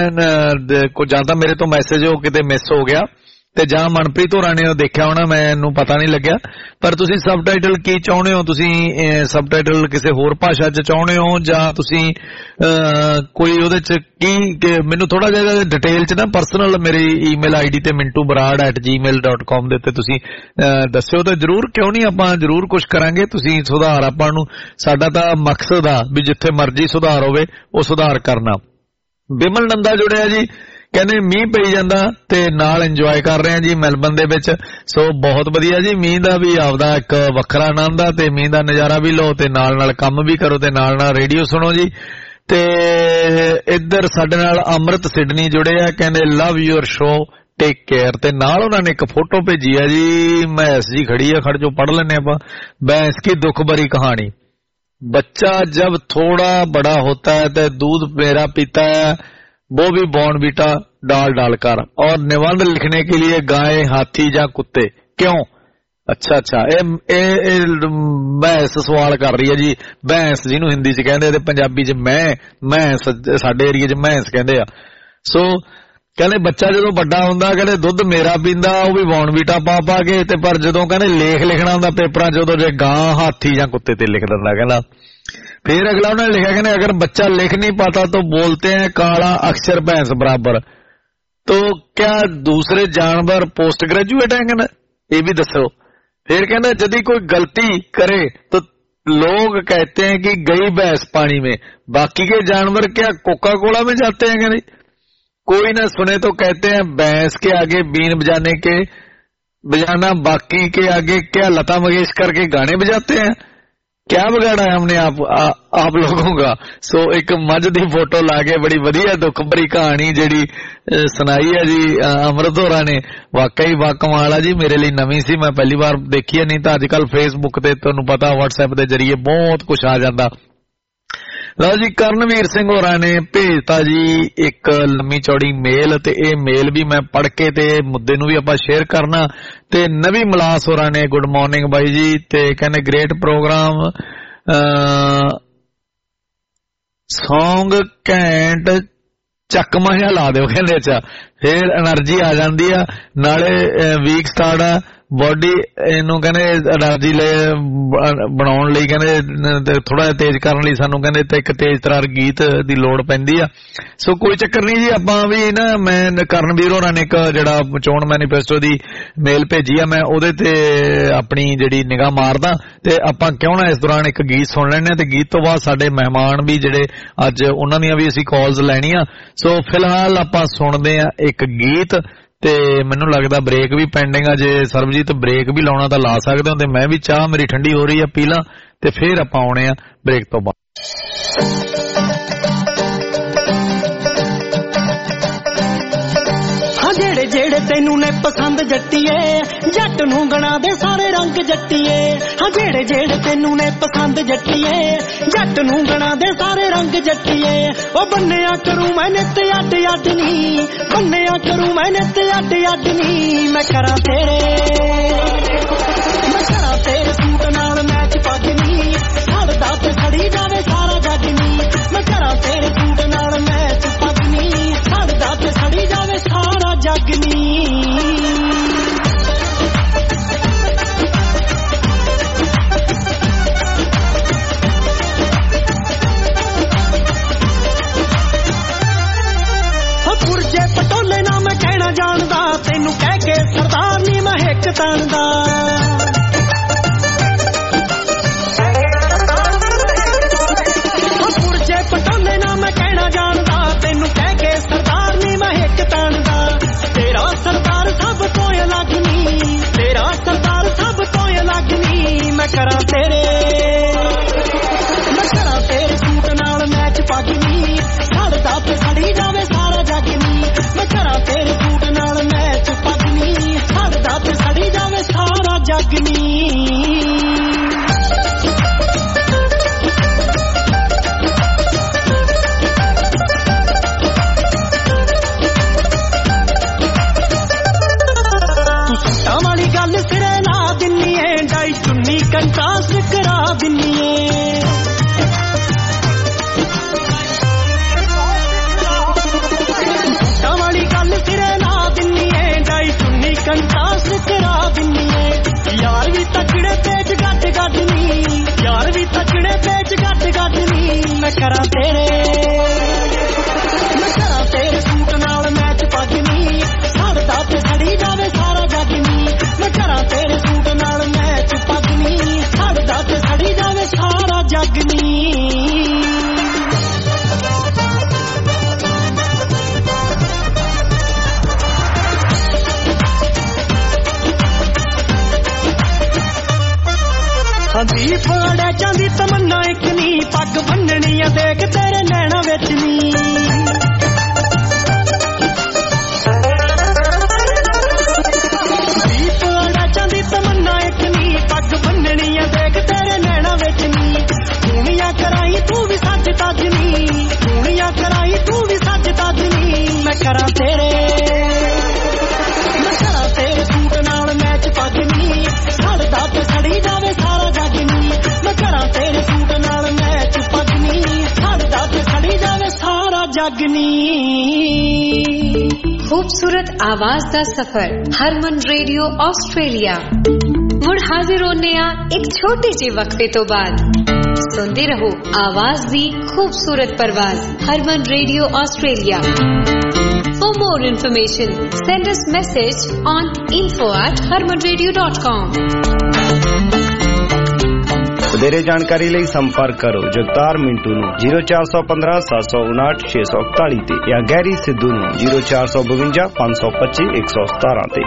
ਮੈਂ ਕੁਝ ਜਾਂ ਤਾਂ ਮੇਰੇ ਤੋਂ ਮੈਸੇਜ ਹੋ ਕਿਤੇ ਮਿਸ ਹੋ ਗਿਆ ਤੇ ਜਾਂ ਮਨਪ੍ਰੀਤ ਹੋਰਾਂ ਨੇ ਉਹ ਦੇਖਿਆ ਹੋਣਾ, ਮੈਨੂੰ ਪਤਾ ਨਹੀਂ ਲੱਗਿਆ। ਪਰ ਤੁਸੀਂ ਸਬਟਾਈਟਲ ਕੀ ਚਾਹੁੰਦੇ ਹੋ? ਤੁਸੀਂ ਸਬਟਾਈਟਲ ਕਿਸੇ ਹੋਰ ਭਾਸ਼ਾ 'ਚ ਚਾਹੁੰਦੇ ਹੋ ਜਾਂ ਤੁਸੀਂ ਕੋਈ ਉਹਦੇ 'ਚ ਕੀ? ਮੈਨੂੰ ਥੋੜਾ ਜਿਹਾ ਡਿਟੇਲ 'ਚ ਨਾ ਪਰਸਨਲ ਮੇਰੀ ਈਮੇਲ ਆਈ ਡੀ ਤੇ ਮਿੰਟੂ ਬਰਾੜ ਐਟ ਜੀ ਮੇਲ ਡਾਟ ਕਾਮ ਦੇ ਉੱਤੇ ਤੁਸੀਂ ਦੱਸਿਓ ਤਾਂ ਜ਼ਰੂਰ, ਕਿਉਂ ਨਹੀਂ, ਆਪਾਂ ਜ਼ਰੂਰ ਕੁਛ ਕਰਾਂਗੇ। ਤੁਸੀਂ ਸੁਧਾਰ ਆਪਾਂ ਨੂੰ, ਸਾਡਾ ਤਾਂ ਮਕਸਦ ਆ ਵੀ ਜਿੱਥੇ ਮਰਜ਼ੀ ਸੁਧਾਰ ਹੋਵੇ ਉਹ ਸੁਧਾਰ ਕਰਨਾ। ਬਿਮਲ ਨੰਦਾ ਜੁੜਿਆ ਜੀ, ਕਹਿੰਦੇ ਮੀਂਹ ਪਈ ਜਾਂਦਾ ਤੇ ਨਾਲ ਇੰਜੋਏ ਕਰ ਰਹੇ ਆ ਜੀ ਮੈਲਬਨ ਦੇ ਵਿੱਚ। ਸੋ ਬਹੁਤ ਵਧੀਆ ਜੀ, ਮੀਂਹ ਦਾ ਵੀ ਆਪਦਾ ਇੱਕ ਵੱਖਰਾ ਆਨੰਦ ਆ ਤੇ ਮੀਂਹ ਦਾ ਨਜ਼ਾਰਾ ਵੀ ਲਓ ਤੇ ਨਾਲ ਨਾਲ ਕੰਮ ਵੀ ਕਰੋ ਤੇ ਨਾਲ ਨਾਲ ਰੇਡੀਓ ਸੁਣੋ ਜੀ। ਤੇ ਇੱਧਰ ਸਾਡੇ ਨਾਲ ਅਮਰਤ ਸਿਡਨੀ ਜੁੜੇ ਆ, ਕਹਿੰਦੇ love your show, take care. ਤੇ ਨਾਲ ਉਹਨਾਂ ਨੇ ਇੱਕ ਫੋਟੋ ਭੇਜੀ ਆ ਜੀ, ਮੈਸ ਜੀ ਖੜੀ ਆ, ਖੜ ਜੋ ਪੜ੍ਹ ਲੈਂਦੇ ਆਪਾਂ। भैंस की दुख भरी कहानी, बच्चा जब थोड़ा बड़ा होता है तो दूध मेरा पीता है, वो भी बॉर्नवीटा डाल डालकर, और निबंध लिखने के लिए गाय, हाथी या कुत्ते, क्यों? अच्छा अच्छा, ये भैंस सवाल कर रही है जी। भैंस जिन्होंने हिंदी च कहते पंजाबी च मैं, भैंस साडे एरिया च भैंस कहते आ। सो कहते बच्चा जो बड़ा हुंदा कहते दुध मेरा पींदा, वो भी बॉर्नवीटा पा पा के, ते पर जदों कहते लेख लिखना हुंदा पेपरां च उदों जे गां, हाथी या कुत्ते ते लिख दिंदा। कहंदा फिर अगला उन्होंने लिखा कहने अगर बच्चा लिख नहीं पाता तो बोलते हैं काला अक्षर भैंस बराबर, तो क्या दूसरे जानवर पोस्ट ग्रेजुएट हैं? कहना ये भी दसो। फिर कहना यदि कोई गलती करे तो लोग कहते हैं कि गई भैंस पानी में, बाकी के जानवर क्या कोका कोला में जाते हैं? कहने कोई ना सुने तो कहते हैं भैंस के आगे बीन बजाने के बजाना, बाकी के आगे क्या लता मंगेशकर के गाने बजाते हैं? क्या बिगाड़ा है हमने आप आ, आप लोगों का। सो एक मज दी फोटो ला के बड़ी वधिया दुख भरी कहानी जिहड़ी सुनाई है जी अमृत होरां ने, वाकई बाकमाल है जी। मेरे लिए नवीं सी, मैं पहली बार देखी है, नहीं तो अजकल फेसबुक ते तुहानूं पता व्हाट्सएप के जरिए बहुत कुछ आ जाता। लो जी करनवीर सिंह होरां ने भेजता जी एक लम्मी चौड़ी मेल, ते ये मेल भी मैं पढ़ के ते मुद्दे नूं भी आपां शेयर करना। ते नवी मलास होरां ने गुड मॉर्निंग बाई जी, ते कहने ग्रेट प्रोग्राम, सॉन्ग घैंट चकमा जिहा ला दिओ कहंदे। अच्छा फिर एनर्जी आ जांदी आ, नाले वीक स्टार्ट आ, बॉडी इनू कहने एनर्जी ले बनाउण लई कहने थोड़ा जिहा तेज करन लई सानू कहने ते एक तेज तरार गीत दी लोड़ पैंदी आ। सो कोई चक्कर नहीं जी, आपां भी ना, मैं करनवीर होरां ने एक जिहड़ा चोण मैनीफेस्टो दी मेल भेजी आ, मैं ओहदे ते अपनी जिहड़ी निगाह मारदा ते आपां क्यों ना इस दौरान एक गीत सुन लैणे, ते गीत तो बाद साडे मेहमान भी जिहड़े अज उन्हां दीयां भी असीं कॉल्स लैणीਆਂ। सो फिलहाल आपां सुणदे आ एक गीत, ते मैनू लगदा ब्रेक भी पेंडिंग आ, जे सरबजीत ब्रेक भी लाउणा तां ला सकदे हो, ते मैं भी चाह मेरी ठंडी हो रही है पी ला, ते फिर आपां आउणे आ ब्रेक तो बाद। हाँ जेड़े जेड़े ਤੈਨੂੰ ਨੇ ਪਸੰਦ ਜੱਟੀਏ ਜੱਟ ਨੂੰ ਗਣਾ ਦੇ ਸਾਰੇ ਰੰਗ ਜੱਟੀਏ ਹਾਂ ਜਿਹੜੇ ਜਿਹੜੇ ਤੈਨੂੰ ਨੇ ਪਸੰਦ ਜੱਟੀਏ ਜੱਟ ਨੂੰ ਗਣਾ ਦੇ ਸਾਰੇ ਰੰਗ ਜੱਟੀਏ ਉਹ ਬੰਨਿਆ ਕਰੂ ਮੈਂ ਨਿੱਤ ਅੱਡ ਅੱਡ ਨੀ ਬੰਨਿਆ ਕਰੂ ਮੈਂ ਨਿੱਤ ਅੱਡ ਅੱਡ ਨੀ ਮੈਂ ਕਰਾਂ ਤੇਰੇ ਮੈਂ ਕਰਾਂ ਤੇਰੇ ਸੂਟ ਨਾਲ ਮੈਚ ਪੱਗ ਨੀ ਹੜਦਾ ਤੇ ਖੜੀ ਜਾਵੇ ਸਾਰਾ ਜੱਗ ਨੀ ਮੈਂ ਕਰਾਂ ਤੇਰੇ ਸੂਟ ਨਾਲ ਮੈਚ ਪੱਗ ਨੀ ਹੜਦਾ ਤੇ ਖੜੀ ਜਾਵੇ ਸਾਰਾ ਜੱਗ ਨੀ ਪੁਰਜੇ ਪਟੋਲੇ ਨਾ ਮੈਂ ਕਹਿਣਾ ਜਾਣਦਾ ਤੈਨੂੰ ਕਹਿ ਕੇ ਸਰਦਾਰ ਨੀ ਮੈਂ ਹਿੱਕ ਤਾਣਦਾ ਪੁਰਜੇ ਪਟੋਲੇ ਨਾ ਮੈਂ ਕਹਿਣਾ ਜਾਣਦਾ ਤੈਨੂੰ ਕਹਿ ਕੇ ਸਰਦਾਰ ਨੀ ਮੈਂ ਹਿੱਕ ਤਾਣਦਾ ਤੇਰਾ ਸਰਦਾਰ ਸਭ ਤੋਂ ਅਲੱਗ ਨੀ ਤੇਰਾ ਸਰਦਾਰ ਸਭ ਤੋਂ ਅਲੱਗ ਨੀ ਮੈਂ ਕਰਾਂ ਤੇਰੇ ਮੈਂ ਕਰਾਂ ਤੇਰੇ ਸੂਟ ਨਾਲ ਮੈਚ ਪੱਗ ਨੀ ਛੱਡਦਾ ਤੇ ਖੜੀ ਜਾਵੇ ਸਾਰਾ ਜੱਗ ਨੀ ਮੈਂ ਕਰਾਂ ਤੇਰੇ ਸੂਟ ਨਾਲ ਮੈਚ ਪੱਗ ਨੀ ਛੱਡਦਾ ਤੇ ਖੜੀ ਜਾਵੇ ਸਾਰਾ ਜੱਗ ਨੀ ਤੂੰ ਸੂਟਾਂ ਵਾਲੀ ਗੱਲ ਸਿਰੇ ਲਾ ਦਿੰਨੀ ਏ ਡਾਈ ਚੁੰਨੀ ਕੰਟਰਾਸਟ ਕਰਾ ਦਿੰਨੀ ਏ ਕੰਟਰਾਸਟ ਕਰਾ ਦਿੰਨੀ ਏ ਯਾਰ ਵੀ ਤਕੜੇ ਪੇਚ ਗੱਡ ਗੱਡ ਨੀ ਯਾਰ ਵੀ ਤਕੜੇ ਪੇਚ ਗੱਡ ਗੱਡ ਨੀ ਮੈਂ ਕਰਾਂ ਤੇਰੇ ਮੈਂ ਕਰਾਂ ਤੇਰੇ ਸੂਟ ਨਾਲ ਮੈਚ ਪੱਗ ਨੀ ਛੱਡਦਾ ਤੇ ਖੜੀ ਜਾਵੇ ਸਾਰਾ ਜੱਗ ਨੀ ਮੈਂ ਕਰਾਂ ਤੇਰੇ ਸੂਟ ਨਾਲ ਮੈਚ ਪੱਗ ਨੀ ਛੱਡਦਾ ਤੇ ਖੜੀ ਜਾਵੇ ਸਾਰਾ ਜੱਗ ਨੀ ਦੀਪ ਅੜਿਆ ਚਾਂਦੀ ਤਮੰਨਾ ਇੱਕ ਨੀ ਪੱਗ ਬੰਨਣੀ ਆ ਦੇਖ ਤੇਰੇ ਨੈਣਾ ਵਿੱਚ ਨੀ ਦੀਪ ਅੜਿਆ ਚਾਂਦੀ ਤਮੰਨਾ ਇੱਕ ਨੀ ਪੱਗ ਬੰਨਣੀ ਆ ਦੇਖ ਤੇਰੇ ਨੈਣਾ ਵਿੱਚ ਨੀ ਸੋਹਣੀਆਂ ਕਰਾਈ ਤੂੰ ਵੀ ਸੱਜ ਤੱਜ ਨੀ ਸੋਹਣੀਆਂ ਕਰਾਈ ਤੂੰ ਵੀ ਸੱਜ ਤੱਜ ਨੀ ਮੈਂ ਕਰਾਂ ਤੇਰੇ ਮੈਂ ਕਰਾਂ ਤੇਰੇ ਸੂਟ ਨਾਲ ਮੈਚ ਪੱਗ ਨੀ ਛੱਡਦਾ ਤੇ ਖੜੀ ਜਾਵੇ ਸਾਰਾ ਜੱਗ ਨੀ ਮੈਂ ਕਰਾਂ ਤੇਰੇ ਸੂਟ ਨਾਲ ਮੈਚ ਪੱਗ ਨੀ ਛੱਡਦਾ ਤੇ ਖੜੀ ਜਾਵੇ ਸਾਰਾ ਜੱਗ ਨੀ खूबसूरत आवाज दा सफर हरमन रेडियो ऑस्ट्रेलिया मुड़ हाजिर होने आ एक छोटे जे वक्फे तो बाद सुनते रहो आवाज दी खूबसूरत परवाज Harman radio Australia For more information send us message on info at harman radio dot com ਵਧੇਰੇ ਜਾਣਕਾਰੀ ਲਈ ਸੰਪਰਕ ਕਰੋ ਜਗਤਾਰ ਮਿੰਟੂ ਨੂੰ ਜ਼ੀਰੋ ਚਾਰ ਸੌ ਪੰਦਰਾਂ ਸੱਤ ਸੌ ਉਨਾਹਠ ਛੇ ਸੌ ਇਕਤਾਲੀ ਤੇ ਜਾਂ ਗੈਰੀ ਸਿੱਧੂ ਨੂੰ ਜ਼ੀਰੋ ਚਾਰ ਸੌ ਬਵੰਜਾ ਪੰਜ ਸੌ ਪੱਚੀ ਇੱਕ ਸੌ ਸਤਾਰਾਂ ਤੇ।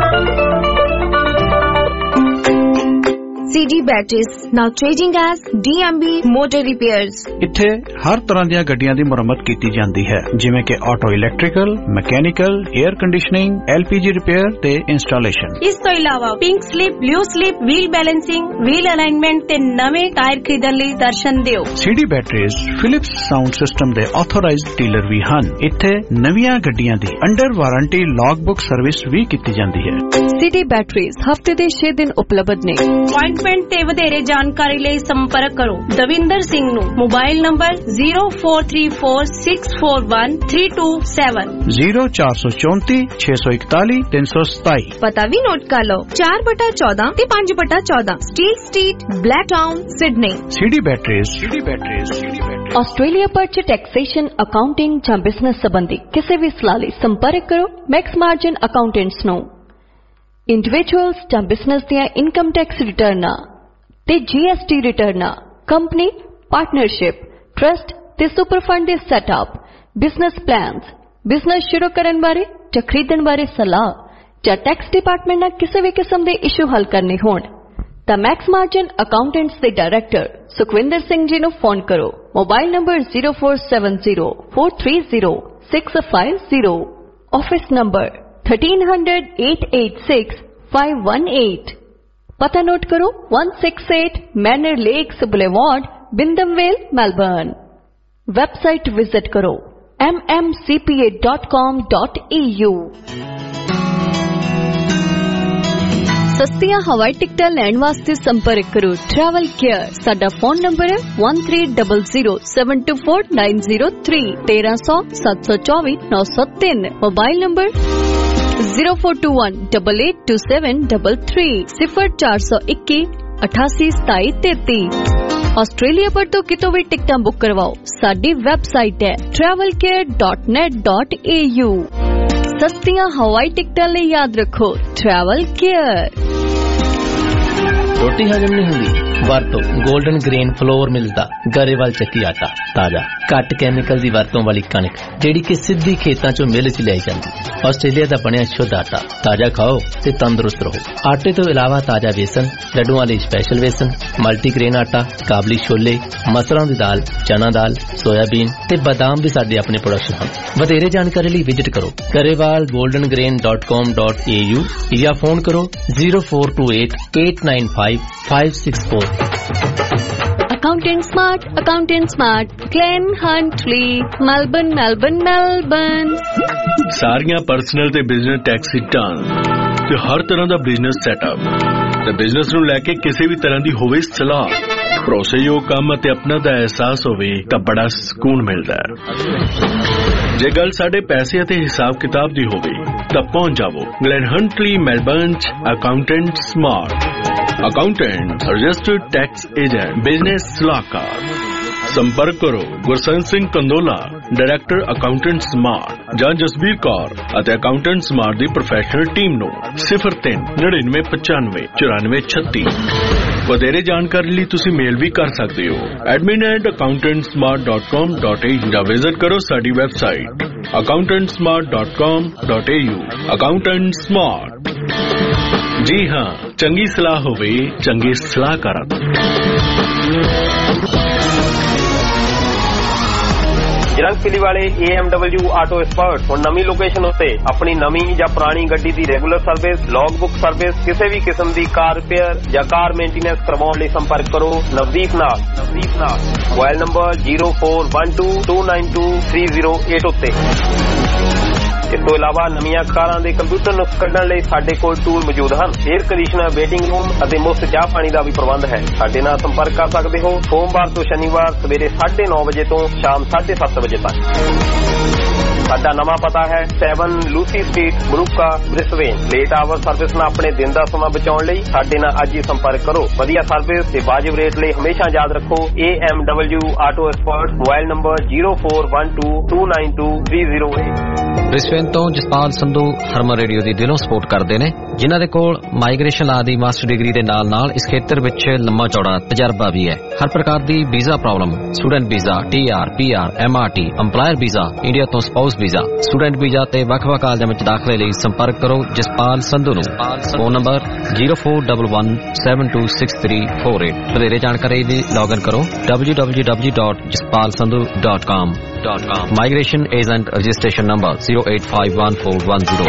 C D Batteries now trading as D M B Motor Repairs। ਇੱਥੇ ਹਰ ਤਰ੍ਹਾਂ ਦੀਆਂ ਗੱਡੀਆਂ ਦੀ ਮੁਰੰਮਤ ਕੀਤੀ ਜਾਂਦੀ ਹੈ ਜਿਵੇਂ ਕਿ auto electrical, mechanical, air conditioning, L P G repair ਤੇ ਇੰਸਟਾਲੇਸ਼ਨ। ਇਸ ਤੋਂ ਇਲਾਵਾ pink slip, blue slip, wheel balancing, wheel alignment ਤੇ ਨਵੇਂ ਟਾਇਰ ਖਰੀਦਣ ਲਈ ਦਰਸ਼ਨ ਦਿਓ। C D Batteries Philips sound system ਦੇ ਆਥੋਰਾਈਜ਼ਡ ਡੀਲਰ ਵੀ ਹਨ। ਇੱਥੇ ਨਵੀਆਂ ਗੱਡੀਆਂ ਦੀ under warranty log book service ਵੀ ਕੀਤੀ ਜਾਂਦੀ ਹੈ। C D Batteries ਹਫਤੇ ਦੇ ਛੇ ਦਿਨ ਉਪਲਬਧ ਨੇ। ਅਪਾਇੰਟਮੈਂਟ ਤੇ ਵਧੇਰੇ ਜਾਣਕਾਰੀ ਲਈ ਸੰਪਰਕ ਕਰੋ ਦਵਿੰਦਰ ਸਿੰਘ ਨੂੰ mobile number zero four three four six four one three two seven zero ਚਾਰ ਸੌ ਚੌਂਤੀ ਛੇ ਸੌ ਇਕਤਾਲੀ ਤਿੰਨ ਸੌ ਸਤਾਈ। ਪਤਾ ਵੀ ਨੋਟ ਕਰ ਲਓ ਚਾਰ ਬਟਾ ਚੌਦਾਂ ਤੇ ਪੰਜ ਬਟਾ ਚੌਦਾਂ Steel Street, Blacktown, Sydney. C D Batteries C D Batteries C D Batteries Australia ਪਰ ਚ ਟੈਕਸੇਸ਼ਨ, ਅਕਾਊਂਟਿੰਗ ਜਾਂ ਬਿਜ਼ਨਸ ਸੰਬੰਧੀ ਕਿਸੇ ਵੀ ਸਲਾਹ ਲਈ ਸੰਪਰਕ ਕਰੋ ਮੈਕਸ ਮਾਰਜਨ ਅਕਾਊਂਟੈਂਟਸ ਨੂੰ। ਇੰਡੀਵਿਜੂਅਲਸ ਜਾਂ ਬਿਜ਼ਨਸ ਦੀਆਂ ਇਨਕਮ ਟੈਕਸ ਰਿਟਰਨਾਂ ਤੇ G S T ਰਿਟਰਨਾਂ, ਕੰਪਨੀ, ਪਾਰਟਨਰਸ਼ਿਪ, ਟਰਸਟ ਤੇ ਸੁਪਰ ਫੰਡ ਦੇ ਸੈਟਅਪ, ਬਿਜ਼ਨਸ ਪਲਾਨਸ, ਬਿਜ਼ਨਸ ਸ਼ੁਰੂ ਕਰਨ ਬਾਰੇ ਜਾਂ ਖਰੀਦਣ ਬਾਰੇ ਸਲਾਹ ਜਾਂ ਟੈਕਸ ਡਿਪਾਰਟਮੈਂਟ ਨਾਲ ਕਿਸੇ ਵੀ ਕਿਸਮ ਦੇ ਇਸ਼ੂ ਹੱਲ ਕਰਨੇ ਹੋਣ ਤਾਂ ਮੈਕਸ ਮਾਰਜਨ ਅਕਾਊਂਟੈਂਟਸ ਦੇ ਡਾਇਰੈਕਟਰ ਸੁਖਵਿੰਦਰ ਸਿੰਘ ਜੀ ਨੂੰ ਫੋਨ ਕਰੋ। Mobile number zero four seven zero four three zero six five zero, office number thirteen hundred eight eight six five one eight. पता नोट करो, one six eight Manor Lakes boulevard, Wyndham Vale, Melbourne. Website visit करो M M C P A dot com dot E U. सस्तियां हवाई टिकटां लैण वास्ते संपर्क करो ट्रैवल केयर। साडा फोन नंबर है one three double zero seven two four nine zero three, तेरह सौ सत्त सौ चौबी नौ सौ तीन। Mobile number zero four two one double eight two seven double three, सिफर चार सौ इक्की अठासी सताई तेती। ऑस्ट्रेलिया पर तो कितों भी टिकटां बुक करवाओ, साडी वेबसाइट है travel care dot net dot A U. सस्तियां हवाई टिकटां लिए याद रखो ट्रैवल केयर। रोटी हजम नहीं हुंदी वरतो गोल्डन ग्रेन फ्लोर मिलदा गरेवाल ਚੱਕੀ आटा, ताजा घट कैमिकल दी वरतों वाली कणक ਜਿਹੜੀ कि सिद्धी खेतां चों मिल च लियाई जांदी। ਆਸਟ੍ਰੇਲੀਆ ਦਾ ਬਣਿਆ शुद्ध आटा, ताजा खाओ ते तंदुरुस्त रहो। आटे तो इलावा ताजा बेसन, लड्डुआं ਲਈ स्पैशल बेसन, मल्टीग्रेन आटा, काबली छोले, मसरां दी दाल, चना दाल, सोयाबीन ते बादाम भी साडे अपने प्रोडक्शन ਹਨ। ਵਧੇਰੇ ਜਾਣਕਾਰੀ ਲਈ ਵਿਜ਼ਿਟ ਕਰੋ Grewal golden grain dot com dot A U ਜਾਂ ਫੋਨ ਕਰੋ zero four two eight eight nine five five six four. Accountant Smart, Accountant Smart, Glen Huntley, Melbourne, Melbourne, Melbourne। ਸਾਰੀਆਂ ਪਰਸਨਲ ਤੇ ਬਿਜ਼ਨਸ ਟੈਕਸ ਰਿਟਰਨ ਤੇ ਹਰ ਤਰ੍ਹਾਂ ਦਾ business setup ਤੇ business ਨੂੰ ਲੈ ਕੇ ਕਿਸੇ ਵੀ ਤਰ੍ਹਾਂ ਦੀ ਹੋਵੇ ਸਲਾਹ, ਭਰੋਸੇਯੋਗ ਕੰਮ ਅਤੇ ਆਪਣਾ ਦਾ ਅਹਿਸਾਸ ਹੋਵੇ ਤਾਂ ਬੜਾ ਸਕੂਨ ਮਿਲਦਾ ਹੈ। ਜੇ ਗੱਲ ਸਾਡੇ ਪੈਸੇ ਅਤੇ ਹਿਸਾਬ ਕਿਤਾਬ ਦੀ ਹੋਵੇ ਤਾਂ ਪਹੁੰਚ ਜਾਵੋ ਗਲੈਨ ਹੰਟਲੀ ਮੈਲਬਰਨ ਚ Accountant Smart. Accountant registered tax agent business सलाहकार। संपर्क करो Gursan Singh Kandola, director Accountant Smart, ਜਾਂ ਜਸਬੀਰ ਕੌਰ ਅਤੇ ਅਕਾਊਂਟੈਂਟ ਸਮਾਰਟ ਦੀ ਪ੍ਰੋਫੈਸ਼ਨਲ ਟੀਮ ਨੂੰ ਸਿਫਰ ਤਿੰਨ ਨੜਿਨਵੇਂ ਪਚਾਨਵੇਂ ਚੁਰਾਨਵੇਂ ਛੱਤੀ। ਵਧੇਰੇ ਜਾਣਕਾਰੀ ਲਈ ਤੁਸੀਂ ਮੇਲ ਵੀ ਕਰ ਸਕਦੇ ਹੋ admin at Accountant Smart dot com dot A U ਜਾਂ ਵਿਜ਼ਿਟ ਕਰੋ ਸਾਡੀ website Accountant Smart dot com dot A U. Accountant Smart, जी हाँ, चंगी सलाह होवे चंगे सलाहकार। ਜਰੰਗਪਿਲੀ ਵਾਲੇ A M W auto expert ਹੁਣ ਨਵੀਂ ਲੋਕੇਸ਼ਨ ਉੱਤੇ ਆਪਣੀ ਨਵੀਂ ਜਾਂ ਪੁਰਾਣੀ ਗੱਡੀ ਦੀ regular service, log book service, ਕਿਸੇ ਵੀ ਕਿਸਮ ਦੀ ਕਾਰ ਰਿਪੇਅਰ ਜਾਂ ਕਾਰ ਮੇਨਟੇਨੈਂਸ ਕਰਵਾਉਣ ਲਈ ਸੰਪਰਕ ਕਰੋ ਨਵਦੀਪ ਨਾਲ। ਨਵਦੀਪ ਨਾਲ mobile number zero four one two two nine two three zero eight ਉੱਤੇ। ਇਸ ਤੋਂ ਇਲਾਵਾ ਨਵੀਆਂ ਕਾਰਾਂ ਦੇ ਕੰਪਿਊਟਰ ਨੁਕਸ ਕੱਢਣ ਲਈ ਸਾਡੇ ਕੋਲ ਟੂਲ ਮੌਜੂਦ ਹਨ। 에ਅਰ ਕੰਡੀਸ਼ਨਰ, ਵੇਟਿੰਗ ਰੂਮ ਅਤੇ ਮੁਫਤ ਚਾਹ ਪਾਣੀ ਦਾ ਵੀ ਪ੍ਰਬੰਧ ਹੈ। ਸਾਡੇ ਨਾਲ ਸੰਪਰਕ ਕਰ ਸਕਦੇ ਹੋ ਸੋਮਵਾਰ ਤੋਂ ਸ਼ਨੀਵਾਰ ਸਵੇਰੇ ਸਾਢੇ ਨੌ ਵਜੇ ਤੋਂ ਸ਼ਾਮ ਸਾਢੇ ਸੱਤ ਵਜੇ ਤੱਕ। ਸਾਡਾ ਨਵਾਂ ਪਤਾ ਹੈ seven Lucy street, Moorooka, Brisbane. Late hour service ਨਾਲ ਆਪਣੇ ਦਿਨ ਦਾ ਸਮਾਂ ਬਚਾਉਣ ਲਈ ਸਾਡੇ ਨਾਲ ਅੱਜ ਹੀ ਸੰਪਰਕ ਕਰੋ। ਵਧੀਆ ਸਰਵਿਸ ਤੇ ਵਾਜਿਬ ਰੇਟ ਲਈ ਹਮੇਸ਼ਾ ਯਾਦ ਰੱਖੋ A M W auto expert. Mobile number zero four one two two nine two three zero eight. Brisbane ਤੋਂ ਜਸਪਾਲ ਸੰਧੂ ਹਰਮਨ ਰੇਡੀਓ ਦੀ ਦਿਲੋਂ ਸਪੋਰਟ ਕਰਦੇ ਨੇ, ਜਿਨ੍ਹਾਂ ਦੇ ਕੋਲ ਮਾਈਗ੍ਰੇਸ਼ਨ ਲਾ ਦੀ ਮਾਸਟਰ ਡਿਗਰੀ ਦੇ ਨਾਲ ਨਾਲ ਇਸ ਖੇਤਰ ਵਿੱਚ ਲੰਮਾ ਚੌੜਾ ਤਜਰਬਾ ਵੀ ਹੈ। ਹਰ ਪ੍ਰਕਾਰ ਦੀ visa problem, student visa, T R, P R, M R T, employer visa, India ਤੋਂ ਸਪਾਊਸ ਵੀਜ਼ਾ, ਸਟੂਡੈਂਟ ਵੀਜ਼ਾ ਤੇ ਵੱਖ-ਵੱਖ ਕਾਲਜਾਂ ਵਿੱਚ ਦਾਖਲੇ ਲਈ ਸੰਪਰਕ ਕਰੋ ਜਸਪਾਲ ਸੰਧੂ ਨੂੰ। Phone number zero four double one seven two six three four eight. ਵਧੇਰੇ ਜਾਣਕਾਰੀ ਲਈ ਲੌਗਇਨ ਕਰੋ W W W dot Jaspal Sandhu dot com. Migration agent registration number zero eight five one four one zero.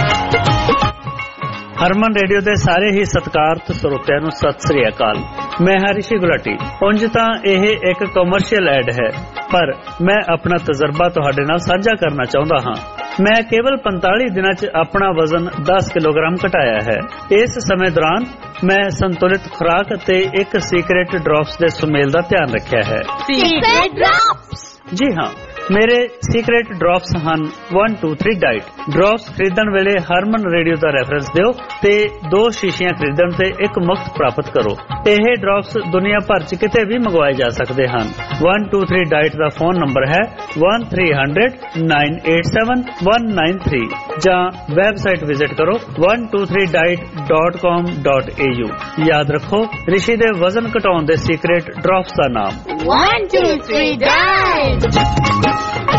Harman radio ਦੇ ਸਾਰੇ ਹੀ ਸਤਿਕਾਰਤ ਸਰੋਤਿਆਂ ਨੂੰ ਸਤਿ ਸ੍ਰੀ ਅਕਾਲ। ਮੈਂ ਹਾਂ ਰਿਸ਼ੀ ਗੁਲਾਟੀ। ਉਂਝ ਤਾਂ ਇਹ ਇੱਕ ਕਮਰਸ਼ੀਅਲ ਐਡ ਹੈ, ਪਰ ਮੈਂ ਆਪਣਾ ਤਜਰਬਾ ਤੁਹਾਡੇ ਨਾਲ ਸਾਂਝਾ ਕਰਨਾ ਚਾਹੁੰਦਾ ਹਾਂ। ਮੈਂ ਕੇਵਲ ਪੰਤਾਲੀ ਦਿਨਾਂ 'ਚ ਆਪਣਾ ਵਜ਼ਨ ਦਸ ਕਿਲੋਗ੍ਰਾਮ ਘਟਾਇਆ ਹੈ। ਇਸ ਸਮੇਂ ਦੌਰਾਨ ਮੈਂ ਸੰਤੁਲਿਤ ਖੁਰਾਕ ਅਤੇ ਇੱਕ ਸੀਕ੍ਰੇਟ ਡ੍ਰੌਪਸ ਦੇ ਸੁਮੇਲ ਦਾ ਧਿਆਨ ਰੱਖਿਆ ਹੈ। Secret drops? ਜੀ ਹਾਂ, ਮੇਰੇ ਸੀਕ੍ਰੇਟ ਡ੍ਰੌਪਸ ਹਨ one two three diet. Drops ਖਰੀਦਣ ਵੇਲੇ ਹਰਮਨ ਰੇਡੀਓ ਦਾ ਰੈਫਰੈਂਸ ਦਿਓ ਤੇ ਦੋ ਸ਼ੀਸ਼ੀਆਂ ਖਰੀਦਣ ਤੇ ਇੱਕ ਮੁਫਤ ਪ੍ਰਾਪਤ ਕਰੋ। ਇਹ ਡ੍ਰੌਪਸ ਦੁਨੀਆ ਭਰ 'ਚ ਕਿਤੇ ਵੀ ਮੰਗਵਾਏ ਜਾ ਸਕਦੇ ਹਨ। वन टू थ्री ਡਾਈਟ ਦਾ ਫੋਨ ਨੰਬਰ ਹੈ one three hundred nine eight seven one nine three ਜਾਂ ਵੈਬਸਾਈਟ ਵਿਜ਼ਿਟ ਕਰੋ one two three diet dot com dot A U. ਯਾਦ ਰੱਖੋ ਰਿਸ਼ੀ ਦੇ ਵਜ਼ਨ ਘਟਾਉਣ ਦੇ ਸੀਕ੍ਰੇਟ ਡ੍ਰੌਪਸ ਦਾ ਨਾਮ वन टू थ्री ਡਾਈਟ।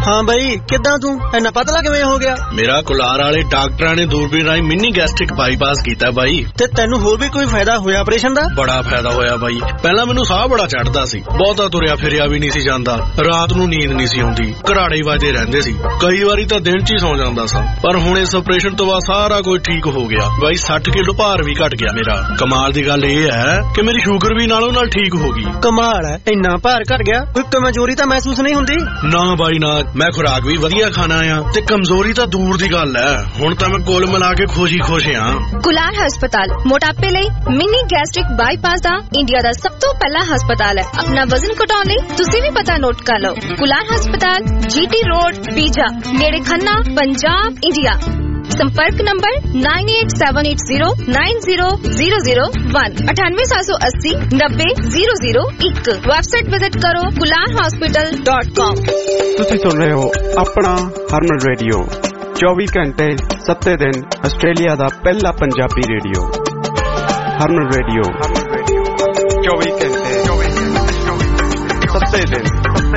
ਹਾਂ ਬਾਈ, ਕਿੱਦਾਂ ਤੂੰ ਇੰਨਾ ਪਤਲਾ ਕਿਵੇਂ ਹੋ ਗਿਆ? ਮੇਰਾ ਕੁਲਾਰ ਵਾਲੇ ਡਾਕਟਰਾਂ ਨੇ ਦੂਰਬੀਨ ਰਾਹੀਂ ਮਿੰਨੀ ਗੈਸਟ੍ਰਿਕ ਬਾਈਪਾਸ ਕੀਤਾ ਬਾਈ। ਤੇ ਤੈਨੂੰ ਹੋਰ ਵੀ ਕੋਈ ਫਾਇਦਾ ਹੋਇਆ ਆਪਰੇਸ਼ਨ ਦਾ? ਬੜਾ ਫਾਇਦਾ ਹੋਇਆ ਬਾਈ। ਪਹਿਲਾਂ ਮੈਨੂੰ ਸਾਹ ਬੜਾ ਚੜਦਾ ਸੀ, ਬਹੁਤਾ ਤੁਰਿਆ ਫਿਰਿਆ ਵੀ ਨਹੀਂ ਸੀ ਜਾਂਦਾ, ਰਾਤ ਨੂੰ ਨੀਂਦ ਨਹੀਂ ਸੀ ਆਉਂਦੀ, ਘਰਾੜੇ ਵੱਜਦੇ ਰਹਿੰਦੇ ਸੀ, ਕਈ ਵਾਰੀ ਤਾਂ ਦਿਨ ਚ ਹੀ ਸੌ ਜਾਂਦਾ ਸਾਂ। ਪਰ ਹੁਣ ਇਸ ਆਪਰੇਸ਼ਨ ਤੋਂ ਬਾਅਦ ਸਾਰਾ ਕੁਝ ਠੀਕ ਹੋ ਗਿਆ ਬਾਈ। ਸੱਠ ਕਿਲੋ ਭਾਰ ਵੀ ਘਟ ਗਿਆ ਮੇਰਾ। ਕਮਾਲ ਦੀ ਗੱਲ ਇਹ ਹੈ ਕਿ ਮੇਰੀ ਸ਼ੂਗਰ ਵੀ ਨਾਲੋਂ ਨਾਲ ਠੀਕ ਹੋ ਗਈ। ਕਮਾਲ ਹੈ, ਇੰਨਾ ਭਾਰ ਘਟ ਗਿਆ, ਕੋਈ ਕਮਜ਼ੋਰੀ ਤਾਂ ਮਹਿਸੂਸ ਨਹੀਂ ਹੁੰਦੀ? ਨਾ ਬਾਈ ਨਾ, ਮੈਂ ਖੁਰਾਕ ਵੀ ਵਧੀਆ ਖਾਣਾ ਆ ਤੇ ਕਮਜ਼ੋਰੀ ਤਾਂ ਦੂਰ ਦੀ ਗੱਲ ਹੈ। ਹੁਣ ਤਾਂ ਮੈਂ ਕੁੱਲ ਮਿਲਾ ਕੇ ਖੁਸ਼ ਹੀ ਖੁਸ਼ ਆ। ਕੁਲਾਰ ਹਸਪਤਾਲ ਮੋਟਾਪੇ ਲਈ ਮਿੰਨੀ ਗੈਸਟ੍ਰਿਕ ਬਾਈਪਾਸ ਦਾ ਇੰਡੀਆ ਦਾ ਸਭ ਤੋਂ ਪਹਿਲਾ ਹਸਪਤਾਲ ਹੈ। ਆਪਣਾ ਵਜ਼ਨ ਘਟਾਉਣ ਲਈ ਤੁਸੀਂ ਵੀ ਪਤਾ ਨੋਟ ਕਰ ਲਓ। ਕੁਲਾਰ ਹਸਪਤਾਲ, ਜੀਟੀ ਰੋਡ, ਪੀਜਾ, ਨੇੜੇ ਖੰਨਾ, ਪੰਜਾਬ, ਇੰਡੀਆ। संपर्क number nine eight seven eight zero nine zero zero zero one अठानवे सात सौ अस्सी नब्बे जीरो जीरो एक। वेबसाइट विजिट करो कुलार हॉस्पिटल डॉट कॉम। ਤੁਸੀਂ ਸੁਣ ਰਹੇ ਹੋ ਆਪਣਾ ਹਰਮਨ ਰੇਡੀਓ, ਚੌਵੀ ਘੰਟੇ ਸੱਤੇ ਦਿਨ ਆਸਟ੍ਰੇਲੀਆ ਦਾ ਪਹਿਲਾ ਪੰਜਾਬੀ ਰੇਡੀਓ। ਹਰਮਨ ਰੇਡੀਓ ਚੌਵੀ ਘੰਟੇ ਸੱਤੇ ਦਿਨ।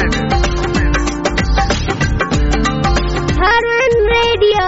ਹਰਮਨ ਰੇਡੀਓ।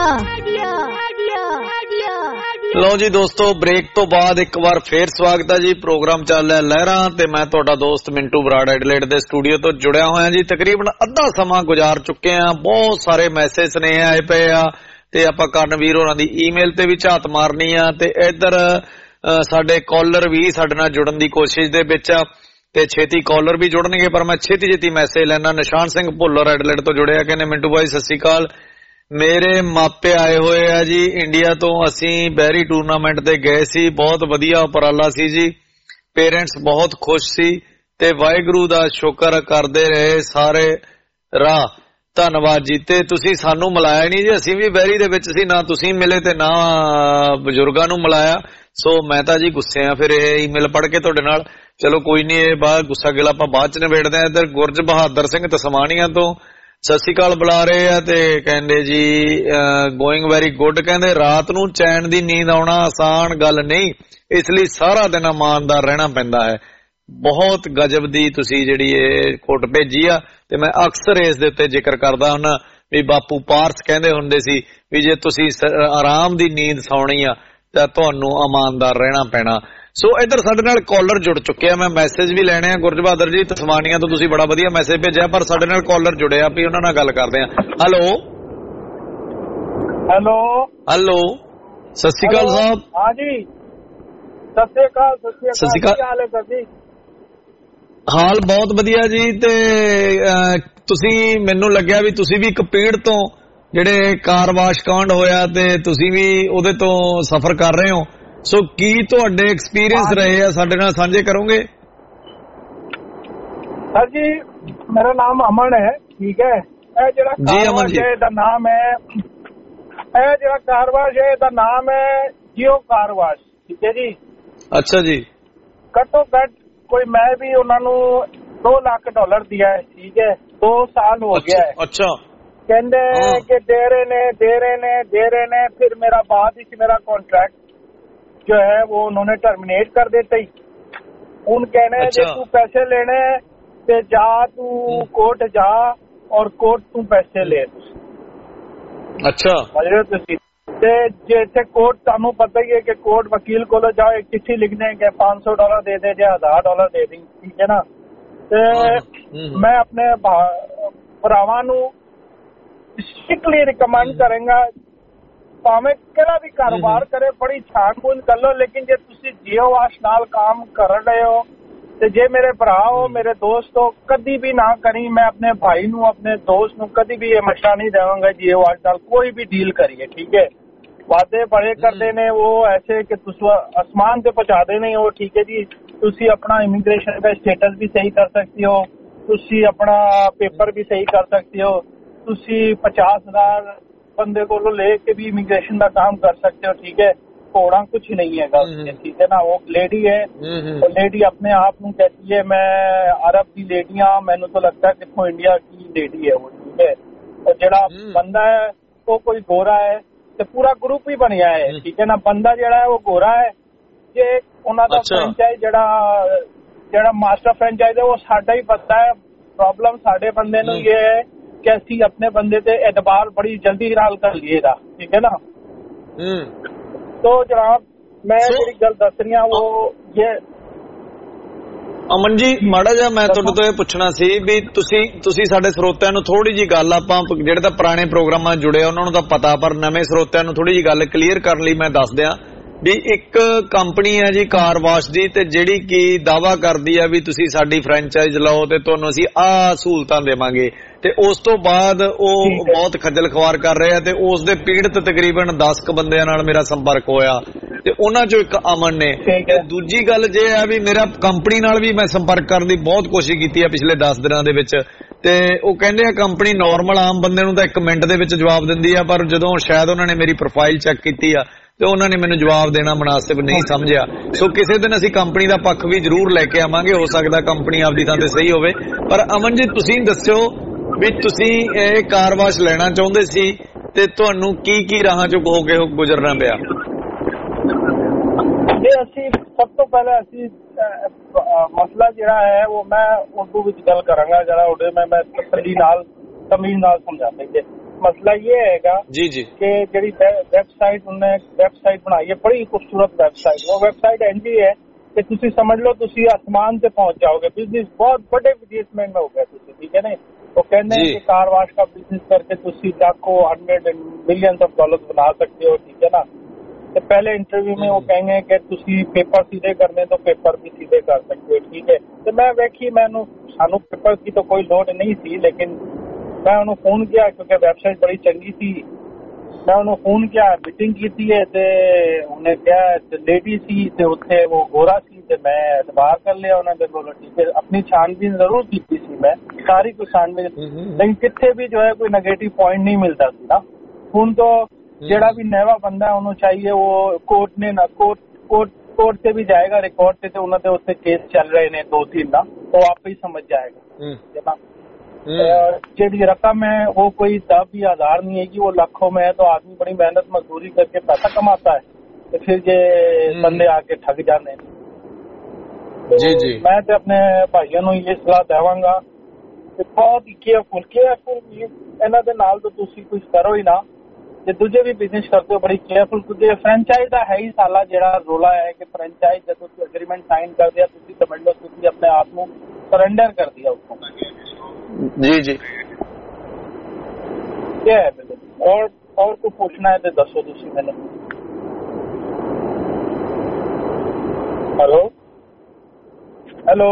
ਲਓ ਜੀ ਦੋਸਤੋ, ਬ੍ਰੇਕ ਤੋਂ ਬਾਅਦ ਇੱਕ ਵਾਰ ਫੇਰ ਸਵਾਗਤ ਹੈ ਜੀ। ਪ੍ਰੋਗਰਾਮ ਚੱਲ ਰਿਹਾ ਲਹਿਰਾਂ ਤੇ ਮੈਂ ਤੁਹਾਡਾ ਦੋਸਤ ਮਿੰਟੂ ਬਰਾੜ ਐਡਲੇਡ ਦੇ ਸਟੂਡੀਓ ਤੋਂ ਜੁੜਿਆ ਹੋਇਆ ਜੀ। ਤਕਰੀਬਨ ਅੱਧਾ ਸਮਾਂ ਗੁਜ਼ਾਰ ਚੁੱਕੇ ਆ, ਬਹੁਤ ਸਾਰੇ ਮੈਸੇਜ ਸੁਨੇਹੇ ਆਏ ਪਏ ਆ ਤੇ ਆਪਾਂ ਕਰਨਵੀਰ ਹੋਰਾਂ ਦੀ ਈਮੇਲ ਤੇ ਵੀ ਝਾਤ ਮਾਰਨੀ ਆ ਤੇ ਇੱਧਰ ਸਾਡੇ ਕਾਲਰ ਵੀ ਸਾਡੇ ਨਾਲ ਜੁੜਨ ਦੀ ਕੋਸ਼ਿਸ਼ ਦੇ ਵਿੱਚ ਆ ਤੇ ਛੇਤੀ ਕਾਲਰ ਵੀ ਜੁੜਨਗੇ, ਪਰ ਮੈਂ ਛੇਤੀ ਛੇਤੀ ਮੈਸੇਜ ਲੈਣਾ। ਨਿਸ਼ਾਨ ਸਿੰਘ ਭੁੱਲਰ ਐਡਲੇਡ ਤੋਂ ਜੁੜਿਆ, ਕਹਿੰਦੇ ਮਿੰਟੂ ਭਾਈ ਸਤਿ ਸ਼੍ਰੀ ਅਕਾਲ, ਮੇਰੇ ਮਾਪੇ ਆਏ ਹੋਏ ਆ ਜੀ ਇੰਡੀਆ ਤੋਂ, ਅਸੀਂ ਬੈਰੀ ਟੂਰਨਾਮੈਂਟ ਤੇ ਗਏ ਸੀ, ਬਹੁਤ ਵਧੀਆ ਉਪਰਾਲਾ ਸੀ ਜੀ, ਪੇਰੈਂਟਸ ਬਹੁਤ ਖੁਸ਼ ਸੀ ਤੇ ਵਾਹਿਗੁਰੂ ਦਾ ਸ਼ੁਕਰ ਕਰਦੇ ਰਹੇ ਸਾਰੇ ਰਾਹ। ਧੰਨਵਾਦ ਜੀ। ਤੇ ਤੁਸੀਂ ਸਾਨੂੰ ਮਿਲਾਇਆ ਨਹੀਂ ਜੀ, ਅਸੀਂ ਵੀ ਬੈਰੀ ਦੇ ਵਿੱਚ ਸੀ, ਨਾ ਤੁਸੀਂ ਮਿਲੇ ਤੇ ਨਾ ਬਜ਼ੁਰਗਾਂ ਨੂੰ ਮਿਲਾਇਆ, ਸੋ ਮੈਂ ਤਾਂ ਜੀ ਗੁੱਸੇ ਆ ਫਿਰ ਇਹ ਈਮੇਲ ਪੜ੍ਹ ਕੇ ਤੁਹਾਡੇ ਨਾਲ। ਚਲੋ ਕੋਈ ਨੀ, ਇਹ ਬਾਅਦ ਗੁੱਸਾ ਗਿਲਾ ਆਪਾਂ ਬਾਅਦ ਚ ਨਿਬੇੜਦੇ ਆ। ਇੱਧਰ ਗੁਰਜ ਬਹਾਦਰ ਸਿੰਘ ਤਸਮਾਨੀਆਂ ਤੋਂ ਸਤਿ ਸ਼੍ਰੀ ਅਕਾਲ ਬੁਲਾ ਰਹੇ ਆ ਤੇ ਕਹਿੰਦੇ ਜੀ ਗੋਇੰਗ ਵੈਰੀ ਗੁੱਡ। ਕਹਿੰਦੇ ਰਾਤ ਨੂੰ ਚੈਨ ਦੀ ਨੀਂਦ ਆਉਣਾ ਆਸਾਨ ਗੱਲ ਨਹੀਂ, ਇਸ ਲਈ ਸਾਰਾ ਦਿਨ ਇਮਾਨਦਾਰ ਰਹਿਣਾ ਪੈਂਦਾ ਹੈ। ਬਹੁਤ ਗਜਬ ਦੀ ਤੁਸੀਂ ਜਿਹੜੀ ਇਹ ਕੋਟ ਭੇਜੀ ਆ ਤੇ ਮੈਂ ਅਕਸਰ ਇਸ ਦੇ ਉੱਤੇ ਜ਼ਿਕਰ ਕਰਦਾ ਹੁੰਦਾ ਵੀ ਬਾਪੂ ਪਾਰਸ ਕਹਿੰਦੇ ਹੁੰਦੇ ਸੀ ਵੀ ਜੇ ਤੁਸੀਂ ਆਰਾਮ ਦੀ ਨੀਂਦ ਸੌਣੀ ਆ ਤਾਂ ਤੁਹਾਨੂੰ ਇਮਾਨਦਾਰ ਰਹਿਣਾ ਪੈਣਾ। ਸੋ ਇੱਧਰ ਸਾਡੇ ਨਾਲ ਕਾਲਰ ਜੁੜ ਚੁੱਕੇ ਆ, ਮੈਂ ਮੈਸੇਜ ਵੀ ਲੈਣੇ ਆ। ਗੁਰਜ ਬਹਾਦਰ ਜੀ ਤਸਮਾਨੀਆਂ ਤੋਂ ਤੁਸੀਂ ਬੜਾ ਵਧੀਆ ਮੈਸੇਜ ਭੇਜਿਆ, ਪਰ ਸਾਡੇ ਨਾਲ ਕਾਲਰ ਜੁੜਿਆ ਵੀ ਉਹਨਾਂ ਨਾਲ ਗੱਲ ਕਰਦੇ ਆ। ਹੈਲੋ ਹੈਲੋ ਹੈਲੋ ਸਤਿ ਸ਼੍ਰੀ ਅਕਾਲ ਸਾਹਿਬ। ਹਾਂ ਜੀ ਸਤਿ ਸ਼੍ਰੀ ਅਕਾਲ। ਸਤਿ ਸ਼੍ਰੀ ਅਕਾਲ, ਕੀ ਹਾਲ ਹੈ ਸਰ ਜੀ? ਹਾਲ ਬਹੁਤ ਵਧੀਆ ਜੀ। ਤੇ ਤੁਸੀਂ, ਮੈਨੂੰ ਲੱਗਿਆ ਵੀ ਤੁਸੀਂ ਵੀ ਇੱਕ ਪੀੜ ਤੋਂ ਜਿਹੜੇ ਕਾਰ ਵਾਸ਼ ਕਾਂਡ ਹੋਇਆ ਤੇ ਤੁਸੀਂ ਵੀ ਉਹਦੇ ਤੋਂ ਸਫ਼ਰ ਕਰ ਰਹੇ ਹੋ, ਸੋ ਕੀ ਤੁਹਾਡੇ ਐਕਸਪੀਰੀਅੰਸ ਰਹੇ ਆ, ਸਾਡੇ ਨਾਲ ਸਾਂਝੇ ਕਰੋਗੇ? ਸਰ ਜੀ ਮੇਰਾ ਨਾਮ ਅਮਨ ਹੈ, ਠੀਕ ਹੈ। ਇਹ ਜਿਹੜਾ ਕਾਰਵਾਸ਼ ਹੈ ਇਹਦਾ ਨਾਮ ਹੈ, ਇਹ ਜਿਹੜਾ ਕਾਰਵਾਸ਼ ਹੈ ਇਹਦਾ ਨਾਮ ਹੈ ਜੀਓ ਕਾਰਵਾਸ਼, ਠੀਕ ਹੈ ਜੀ। ਅੱਛਾ ਜੀ। ਘੱਟੋ ਘੱਟ ਕੋਈ ਮੈਂ ਵੀ ਉਹਨਾਂ ਨੂੰ ਦੋ ਲੱਖ ਡਾਲਰ ਦਿਆ ਹੈ, ਠੀਕ ਹੈ। ਦੋ ਸਾਲ ਹੋ ਗਿਆ ਹੈ। ਅੱਛਾ। ਕਹਿੰਦੇ ਕਿ ਦੇ ਰਹੇ ਨੇ ਦੇ ਰਹੇ ਨੇ ਦੇ ਰਹੇ ਨੇ फिर मेरा बाद ही मेरा कॉन्ट्रैक्ट जो है वो उन्होंने टर्मिनेट कर देते ही। उन कहने जे तू पैसे लेने ते जा तू कोर्ट जा और कोर्ट तू पैसे ले। अच्छा ते जैसे कोर्ट तुहानू पता ही है कि कोर्ट वकील को जाओ एक चिट्ठी लिख देंगे पांच सौ डॉलर दे दे या हजार डॉलर दे दी, ठीक है ना। ते मैं अपने भरावां नू स्ट्रिक्टली रिकमेंड करेंगा भावें किहड़ा भी कारोबार करे बड़ी छानबीन कर लो, लेकिन जे तुसी जियो वाश नाल काम कर रहे हो ते जे मेरे भरा हो मेरे दोस्त हो कदी भी ना करी। मैं अपने भाई नू अपने दोस्त नू कदी भी ये मशा नहीं देवांगा जियो वाश नाल कोई भी डील करिए, ठीक है। वादे बड़े करते ने वो ऐसे कि तुसी आसमान से पहुंचा देने हो, ठीक है जी। तुसी अपना इमिग्रेशन का स्टेटस भी सही कर सकते हो, तुसी अपना पेपर भी सही कर सकते हो, तुसी पचास हजार बंदे को लेके भी इमिग्रेशन का काम कर सकते हो, ठीक है। थोड़ा कुछ नहीं है, ठीक है ना। वो लेडी है, वो लेडी अपने आप में कहती है मैं अरब की लेडियां, मैंने तो लगता है कि इंडिया की लेडी है वो, ठीक है। और जड़ा बंदा है वो कोई गोरा है तो पूरा ग्रुप ही बनया है, ठीक है ना। बंदा जड़ा है वो गोरा है, ये उन्हों का फ्रेंचाइज जड़ा जड़ा मास्टर फ्रेंचाइज है वो साडा ही पता है। प्रॉब्लम साडे बंदे नूं ये है कि असी अपने बंदे ते एतबार बड़ी जल्दी नाल कर लिएगा, ठीक है ना। तो जनाब मैं ਜਿਹੜੀ ਗੱਲ ਦੱਸ ਰਹੀ ਹਾਂ ਉਹ ये ਅਮਨ ਜੀ ਮਾੜਾ ਜਿਹਾ ਮੈਂ ਤੁਹਾਡੇ ਤੋਂ ਇਹ ਪੁੱਛਣਾ ਸੀ ਵੀ ਤੁਸੀਂ ਤੁਸੀਂ ਸਾਡੇ ਸਰੋਤਿਆਂ ਨੂੰ ਥੋੜੀ ਜੀ ਗੱਲ, ਆਪਾਂ ਜਿਹੜੇ ਤਾਂ ਪੁਰਾਣੇ ਪ੍ਰੋਗਰਾਮਾਂ ਜੁੜੇ ਆ ਉਹਨਾਂ ਨੂੰ ਤਾਂ ਪਤਾ, ਪਰ ਨਵੇਂ ਸਰੋਤਿਆਂ ਨੂੰ ਥੋੜੀ ਜੀ ਗੱਲ ਕਲੀਅਰ ਕਰਨ ਲਈ ਮੈਂ ਦੱਸ ਦਿਆਂ ਵੀ ਇੱਕ ਕੰਪਨੀ ਹੈ ਜੀ ਕਾਰ ਵਾਸ਼ ਦੀ, ਤੇ ਜਿਹੜੀ ਕਿ ਦਾਅਵਾ ਕਰਦੀ ਆ ਵੀ ਤੁਸੀਂ ਸਾਡੀ ਫਰੈਂਚਾਈਜ਼ ਲਓ ਤੇ ਤੁਹਾਨੂੰ ਅਸੀਂ ਆਹ ਸਹੂਲਤਾਂ ਦੇਵਾਂਗੇ, ਤੇ ਉਸ ਤੋਂ ਬਾਅਦ ਉਹ ਬਹੁਤ ਖੱਜਲ ਖਵਾਰ ਕਰ ਰਹੇ ਆ, ਤੇ ਉਸ ਦੇ ਪੀੜਤ ਤਕਰੀਬਨ ਦਸ ਕੁ ਬੰਦਿਆਂ ਨਾਲ ਮੇਰਾ ਸੰਪਰਕ ਹੋਇਆ, ਤੇ ਉਹਨਾਂ ਚੋਂ ਇੱਕ ਅਮਨ ਨੇ। ਤੇ ਦੂਜੀ ਗੱਲ ਜੇ ਆ ਵੀ ਮੇਰਾ ਕੰਪਨੀ ਨਾਲ ਵੀ ਮੈਂ ਸੰਪਰਕ ਕਰਨ ਦੀ ਬਹੁਤ ਕੋਸ਼ਿਸ਼ ਕੀਤੀ ਆ ਪਿਛਲੇ ਦਸ ਦਿਨਾਂ ਦੇ ਵਿੱਚ, ਤੇ ਉਹ ਕਹਿੰਦੇ ਆ ਕੰਪਨੀ ਨਾਰਮਲ ਆਮ ਬੰਦੇ ਨੂੰ ਤਾਂ ਇੱਕ ਮਿੰਟ ਦੇ ਵਿੱਚ ਜਵਾਬ ਦਿੰਦੀ ਆ, ਪਰ ਜਦੋਂ ਸ਼ਾਇਦ ਉਹਨਾਂ ਨੇ ਮੇਰੀ ਪ੍ਰੋਫਾਈਲ ਚੈੱਕ ਕੀਤੀ ਆ ਤੇ ਉਹਨਾਂ ਨੇ ਮੈਨੂੰ ਜਵਾਬ ਦੇਣਾ ਮੁਨਾਸਿਬ ਨਹੀਂ ਸਮਝਿਆ। ਸੋ ਕਿਸੇ ਦਿਨ ਅਸੀਂ ਕੰਪਨੀ ਦਾ ਪੱਖ ਵੀ ਜ਼ਰੂਰ ਲੈ ਕੇ ਆਵਾਂਗੇ, ਹੋ ਸਕਦਾ ਕੰਪਨੀ ਆਪਦੀ ਥਾਂ ਤੇ ਸਹੀ ਹੋਵੇ। ਪਰ ਅਮਨ ਜੀ ਤੁਸੀਂ ਦੱਸਿਓ ਵੀ ਤੁਸੀਂ ਇਹ ਕਾਰ ਵਾਸ਼ ਲੈਣਾ ਚਾਹੁੰਦੇ ਸੀ ਤੇ ਤੁਹਾਨੂੰ ਕੀ ਕੀ ਰਾਹਾਂ ਚੋਂ ਹੋ ਕੇ ਗੁਜ਼ਰਨਾ ਪਿਆ? ਅਸੀਂ ਸਭ ਤੋਂ ਪਹਿਲਾਂ ਅਸੀਂ ਮਸਲਾ ਜਿਹੜਾ ਹੈ ਉਹ ਮੈਂ ਉਰਦੂ ਵਿੱਚ ਗੱਲ ਕਰਾਂਗਾ, ਜਰਾ ਉਹਦੇ ਮੈਂ ਮੈਂ ਤਸੱਲੀ ਨਾਲ ਤਮੀਜ਼ ਨਾਲ ਸਮਝਾ ਦੇਂਗੇ। मसला ये हैगा जी जी कि जी वैबसाइट उन्होंने वैबसाइट बनाई है, बड़ी खूबसूरत वैबसाइट। वो वैबसाइट इंज है कि तुसी समझ लो तुसी आसमान से पहुंच जाओगे, बिजनेस बहुत बड़े बिजनेसमैन में हो गया तुसी, ठीक है ना। वो कहते हैं कि कार वाश का बिजनेस करके तुसी लाखों हंड्रेड मिलियंस ऑफ डॉलर बना सकते हो, ठीक है ना। तो पहले इंटरव्यू में वो कहेंगे कि तुसी पेपर सीधे करने तो पेपर भी सीधे कर सकते हो, ठीक है। तो मैं वेखी मैनू सानू पेपर की तो कोई लोड नहीं थी, लेकिन मैं उन्होंने फोन किया क्योंकि वेबसाइट बड़ी चंगी थी। मैं उन्होंने फोन किया, मीटिंग की है, ते उन्हें क्या लेडी सी ते उत्थे वो गोरा सी, ते मैं एतबार कर लिया उन्होंने बोलो ठीक है। अपनी छानबीन जरूर की थी मैं, सारी कोई छानबीन, लेकिन कितने भी जो है कोई नेगेटिव पॉइंट नहीं मिलता थी ना। हुण तो जेड़ा भी नवा बंदा है उन्होंने चाहिए वो कोर्ट ने ना कोर्ट कोर्ट कोर्ट से भी जाएगा, रिकॉर्ड से, तो उन्होंने उत्थे केस चल रहे हैं दो तीन ना, तो आप ही समझ जाएगा ना। जी रकम है वो कोई दस बीस हजार नहीं है कि वो लाखों में है, तो आदमी बड़ी मेहनत मजदूरी करके पैसा कमाता है, तो फिर ये बंदे आके ठग जाने। जी जी मैं तो अपने भाइयों को ये सलाह देवांगा कि बहुत ही केयरफुल केयरफुल इन्हां दे नाल तो तुसी कुछ करो ही ना, जे दूजे भी बिजनेस करते हो बड़ी केयरफुल, क्योंकि फ्रेंचाइज का है ही साला जेड़ा रोला है कि फ्रेंचाइज जब तुसी एग्रीमेंट साइन कर दिया तुसी समझ लो तुसी अपने आप को सरेंडर कर दिया उसको। जी जी क्या है और और को पूछना है तो दसो तुसी मैंने। हेलो हेलो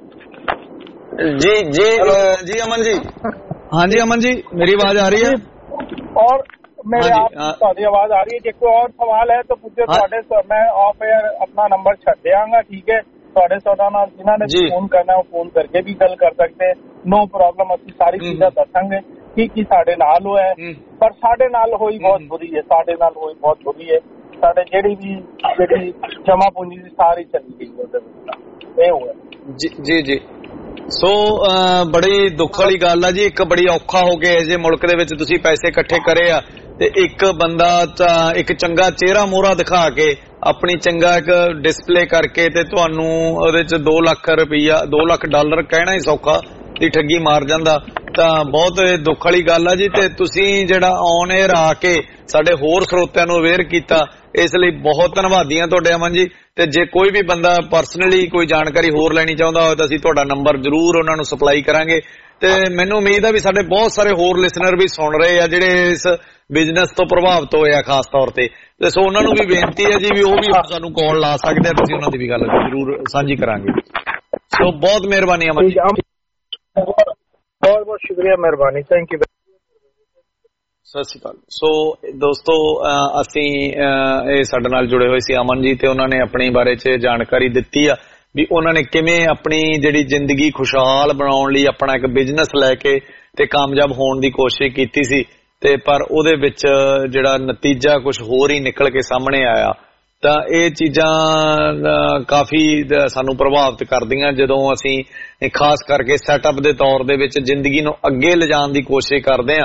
जी जी जी अमन जी, हाँ जी अमन जी मेरी आवाज आ रही है? और मेरे आप आवाज आ रही है? कोई और सवाल है तो पूछे, हाँ। मैं ऑफ एयर अपना नंबर छड़ देंगा, ठीक है। ਤੁਹਾਡੇ ਸੌਦਾ ਨਾਲ ਜਿਨ੍ਹਾਂ ਨੇ ਫੋਨ ਕਰਨਾ ਉਹ ਫੋਨ ਕਰਕੇ ਵੀ ਗੱਲ ਕਰ ਸਕਦੇ, ਨੋ ਪ੍ਰੋਬਲਮ। ਅਸੀਂ ਸਾਰੀ ਚੀਜ਼ਾਂ ਦੱਸਾਂਗੇ ਕੀ ਕੀ ਸਾਡੇ ਨਾਲ ਹੋਇਆ, ਪਰ ਸਾਡੇ ਨਾਲ ਹੋਈ ਬਹੁਤ ਬੁਰੀ ਹੈ, ਸਾਡੇ ਨਾਲ ਹੋਈ ਬਹੁਤ ਬੁਰੀ ਹੈ। ਸਾਡੇ ਜਿਹੜੀ ਵੀ ਜਿਹੜੀ ਜਮਾ ਪੂੰਜੀ ਸੀ ਸਾਰੀ ਚਲੀ ਗਈ ਉਹਦੇ ਵਿੱਚ, ਇਹ ਹੋਇਆ ਜੀ ਜੀ ਜੀ। ਸੋ ਬੜੀ ਦੁੱਖ ਵਾਲੀ ਗੱਲ ਆ ਜੀ, ਇੱਕ ਬੜੀ ਔਖਾ ਹੋ ਕੇ ਜੇ ਮੁਲਕ ਦੇ ਵਿੱਚ ਤੁਸੀਂ ਪੈਸੇ ਇਕੱਠੇ ਕਰੇ ਆ, ਤੇ ਇੱਕ ਬੰਦਾ ਇੱਕ ਚੰਗਾ ਚਿਹਰਾ ਮੋਹਰਾ ਦਿਖਾ ਕੇ ਆਪਣੀ ਚੰਗਾ ਇੱਕ ਡਿਸਪਲੇ ਕਰਕੇ ਤੇ ਤੁਹਾਨੂੰ ਉਹਦੇ ਚ ਦੋ ਲੱਖ ਰੁਪਈਆ ਦੋ ਲੱਖ ਡਾਲਰ ਕਹਿਣਾ ਹੀ ਸੌਖਾ ਦੀ ਠੱਗੀ ਮਾਰ ਜਾਂਦਾ, ਤਾਂ ਬਹੁਤ ਦੁੱਖ ਵਾਲੀ ਗੱਲ ਆ ਜੀ। ਤੇ ਤੁਸੀਂ ਜਿਹੜਾ ਔਨ 에ਅਰ ਆ ਕੇ ਸਾਡੇ ਹੋਰ ਸਰੋਤਿਆਂ ਨੂੰ ਅਵੇਅਰ ਕੀਤਾ, ਇਸ ਲਈ ਬਹੁਤ ਧੰਨਵਾਦੀ ਹਾਂ ਤੁਹਾਡੇ ਅਮਨ ਜੀ। ਤੇ ਜੇ ਕੋਈ ਵੀ ਬੰਦਾ ਪਰਸਨਲੀ ਕੋਈ ਜਾਣਕਾਰੀ ਹੋਰ ਲੈਣੀ ਚਾਹੁੰਦਾ ਹੋਵੇ ਤਾਂ ਅਸੀਂ ਤੁਹਾਡਾ ਨੰਬਰ ਜ਼ਰੂਰ ਉਹਨਾਂ ਨੂੰ ਸਪਲਾਈ ਕਰਾਂਗੇ। ਤੇ ਮੈਨੂੰ ਉਮੀਦ ਆ ਵੀ ਸਾਡੇ ਬਹੁਤ ਸਾਰੇ ਹੋਰ ਲਿਸਨਰ ਵੀ ਸੁਣ ਰਹੇ ਆ ਜਿਹੜੇ ਇਸ ਬਿਜ਼ਨਸ ਤੋਂ ਪ੍ਰਭਾਵਿਤ ਹੋਏ ਆ ਖਾਸ ਤੌਰ ਤੇ, ਤੇ ਸੋ ਉਹਨਾਂ ਨੂੰ ਵੀ ਬੇਨਤੀ ਹੈ ਜੀ ਵੀ ਉਹ ਵੀ ਸਾਨੂੰ ਕਾਲ ਲਾ ਸਕਦੇ ਆ, ਤੁਸੀਂ ਉਹਨਾਂ ਦੀ ਵੀ ਗੱਲ ਜ਼ਰੂਰ ਸਾਂਝੀ ਕਰਾਂਗੇ। ਸੋ ਬਹੁਤ ਮਿਹਰਬਾਨੀ ਅਮਨ ਜੀ, ਬਹੁਤ ਬਹੁਤ ਸ਼ੁਕਰੀਆ, ਮਿਹਰਬਾਨੀ, ਥੈਂਕ ਯੂ। ਸਤਿ ਸ਼੍ਰੀ ਅਕਾਲ। ਸੋ ਦੋਸਤੋ ਅਸੀਂ ਇਹ ਸਾਡੇ ਨਾਲ ਜੁੜੇ ਹੋਏ ਸੀ ਅਮਨ ਜੀ, ਤੇ ਉਹਨਾਂ ਨੇ ਆਪਣੀ ਬਾਰੇ ਚ ਜਾਣਕਾਰੀ ਦਿੱਤੀ ਆ ਵੀ ਉਹਨਾਂ ਨੇ ਕਿਵੇਂ ਆਪਣੀ ਜਿਹੜੀ ਜ਼ਿੰਦਗੀ ਖੁਸ਼ਹਾਲ ਬਣਾਉਣ ਲਈ ਆਪਣਾ ਇੱਕ ਬਿਜ਼ਨਸ ਲੈ ਕੇ ਤੇ ਕਾਮਯਾਬ ਹੋਣ ਦੀ ਕੋਸ਼ਿਸ਼ ਕੀਤੀ ਸੀ, ਤੇ ਪਰ ਉਹਦੇ ਵਿੱਚ ਜਿਹੜਾ ਨਤੀਜਾ ਕੁਝ ਹੋਰ ਹੀ ਨਿਕਲ ਕੇ ਸਾਹਮਣੇ ਆਇਆ। ਤਾਂ ਇਹ ਚੀਜ਼ਾਂ ਕਾਫੀ ਸਾਨੂੰ ਪ੍ਰਭਾਵਿਤ ਕਰਦੀਆਂ ਜਦੋਂ ਅਸੀਂ ਖਾਸ ਕਰਕੇ ਸੈਟਅਪ ਦੇ ਤੌਰ ਦੇ ਵਿੱਚ ਜ਼ਿੰਦਗੀ ਨੂੰ ਅੱਗੇ ਲਿਜਾਣ ਦੀ ਕੋਸ਼ਿਸ਼ ਕਰਦੇ ਹਾਂ,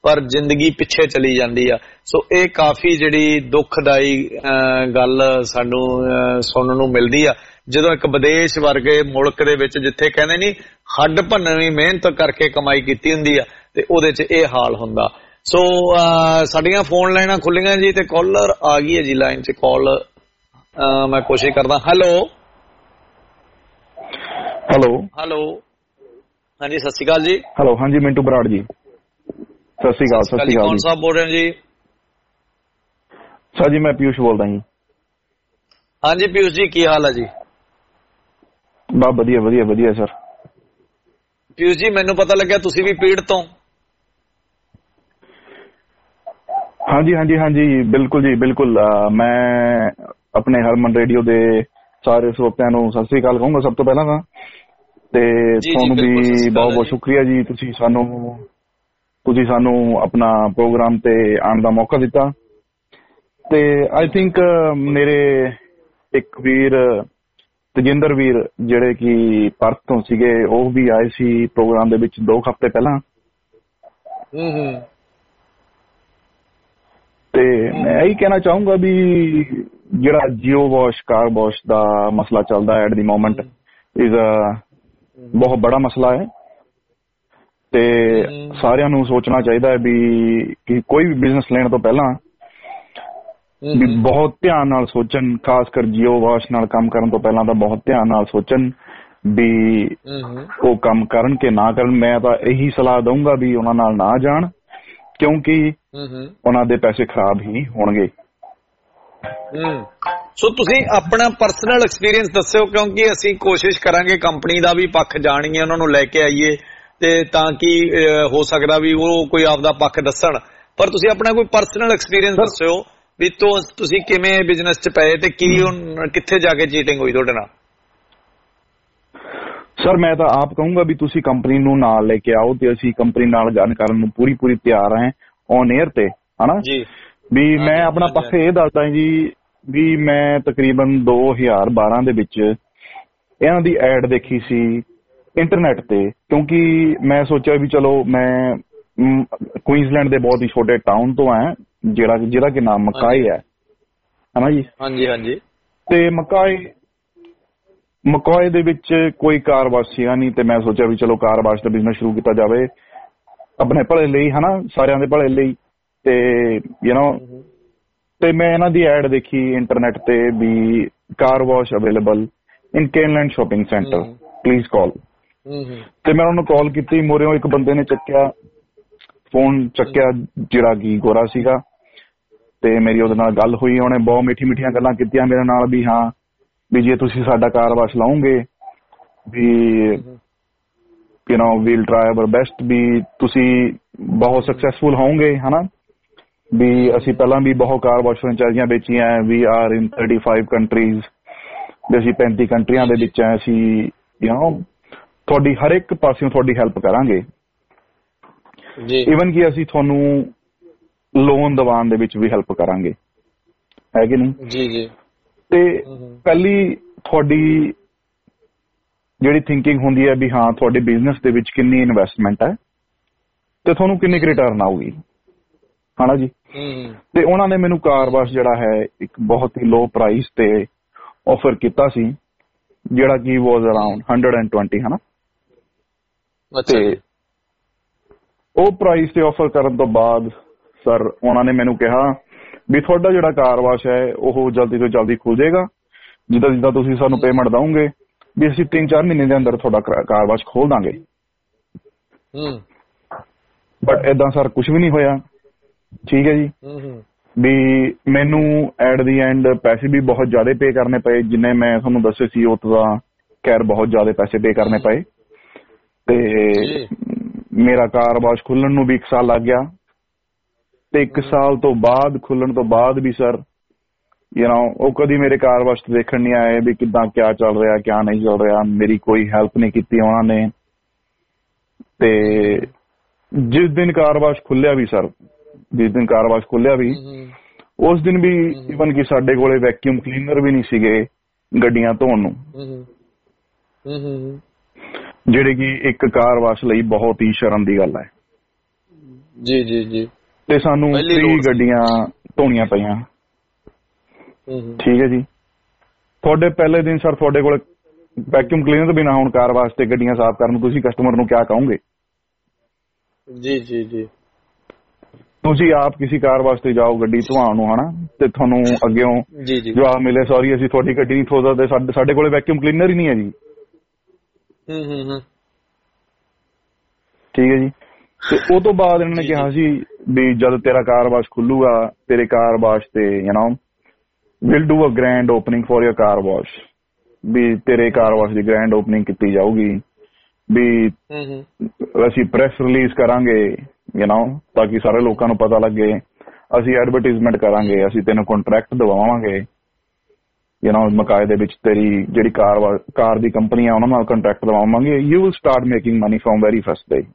ਪਰ ਜ਼ਿੰਦਗੀ ਪਿੱਛੇ ਚਲੀ ਜਾਂਦੀ ਆ। ਸੋ ਇਹ ਕਾਫੀ ਜਿਹੜੀ ਦੁਖਦਾਈ ਗੱਲ ਸਾਨੂੰ ਸੁਣਨ ਨੂੰ ਮਿਲਦੀ ਆ ਜਦੋਂ ਇੱਕ ਵਿਦੇਸ਼ ਵਰਗੇ ਮੁਲਕ ਦੇ ਵਿੱਚ ਜਿੱਥੇ ਕਹਿੰਦੇ ਨਹੀਂ ਹੱਡ ਭੰਨਵੀਂ ਮਿਹਨਤ ਕਰਕੇ ਕਮਾਈ ਕੀਤੀ ਹੁੰਦੀ ਆ ਤੇ ਉਹਦੇ 'ਚ ਇਹ ਹਾਲ ਹੁੰਦਾ। ਸੋ ਸਾਡੀਆਂ ਫੋਨ ਲਾਈਨਾਂ ਖੁੱਲੀਆਂ ਜੀ ਤੇ ਕਾਲਰ ਆ ਗਈ ਹੈ ਜੀ ਲਾਈਨ 'ਚ। ਕਾਲ ਮੈਂ ਕੋਸ਼ਿਸ਼ ਕਰਦਾ। ਹੈਲੋ ਹੈਲੋ ਹੈਲੋ ਹਾਂਜੀ ਸਤਿ ਸ਼੍ਰੀ ਅਕਾਲ ਜੀ। ਹੈਲੋ ਹਾਂਜੀ ਮਿੰਟੂ ਬਰਾੜ ਜੀ ਸਤਿ ਸ਼੍ਰੀ ਅਕਾਲ। ਸਤਿ ਸ਼੍ਰੀ ਅਕਾਲ। ਕੌਣ ਸਾਹਿਬ ਬੋਲ ਰਹੇ ਜੀ? ਸਰ ਜੀ ਮੈਂ ਪਿਊਸ਼ ਬੋਲਦਾ ਜੀ। ਹਾਂਜੀ ਪਿਊਸ਼ ਜੀ ਕੀ ਹਾਲ ਹੈ ਜੀ? ਬਹੁਤ ਵਧੀਆ ਵਧੀਆ ਵਧੀਆ ਸਰ। ਪਿਊਸ਼ ਜੀ ਮੈਨੂੰ ਪਤਾ ਲੱਗਿਆ ਤੁਸੀਂ ਵੀ ਪੀੜਤ ਤੋਂ। ਹਾਂਜੀ ਹਾਂਜੀ ਹਾਂਜੀ ਬਿਲਕੁਲ ਜੀ ਬਿਲਕੁਲ। ਮੈਂ ਆਪਣੇ ਹਰਮਨ ਰੇਡੀਓ ਦੇ ਸਾਰੇ ਸਰੋਤਿਆਂ ਨੂੰ ਸਤਿ ਸ੍ਰੀ ਅਕਾਲ ਕਹੂੰਗਾ ਸਭ ਤੋਂ ਪਹਿਲਾਂ ਤਾਂ, ਤੇ ਤੁਹਾਨੂੰ ਵੀ ਬਹੁਤ ਬਹੁਤ ਸ਼ੁਕਰੀਆ ਜੀ ਤੁਸੀਂ ਸਾਨੂੰ ਤੁਸੀਂ ਸਾਨੂੰ ਆਪਣਾ ਪ੍ਰੋਗਰਾਮ ਤੇ ਆਉਣ ਦਾ ਮੌਕਾ ਦਿੱਤਾ। ਤੇ ਆਈ ਥਿੰਕ ਮੇਰੇ ਇੱਕ ਵੀਰ ਤਜਿੰਦਰ ਵੀਰ ਜਿਹੜੇ ਕਿ ਪਰਥ ਤੋਂ ਸੀਗੇ ਉਹ ਵੀ ਆਏ ਸੀ ਪ੍ਰੋਗਰਾਮ ਦੇ ਵਿੱਚ ਦੋ ਹਫ਼ਤੇ ਪਹਿਲਾਂ। ਤੇ ਮੈਂ ਇਹੀ ਕਹਿਣਾ ਚਾਹੂੰਗਾ ਵੀ ਜਿਹੜਾ ਜੀਓ ਵਾਸ਼ ਕਾਰ ਵਾਸ਼ ਦਾ ਮਸਲਾ ਚੱਲਦਾ ਐਟ ਦੀ ਮੋਮੈਂਟ ਇਜ਼ ਬਹੁਤ ਬੜਾ ਮਸਲਾ ਹੈ ਤੇ ਸਾਰਿਆਂ ਨੂੰ ਸੋਚਣਾ ਚਾਹੀਦਾ ਹੈ ਵੀ ਕਿ ਕੋਈ ਵੀ ਬਿਜ਼ਨਸ ਲੈਣ ਤੋਂ ਪਹਿਲਾਂ ਵੀ ਬਹੁਤ ਧਿਆਨ ਨਾਲ ਸੋਚਣ, ਖਾਸ ਕਰ ਜੀਓ ਵਾਸ਼ ਨਾਲ ਕੰਮ ਕਰਨ ਤੋਂ ਪਹਿਲਾਂ ਤਾਂ ਬਹੁਤ ਧਿਆਨ ਨਾਲ ਸੋਚਣ ਵੀ ਉਹ ਕੰਮ ਕਰਨ ਕਿ ਨਾ ਕਰਨ। ਮੈਂ ਤਾਂ ਇਹੀ ਸਲਾਹ ਦਊਂਗਾ ਵੀ ਉਹਨਾਂ ਨਾਲ ਨਾ ਜਾਣ ਕਿਉਂਕਿ ਉਹਨਾਂ ਦੇ ਪੈਸੇ ਖਰਾਬ ਹੀ ਹੋਣਗੇ। ਸੋ ਤੁਸੀਂ ਆਪਣਾ ਪਰਸਨਲ ਐਕਸਪੀਰੀਅੰਸ ਦੱਸਿਓ ਕਿਉਂਕਿ ਅਸੀਂ ਕੋਸ਼ਿਸ਼ ਕਰਾਂਗੇ ਕੰਪਨੀ ਦਾ ਵੀ ਪੱਖ ਜਾਣੀਏ, ਉਹਨਾਂ ਨੂੰ ਲੈ ਕੇ ਆਈਏ ਤੇ ਤਾਂ ਕਿ ਹੋ ਸਕਦਾ ਵੀ ਉਹ ਕੋਈ ਆਪਦਾ ਪੱਖ ਦੱਸਣ। ਪਰ ਤੁਸੀਂ ਆਪਣਾ ਕੋਈ ਪਰਸਨਲ ਐਕਸਪੀਰੀਅੰਸ ਦੱਸਿਓ ਵੀ ਤੁਸੀਂ ਕਿਵੇਂ ਬਿਜ਼ਨਸ 'ਚ ਪਏ ਤੇ ਕੀ ਕਿੱਥੇ ਜਾ ਕੇ ਚੀਟਿੰਗ ਹੋਈ ਤੁਹਾਡੇ ਨਾਲ। ਸਰ ਮੈਂ ਤਾਂ ਆਪ ਕਹੂੰਗਾ ਵੀ ਤੁਸੀਂ ਕੰਪਨੀ ਨੂੰ ਨਾਲ ਲੈ ਕੇ ਆਓ ਤੇ ਅਸੀਂ ਕੰਪਨੀ ਨਾਲ ਗੱਲ ਕਰਨ ਨੂੰ ਪੂਰੀ ਪੂਰੀ ਤਿਆਰ ਹਾਂ ਔਨ 에ਅਰ ਤੇ, ਹਨਾ ਜੀ। ਵੀ ਮੈਂ ਆਪਣਾ ਪੱਖ ਇਹ ਦੱਸਦਾ ਜੀ ਵੀ ਮੈਂ ਤਕਰੀਬਨ ਦੋ ਹਜ਼ਾਰ ਬਾਰਾਂ ਦੇ ਵਿੱਚ ਇਹਨਾਂ ਦੀ ਐਡ ਦੇਖੀ ਸੀ ਇੰਟਰਨੈਟ ਤੇ, ਕਿਉਂਕਿ ਮੈਂ ਸੋਚਿਆ ਵੀ ਚਲੋ ਮੈਂ ਕੁਈਨਜ਼ਲੈਂਡ ਦੇ ਬਹੁਤ ਹੀ ਛੋਟੇ ਟਾਊਨ ਤੋਂ ਆ ਜਿਹੜਾ ਜਿਹਦਾ ਕਿ ਨਾਮ ਮਕਾਏ ਹੈ, ਹਨਾ ਜੀ। ਹਾਂਜੀ ਹਾਂਜੀ। ਤੇ ਮਕਾਏ ਮਕਾਏ ਦੇ ਵਿੱਚ ਕੋਈ ਕਾਰ ਵਾਸ਼ ਸੀਗਾ ਨਹੀਂ ਤੇ ਮੈਂ ਸੋਚਿਆ ਵੀ ਚਲੋ ਕਾਰ ਵਾਸ਼ ਦਾ ਬਿਜ਼ਨਸ ਸ਼ੁਰੂ ਕੀਤਾ ਜਾਵੇ ਆਪਣੇ ਭਲੇ ਲਈ, ਹਨਾ, ਸਾਰਿਆਂ ਦੇ ਭਲੇ ਲਈ। ਤੇ ਯੂ ਨੋ ਤੇ ਮੈਂ ਇਹਨਾਂ ਦੀ ਐਡ ਦੇਖੀ ਇੰਟਰਨੈਟ ਤੇ ਵੀ car wash available in Kenland shopping centre, please call. ਤੇ ਮੈਂ ਉਹਨੂੰ ਕਾਲ ਕੀਤੀ, ਮੋਰਿਓਂ ਇੱਕ ਬੰਦੇ ਨੇ ਚੱਕਿਆ ਫੋਨ ਚੱਕਿਆ ਜਿਹੜਾ ਕਿ ਗੋਰਾ ਸੀਗਾ ਤੇ ਮੇਰੀ ਉਹਦੇ ਨਾਲ ਗੱਲ ਹੋਈ। ਉਹਨੇ ਬਹੁਤ ਮਿੱਠੀ ਮਿੱਠੀਆਂ ਗੱਲਾਂ ਕੀਤੀਆਂ ਮੇਰੇ ਨਾਲ ਵੀ ਹਾਂ ਵੀ ਜੇ ਤੁਸੀਂ ਸਾਡਾ ਕਾਰ ਵਾਸ਼ ਲਾਉਂਗੇ ਵੀ you know we'll try our best, ਵੀ ਤੁਸੀਂ ਬਹੁਤ ਸਕਸੈਸਫੁਲ ਹੋਵੋਗੇ, ਹਨਾ। ਵੀ ਅਸੀਂ ਪਹਿਲਾਂ ਵੀ ਬਹੁਤ ਕਾਰ ਵਾਸ਼ ਫਰੈਂਚਾਈਜ਼ੀਆਂ ਵੇਚੀਆਂ, we are in thirty five countries, ਵੀ ਅਸੀਂ ਪੈਂਤੀ ਕੰਟਰੀਆਂ ਦੇ ਵਿੱਚ ਆ। ਅਸੀਂ ਯੂ ਨੋ ਤੁਹਾਡੀ ਹਰ ਇੱਕ ਪਾਸਿਓਂ ਤੁਹਾਡੀ ਹੈਲਪ ਕਰਾਂਗੇ, ਈਵਨ ਕਿ ਅਸੀਂ ਤੁਹਾਨੂੰ ਲੋਨ ਦਿਵਾਉਣ ਦੇ ਵਿੱਚ ਵੀ ਹੈਲਪ ਕਰਾਂਗੇ, ਹੈ ਕਿ ਨਹੀਂ ਜੀ ਜੀ। ਤੇ ਪਹਿਲੀ ਤੁਹਾਡੀ ਜਿਹੜੀ ਥਿੰਕਿੰਗ ਹੁੰਦੀ ਹੈ ਵੀ ਹਾਂ ਤੁਹਾਡੇ ਬਿਜ਼ਨਸ ਦੇ ਵਿੱਚ ਕਿੰਨੀ ਇਨਵੈਸਟਮੈਂਟ ਹੈ ਤੇ ਤੁਹਾਨੂੰ ਕਿੰਨੀ ਕੁ ਰਿਟਰਨ ਆਊਗੀ, ਹਨਾ ਜੀ। ਤੇ ਉਹਨਾਂ ਨੇ ਮੈਨੂੰ ਕਾਰ ਵਾਸ਼ ਜਿਹੜਾ ਹੈ ਇੱਕ ਬਹੁਤ ਹੀ ਲੋ ਪ੍ਰਾਈਸ ਤੇ ਆਫਰ ਕੀਤਾ ਸੀ ਜਿਹੜਾ ਕਿ was around hundred and twenty, ਹਨਾ। ਤੇ ਉਹ ਪ੍ਰਾਈਸ ਤੇ ਆਫਰ ਕਰਨ ਤੋਂ ਬਾਅਦ ਸਰ ਉਹਨਾਂ ਨੇ ਮੈਨੂੰ ਕਿਹਾ ਵੀ ਤੁਹਾਡਾ ਜਿਹੜਾ ਕਾਰ ਵਾਸ਼ ਹੈ ਉਹ ਜਲਦੀ ਤੋਂ ਜਲਦੀ ਖੁੱਲ ਜਾਏਗਾ, ਜਿੱਦਾਂ ਜਿੱਦਾਂ ਤੁਸੀਂ ਸਾਨੂੰ ਪੇਮੈਂਟ ਦਓਗੇ ਵੀ ਅਸੀਂ ਤਿੰਨ ਚਾਰ ਮਹੀਨੇ ਦੇ ਅੰਦਰ ਤੁਹਾਡਾ ਕਾਰ ਵਾਸ਼ ਖੋਲ ਦਾਂਗੇ। ਬਟ ਏਦਾਂ ਸਰ ਕੁਛ ਵੀ ਨਹੀਂ ਹੋਇਆ, ਠੀਕ ਹੈ ਜੀ। ਵੀ ਮੈਨੂੰ ਐਟ ਦੀ ਐਂਡ ਪੈਸੇ ਵੀ ਬਹੁਤ ਜ਼ਿਆਦਾ ਪੇ ਕਰਨੇ ਪਏ, ਜਿੰਨੇ ਮੈਂ ਤੁਹਾਨੂੰ ਦੱਸੇ ਸੀ ਉਹ ਤਾਂ ਖੈਰ ਬਹੁਤ ਜ਼ਿਆਦਾ ਪੈਸੇ ਪੇ ਕਰਨੇ ਪਏ। ਤੇ ਮੇਰਾ ਕਾਰ ਵਾਸ਼ ਖੁੱਲਣ ਨੂੰ ਵੀ ਇੱਕ ਸਾਲ ਲੱਗ ਗਿਆ ਤੇ ਇੱਕ ਸਾਲ ਤੋਂ ਬਾਅਦ ਖੁੱਲਣ ਤੋਂ ਬਾਅਦ ਵੀ ਸਰ ਯੂ ਨੋ ਉਹ ਕਦੀ ਮੇਰੇ ਕਾਰ ਵਾਸ਼ ਦੇਖਣ ਨਹੀਂ ਆਏ ਵੀ ਕਿੱਦਾਂ ਕਿਆ ਚੱਲ ਰਿਹਾ ਕਿਆ ਨਹੀਂ ਚੱਲ ਰਿਹਾ, ਮੇਰੀ ਕੋਈ ਹੈਲਪ ਨਹੀਂ ਕੀਤੀ ਉਹਨਾਂ ਨੇ। ਤੇ ਜਿਸ ਦਿਨ ਕਾਰ ਵਾਸ਼ ਖੁੱਲਿਆ ਵੀ ਸਰ ਜਿਸ ਦਿਨ ਕਾਰ ਵਾਸ਼ ਖੁੱਲਿਆ ਵੀ ਉਸ ਦਿਨ ਵੀ ਈਵਨ ਕਿ ਸਾਡੇ ਕੋਲੇ ਵੈਕਿਊਮ ਕਲੀਨਰ ਵੀ ਨਹੀਂ ਸੀਗੇ ਗੱਡੀਆਂ ਧੋਣ ਨੂੰ, ਜਿਹੜੇ ਕਿ ਇੱਕ ਕਾਰ ਵਾਸ਼ ਲਈ ਬਹੁਤ ਹੀ ਸ਼ਰਮ ਦੀ ਗੱਲ ਹੈ, ਜੀ ਜੀ ਜੀ ਤੇ ਸਾਨੂੰ ਤੀਹ ਗੱਡੀਆਂ ਧੋਣੀਆਂ ਪਈਆਂ। ਠੀਕ ਹੈ ਜੀ। ਤੁਹਾਡੇ ਪਹਿਲੇ ਦਿਨ ਸਰ ਤੁਹਾਡੇ ਕੋਲ ਵੈਕਿਊਮ ਕਲੀਨਰ ਵੀ ਨਾ ਹੋਣ ਕਾਰ ਵਾਸਤੇ ਗੱਡੀਆਂ ਸਾਫ਼ ਕਰਨ, ਤੁਸੀਂ ਕਸਟਮਰ ਨੂੰ ਕਿਆ ਕਹੋਗੇ? ਜੀ ਜੀ ਜੀ ਤੁਸੀਂ ਆਪ ਕਿਸੇ ਕਾਰ ਵਾਸਤੇ ਜਾਓ ਗੱਡੀ ਧਵਾਉਣ ਨੂੰ, ਹਨਾ, ਤੇ ਤੁਹਾਨੂੰ ਅੱਗਿਓਂ ਜਵਾਬ ਮਿਲੇ ਸੌਰੀ ਅਸੀਂ ਤੁਹਾਡੀ ਗੱਡੀ ਨਹੀਂ ਧੋ ਸਕਦੇ, ਸਾਡੇ ਕੋਲੇ ਵੈਕਿਊਮ ਕਲੀਨਰ ਹੀ ਨਹੀਂ ਹੈ ਜੀ। ਠੀਕ ਹੈ ਜੀ। ਤੇ ਉਹ ਤੋਂ ਬਾਅਦ ਇਹਨਾਂ ਨੇ ਕਿਹਾ ਸੀ ਵੀ ਜਦ ਤੇਰਾ ਕਾਰ ਵਾਸ਼ ਖੁੱਲੂਗਾ ਤੇਰੇ ਕਾਰ ਵਾਸ਼ ਤੇ you know will do a grand opening for your car wash, ਵੀ ਤੇਰੇ ਕਾਰ ਵਾਸ਼ ਦੀ ਗ੍ਰੈਂਡ ਓਪਨਿੰਗ ਕੀਤੀ ਜਾਊਗੀ, ਵੀ ਅਸੀਂ ਪ੍ਰੈਸ ਰਿਲੀਜ਼ ਕਰਾਂਗੇ ਯੂ ਨੋ ਤਾਂ ਕਿ ਸਾਰੇ ਲੋਕਾਂ ਨੂੰ ਪਤਾ ਲੱਗੇ, ਅਸੀਂ ਐਡਵਰਟਾਈਜ਼ਮੈਂਟ ਕਰਾਂਗੇ, ਅਸੀਂ ਤੈਨੂੰ ਕੰਟਰੈਕਟ ਦਵਾਵਾਂਗੇ ਯੂ ਨੋ ਮਕਾਏ ਦੇ ਵਿੱਚ ਤੇਰੀ ਜਿਹੜੀ ਕਾਰ ਕਾਰ ਦੀ ਕੰਪਨੀ ਆ ਉਹਨਾਂ ਨਾਲ ਕੰਟਰੈਕਟ ਦਵਾਵਾਂਗੇ, you will start making money from very first day.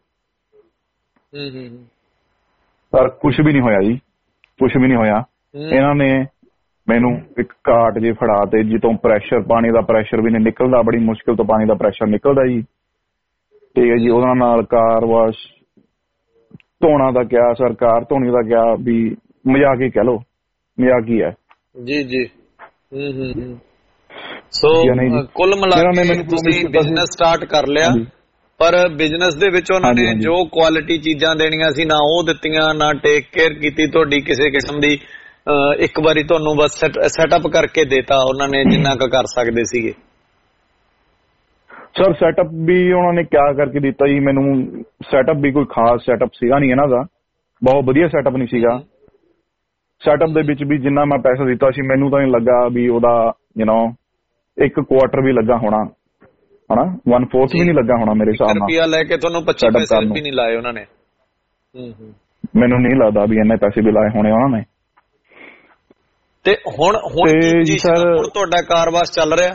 ਪਰ ਕੁਛ ਵੀ ਨਹੀਂ ਹੋਇਆ ਜੀ, ਕੁਛ ਵੀ ਨਹੀਂ ਹੋਇਆ। ਇਹਨਾਂ ਨੇ ਮੈਨੂੰ ਇੱਕ ਕਾਟ ਜੇ ਫੜਾ ਤੇ ਜਿੱਤੋਂ ਪ੍ਰੈਸ਼ਰ ਪਾਣੀ ਦਾ ਪ੍ਰੈਸ਼ਰ ਵੀ ਨਹੀਂ ਨਿਕਲਦਾ, ਬੜੀ ਮੁਸ਼ਕਿਲ ਤੋਂ ਪਾਣੀ ਦਾ ਪ੍ਰੈਸ਼ਰ ਨਿਕਲਦਾ ਜੀ। ਠੀਕ ਹੈ ਜੀ। ਉਹਨਾਂ ਨਾਲ ਕਾਰ ਵਾਸ਼ ਧੋਣਾ ਦਾ ਕਿਹਾ ਸਰ, ਕਾਰ ਧੋਣੀ ਦਾ ਕਿਹਾ, ਵੀ ਮਜ਼ਾਕ ਹੀ ਕਹਿ ਲਓ, ਮਜ਼ਾਕ ਹੀ ਹੈ। ਜੀ ਜੀ ਸੋ ਕੁੱਲ ਮਿਲਾ ਕੇ ਤੁਸੀਂ ਬਿਜ਼ਨਸ ਸਟਾਰਟ ਕਰ ਲਿਆ, ਪਰ ਬਿਜ਼ਨਸ ਦੇ ਵਿੱਚ ਉਹਨਾਂ ਨੇ ਜੋ ਕੁਆਲਿਟੀ ਚੀਜ਼ਾਂ ਦੇਣੀਆਂ ਸੀ ਨਾ ਉਹ ਦਿੱਤੀਆਂ, ਨਾ ਟੇਕ ਕੇਅਰ ਕੀਤੀ ਤੁਹਾਡੀ ਕਿਸੇ ਕਿਸਮ ਦੀ। ਇੱਕ ਵਾਰੀ ਤੁਹਾਨੂੰ ਬਸ ਸੈਟਅਪ ਕਰਕੇ ਦੇਤਾ ਉਹਨਾਂ ਨੇ ਜਿੰਨਾ ਕੁ ਕਰ ਸਕਦੇ ਸੀਗੇ। ਸਰ ਸੈਟਅਪ ਵੀ ਉਹਨਾਂ ਨੇ ਕਿਆ ਕਰਕੇ ਦਿੱਤਾ ਜੀ, ਮੈਨੂੰ ਸੈਟਅਪ ਵੀ ਕੋਈ ਖਾਸ ਸੈਟਅਪ ਸੀਗਾ ਨਹੀਂ ਇਹਨਾਂ ਦਾ, ਬਹੁਤ ਵਧੀਆ ਸੈਟਅਪ ਨਹੀਂ ਸੀਗਾ। ਸੈਟਅਪ ਦੇ ਵਿੱਚ ਵੀ ਜਿੰਨਾ ਮੈਂ ਪੈਸਾ ਦਿੱਤਾ ਸੀ ਮੈਨੂੰ ਤਾਂ ਨਹੀਂ ਲੱਗਾ ਵੀ ਉਹਦਾ ਯੂ ਨੋ ਇੱਕ ਕੁਆਟਰ ਵੀ ਲੱਗਾ ਹੋਣਾ, ਹਨਾ, ਵਨ ਫੋਰਥ ਵੀ ਨਹੀਂ ਲੱਗਾ ਹੋਣਾ ਮੇਰੇ ਹਿਸਾਬ ਨਾਲ। ਰੁਪਿਆ ਲੈ ਕੇ ਤੁਹਾਨੂੰ ਪੱਚੀ ਪੈਸੇ ਵੀ ਨਹੀਂ ਲਾਏ ਉਹਨਾਂ ਨੇ। ਮੈਨੂੰ ਨਹੀਂ ਲੱਗਦਾ ਵੀ ਇੰਨੇ ਪੈਸੇ ਵੀ ਲਾਏ ਹੋਣੇ ਉਹਨਾਂ ਨੇ। ਤੇ ਹੁਣ ਹੁਣ ਜੀ ਸਰ ਤੁਹਾਡਾ ਕਾਰ ਵਾਸ਼ ਚੱਲ ਰਿਹਾ?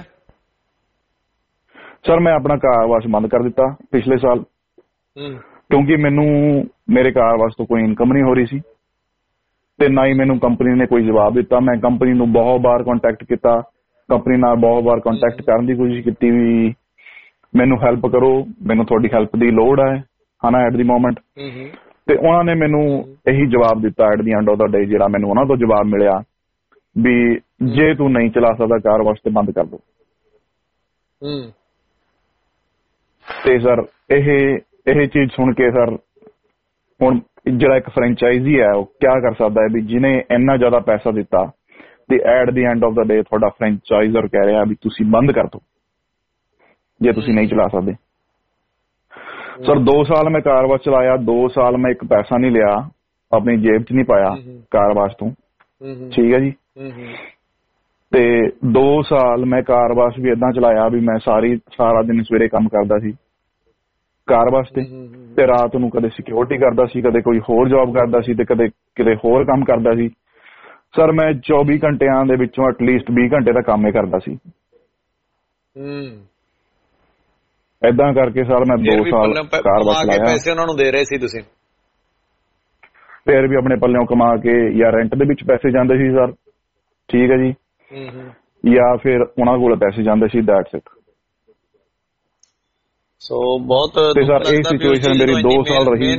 ਸਰ ਮੈਂ ਆਪਣਾ ਕਾਰ ਵਾਸ਼ ਬੰਦ ਕਰ ਦਿੱਤਾ ਪਿਛਲੇ ਸਾਲ, ਕਿਉਂਕਿ ਮੈਨੂੰ ਮੇਰੇ ਕਾਰ ਵਾਸ਼ ਤੋਂ ਕੋਈ ਇਨਕਮ ਨਹੀਂ ਹੋ ਰਹੀ ਸੀ ਤੇ ਨਾ ਹੀ ਮੈਨੂੰ ਕੰਪਨੀ ਨੇ ਕੋਈ ਜਵਾਬ ਦਿੱਤਾ। ਮੈਂ ਕੰਪਨੀ ਨੂੰ ਬਹੁਤ ਵਾਰ ਕੰਟੈਕਟ ਕੀਤਾ, ਕੰਪਨੀ ਨਾਲ ਬਹੁਤ ਵਾਰ ਕੰਟੈਕਟ ਕਰਨ ਦੀ ਕੋਸ਼ਿਸ਼ ਕੀਤੀ ਵੀ ਮੈਨੂੰ ਹੈਲਪ ਕਰੋ, ਮੈਨੂੰ ਤੁਹਾਡੀ ਹੈਲਪ ਦੀ ਲੋੜ ਹੈ ਹਨਾ ਐਟ ਦੀ ਮੋਮੈਂਟ। ਤੇ ਉਹਨਾਂ ਨੇ ਮੈਨੂੰ ਇਹੀ ਜਵਾਬ ਦਿੱਤਾ at the end of the day, ਜਿਹੜਾ ਮੈਨੂੰ ਉਹਨਾਂ ਤੋਂ ਜਵਾਬ ਮਿਲਿਆ ਵੀ ਜੇ ਤੂੰ ਨਹੀਂ ਚਲਾ ਸਕਦਾ ਕਾਰ ਵਾਸ਼ ਤੇ ਬੰਦ ਕਰ ਦੋ। ਤੇ ਸਰ ਇਹ ਇਹ ਚੀਜ਼ ਸੁਣ ਕੇ ਸਰ ਹੁਣ ਜਿਹੜਾ ਇੱਕ ਫਰੈਂਚਾਈਜ਼ੀ ਹੈ ਉਹ ਕਿਆ ਕਰ ਸਕਦਾ ਹੈ ਵੀ ਜਿਹਨੇ ਇੰਨਾ ਜ਼ਿਆਦਾ ਪੈਸਾ ਦਿੱਤਾ ਤੇ at the end of the day ਤੁਹਾਡਾ ਫਰੈਂਚਾਈਜ਼ਰ ਕਹਿ ਰਿਹਾ ਵੀ ਤੁਸੀਂ ਬੰਦ ਕਰ ਦਿਓ ਜੇ ਤੁਸੀਂ ਨਹੀਂ ਚਲਾ ਸਕਦੇ। ਸਰ ਦੋ ਸਾਲ ਮੈਂ ਕਾਰ ਵਾਸ਼ ਚਲਾਇਆ, ਦੋ ਸਾਲ ਮੈਂ ਇੱਕ ਪੈਸਾ ਨਹੀਂ ਲਿਆ, ਆਪਣੀ ਜੇਬ 'ਚ ਨਹੀਂ ਪਾਇਆ ਕਾਰ ਵਾਸ਼ ਤੋਂ। ਠੀਕ ਹੈ ਜੀ। ਤੇ ਦੋ ਸਾਲ ਮੈਂ ਕਾਰ ਵਾਸ਼ ਵੀ ਏਦਾਂ ਚਲਾਇਆ ਵੀ ਮੈਂ ਸਾਰੀ ਸਾਰਾ ਦਿਨ ਸਵੇਰੇ ਕੰਮ ਕਰਦਾ ਸੀ ਕਾਰ ਵਾਸ਼ ਤੇ, ਤੇ ਰਾਤ ਨੂੰ ਕਦੇ ਸਿਕਿਉਰਿਟੀ ਕਰਦਾ ਸੀ, ਕਦੇ ਕੋਈ ਹੋਰ ਜੌਬ ਕਰਦਾ ਸੀ ਤੇ ਕਦੇ ਕਿਤੇ ਹੋਰ ਕੰਮ ਕਰਦਾ ਸੀ। ਸਰ ਮੈਂ ਚੌਵੀ ਘੰਟਿਆਂ ਦੇ ਵਿੱਚੋਂ ਐਟਲੀਸਟ ਵੀਹ ਘੰਟੇ ਦਾ ਕੰਮ ਹੀ ਕਰਦਾ ਸੀ। ਏਦਾਂ ਕਰਕੇ ਸਰ ਮੈਂ ਦੋ ਸਾਲ ਕਾਰ ਵਾਸ਼ ਚਲਾਇਆ। ਪੈਸੇ ਉਹਨਾਂ ਨੂੰ ਦੇ ਰਹੇ ਸੀ ਤੁਸੀਂ? ਫਿਰ ਵੀ ਆਪਣੇ ਪੱਲਿਓਂ ਕਮਾ ਕੇ ਜਾਂ ਰੈਂਟ ਦੇ ਵਿੱਚ ਪੈਸੇ ਜਾਂਦੇ ਸੀ ਸਰ। ਠੀਕ ਹੈ ਜੀ। ਜਾਂ ਫਿਰ ਉਹਨਾਂ ਕੋਲ ਪੈਸੇ ਜਾਂਦੇ ਸੀ, ਦੈਟਸ ਇਟ। ਸੋ ਬਹੁਤ ਤੇ ਸਰ ਇਹ ਸਿਚੁਏਸ਼ਨ ਮੇਰੀ ਦੋ ਸਾਲ ਰਹੀ।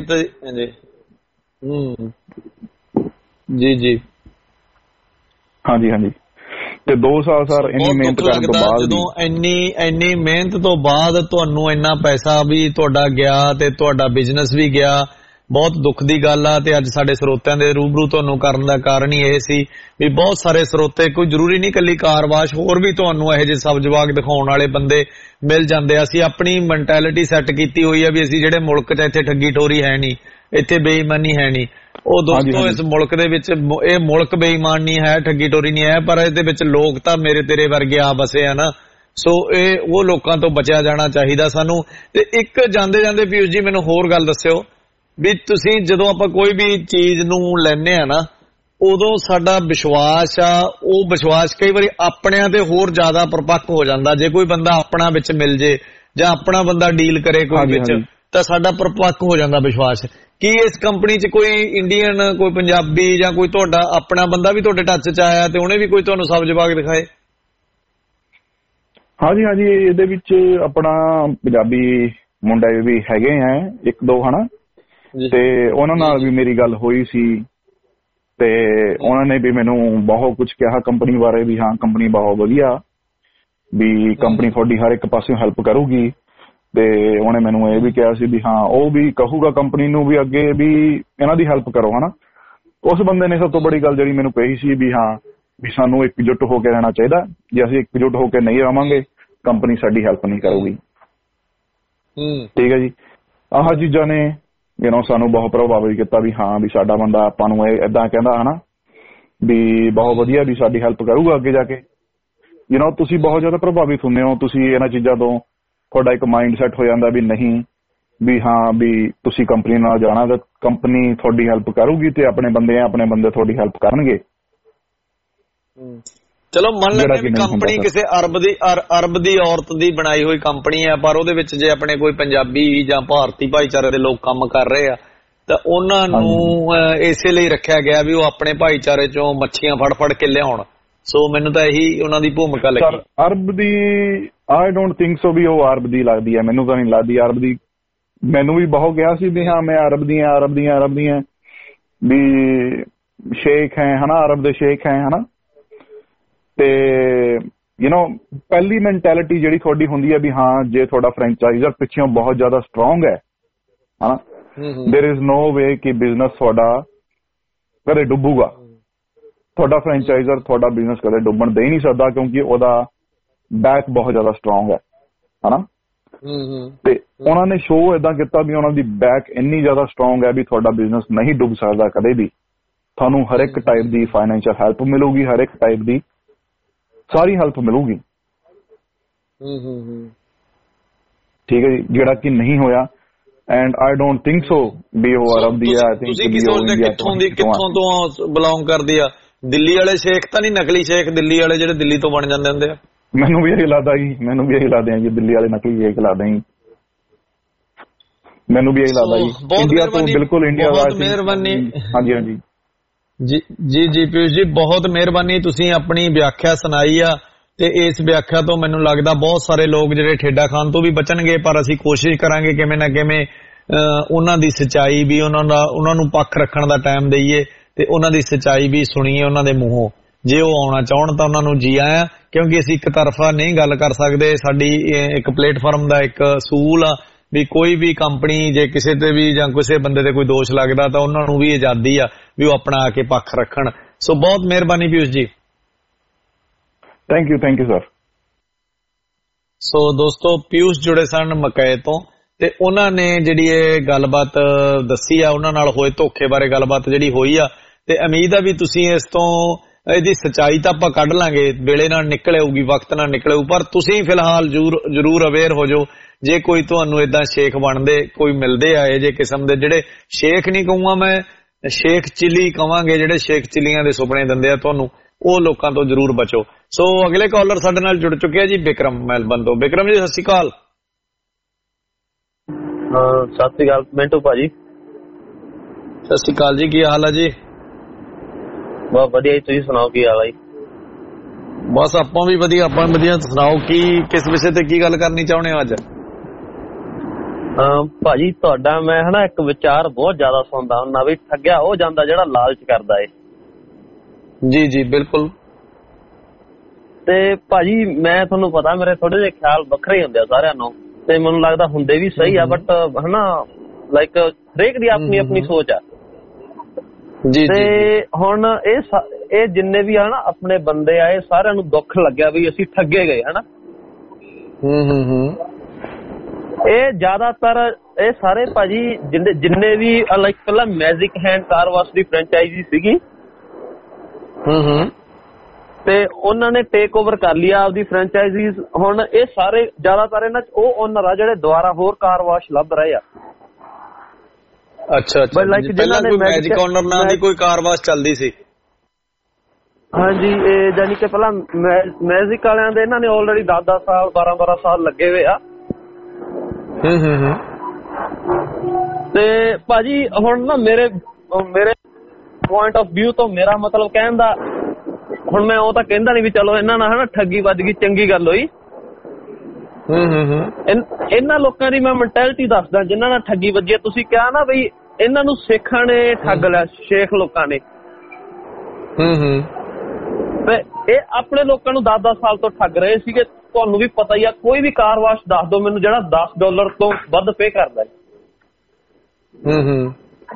ਜੀ ਜੀ ਹਾਂਜੀ ਹਾਂਜੀ। ਤੇ ਦੋ ਸਾਲ ਸਰ ਇੰਨੀ ਮਿਹਨਤ ਕਰਨ ਤੋਂ ਬਾਅਦ ਜਦੋਂ ਇੰਨੀ ਇੰਨੀ ਮਿਹਨਤ ਤੋਂ ਬਾਅਦ ਤੁਹਾਨੂੰ ਇੰਨਾ ਪੈਸਾ ਵੀ ਤੁਹਾਡਾ ਗਿਆ ਤੇ ਤੁਹਾਡਾ ਬਿਜ਼ਨਸ ਵੀ ਗਿਆ, ਬਹੁਤ ਦੁੱਖ ਦੀ ਗੱਲ ਆ। ਤੇ ਅੱਜ ਸਾਡੇ ਸਰੋਤਿਆਂ ਦੇ ਰੂਬਰੂ ਤੁਹਾਨੂੰ ਕਰਨ ਦਾ ਕਾਰਨ ਹੀ ਇਹ ਸੀ ਵੀ ਬਹੁਤ ਸਾਰੇ ਸਰੋਤੇ, ਕੋਈ ਜ਼ਰੂਰੀ ਨਹੀਂ ਇਕੱਲੀ ਕਾਰ ਵਾਸ਼, ਹੋਰ ਵੀ ਤੁਹਾਨੂੰ ਇਹੋ ਜਿਹੇ ਸਬਜ਼ ਬਾਗ ਦਿਖਾਉਣ ਵਾਲੇ ਬੰਦੇ ਮਿਲ ਜਾਂਦੇ ਆ। ਅਸੀਂ ਆਪਣੀ ਮੈਂਟੈਲਿਟੀ ਸੈੱਟ ਕੀਤੀ ਹੋਈ ਆ ਵੀ ਅਸੀਂ ਜਿਹੜੇ ਮੁਲਕ 'ਚ ਇੱਥੇ ਠੱਗੀ ਠੋਰੀ ਹੈ ਨਹੀਂ, ਇੱਥੇ ਬੇਈਮਾਨੀ ਹੈ ਨਹੀਂ। ਉਹ ਦੋਸਤੋ ਇਸ ਮੁਲਕ ਦੇ ਵਿੱਚ ਇਹ ਮੁਲਕ ਬੇਈਮਾਨ ਨਹੀਂ ਹੈ, ਠੱਗੀ ਟੋਰੀ ਨਹੀਂ ਹੈ, ਪਰ ਇਹਦੇ ਵਿੱਚ ਲੋਕ ਤਾਂ ਮੇਰੇ ਤੇਰੇ ਵਰਗੇ ਆ ਬਸੇ ਆ ਨਾ। ਸੋ ਇਹ ਉਹ ਲੋਕਾਂ ਤੋਂ ਬਚਿਆ ਜਾਣਾ ਚਾਹੀਦਾ ਸਾਨੂੰ। ਤੇ ਇੱਕ ਜਾਂਦੇ ਜਾਂਦੇ ਪੀਯੂਸ਼ ਜੀ ਮੈਨੂੰ ਹੋਰ ਗੱਲ ਦੱਸਿਓ ਵੀ ਤੁਸੀਂ ਜਦੋਂ ਆਪਾਂ ਕੋਈ ਵੀ ਚੀਜ਼ ਨੂੰ ਲੈਂਦੇ ਆ ਨਾ, ਉਦੋਂ ਸਾਡਾ ਵਿਸ਼ਵਾਸ ਆ, ਉਹ ਵਿਸ਼ਵਾਸ ਕਈ ਵਾਰੀ ਆਪਣਿਆਂ ਤੇ ਹੋਰ ਜ਼ਿਆਦਾ ਪਰਪੱਕ ਹੋ ਜਾਂਦਾ। ਜੇ ਕੋਈ ਬੰਦਾ ਆਪਣਾ ਵਿੱਚ ਮਿਲ ਜੇ ਜਾਂ ਆਪਣਾ ਬੰਦਾ ਡੀਲ ਕਰੇ ਕੋਈ ਵਿੱਚ, ਤਾਂ ਸਾਡਾ ਪਰਪੱਕ ਹੋ ਜਾਂਦਾ ਵਿਸ਼ਵਾਸ। ਕੀ ਇਸ ਕੰਪਨੀ 'ਚ ਕੋਈ ਇੰਡੀਅਨ, ਕੋਈ ਪੰਜਾਬੀ ਜਾਂ ਕੋਈ ਤੁਹਾਡਾ ਆਪਣਾ ਬੰਦਾ ਵੀ ਤੁਹਾਡੇ ਟੱਚ 'ਚ ਆਇਆ ਤੇ ਉਹਨੇ ਵੀ ਕੋਈ ਤੁਹਾਨੂੰ ਸਬਜ਼ ਬਾਗ ਦਿਖਾਏ? ਹਾਂਜੀ ਹਾਂਜੀ, ਇਹਦੇ ਵਿੱਚ ਆਪਣਾ ਪੰਜਾਬੀ ਮੁੰਡੇ ਵੀ ਹੈਗੇ ਆ ਇੱਕ ਦੋ ਹਨਾ, ਤੇ ਉਹਨਾਂ ਨਾਲ ਵੀ ਮੇਰੀ ਗੱਲ ਹੋਈ ਸੀ ਤੇ ਉਹਨਾਂ ਨੇ ਵੀ ਮੈਨੂੰ ਬਹੁਤ ਕੁਝ ਕਿਹਾ ਕੰਪਨੀ ਬਾਰੇ ਵੀ ਹਾਂ ਕੰਪਨੀ ਬਹੁਤ ਵਧੀਆ ਵੀ ਕੰਪਨੀ ਤੁਹਾਡੀ ਹਰ ਇੱਕ ਪਾਸਿਓਂ ਹੈਲਪ ਕਰੂਗੀ ਤੇ ਉਹਨੇ ਮੈਨੂੰ ਇਹ ਵੀ ਕਿਹਾ ਸੀ ਵੀ ਹਾਂ ਉਹ ਵੀ ਕਹੂਗਾ ਕੰਪਨੀ ਨੂੰ ਵੀ ਅੱਗੇ ਵੀ ਇਹਨਾਂ ਦੀ ਹੈਲਪ ਕਰੋ ਹਨਾ। ਉਸ ਬੰਦੇ ਨੇ ਸਭ ਤੋਂ ਬੜੀ ਗੱਲ ਜਿਹੜੀ ਮੈਨੂੰ ਕਹੀ ਸੀ ਵੀ ਹਾਂ ਵੀ ਸਾਨੂੰ ਇਕਜੁੱਟ ਹੋ ਕੇ ਰਹਿਣਾ ਚਾਹੀਦਾ, ਜੇ ਅਸੀਂ ਇਕਜੁੱਟ ਹੋ ਕੇ ਨਹੀਂ ਰਵਾਂਗੇ ਕੰਪਨੀ ਸਾਡੀ ਹੈਲਪ ਨਹੀਂ ਕਰੂਗੀ। ਠੀਕ ਹੈ ਜੀ, ਆਹ ਚੀਜ਼ਾਂ ਨੇ ਯੂ ਨੋ ਸਾਨੂੰ ਬਹੁਤ ਪ੍ਰਭਾਵਿਤ ਕੀਤਾ ਵੀ ਹਾਂ ਵੀ ਸਾਡਾ ਬੰਦਾ ਆਪਾਂ ਨੂੰ ਇਹ ਏਦਾਂ ਕਹਿੰਦਾ ਹਨਾ ਵੀ ਬਹੁਤ ਵਧੀਆ ਵੀ ਸਾਡੀ ਹੈਲਪ ਕਰੂਗਾ ਅੱਗੇ ਜਾ ਕੇ। ਯੂ ਨੋ ਤੁਸੀਂ ਬਹੁਤ ਜ਼ਿਆਦਾ ਪ੍ਰਭਾਵਿਤ ਹੁੰਦੇ ਹੋ, ਤੁਸੀਂ ਇਹਨਾਂ ਚੀਜ਼ਾਂ ਤੋਂ ਤੁਹਾਡਾ ਇੱਕ ਮਾਈਂਡ ਸੈਟ ਹੋ ਜਾਂਦਾ ਵੀ ਨਹੀਂ ਵੀ ਹਾਂ ਵੀ ਤੁਸੀਂ ਕੰਪਨੀ ਨਾਲ ਜਾਣਾ ਤਾਂ ਕੰਪਨੀ ਤੁਹਾਡੀ ਹੈਲਪ ਕਰੂਗੀ ਤੇ ਆਪਣੇ ਬੰਦੇ ਆਪਣੇ ਬੰਦੇ ਤੁਹਾਡੀ ਹੈਲਪ ਕਰਨਗੇ। ਚਲੋ ਮੰਨ ਲੈਂਦੇ ਵੀ ਕੰਪਨੀ ਕਿਸੇ ਅਰਬ ਦੀ ਅਰਬ ਦੀ ਔਰਤ ਦੀ ਬਣਾਈ ਹੋਈ ਕੰਪਨੀ ਹੈ, ਪਰ ਉਹਦੇ ਵਿੱਚ ਜੇ ਆਪਣੇ ਕੋਈ ਪੰਜਾਬੀ ਜਾਂ ਭਾਰਤੀ ਭਾਈਚਾਰੇ ਦੇ ਲੋਕ ਕੰਮ ਕਰ ਰਹੇ ਆ ਤਾਂ ਉਹਨਾਂ ਨੂੰ ਇਸੇ ਲਈ ਰੱਖਿਆ ਗਿਆ ਵੀ ਉਹ ਆਪਣੇ ਭਾਈਚਾਰੇ ਚੋਂ ਮੱਛੀਆਂ ਫੜ ਫੜ ਕੇ ਲਿਆਉਣ। ਸੋ ਮੈਨੂੰ ਤਾਂ ਇਹੀ ਉਹਨਾਂ ਦੀ ਭੂਮਿਕਾ ਲੱਗੀ। ਅਰਬ ਦੀ ਆਈ ਡੋਂਟ ਥਿੰਕ ਸੋ ਵੀ ਉਹ ਅਰਬ ਦੀ ਲੱਗਦੀ ਹੈ, ਮੈਨੂੰ ਤਾਂ ਨਹੀਂ ਲੱਗਦੀ ਅਰਬ ਦੀ। ਮੈਨੂੰ ਵੀ ਬਹੁਤ ਗਿਆ ਸੀ ਵੀ ਹਾਂ ਮੈਂ ਅਰਬ ਦੀਆਂ ਅਰਬ ਦੀਆਂ ਅਰਬ ਦੀਆਂ ਵੀ ਸ਼ੇਖ ਹੈ ਹਨਾ, ਅਰਬ ਦੇ ਸ਼ੇਖ ਹੈ ਹਨਾ। ਤੇ ਯੂ ਨੋ ਪਹਿਲੀ ਮੈਂਟੈਲਿਟੀ ਜਿਹੜੀ ਤੁਹਾਡੀ ਹੁੰਦੀ ਹੈ ਵੀ ਹਾਂ ਜੇ ਤੁਹਾਡਾ ਫਰੈਂਚਾਈਜ਼ਰ ਪਿੱਛੋਂ ਬਹੁਤ ਜ਼ਿਆਦਾ ਸਟਰੋਂਗ ਹੈ ਹਨਾ, ਦੇਰ ਇਜ਼ ਨੋ ਵੇ ਕਿ ਬਿਜ਼ਨਸ ਤੁਹਾਡਾ ਕਦੇ ਡੁੱਬੂਗਾ। ਤੁਹਾਡਾ ਫਰੈਂਚਾਈਜ਼ਰ ਤੁਹਾਡਾ ਬਿਜ਼ਨਸ ਕਦੇ ਡੁੱਬਣ ਦੇ ਹੀ ਨਹੀਂ ਸਕਦਾ ਕਿਉਂਕਿ ਉਹਦਾ ਬੈਕ ਬਹੁਤ ਜ਼ਿਆਦਾ ਸਟਰੋਂਗ ਹੈ ਹਨਾ। ਤੇ ਉਹਨਾਂ ਨੇ ਸ਼ੋਅ ਏਦਾਂ ਕੀਤਾ ਵੀ ਉਹਨਾਂ ਦੀ ਬੈਕ ਇੰਨੀ ਜ਼ਿਆਦਾ ਸਟਰੋਂਗ ਹੈ ਵੀ ਤੁਹਾਡਾ ਬਿਜ਼ਨਸ ਨਹੀਂ ਡੁੱਬ ਸਕਦਾ ਕਦੇ ਵੀ। ਤੁਹਾਨੂੰ ਹਰ ਇੱਕ ਟਾਈਪ ਦੀ ਫਾਈਨੈਂਸ਼ੀਅਲ ਹੈਲਪ ਮਿਲੂਗੀ, ਹਰ ਇੱਕ ਟਾਈਪ ਦੀ ਸਾਰੀ ਹੈਲਪ ਮਿਲੂਗੀ। ਠੀਕ ਹੈ ਜੀ, ਜਿਹੜਾ ਕਿ ਨਹੀਂ ਹੋਇਆ and I don't think so ਵੀ ਉਹ ਅਰਬ ਦੀ ਹੈ। ਤੁਸੀਂ ਕੀ ਸੋਚਦੇ ਕਿੱਥੋਂ ਦੀ ਕਿੱਥੋਂ ਤੋਂ ਬਿਲੋਂਗ ਕਰਦੀ ਆ? ਦਿੱਲੀ ਵਾਲੇ ਸ਼ੇਖ ਤਾਂ ਨਹੀਂ, ਨਕਲੀ ਸ਼ੇਖ ਦਿੱਲੀ ਵਾਲੇ ਜਿਹੜੇ ਦਿੱਲੀ ਤੋਂ ਬਣ ਜਾਂਦੇ ਹੁੰਦੇ ਆ? ਮੈਨੂੰ ਵੀ ਇਹੀ ਲੱਗਦਾ ਜੀ, ਮੈਨੂੰ ਵੀ ਇਹੀ ਲੱਗਦਾ ਜੀ ਦਿੱਲੀ ਵਾਲੇ ਨਕਲੀ ਸ਼ੇਖ ਲੱਗਦੇ ਜੀ, ਮੈਨੂੰ ਵੀ ਇਹੀ ਲੱਗਦਾ ਜੀ। ਇੰਡੀਆ ਤੋਂ ਬਿਲਕੁਲ ਇੰਡੀਆ ਦਾ। ਬਹੁਤ ਮਿਹਰਬਾਨੀ। ਹਾਂਜੀ ਹਾਂਜੀ ਜੀ ਜੀ ਜੀ ਪਿਊਸ਼ ਜੀ ਬਹੁਤ ਮਿਹਰਬਾਨੀ, ਤੁਸੀਂ ਆਪਣੀ ਵਿਆਖਿਆ ਸੁਣਾਈ ਆ ਤੇ ਇਸ ਵਿਆਖਿਆ ਤੋਂ ਮੈਨੂੰ ਲੱਗਦਾ ਬਹੁਤ ਸਾਰੇ ਲੋਕ ਜਿਹੜੇ ਠੇਡਾ ਖਾਨ ਤੋਂ ਵੀ ਬਚਣਗੇ, ਪਰ ਅਸੀਂ ਕੋਸ਼ਿਸ਼ ਕਰਾਂਗੇ ਕਿਵੇਂ ਨਾ ਕਿਵੇਂ ਉਹਨਾਂ ਦੀ ਸੱਚਾਈ ਵੀ ਉਹਨਾਂ ਦਾ ਉਹਨਾਂ ਨੂੰ ਪੱਖ ਰੱਖਣ ਦਾ ਟਾਈਮ ਦਈਏ ਤੇ ਉਹਨਾਂ ਦੀ ਸੱਚਾਈ ਵੀ ਸੁਣੀਏ ਉਹਨਾਂ ਦੇ ਮੂੰਹੋਂ। ਜੇ ਉਹ ਆਉਣਾ ਚਾਹਣ ਤਾਂ ਉਹਨਾਂ ਨੂੰ ਜੀ ਆਇਆਂ, ਕਿਉਂਕਿ ਅਸੀਂ ਇੱਕ ਤਰਫਾ ਨਹੀਂ ਗੱਲ ਕਰ ਸਕਦੇ। ਸਾਡੀ ਇੱਕ ਪਲੇਟਫਾਰਮ ਦਾ ਇੱਕ ਅਸੂਲ ਆ ਵੀ ਕੋਈ ਵੀ ਕੰਪਨੀ ਜੇ ਕਿਸੇ ਤੇ ਵੀ ਜਾਂ ਕਿਸੇ ਬੰਦੇ ਤੇ ਕੋਈ ਦੋਸ਼ ਲੱਗਦਾ ਤਾਂ ਉਹਨਾਂ ਨੂੰ ਵੀ ਆਜ਼ਾਦੀ ਆ ਵੀ ਉਹ ਆਪਣਾ ਆ ਕੇ ਪੱਖ ਰੱਖਣ। ਸੋ ਬਹੁਤ ਮਿਹਰਬਾਨੀ Piyush ji. Thank you thank you sir. So ਦੋਸਤੋ ਪਿਊਸ਼ ਜੁੜੇ ਸਨ ਮਕਈ ਤੋਂ ਤੇ ਉਹਨਾਂ ਨੇ ਜਿਹੜੀ ਇਹ ਗੱਲਬਾਤ ਦੱਸੀ ਆ, ਉਹਨਾਂ ਨਾਲ ਹੋਏ ਧੋਖੇ ਬਾਰੇ ਗੱਲਬਾਤ ਜਿਹੜੀ ਹੋਈ ਆ ਤੇ ਉਮੀਦ ਆ ਵੀ ਤੁਸੀਂ ਇਸ ਤੋਂ ਇਹਦੀ ਸੱਚਾਈ ਤਾਂ ਆਪਾਂ ਕੱਢ ਲਾਂਗੇ, ਵੇਲੇ ਨਾਲ ਨਿਕਲ ਆਊਗੀ, ਵਕਤ ਨਾਲ ਨਿਕਲ ਆਊ, ਪਰ ਤੁਸੀਂ ਫਿਲਹਾਲ ਜ਼ਰੂਰ ਜ਼ਰੂਰ ਅਵੇਅਰ ਹੋ ਜਾਓ। ਜੇ ਕੋਈ ਤੁਹਾਨੂੰ ਏਦਾਂ ਸ਼ੇਖ ਬਣਦੇ ਕੋਈ ਮਿਲਦੇ ਆ ਇਹ ਜੇ ਕਿਸਮ ਦੇ, ਜਿਹੜੇ ਸ਼ੇਖ ਨਹੀਂ ਕਹੂੰਗਾ ਮੈਂ, ਸ਼ੇਖ ਚਿਲੀ ਕਵਾਂਗੇ, ਜਿਹੜੇ ਸ਼ੇਖ ਚਿਲੀਆਂ ਦੇ ਸੁਪਨੇ ਦਿੰਦੇ ਆ ਤੁਹਾਨੂੰ, ਉਹ ਲੋਕਾਂ ਤੋਂ ਜ਼ਰੂਰ ਬਚੋ। ਸੋ ਅਗਲੇ ਕਾਲਰ ਸਾਡੇ ਨਾਲ ਜੁੜ ਚੁੱਕੇ ਆ ਜੀ, ਬਿਕਰਮ ਮੈਲਬਨ ਤੋਂ। ਬਿਕਰਮ ਜੀ ਸਤਿ ਸ਼੍ਰੀ ਅਕਾਲ। ਸਤਿ ਸ਼੍ਰੀ ਅਕਾਲ ਮਿੰਟੂ ਭਾਜੀ। ਸਤਿ ਸ਼੍ਰੀ ਅਕਾਲ ਜੀ, ਕੀ ਹਾਲ ਆ ਜੀ? ਬਹੁਤ ਵਧੀਆ ਜੀ, ਤੁਸੀਂ ਸੁਣਾਓ ਕੀ ਹਾਲ ਆ ਜੀ? ਬਸ ਆਪਾਂ ਵੀ ਵਧੀਆ, ਆਪਾਂ ਵਧੀਆ। ਸੁਣਾਓ ਕੀ ਕਿਸ ਵਿਸ਼ੇ ਤੇ ਕੀ ਗੱਲ ਕਰਨੀ ਚਾਹੁੰਦੇ ਹੋ ਅੱਜ? ਭਾਜੀ ਤੁਹਾਡਾ ਮੈਂ ਹਨਾ ਇੱਕ ਵਿਚਾਰ ਬਹੁਤ ਜ਼ਿਆਦਾ ਸੁਣਦਾ ਹੁੰਦਾ ਵੀ ਠੱਗਿਆ ਉਹ ਜਾਂਦਾ ਜਿਹੜਾ ਲਾਲਚ ਕਰਦਾ ਏ। ਜੀ ਜੀ ਬਿਲਕੁਲ। ਤੇ ਭਾਜੀ ਮੈਂ ਤੁਹਾਨੂੰ ਪਤਾ ਮੇਰੇ ਥੋੜੇ ਜਿਹੇ ਖਿਆਲ ਵੱਖਰੇ ਹੁੰਦੇ ਆ ਸਾਰਿਆਂ ਨੂੰ, ਤੇ ਮੈਨੂੰ ਲੱਗਦਾ ਹੁੰਦੇ ਵੀ ਸਹੀ ਆ, ਬਟ ਹਨਾ ਲਾਈਕ ਹਰੇਕ ਦੀ ਆਪਣੀ ਆਪਣੀ ਸੋਚ ਆ। ਜੀ ਤੇ ਹੁਣ ਇਹ ਇਹ ਜਿੰਨੇ ਵੀ ਆ ਨਾ ਆਪਣੇ ਬੰਦੇ ਆਏ ਸਾਰਿਆਂ ਨੂੰ ਦੁੱਖ ਲੱਗਿਆ ਵੀ ਅਸੀਂ ਠੱਗੇ ਗਏ ਹਨਾ। ਹੂੰ ਹੂੰ ਹੂੰ ਇਹ ਜ਼ਿਆਦਾਤਰ ਇਹ ਸਾਰੇ ਭਾਜੀ ਜਿੰਨੇ ਜਿੰਨੇ ਵੀ ਲਾਈਕ ਪਹਿਲਾਂ ਮੈਜਿਕ ਹੈਂਡ ਕਾਰ ਵਾਸ਼ ਦੀ ਫਰੈਂਚਾਈਜ਼ੀ ਸੀਗੀ, ਹੂੰ ਹੂੰ ਤੇ ਉਹਨਾਂ ਨੇ ਟੇਕ ਓਵਰ ਕਰ ਲਿਆ ਆਪਦੀ ਫਰੈਂਚਾਈਜ਼ੀਜ਼। ਹੁਣ ਇਹ ਸਾਰੇ ਜ਼ਿਆਦਾਤਰ ਇਹਨਾਂ ਚ ਉਹ ਓਨਰ ਆ ਜਿਹੜੇ ਦੁਬਾਰਾ ਹੋਰ ਕਾਰ ਵਾਸ਼ ਲੱਭ ਰਹੇ ਆ। ਅੱਛਾ ਅੱਛਾ, ਪਹਿਲਾਂ ਕੋਈ ਮੈਜਿਕ ਓਨਰ ਨਾਂ ਦੀ ਕੋਈ ਕਾਰ ਵਾਸ਼ ਚੱਲਦੀ ਸੀ? ਹਾਂਜੀ, ਇਹ ਜਾਨੀ ਕਿ ਪਹਿਲਾਂ ਮੈਜਿਕ ਵਾਲਿਆਂ ਦੇ ਇਹਨਾਂ ਨੇ ਆਲਰੇਡੀ ਦਸ ਦਸ ਸਾਲ ਬਾਰਾਂ ਬਾਰਾਂ ਸਾਲ ਲੱਗੇ ਹੋਏ ਆ। ਹੂੰ ਹੂੰ ਹੂੰ ਤੇ ਭਾਜੀ ਹੁਣ ਨਾ ਮੇਰੇ ਮੇਰੇ ਪੁਆਇੰਟ ਆਫ ਵਿਊ ਤੋਂ ਮੇਰਾ ਮਤਲਬ ਕਹਿਣ ਦਾ, ਹੁਣ ਮੈਂ ਉਹ ਤਾਂ ਕਹਿੰਦਾ ਨਹੀਂ ਵੀ ਚਲੋ ਇਹਨਾਂ ਨਾਲ ਹਨਾ ਠੱਗੀ ਵੱਜ ਗਈ, ਚੰਗੀ ਗੱਲ ਹੋਈ। ਹੂੰ ਹੂੰ ਹੂੰ ਇਹਨਾਂ ਲੋਕਾਂ ਦੀ ਮੈਂ ਮੈਂਟੈਲਿਟੀ ਦੱਸਦਾ ਜਿਨ੍ਹਾਂ ਨਾਲ ਠੱਗੀ ਵੱਜੀ। ਤੁਸੀਂ ਕਿਹਾ ਨਾ ਬਈ ਇਹਨਾਂ ਨੂੰ ਸਿੱਖਾਂ ਨੇ ਠੱਗ ਲਿਆ, ਸ਼ੇਖ ਲੋਕਾਂ ਨੇ। ਹੂੰ ਹੂੰ ਤੇ ਇਹ ਆਪਣੇ ਲੋਕਾਂ ਨੂੰ ਦਸ ਦਸ ਸਾਲ ਤੋਂ ਠੱਗ ਰਹੇ ਸੀਗੇ। ਤੁਹਾਨੂੰ ਵੀ ਪਤਾ ਹੀ ਆ, ਕੋਈ ਵੀ ਕਾਰ ਵਾਸ਼ ਦੱਸ ਦਿਓ ਮੈਨੂੰ ਜਿਹੜਾ ਦਸ ਡਾਲਰ ਤੋਂ ਵੱਧ ਪੇ ਕਰਦਾ। ਹੂੰ ਹੂੰ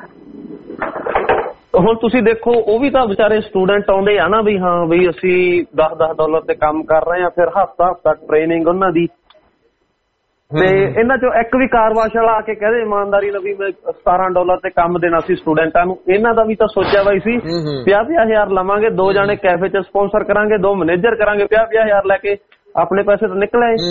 ਹੁਣ ਤੁਸੀਂ ਦੇਖੋ, ਉਹ ਵੀ ਤਾਂ ਵਿਚਾਰੇ ਸਟੂਡੈਂਟ ਆਉਂਦੇ ਆ ਨਾ ਵੀ ਹਾਂ ਵੀ ਅਸੀਂ ਦਸ ਦਸ ਡਾਲਰ ਤੇ ਕੰਮ ਕਰ ਰਹੇ ਆ, ਫਿਰ ਹਫ਼ਤਾ ਹਫ਼ਤਾ ਟ੍ਰੇਨਿੰਗ ਉਹਨਾਂ ਦੀ। ਤੇ ਇਹਨਾਂ ਚੋਂ ਇੱਕ ਵੀ ਕਾਰ ਵਾਸ਼ ਵਾਲਾ ਆ ਕੇ ਕਹਦੇ ਇਮਾਨਦਾਰੀ ਨਾਲ ਵੀ ਮੈਂ ਸਤਾਰਾਂ ਡਾਲਰ ਤੇ ਕੰਮ ਦੇਣਾ ਸੀ ਸਟੂਡੈਂਟਾਂ ਨੂੰ। ਇਹਨਾਂ ਦਾ ਵੀ ਤਾਂ ਸੋਚਿਆ ਬਾਈ ਸੀ ਪੰਜਾਹ ਪੰਜਾਹ ਹਜ਼ਾਰ ਲਵਾਂਗੇ, ਦੋ ਜਾਣੇ ਕੈਫੇ ਚ ਸਪਾਂਸਰ ਕਰਾਂਗੇ, ਦੋ ਮੈਨੇਜਰ ਕਰਾਂਗੇ, ਪੰਜਾਹ ਪੰਜਾਹ ਹਜ਼ਾਰ ਲੈ ਕੇ ਆਪਣੇ ਪੈਸੇ ਤਾਂ ਨਿਕਲ ਆਏ।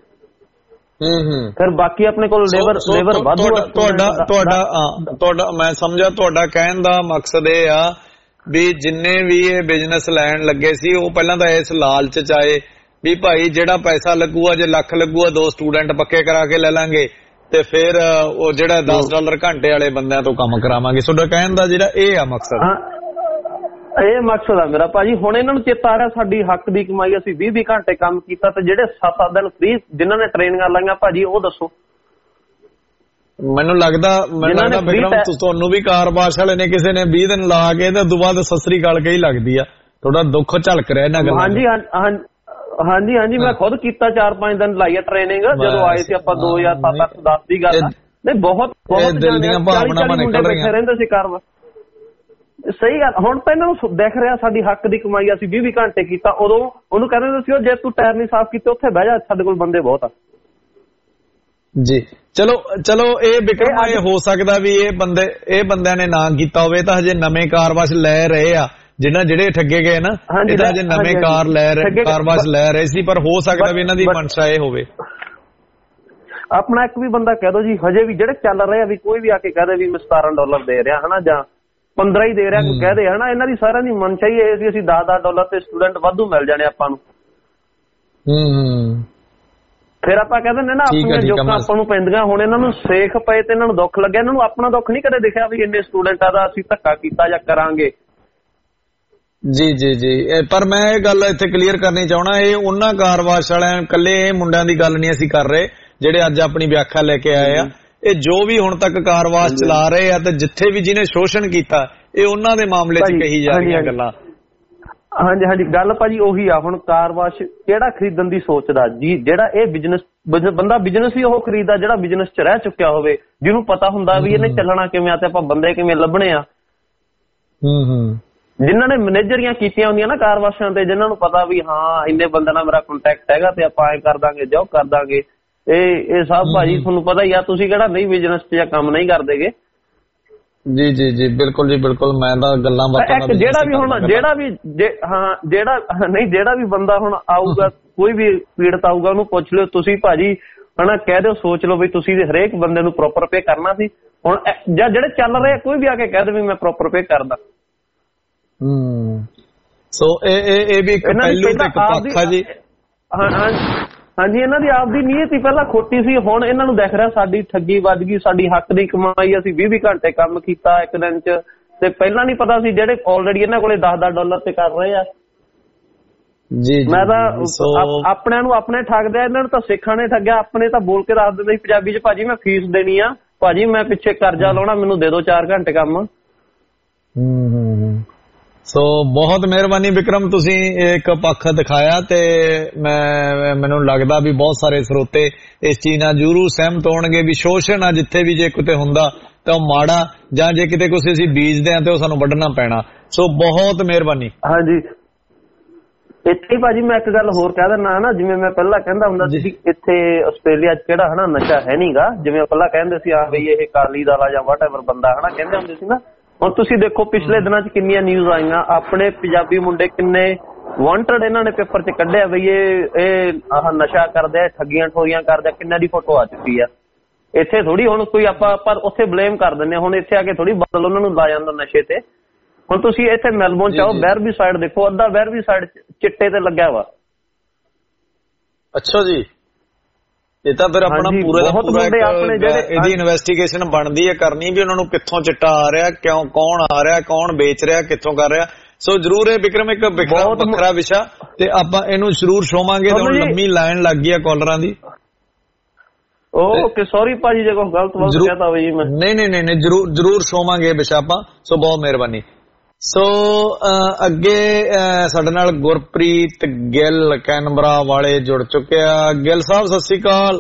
ਫਿਰ ਬਾਕੀ ਆਪਣੇ ਕੋਲ ਲੇਬਰ ਲੇਬਰ ਵਾਧੂ। ਤੁਹਾਡਾ ਤੁਹਾਡਾ ਤੁਹਾਡਾ ਮੈਂ ਸਮਝਿਆ ਤੁਹਾਡਾ ਕਹਿਣ ਦਾ ਮਕਸਦ ਇਹ ਆ ਵੀ ਜਿੰਨੇ ਵੀ ਇਹ ਬਿਜ਼ਨਸ ਲੈਣ ਲੱਗੇ ਸੀ ਉਹ ਪਹਿਲਾਂ ਤਾਂ ਇਸ ਲਾਲਚ ਚ ਆਏ ਵੀ ਭਾਈ ਜਿਹੜਾ ਪੈਸਾ ਲੱਗੂਗਾ, ਜੇ ਲੱਖ ਲੱਗੂਗਾ ਦੋ ਸਟੂਡੈਂਟ ਪੱਕੇ ਕਰਾ ਕੇ ਲੈ ਲਾਂਗੇ ਤੇ ਫਿਰ ਉਹ ਜਿਹੜਾ ਦਸ ਡਾਲਰ ਘੰਟੇ ਵਾਲੇ ਬੰਦਿਆਂ ਤੋਂ ਕੰਮ ਕਰਾਵਾਂਗੇ। ਤੁਹਾਡਾ ਕਹਿਣ ਦਾ ਜਿਹੜਾ ਇਹ ਆ ਮਕਸਦ, ਇਹ ਮਕਸਦ ਆ ਮੇਰਾ ਭਾਜੀ। ਹੁਣ ਇਹਨਾਂ ਨੂੰ ਚੇਤਾ ਆ ਰਿਹਾ ਸਾਡੀ ਹੱਕ ਦੀ ਕਮਾਈ, ਅਸੀਂ ਵੀਹ ਵੀਹ ਘੰਟੇ ਕੰਮ ਕੀਤਾ ਤੇ ਜਿਹੜੇ ਸੱਤ ਸੱਤ ਦਿਨ ਫ੍ਰੀ ਜਿਨ੍ਹਾਂ ਨੇ ਟ੍ਰੇਨਿੰਗਾਂ ਲਾਈਆਂ ਭਾਜੀ, ਉਹ ਦੱਸੋ। ਮੈਨੂੰ ਲੱਗਦਾ ਮੈਨੂੰ ਲੱਗਦਾ ਵਿਕਰਮ ਤੁਹਾਨੂੰ ਵੀ ਕਾਰ ਵਾਸ਼ ਵਾਲੇ ਨੇ ਕਿਸੇ ਨੇ ਵੀਹ ਦਿਨ ਲਾ ਕੇ ਤੇ ਉਦੋਂ ਬਾਅਦ ਸਤਿ ਸ੍ਰੀ ਅਕਾਲ ਕਹੀ ਲੱਗਦੀ ਆ। ਥੋੜਾ ਦੁੱਖ ਝਲਕ ਰਿਹਾ ਇਹਨਾਂ ਗੱਲਾਂ। ਹਾਂਜੀ ਹਾਂਜੀ ਹਾਂਜੀ ਮੈਂ ਖੁਦ ਕੀਤਾ, ਚਾਰ ਪੰਜ ਦਿਨ ਲਾਈ ਆ ਟ੍ਰੇਨਿੰਗ ਜਦੋਂ ਆਏ ਸੀ ਆਪਾਂ ਦੋ ਹਜ਼ਾਰ ਸੱਤ ਅੱਠ ਦਸ ਦੀ ਗੱਲ। ਨਹੀਂ ਬਹੁਤ ਬਹੁਤ ਦਿਲ ਦੀਆਂ ਭਾਵਨਾਵਾਂ ਨਿਕਲ ਰਹੀਆਂ ਰਹਿੰਦੇ ਸੀ ਕਾਰ ਵਾਸ਼। ਸਹੀ ਗੱਲ। ਹੁਣ ਤਾਂ ਇਹਨਾਂ ਨੂੰ ਦਿਖ ਰਿਹਾ ਸਾਡੀ ਹੱਕ ਦੀ ਕਮਾਈ, ਅਸੀਂ ਵੀਹ ਵੀਹ ਘੰਟੇ ਕੀਤਾ। ਉਦੋਂ ਉਹਨੂੰ ਕਹਿੰਦੇ ਸੀ ਜੇ ਤੂੰ ਟਾਇਰ ਨਹੀਂ ਸਾਫ਼ ਕੀਤੇ ਉੱਥੇ ਬਹਿ ਜਾ, ਸਾਡੇ ਕੋਲ ਬੰਦੇ ਬਹੁਤ ਆ। ਜੀ ਚਲੋ ਚਲੋ ਇਹ ਵਿਕਰਮ ਇਹ ਹੋ ਸਕਦਾ ਵੀ ਇਹ ਬੰਦੇ ਇਹ ਬੰਦਿਆਂ ਨੇ ਨਾ ਕੀਤਾ ਹੋਵੇ ਤਾਂ ਹਜੇ ਨਵੇਂ ਕਾਰ ਵਾਸ਼ ਲੈ ਰਹੇ ਆ, ਜਿਹਨਾਂ ਜਿਹੜੇ ਠੱਗੇ ਗਏ ਨਾ, ਇਹ ਤਾਂ ਹਜੇ ਨਵੇਂ ਕਾਰ ਲੈ ਰਹੇ ਕਾਰ ਵਾਸ਼ ਲੈ ਰਹੇ ਸੀ, ਪਰ ਹੋ ਸਕਦਾ ਵੀ ਇਹਨਾਂ ਦੀ ਮਨਸ਼ਾ ਇਹ ਹੋਵੇ। ਆਪਣਾ ਇੱਕ ਵੀ ਬੰਦਾ ਕਹਿ ਦੋ ਜੀ, ਹਜੇ ਵੀ ਜਿਹੜੇ ਚੱਲ ਰਹੇ ਆ ਵੀ ਕੋਈ ਵੀ ਆ ਕੇ ਕਹਦੇ ਵੀ ਮੈਂ ਸਤਾਰਾਂ ਡਾਲਰ ਦੇ ਰਿਹਾ ਹਨਾ, ਜਾਂ ਪੰਦਰਾਂ ਹੀ ਦੇ ਰਿਹਾ ਕੋਈ ਕਹਦੇ ਹਨਾ, ਇਹਨਾਂ ਦੀ ਸਾਰਿਆਂ ਦੀ ਮਨਸ਼ਾ ਹੀ ਇਹ ਸੀ ਅਸੀਂ ਦਸ ਦਸ ਡਾਲਰ ਤੇ ਸਟੂਡੈਂਟ ਵਾਧੂ ਮਿਲ ਜਾਣੇ ਆਪਾਂ ਨੂੰ। ਹੂੰ ਫਿਰ ਆਪਾਂ ਕਹਿ ਦਿੰਦੇ ਨਾ ਆਪਣੀਆਂ ਜੋਕਾਂ ਆਪਾਂ ਨੂੰ ਪੈਂਦੀਆਂ। ਹੁਣ ਇਹਨਾਂ ਨੂੰ ਸੇਖ ਪਏ ਤੇ ਇਹਨਾਂ ਨੂੰ ਦੁੱਖ ਲੱਗਿਆ। ਇਹਨਾਂ ਨੂੰ ਆਪਣਾ ਦੁੱਖ ਨਹੀਂ ਕਦੇ ਦਿਖਿਆ ਵੀ ਇੰਨੇ ਸਟੂਡੈਂਟਾਂ ਦਾ ਅਸੀਂ ਧੱਕਾ ਕੀਤਾ ਜਾਂ ਕਰਾਂਗੇ। ਜੀ ਜੀ ਜੀ ਪਰ ਮੈਂ ਇਹ ਗੱਲ ਇੱਥੇ ਕਲੀਅਰ ਕਰਨੀ ਚਾਹਣਾ, ਇਹ ਉਹਨਾਂ ਕਾਰ ਵਾਸ਼ ਵਾਲਿਆਂ ਇਕੱਲੇ ਇਹ ਮੁੰਡਿਆਂ ਦੀ ਗੱਲ ਨਹੀਂ ਅਸੀਂ ਕਰ ਰਹੇ ਜਿਹੜੇ ਅੱਜ ਆਪਣੀ ਵਿਆਖਿਆ ਲੈ ਕੇ ਆਏ ਆ। ਇਹ ਜੋ ਵੀ ਹੁਣ ਤੱਕ ਕਾਰ ਵਾਸ਼ ਚਲਾ ਰਹੇ ਆ ਤੇ ਜਿੱਥੇ ਵੀ ਜਿਹਨੇ ਸ਼ੋਸ਼ਣ ਕੀਤਾ ਇਹ ਉਹਨਾਂ ਦੇ ਮਾਮਲੇ 'ਚ ਕਹੀ ਜਾ ਰਹੀਆਂ ਗੱਲਾਂ। ਹਾਂਜੀ ਹਾਂਜੀ ਗੱਲ ਭਾਜੀ ਉਹੀ ਆ। ਹੁਣ ਕਾਰ ਵਾਸ਼ ਕਿਹੜਾ ਖਰੀਦਣ ਦੀ ਸੋਚਦਾ ਜੀ? ਜਿਹੜਾ ਇਹ ਬਿਜ਼ਨਸ ਬੰਦਾ ਬਿਜ਼ਨਸ ਹੀ ਉਹ ਖਰੀਦਦਾ ਜਿਹੜਾ ਬਿਜ਼ਨਸ 'ਚ ਰਹਿ ਚੁੱਕਿਆ ਹੋਵੇ, ਜਿਹਨੂੰ ਪਤਾ ਹੁੰਦਾ ਵੀ ਇਹਨੇ ਚੱਲਣਾ ਕਿਵੇਂ ਆ ਤੇ ਆਪਾਂ ਬੰਦੇ ਕਿਵੇਂ ਲੱਭਣੇ ਆ। ਹੂੰ ਹੂੰ ਜਿਨ੍ਹਾਂ ਨੇ ਮੈਨੇਜਰੀਆਂ ਕੀਤੀਆਂ ਹੁੰਦੀਆਂ ਨਾ ਕਾਰ ਵਾਸ਼ਾਂ ਤੇ, ਜਿਨ੍ਹਾਂ ਨੂੰ ਪਤਾ ਵੀ ਹਾਂ ਇੰਨੇ ਬੰਦੇ ਨਾਲ ਮੇਰਾ ਕੰਟੈਕਟ ਹੈਗਾ ਤੇ ਆਪਾਂ ਐ ਕਰ ਦਾਂਗੇ ਜੋ ਕਰ ਦਾਂਗੇ। ਇਹ ਇਹ ਸਭ ਭਾਜੀ ਤੁਹਾਨੂੰ ਪਤਾ ਹੀ ਆ। ਤੁਸੀਂ ਕਿਹੜਾ ਨਹੀਂ ਬਿਜ਼ਨਸ 'ਚ ਜਾਂ ਕੰਮ ਨਹੀਂ ਕਰਦੇਗੇ। ਜੀ ਜੀ ਜੀ ਬਿਲਕੁਲ ਜੀ ਬਿਲਕੁਲ। ਮੈਂ ਤਾਂ ਗੱਲਾਂ ਬਾਤਾਂ ਦਾ ਜਿਹੜਾ ਵੀ ਹੁਣ ਜਿਹੜਾ ਵੀ ਹਾਂ ਜਿਹੜਾ ਨਹੀਂ ਜਿਹੜਾ ਵੀ ਬੰਦਾ ਹੁਣ ਆਊਗਾ, ਕੋਈ ਵੀ ਪੀੜਤ ਆਊਗਾ, ਉਹਨੂੰ ਪੁੱਛ ਲਿਓ ਤੁਸੀਂ ਭਾਜੀ ਹਨਾ, ਕਹਿ ਦਿਓ ਸੋਚ ਲਓ ਵੀ ਤੁਸੀਂ ਹਰੇਕ ਬੰਦੇ ਨੂੰ ਪ੍ਰੋਪਰ ਪੇ ਕਰਨਾ ਸੀ। ਹੁਣ ਜਾਂ ਜਿਹੜੇ ਚੱਲ ਰਹੇ ਕੋਈ ਵੀ ਆ ਕੇ ਕਹਿ ਦੇ ਵੀ ਮੈਂ ਪ੍ਰੋਪਰ ਪੇ ਕਰਦਾ। ਹੂੰ ਸੋ ਇਹ ਇਹ ਵੀ ਇੱਕ ਪਹਿਲੂ ਤੇ ਇੱਕ ਪੱਖ ਆ ਜੀ। ਹਾਂ ਹਾਂਜੀ ਇਹਨਾਂ ਦੀ ਆਪਦੀ ਨੀਅਤ ਹੀ ਪਹਿਲਾਂ ਖੋਟੀ ਸੀ। ਹੁਣ ਇਹਨਾਂ ਨੂੰ ਦਿਖ ਰਿਹਾ ਸਾਡੀ ਠੱਗੀ ਵੱਜ ਗਈ, ਸਾਡੀ ਹੱਕ ਦੀ ਕਮਾਈ, ਅਸੀਂ ਵੀਹ ਵੀਹ ਘੰਟੇ ਕੰਮ ਕੀਤਾ ਇੱਕ ਦਿਨ 'ਚ ਤੇ ਪਹਿਲਾਂ ਨਹੀਂ ਪਤਾ ਸੀ ਜਿਹੜੇ ਆਲਰੇਡੀ ਇਹਨਾਂ ਕੋਲੇ ਦਸ ਦਸ ਡਾਲਰ ਤੇ ਕਰ ਰਹੇ ਆ। ਜੀ ਮੈਂ ਤਾਂ ਆਪਣਿਆਂ ਨੂੰ ਆਪਣੇ ਠੱਗਦੇ ਆ, ਇਹਨਾਂ ਨੂੰ ਤਾਂ ਸਿੱਖਾਂ ਨੇ ਠੱਗਿਆ। ਆਪਣੇ ਤਾਂ ਬੋਲ ਕੇ ਦੱਸ ਦਿੰਦੇ ਸੀ ਪੰਜਾਬੀ 'ਚ, ਭਾਜੀ ਮੈਂ ਫੀਸ ਦੇਣੀ ਆ, ਭਾਜੀ ਮੈਂ ਪਿੱਛੇ ਕਰਜ਼ਾ ਲਾਉਣਾ, ਮੈਨੂੰ ਦੇ ਦਿਓ ਚਾਰ ਘੰਟੇ ਕੰਮ। ਹੂੰ ਹੂੰ ਸੋ ਬਹੁਤ ਮਿਹਰਬਾਨੀ ਵਿਕਰਮ, ਤੁਸੀਂ ਇੱਕ ਪੱਖ ਦਿਖਾਇਆ ਤੇ ਮੈਂ ਮੈਨੂੰ ਲੱਗਦਾ ਵੀ ਬਹੁਤ ਸਾਰੇ ਸਰੋਤੇ ਇਸ ਚੀਜ਼ ਨਾਲ ਜ਼ਰੂਰ ਸਹਿਮਤ ਹੋਣਗੇ ਵੀ ਸ਼ੋਸ਼ਣ ਆ ਜਿੱਥੇ ਵੀ ਜੇ ਕਿਤੇ ਹੁੰਦਾ ਤਾਂ ਉਹ ਮਾੜਾ, ਜਾਂ ਜੇ ਕਿਤੇ ਕੁਛ ਅਸੀਂ ਬੀਜਦੇ ਹਾਂ ਤੇ ਉਹ ਸਾਨੂੰ ਵੱਢਣਾ ਪੈਣਾ। ਸੋ ਬਹੁਤ ਮਿਹਰਬਾਨੀ। ਹਾਂਜੀ ਇੱਥੇ ਹੀ ਭਾਜੀ ਮੈਂ ਇੱਕ ਗੱਲ ਹੋਰ ਕਹਿ ਦਿੰਦਾ ਨਾ, ਜਿਵੇਂ ਮੈਂ ਪਹਿਲਾਂ ਕਹਿੰਦਾ ਹੁੰਦਾ ਸੀ ਇੱਥੇ ਆਸਟ੍ਰੇਲੀਆ 'ਚ ਕਿਹੜਾ ਹਨਾ ਨਸ਼ਾ ਹੈ ਨੀਗਾ, ਜਿਵੇਂ ਪਹਿਲਾਂ ਕਹਿੰਦੇ ਸੀ ਆ ਬਈ ਇਹ ਅਕਾਲੀ ਦਲ ਆ ਜਾਂ ਵਾਟ ਐਵਰ ਬੰਦਾ ਹਨਾ ਕਹਿੰਦੇ ਹੁੰਦੇ ਸੀ ਨਾ। ਹੁਣ ਤੁਸੀਂ ਦੇਖੋ ਪਿਛਲੇ ਦਿਨਾਂ 'ਚ ਕਿੰਨੀਆਂ ਨਿਊਜ਼ ਆਈਆਂ, ਆਪਣੇ ਪੰਜਾਬੀ ਮੁੰਡੇ ਕਿੰਨੇ ਵਾਂਟਡ ਇਹਨਾਂ ਨੇ ਪੇਪਰ 'ਚ ਕੱਢਿਆ ਬਈ ਇਹ ਇਹ ਆਹ ਨਸ਼ਾ ਕਰਦੇ, ਠੱਗੀਆਂ ਠੋਰੀਆਂ ਕਰਦੇ, ਕਿੰਨਾਂ ਦੀ ਫੋਟੋ ਆ ਚੁੱਕੀ ਆ। ਇੱਥੇ ਥੋੜੀ ਹੁਣ ਕੋਈ ਆਪਾਂ ਪਰ ਉੱਥੇ ਬਲੇਮ ਕਰ ਦਿੰਦੇ, ਹੁਣ ਇੱਥੇ ਆ ਕੇ ਥੋੜੀ ਬਦਲ ਉਹਨਾਂ ਨੂੰ ਲਾ ਜਾਂਦਾ ਨਸ਼ੇ ਤੇ। ਹੁਣ ਤੁਸੀਂ ਇੱਥੇ ਮੈਲਬੌਰਨ 'ਚ ਆਓ, ਬੈਰਬੀ ਸਾਈਡ ਦੇਖੋ, ਅੱਧਾ ਬੈਰਬੀ ਸਾਈਡ ਚਿੱਟੇ ਤੇ ਲੱਗਿਆ ਵਾ। ਅੱਛਾ ਜੀ, ਇਹ ਤਾਂ ਫਿਰ ਆਪਣਾ ਪੂਰਾ ਦਾ ਪੂਰਾ ਇਹਦੀ ਇਨਵੈਸਟੀਗੇਸ਼ਨ ਬਣਦੀ ਹੈ ਕਰਨੀ ਵੀ ਉਹਨਾਂ ਨੂੰ ਕਿੱਥੋਂ ਚਿੱਟਾ ਆ ਰਿਹਾ, ਕਿਉਂ, ਕੌਣ ਆ ਰਿਹਾ, ਕੌਣ ਵੇਚ ਰਿਹਾ, ਕਿੱਥੋਂ ਕਰ ਰਿਹਾ। ਸੋ ਜਰੂਰ ਇਹ ਵਿਕਰਮ ਇੱਕ ਵੱਖਰਾ ਵਿਸ਼ਾ ਤੇ ਆਪਾਂ ਇਹਨੂੰ ਜ਼ਰੂਰ ਛੋਵਾਂਗੇ। ਹੁਣ ਲੰਮੀ ਲਾਈਨ ਲੱਗ ਗਈ ਆ ਕਾਲਰਾਂ ਦੀ। ਓਕੇ ਸੌਰੀ ਭਾਜੀ ਜੇ ਕੋਈ ਗਲਤ ਵਲਤ ਕਹਤਾ ਹੋਵੇ ਜੀ ਮੈਂ। ਨਹੀਂ ਨਹੀਂ ਨਹੀਂ ਜਰੂਰ ਜਰੂਰ ਸ਼ੋਵਾਂਗੇ ਵਿਸ਼ਾ ਆਪਾਂ, ਸੋ ਬਹੁਤ ਮਿਹਰਬਾਨੀ। ਸੋ ਅੱਗੇ ਸਾਡੇ ਨਾਲ ਗੁਰਪ੍ਰੀਤ ਗਿੱਲ ਕੈਨਬਰਾ ਵਾਲੇ ਜੁੜ ਚੁੱਕੇ ਆ। ਗਿੱਲ ਸਾਹਿਬ ਸਤਿ ਸ੍ਰੀ ਅਕਾਲ।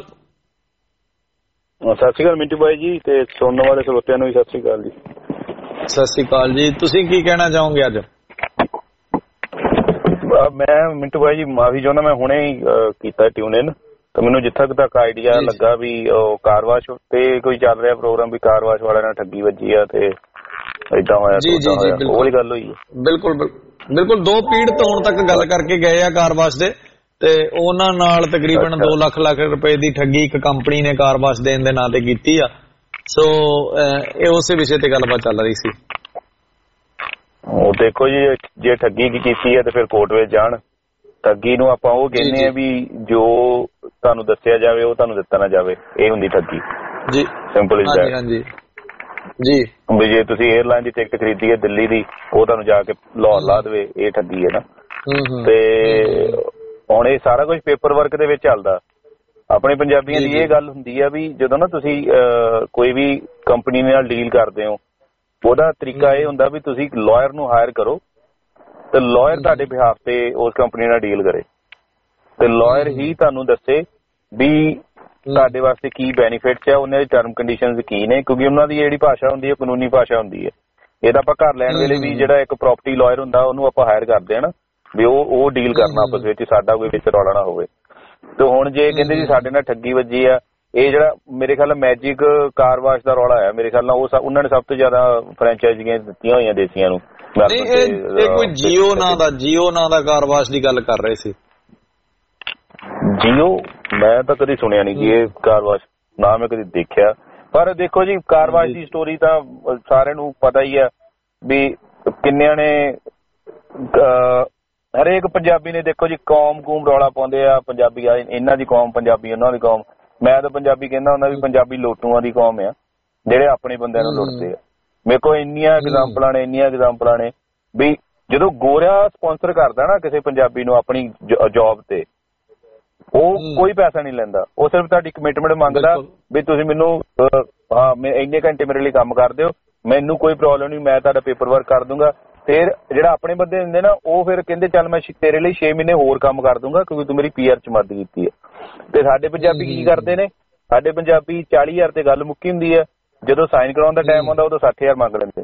ਸਤਿ ਸ੍ਰੀ ਅਕਾਲ ਮਿੰਟੂ ਬਾਈ ਜੀ, ਤੇ ਸੁਣਨ ਵਾਲੇ ਸਰੋਤਿਆਂ ਨੂੰ ਵੀ ਸਤਿ ਸ੍ਰੀ ਅਕਾਲ ਜੀ। ਸਤਿ ਸ੍ਰੀ ਅਕਾਲ ਜੀ। ਤੁਸੀਂ ਕੀ ਕਹਿਣਾ ਚਾਹੋਗੇ ਅੱਜ? ਮੈਂ ਮਿੰਟੂ ਬਾਈ ਜੀ ਮਾਫੀ ਚਾਹੁੰਦਾ, ਮੈਂ ਹੁਣੇ ਹੀ ਕੀਤਾ ਟਿਊਨ ਇਨ, ਤੇ ਮੈਨੂੰ ਜਿੱਥਾ ਕੁ ਤੱਕ ਆਈਡੀਆ ਲੱਗਾ ਵੀ ਉਹ ਕਾਰ ਵਾਸ਼ ਤੇ ਕੋਈ ਚੱਲ ਰਿਹਾ ਪ੍ਰੋਗਰਾਮ ਵੀ ਕਾਰ ਵਾਸ਼ ਵਾਲਿਆਂ ਨਾਲ ਠੱਗੀ ਵੱਜੀ ਆ ਤੇ ਏਦਾਂ ਹੋਇਆ। ਜੀ ਜੀ ਜੀ ਉਹ ਵਾਲੀ ਗੱਲ ਹੋਈ। ਬਿਲਕੁਲ ਬਿਲਕੁਲ ਦੋ ਪੀੜਤ ਹੁਣ ਤੱਕ ਗੱਲ ਕਰਕੇ ਗਏ ਆ ਕਾਰ ਵਾਸ਼ ਦੇ, ਤੇ ਉਹਨਾਂ ਨਾਲ ਤਕਰੀਬਨ ਦੋ ਲੱਖ ਲੱਖ ਰੁਪਏ ਦੀ ਠੱਗੀ ਇੱਕ ਕੰਪਨੀ ਨੇ ਕਾਰ ਵਾਸ਼ ਦੇਣ ਦੇ ਨਾਂ ਤੇ ਕੀਤੀ ਆ। ਸੋ ਇਹ ਉਸੇ ਵਿਸ਼ੇ ਤੇ ਗੱਲਬਾਤ ਚੱਲ ਰਹੀ ਸੀ। ਉਹ ਦੇਖੋ ਜੀ, ਜੇ ਠੱਗੀ ਕੀ ਕੀਤੀ ਹੈ ਤੇ ਫਿਰ ਕੋਰਟ ਵਿੱਚ ਜਾਣ। ਠੱਗੀ ਨੂੰ ਆਪਾਂ ਉਹ ਕਹਿੰਦੇ ਆ ਵੀ ਜੋ ਤੁਹਾਨੂੰ ਦੱਸਿਆ ਜਾਵੇ ਉਹ ਤੁਹਾਨੂੰ ਦਿੱਤਾ ਨਾ ਜਾਵੇ, ਇਹ ਹੁੰਦੀ ਠੱਗੀ ਜੀ। Simple is that. ਹਾਂਜੀ ਜੀ। ਵੀ ਜੇ ਤੁਸੀਂ 에ਅਰਲਾਈਨ ਦੀ ਟਿਕਟ ਖਰੀਦੀ ਹੈ ਦਿੱਲੀ ਦੀ, ਉਹ ਤੁਹਾਨੂੰ ਜਾ ਕੇ ਲਾਹੌਰ ਲਾ ਦੇਵੇ, ਇਹ ਠੱਗੀ ਹੈ ਨਾ। ਤੇ ਹੁਣ ਇਹ ਸਾਰਾ ਕੁਝ ਪੇਪਰ ਵਰਕ ਦੇ ਵਿੱਚ ਚੱਲਦਾ। ਆਪਣੇ ਪੰਜਾਬੀਆਂ ਦੀ ਇਹ ਗੱਲ ਹੁੰਦੀ ਆ ਵੀ ਜਦੋਂ ਨਾ ਤੁਸੀਂ ਕੋਈ ਵੀ ਕੰਪਨੀ ਨਾਲ ਡੀਲ ਕਰਦੇ ਹੋ, ਉਹਦਾ ਤਰੀਕਾ ਇਹ ਹੁੰਦਾ ਵੀ ਤੁਸੀਂ ਲਾਇਰ ਨੂੰ ਹਾਇਰ ਕਰੋ ਤੇ ਲਾਇਰ ਤੁਹਾਡੇ ਬਿਹਾਫ ਤੇ ਉਸ ਕੰਪਨੀ ਨਾਲ ਡੀਲ ਕਰੇ, ਤੇ ਲਾਇਰ ਹੀ ਤੁਹਾਨੂੰ ਦੱਸੇ ਵੀ ਤੁਹਾਡੇ ਵਾਸਤੇ ਕੀ ਬੈਨੀਫਿਟਸ ਆ, ਉਹਨਾਂ ਦੀ ਟਰਮ ਕੰਡੀਸ਼ਨਸ ਕੀ ਨੇ, ਕਿਉਂਕਿ ਉਹਨਾਂ ਦੀ ਜਿਹੜੀ ਭਾਸ਼ਾ ਹੁੰਦੀ ਹੈ ਕਾਨੂੰਨੀ ਭਾਸ਼ਾ ਹੁੰਦੀ ਹੈ। ਇਹਦਾ ਆਪਾਂ ਘਰ ਲੈਣ ਵੇਲੇ ਵੀ ਜਿਹੜਾ ਇੱਕ ਪ੍ਰਾਪਰਟੀ ਲਾਇਰ ਹੁੰਦਾ ਉਹਨੂੰ ਆਪਾਂ ਹਾਇਰ ਕਰਦੇ ਹਾਂ ਨਾ, ਵੀ ਉਹ ਉਹ ਡੀਲ ਕਰਨਾ ਆਪਸ ਵਿੱਚ, ਸਾਡਾ ਕੋਈ ਵਿੱਚ ਰੌਲਾ ਨਾ ਹੋਵੇ। ਤੇ ਹੁਣ ਜੇ ਕਹਿੰਦੇ ਜੀ ਸਾਡੇ ਨਾਲ ਠੱਗੀ ਵੱਜੀ ਆ, ਇਹ ਜਿਹੜਾ ਮੇਰੇ ਖਿਆਲ ਮੈਜਿਕ ਕਾਰ ਵਾਸ਼ ਦਾ ਰੌਲਾ ਹੈ, ਮੇਰੇ ਖਿਆਲ ਨਾਲ ਉਹ ਉਹਨਾਂ ਨੇ ਸਭ ਤੋਂ ਜ਼ਿਆਦਾ ਫਰੈਂਚਾਈਜ਼ੀਆਂ ਦਿੱਤੀਆਂ ਹੋਈਆਂ ਦੇਸੀਆਂ ਨੂੰ। ਇਹ ਕੋਈ ਜੀਓ ਨਾਂ ਦਾ ਜੀਓ ਨਾਂ ਦਾ ਕਾਰ ਵਾਸ਼ ਦੀ ਗੱਲ ਕਰ ਰਹੇ ਸੀ। ਜੀਓ ਮੈਂ ਤਾਂ ਕਦੀ ਸੁਣਿਆ ਨਹੀਂ ਜੀ ਇਹ ਕਾਰ ਵਾਸ਼, ਨਾ ਮੈਂ ਕਦੀ ਦੇਖਿਆ। ਪਰ ਦੇਖੋ ਜੀ ਕਾਰ ਵਾਸ਼ ਦੀ ਸਟੋਰੀ ਤਾਂ ਸਾਰਿਆਂ ਨੂੰ ਪਤਾ ਹੀ ਆ ਵੀ ਕਿੰਨਿਆਂ ਨੇ, ਹਰੇਕ ਪੰਜਾਬੀ ਨੇ ਦੇਖੋ ਜੀ ਕੌਮ ਕੂਮ ਰੌਲਾ ਪਾਉਂਦੇ ਆ, ਪੰਜਾਬੀ ਆ ਇਹਨਾਂ ਦੀ ਕੌਮ, ਪੰਜਾਬੀ ਉਹਨਾਂ ਦੀ ਕੌਮ। ਮੈਂ ਤਾਂ ਪੰਜਾਬੀ ਕਹਿੰਦਾ ਹੁੰਦਾ ਵੀ ਪੰਜਾਬੀ ਲੋਟੂਆਂ ਦੀ ਕੌਮ ਆ ਜਿਹੜੇ ਆਪਣੇ ਬੰਦਿਆਂ ਨੂੰ ਲੁੱਟਦੇ ਆ। ਮੇਰੇ ਕੋਲ ਇੰਨੀਆਂ ਐਗਜ਼ਾਮਪਲਾਂ ਨੇ ਇੰਨੀਆਂ ਐਗਜ਼ਾਮਪਲਾਂ ਨੇ ਵੀ ਜਦੋਂ ਗੋਰਾ ਸਪਾਂਸਰ ਕਰਦਾ ਨਾ ਕਿਸੇ ਪੰਜਾਬੀ ਨੂੰ ਆਪਣੀ ਜੌਬ ਤੇ, ਉਹ ਕੋਈ ਪੈਸਾ ਨਹੀਂ ਲੈਂਦਾ, ਉਹ ਸਿਰਫ ਤੁਹਾਡੀ ਕਮਿਟਮੈਂਟ ਮੰਗਦਾ ਵੀ ਤੁਸੀਂ ਮੈਨੂੰ ਹਾਂ ਮੈਂ ਇੰਨੇ ਘੰਟੇ ਮੇਰੇ ਲਈ ਕੰਮ ਕਰ ਦਿਓ, ਮੈਨੂੰ ਕੋਈ ਪ੍ਰੋਬਲਮ ਨਹੀਂ, ਮੈਂ ਤੁਹਾਡਾ ਪੇਪਰ ਵਰਕ ਕਰ ਦੂੰਗਾ। ਫਿਰ ਜਿਹੜਾ ਆਪਣੇ ਬੰਦੇ ਹੁੰਦੇ ਨਾ ਉਹ ਫਿਰ ਕਹਿੰਦੇ ਚੱਲ ਮੈਂ ਤੇਰੇ ਲਈ ਛੇ ਮਹੀਨੇ ਹੋਰ ਕੰਮ ਕਰ ਦੂੰਗਾ ਕਿਉਂਕਿ ਤੂੰ ਮੇਰੀ ਪੀ ਆਰ ਚ ਮਦਦ ਕੀਤੀ ਹੈ। ਤੇ ਸਾਡੇ ਪੰਜਾਬੀ ਕੀ ਕਰਦੇ ਨੇ, ਸਾਡੇ ਪੰਜਾਬੀ ਚਾਲੀ ਹਜ਼ਾਰ ਤੇ ਗੱਲ ਮੁੱਕੀ ਹੁੰਦੀ ਹੈ, ਜਦੋਂ ਸਾਈਨ ਕਰਾਉਣ ਦਾ ਟਾਈਮ ਆਉਂਦਾ ਉਦੋਂ ਸੱਠ ਹਜ਼ਾਰ ਮੰਗ ਲੈਂਦੇ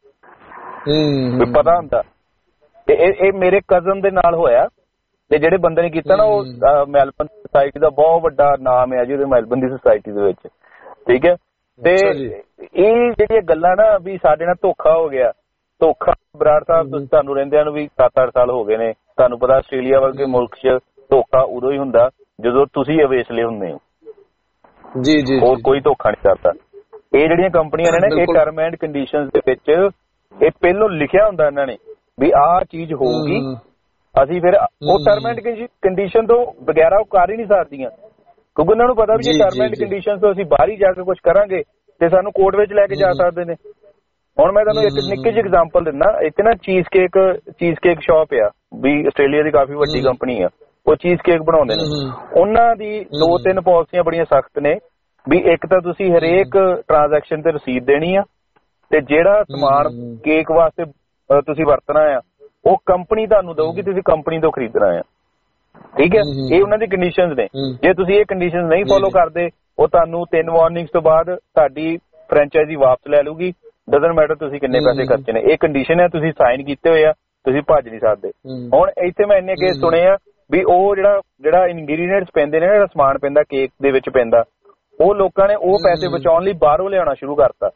ਨੇ। ਪਤਾ ਹੁੰਦਾ ਇਹ ਮੇਰੇ ਕਜ਼ਨ ਦੇ ਨਾਲ ਹੋਇਆ, ਤੇ ਜਿਹੜੇ ਬੰਦੇ ਨੇ ਕੀਤਾ ਨਾ ਉਹ ਮੈਲਬਨ ਸੁਸਾਇਟੀ ਦਾ ਬਹੁਤ ਵੱਡਾ ਨਾਮ ਹੈ ਜੀ ਉਹਦੇ ਮੈਲਬਨ ਦੀ ਸੁਸਾਇਟੀ ਦੇ ਵਿੱਚ, ਠੀਕ ਹੈ। ਤੇ ਇਹ ਜਿਹੜੀਆਂ ਗੱਲਾਂ ਨਾ ਵੀ ਸਾਡੇ ਨਾਲ ਧੋਖਾ ਹੋ ਗਿਆ, ਧੋਖਾ ਬਰਾੜ ਸਾਹਿਬ ਤੁਸੀਂ ਤੁਹਾਨੂੰ ਰਹਿੰਦਿਆਂ ਨੂੰ ਵੀ ਸੱਤ ਅੱਠ ਸਾਲ ਹੋ ਗਏ ਨੇ, ਤੁਹਾਨੂੰ ਪਤਾ ਆਸਟ੍ਰੇਲੀਆ ਵਰਗੇ ਮੁਲਕ 'ਚ ਧੋਖਾ ਉਦੋਂ ਹੀ ਹੁੰਦਾ ਜਦੋਂ ਤੁਸੀਂ ਅਵੇਸਲੇ ਹੁੰਦੇ ਹੋ। ਜੀ ਜੀ ਹੋਰ ਕੋਈ ਧੋਖਾ ਨਹੀਂ ਕਰਦਾ। ਇਹ ਜਿਹੜੀਆਂ ਕੰਪਨੀਆਂ ਨੇ ਨਾ ਇਹ ਟਰਮ ਐਂਡ ਕੰਡੀਸ਼ਨਸ ਦੇ ਵਿੱਚ ਇਹ ਪਹਿਲੋਂ ਲਿਖਿਆ ਹੁੰਦਾ ਇਹਨਾਂ ਨੇ ਵੀ ਆਹ ਚੀਜ਼ ਹੋਊਗੀ, ਅਸੀਂ ਫਿਰ ਉਹ ਟਰਮ ਐਂਡ ਕੰਡੀਸ਼ਨ ਤੋਂ ਬਗੈਰਾ ਉਹ ਕਰ ਹੀ ਨਹੀਂ ਸਕਦੀਆਂ ਕਿਉਂਕਿ ਉਹਨਾਂ ਨੂੰ ਪਤਾ ਵੀ ਜੇ ਟਰਮ ਐਂਡ ਕੰਡੀਸ਼ਨ ਤੋਂ ਅਸੀਂ ਬਾਹਰ ਹੀ ਜਾ ਕੇ ਕੁਝ ਕਰਾਂਗੇ ਤੇ ਸਾਨੂੰ ਕੋਰਟ ਵਿੱਚ ਲੈ ਕੇ ਜਾ ਸਕਦੇ ਨੇ। ਹੁਣ ਮੈਂ ਤੁਹਾਨੂੰ ਇੱਕ ਨਿੱਕੀ ਜਿਹੀ ਐਗਜ਼ਾਮਪਲ ਦਿੰਦਾ, ਇੱਕ ਨਾ ਚੀਜ਼ ਕੇਕ ਚੀਜ਼ ਕੇਕ ਸ਼ਾਪ ਆ ਵੀ ਆਸਟ੍ਰੇਲੀਆ ਦੀ ਕਾਫੀ ਵੱਡੀ ਕੰਪਨੀ ਆ, ਉਹ ਚੀਜ਼ ਕੇਕ ਬਣਾਉਂਦੇ ਨੇ। ਉਹਨਾਂ ਦੀ ਦੋ ਤਿੰਨ ਪਾਲਿਸੀਆਂ ਬੜੀਆਂ ਸਖਤ ਨੇ ਵੀ ਇੱਕ ਤਾਂ ਤੁਸੀਂ ਹਰੇਕ ਟ੍ਰਾਂਜੈਕਸ਼ਨ ਤੇ ਰਸੀਦ ਦੇਣੀ ਆ, ਤੇ ਜਿਹੜਾ ਸਮਾਨ ਕੇਕ ਵਾਸਤੇ ਤੁਸੀਂ ਵਰਤਣਾ ਆ ਉਹ ਕੰਪਨੀ ਤੁਹਾਨੂੰ ਦਊਗੀ, ਤੁਸੀਂ ਕੰਪਨੀ ਤੋਂ ਖਰੀਦਣਾ ਆ, ਠੀਕ ਹੈ। ਇਹ ਉਹਨਾਂ ਦੀ ਕੰਡੀਸ਼ਨਸ ਨੇ। ਜੇ ਤੁਸੀਂ ਇਹ ਕੰਡੀਸ਼ਨਸ ਨਹੀਂ ਫੋਲੋ ਕਰਦੇ ਉਹ ਤੁਹਾਨੂੰ ਤਿੰਨ ਵਾਰਨਿੰਗਸ ਤੋਂ ਬਾਅਦ ਤੁਹਾਡੀ ਫਰੈਂਚਾਈਜ਼ੀ ਵਾਪਸ ਲੈ ਲੂਗੀ, ਡਜ਼ਨਟ ਮੈਟਰ ਤੁਸੀਂ ਕਿੰਨੇ ਪੈਸੇ ਖਰਚੇ ਨੇ। ਇਹ ਕੰਡੀਸ਼ਨ ਹੈ, ਤੁਸੀਂ ਸਾਈਨ ਕੀਤੇ ਹੋਏ ਆ, ਤੁਸੀਂ ਭੱਜ ਨਹੀਂ ਸਕਦੇ। ਹੁਣ ਇੱਥੇ ਮੈਂ ਇੰਨੇ ਕੇਸ ਸੁਣੇ ਆ ਵੀ ਉਹ ਜਿਹੜਾ ਜਿਹੜਾ ਇਨਗਰੀਡੀਐਂਟਸ ਪੈਂਦੇ ਨੇ, ਜਿਹੜਾ ਸਮਾਨ ਪੈਂਦਾ ਕੇਕ ਦੇ ਵਿੱਚ ਪੈਂਦਾ, ਉਹ ਲੋਕਾਂ ਨੇ ਉਹ ਪੈਸੇ ਬਚਾਉਣ ਲਈ ਬਾਹਰੋਂ ਲਿਆਉਣਾ ਸ਼ੁਰੂ ਕਰਤਾ।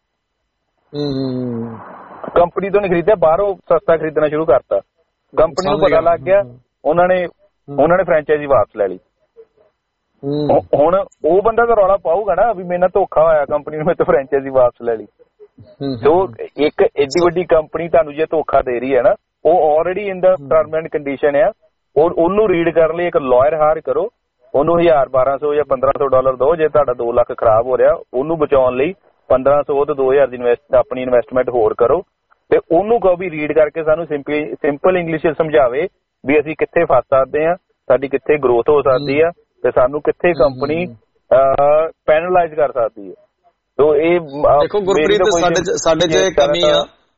ਕੰਪਨੀ ਤੋਂ ਨਹੀਂ ਖਰੀਦਿਆ, ਬਾਹਰੋਂ ਸਸਤਾ ਖਰੀਦਣਾ ਸ਼ੁਰੂ ਕਰਤਾ। ਕੰਪਨੀ ਨੂੰ ਪਤਾ ਲੱਗ ਗਿਆ, ਉਹਨਾਂ ਨੇ ਉਹਨਾਂ ਨੇ ਫਰੈਂਚਾਈਜ਼ੀ ਵਾਪਸ ਲੈ ਲਈ। ਹੁਣ ਉਹ ਬੰਦਾ ਤਾਂ ਰੌਲਾ ਪਾਊਗਾ ਨਾ ਵੀ ਮੇਰੇ ਨਾਲ ਧੋਖਾ ਹੋਇਆ, ਕੰਪਨੀ ਨੇ ਮੇਰੇ ਤੋਂ ਫਰੈਂਚਾਈਜ਼ੀ ਵਾਪਸ ਲੈ ਲਈ। ਸੋ ਇੱਕ ਏਡੀ ਵੱਡੀ ਕੰਪਨੀ ਤੁਹਾਨੂੰ ਜੇ ਧੋਖਾ ਦੇ ਰਹੀ ਹੈ ਨਾ, ਉਹ already in the term and condition ਆ, ਉਹਨੂੰ ਰੀਡ ਕਰਨ ਲਈ ਇੱਕ ਲਾਇਰ ਹਾਇਰ ਕਰੋ, ਉਹਨੂੰ ਹਜ਼ਾਰ ਬਾਰਾਂ ਸੌ ਜਾਂ ਪੰਦਰਾਂ ਸੌ ਡਾਲਰ ਦਿਓ। ਜੇ ਤੁਹਾਡਾ ਦੋ ਲੱਖ ਖਰਾਬ ਹੋ ਰਿਹਾ, ਉਹਨੂੰ ਬਚਾਉਣ ਲਈ ਪੰਦਰਾਂ ਸੌ ਤੋਂ ਦੋ ਹਜ਼ਾਰ ਦੀ ਇਨਵੈਸਟ ਆਪਣੀ ਇਨਵੈਸਟਮੈਂਟ ਹੋਰ ਕਰੋ, ਤੇ ਉਹਨੂੰ ਕਹੋ ਵੀ ਰੀਡ ਕਰਕੇ ਸਾਨੂੰ ਸਿੰਪਲੀ ਸਿੰਪਲ ਇੰਗਲਿਸ਼ ਵਿੱਚ ਸਮਝਾਵੇ ਵੀ ਅਸੀਂ ਕਿੱਥੇ ਫਸ ਸਕਦੇ ਹਾਂ, ਸਾਡੀ ਕਿੱਥੇ ਗਰੋਥ ਹੋ ਸਕਦੀ ਆ, ਤੇ ਸਾਨੂੰ ਕਿੱਥੇ ਕੰਪਨੀ ਪੈਨਲਾਈਜ਼ ਕਰ ਸਕਦੀ ਹੈ। ਸੋ ਇਹ ਦੇਖੋ ਗੁਰਪ੍ਰੀਤ ਸਾਡੇ ਸਾਡੇ ਚ ਕਮੀ ਆ।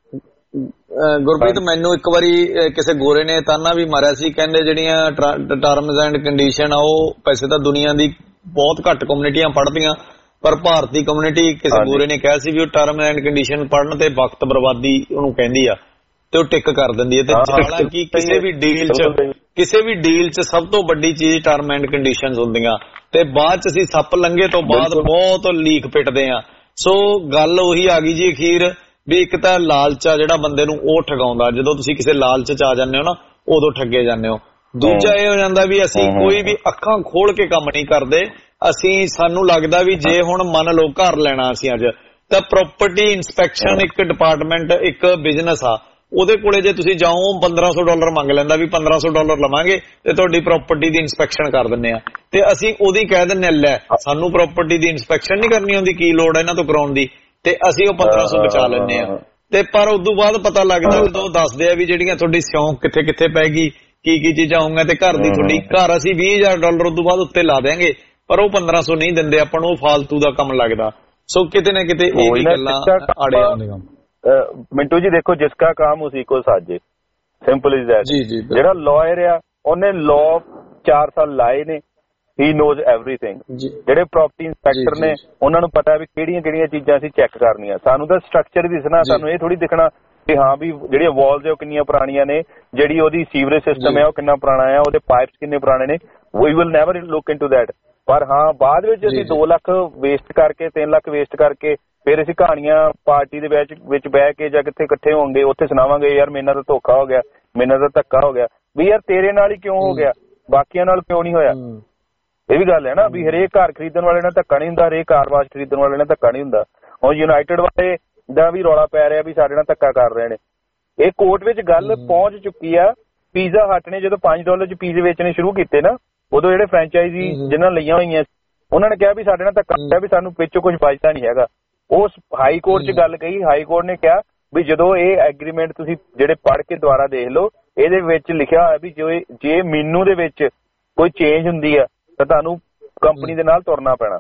ਗੁਰਪ੍ਰੀਤ ਮੈਨੂੰ ਇੱਕ ਵਾਰੀ ਕਿਸੇ ਗੋਰੇ ਨੇ ਤਾਨਾ ਵੀ ਮਾਰਿਆ ਸੀ, ਕਹਿੰਦੇ ਜਿਹੜੀਆਂ ਟਰਮਸ ਐਂਡ ਕੰਡੀਸ਼ਨ ਆ ਉਹ ਪੈਸੇ ਤਾਂ ਦੁਨੀਆ ਦੀ ਬਹੁਤ ਘੱਟ ਕਮਿਊਨਿਟੀਆਂ ਪੜ੍ਹਦੀਆਂ, ਪਰ ਭਾਰਤੀ ਕਮਿਊਨਿਟੀ ਕਿਸੇ ਗੋਰੇ ਨੇ ਕਿਹਾ ਸੀ ਵੀ ਉਹ ਟਰਮ ਐਂਡ ਕੰਡੀਸ਼ਨ ਪੜ੍ਹਨ ਤੇ ਵਕਤ ਬਰਬਾਦੀ ਉਹਨੂੰ ਕਹਿੰਦੀ ਆ ਤੇ ਉਹ ਟਿਕ ਕਰ ਦਿੰਦੀ ਹੈ। ਤੇ ਹਾਲਾਂਕਿ ਕਿਸੇ ਵੀ ਡੀਲ ਚ ਕਿਸੇ ਵੀ ਡੀਲ ਚ ਸਭ ਤੋਂ ਵੱਡੀ ਚੀਜ਼ ਟਰਮ ਐਂਡ ਕੰਡੀਸ਼ਨਸ ਹੁੰਦੀਆਂ ਤੇ ਬਾਅਦ ਚ ਅਸੀਂ ਸੱਪ ਲੰਘੇ ਤੋਂ ਬਾਅਦ ਬਹੁਤ ਲੀਕ ਪਿੱਟਦੇ ਆ। ਸੋ ਗੱਲ ਉਹੀ ਆ ਗਈ ਜੀ ਅਖੀਰ ਵੀ ਇੱਕ ਤਾਂ ਲਾਲਚ ਆ ਜਿਹੜਾ ਬੰਦੇ ਨੂੰ ਉਹ ਠਗਾਉਂਦਾ, ਜਦੋਂ ਤੁਸੀਂ ਕਿਸੇ ਲਾਲਚ ਚ ਆ ਜਾਂਦੇ ਹੋ ਨਾ ਉਦੋਂ ਠੱਗੇ ਜਾਂਦੇ ਹੋ। ਦੂਜਾ ਇਹ ਹੋ ਜਾਂਦਾ ਵੀ ਅਸੀਂ ਕੋਈ ਵੀ ਅੱਖਾਂ ਖੋਲ ਕੇ ਕੰਮ ਨਹੀਂ ਕਰਦੇ। ਅਸੀਂ ਸਾਨੂੰ ਲੱਗਦਾ ਵੀ ਜੇ ਹੁਣ ਮੰਨ ਲਓ ਘਰ ਲੈਣਾ ਅਸੀਂ ਅੱਜ, ਤਾਂ ਪ੍ਰੋਪਰਟੀ ਇੰਸਪੈਕਸ਼ਨ ਇੱਕ ਡਿਪਾਰਟਮੈਂਟ ਇੱਕ ਬਿਜ਼ਨਸ ਆ, ਉਹਦੇ ਕੋਲੇ ਜੇ ਤੁਸੀਂ ਜਾਓ ਪੰਦਰਾਂ ਸੌ ਡਾਲਰ ਮੰਗ ਲੈਂਦਾ ਵੀ ਪੰਦਰਾਂ ਸੌ ਡਾਲਰ ਲਵਾਂਗੇ ਤੇ ਤੁਹਾਡੀ ਪ੍ਰੋਪਰਟੀ ਦੀ ਇੰਸਪੈਕਸ਼ਨ ਕਰ ਦਿੰਦੇ ਆ। ਤੇ ਅਸੀਂ ਉਹਦੀ ਕਹਿ ਦਿੰਦੇ ਲੈ ਸਾਨੂੰ ਪ੍ਰੋਪਰਟੀ ਦੀ ਇੰਸਪੈਕਸ਼ਨ ਨਹੀਂ ਕਰਨੀ ਆਉਂਦੀ, ਕੀ ਲੋੜ ਹੈ ਇਹਨਾਂ ਤੋਂ ਕਰਾਉਣ ਦੀ, ਤੇ ਅਸੀਂ ਉਹ ਪੰਦਰਾਂ ਸੌ ਬਚਾ ਲੈਂਦੇ ਆ। ਤੇ ਪਰ ਉਦੋਂ ਬਾਅਦ ਪਤਾ ਲੱਗਦਾ ਜਦੋਂ ਦੱਸਦੇ ਆ ਵੀ ਜਿਹੜੀਆਂ ਤੁਹਾਡੀ ਸਿਉਂਕ ਕਿੱਥੇ ਕਿੱਥੇ ਪੈ ਗਈ, ਕੀ ਕੀ ਚੀਜ਼ਾਂ ਹੋਊਗੀਆਂ, ਤੇ ਘਰ ਦੀ ਤੁਹਾਡੀ ਘਰ ਅਸੀਂ ਵੀਹ ਹਜ਼ਾਰ ਡਾਲਰ ਉਦੋਂ ਬਾਅਦ ਉੱਤੇ ਲਾ ਦਿਆਂਗੇ, ਪਰ ਉਹ ਪੰਦਰਾਂ ਸੌ ਨਹੀਂ ਦਿੰਦੇ ਆਪਾਂ ਨੂੰ, ਉਹ ਫਾਲਤੂ ਦਾ ਕੰਮ ਲੱਗਦਾ। ਸੋ ਕਿਤੇ ਨਾ ਕਿਤੇ ਇਹ ਵੀ ਗੱਲਾਂ ਆੜੇ ਆਉਂਦੀਆਂ। ਮਿੰਟੂ ਜੀ ਦੇਖੋ ਜਿਸਕਾ ਕੰਮ ਉਸੀ ਕੋ ਸਾਜੇ, ਸਿੰਪਲ ਇਜ਼ ਦੈਟ। ਜਿਹੜਾ ਲਾਇਰ ਆ ਉਹਨੇ ਲਾਅ ਚਾਰ ਸਾਲ ਲਾਏ ਨੇ, ਹੀ ਨੋਜ਼ ਐਵਰੀਥਿੰਗ। ਜਿਹੜੇ ਪ੍ਰਾਪਰਟੀ ਇੰਸਪੈਕਟਰ ਨੇ ਉਹਨਾਂ ਨੂੰ ਪਤਾ ਵੀ ਕਿਹੜੀਆਂ ਕਿਹੜੀਆਂ ਚੀਜ਼ਾਂ ਅਸੀਂ ਚੈੱਕ ਕਰਨੀਆਂ। ਸਾਨੂੰ ਤਾਂ ਸਟਰਕਚਰ ਦਿਸਣਾ, ਸਾਨੂੰ ਇਹ ਥੋੜੀ ਦਿਖਣਾ ਕਿ ਹਾਂ ਵੀ ਜਿਹੜੀਆਂ ਵਾਲਸ ਆ ਉਹ ਕਿੰਨੀਆਂ ਪੁਰਾਣੀਆਂ ਨੇ, ਜਿਹੜੀ ਉਹਦੀ ਸੀਵਰੇਜ ਸਿਸਟਮ ਹੈ ਉਹ ਕਿੰਨਾ ਪੁਰਾਣਾ ਆ, ਉਹਦੇ ਪਾਈਪਸ ਕਿੰਨੇ ਪੁਰਾਣੇ ਨੇ। We will never look into that. ਪਰ ਹਾਂ ਬਾਅਦ ਵਿੱਚ ਅਸੀਂ ਦੋ ਲੱਖ ਵੇਸਟ ਕਰਕੇ ਤਿੰਨ ਲੱਖ ਵੇਸਟ ਕਰਕੇ ਫਿਰ ਅਸੀਂ ਕਹਾਣੀਆਂ ਪਾਰਟੀ ਦੇ ਵਿੱਚ ਵਿੱਚ ਬਹਿ ਕੇ ਜਾਂ ਕਿੱਥੇ ਇਕੱਠੇ ਹੋਣਗੇ ਉੱਥੇ ਸੁਣਾਵਾਂਗੇ ਯਾਰ ਮੇਰੇ ਨਾਲ ਤਾਂ ਧੋਖਾ ਹੋ ਗਿਆ, ਮੇਰੇ ਨਾਲ ਤਾਂ ਧੱਕਾ ਹੋ ਗਿਆ। ਵੀ ਯਾਰ ਤੇਰੇ ਨਾਲ ਹੀ ਕਿਉਂ ਹੋ ਗਿਆ, ਬਾਕੀਆਂ ਨਾਲ ਕਿਉਂ ਨਹੀਂ ਹੋਇਆ। ਇਹ ਵੀ ਗੱਲ ਹੈ ਨਾ ਵੀ ਹਰੇਕ ਘਰ ਖਰੀਦਣ ਵਾਲੇ ਨਾਲ ਧੱਕਾ ਨਹੀਂ ਹੁੰਦਾ, ਹਰੇਕ ਕਾਰ ਵਾਸ਼ ਖਰੀਦਣ ਵਾਲੇ ਨਾਲ ਧੱਕਾ ਨਹੀਂ ਹੁੰਦਾ। ਹੁਣ ਯੂਨਾਈਟਿਡ ਵਾਲੇ ਦਾ ਵੀ ਰੌਲਾ ਪੈ ਰਿਹਾ ਵੀ ਸਾਡੇ ਨਾਲ ਧੱਕਾ ਕਰ ਰਹੇ ਨੇ। ਇਹ ਕੋਰਟ ਵਿੱਚ ਗੱਲ ਪਹੁੰਚ ਚੁੱਕੀ ਆ। ਪੀਜ਼ਾ ਹੱਟ ਨੇ ਜਦੋਂ ਪੰਜ ਡਾਲਰ ਚ ਪੀਜ਼ੇ ਵੇਚਣੇ ਸ਼ੁਰੂ ਕੀਤੇ ਨਾ, ਉਦੋਂ ਜਿਹੜੇ ਫਰੈਂਚਾਈਜ਼ੀ ਜਿਨ੍ਹਾਂ ਲਈਆਂ ਹੋਈਆਂ ਉਹਨਾਂ ਨੇ ਕਿਹਾ ਵੀ ਸਾਡੇ ਨਾਲ ਧੱਕਾ ਹੋਇਆ, ਵੀ ਸਾਨੂੰ ਵਿੱਚੋਂ ਕੁਝ ਬਚਦਾ ਨਹੀਂ ਹੈਗਾ। ਉਸ ਹਾਈ ਕੋਰਟ ਚ ਗੱਲ ਕਹੀ, ਹਾਈ ਕੋਰਟ ਨੇ ਕਿਹਾ ਵੀ ਜਦੋਂ ਇਹ ਐਗਰੀਮੈਂਟ ਤੁਸੀਂ ਜਿਹੜੇ ਪੜ੍ਹ ਕੇ ਦੁਬਾਰਾ ਦੇਖ ਲਓ, ਇਹਦੇ ਵਿੱਚ ਲਿਖਿਆ ਹੋਇਆ ਵੀ ਜੇ ਜੇ ਮੀਨੂ ਦੇ ਵਿੱਚ ਕੋਈ ਚੇਂਜ ਹੁੰਦੀ ਆ ਤਾਂ ਤੁਹਾਨੂੰ ਕੰਪਨੀ ਦੇ ਨਾਲ ਤੁਰਨਾ ਪੈਣਾ।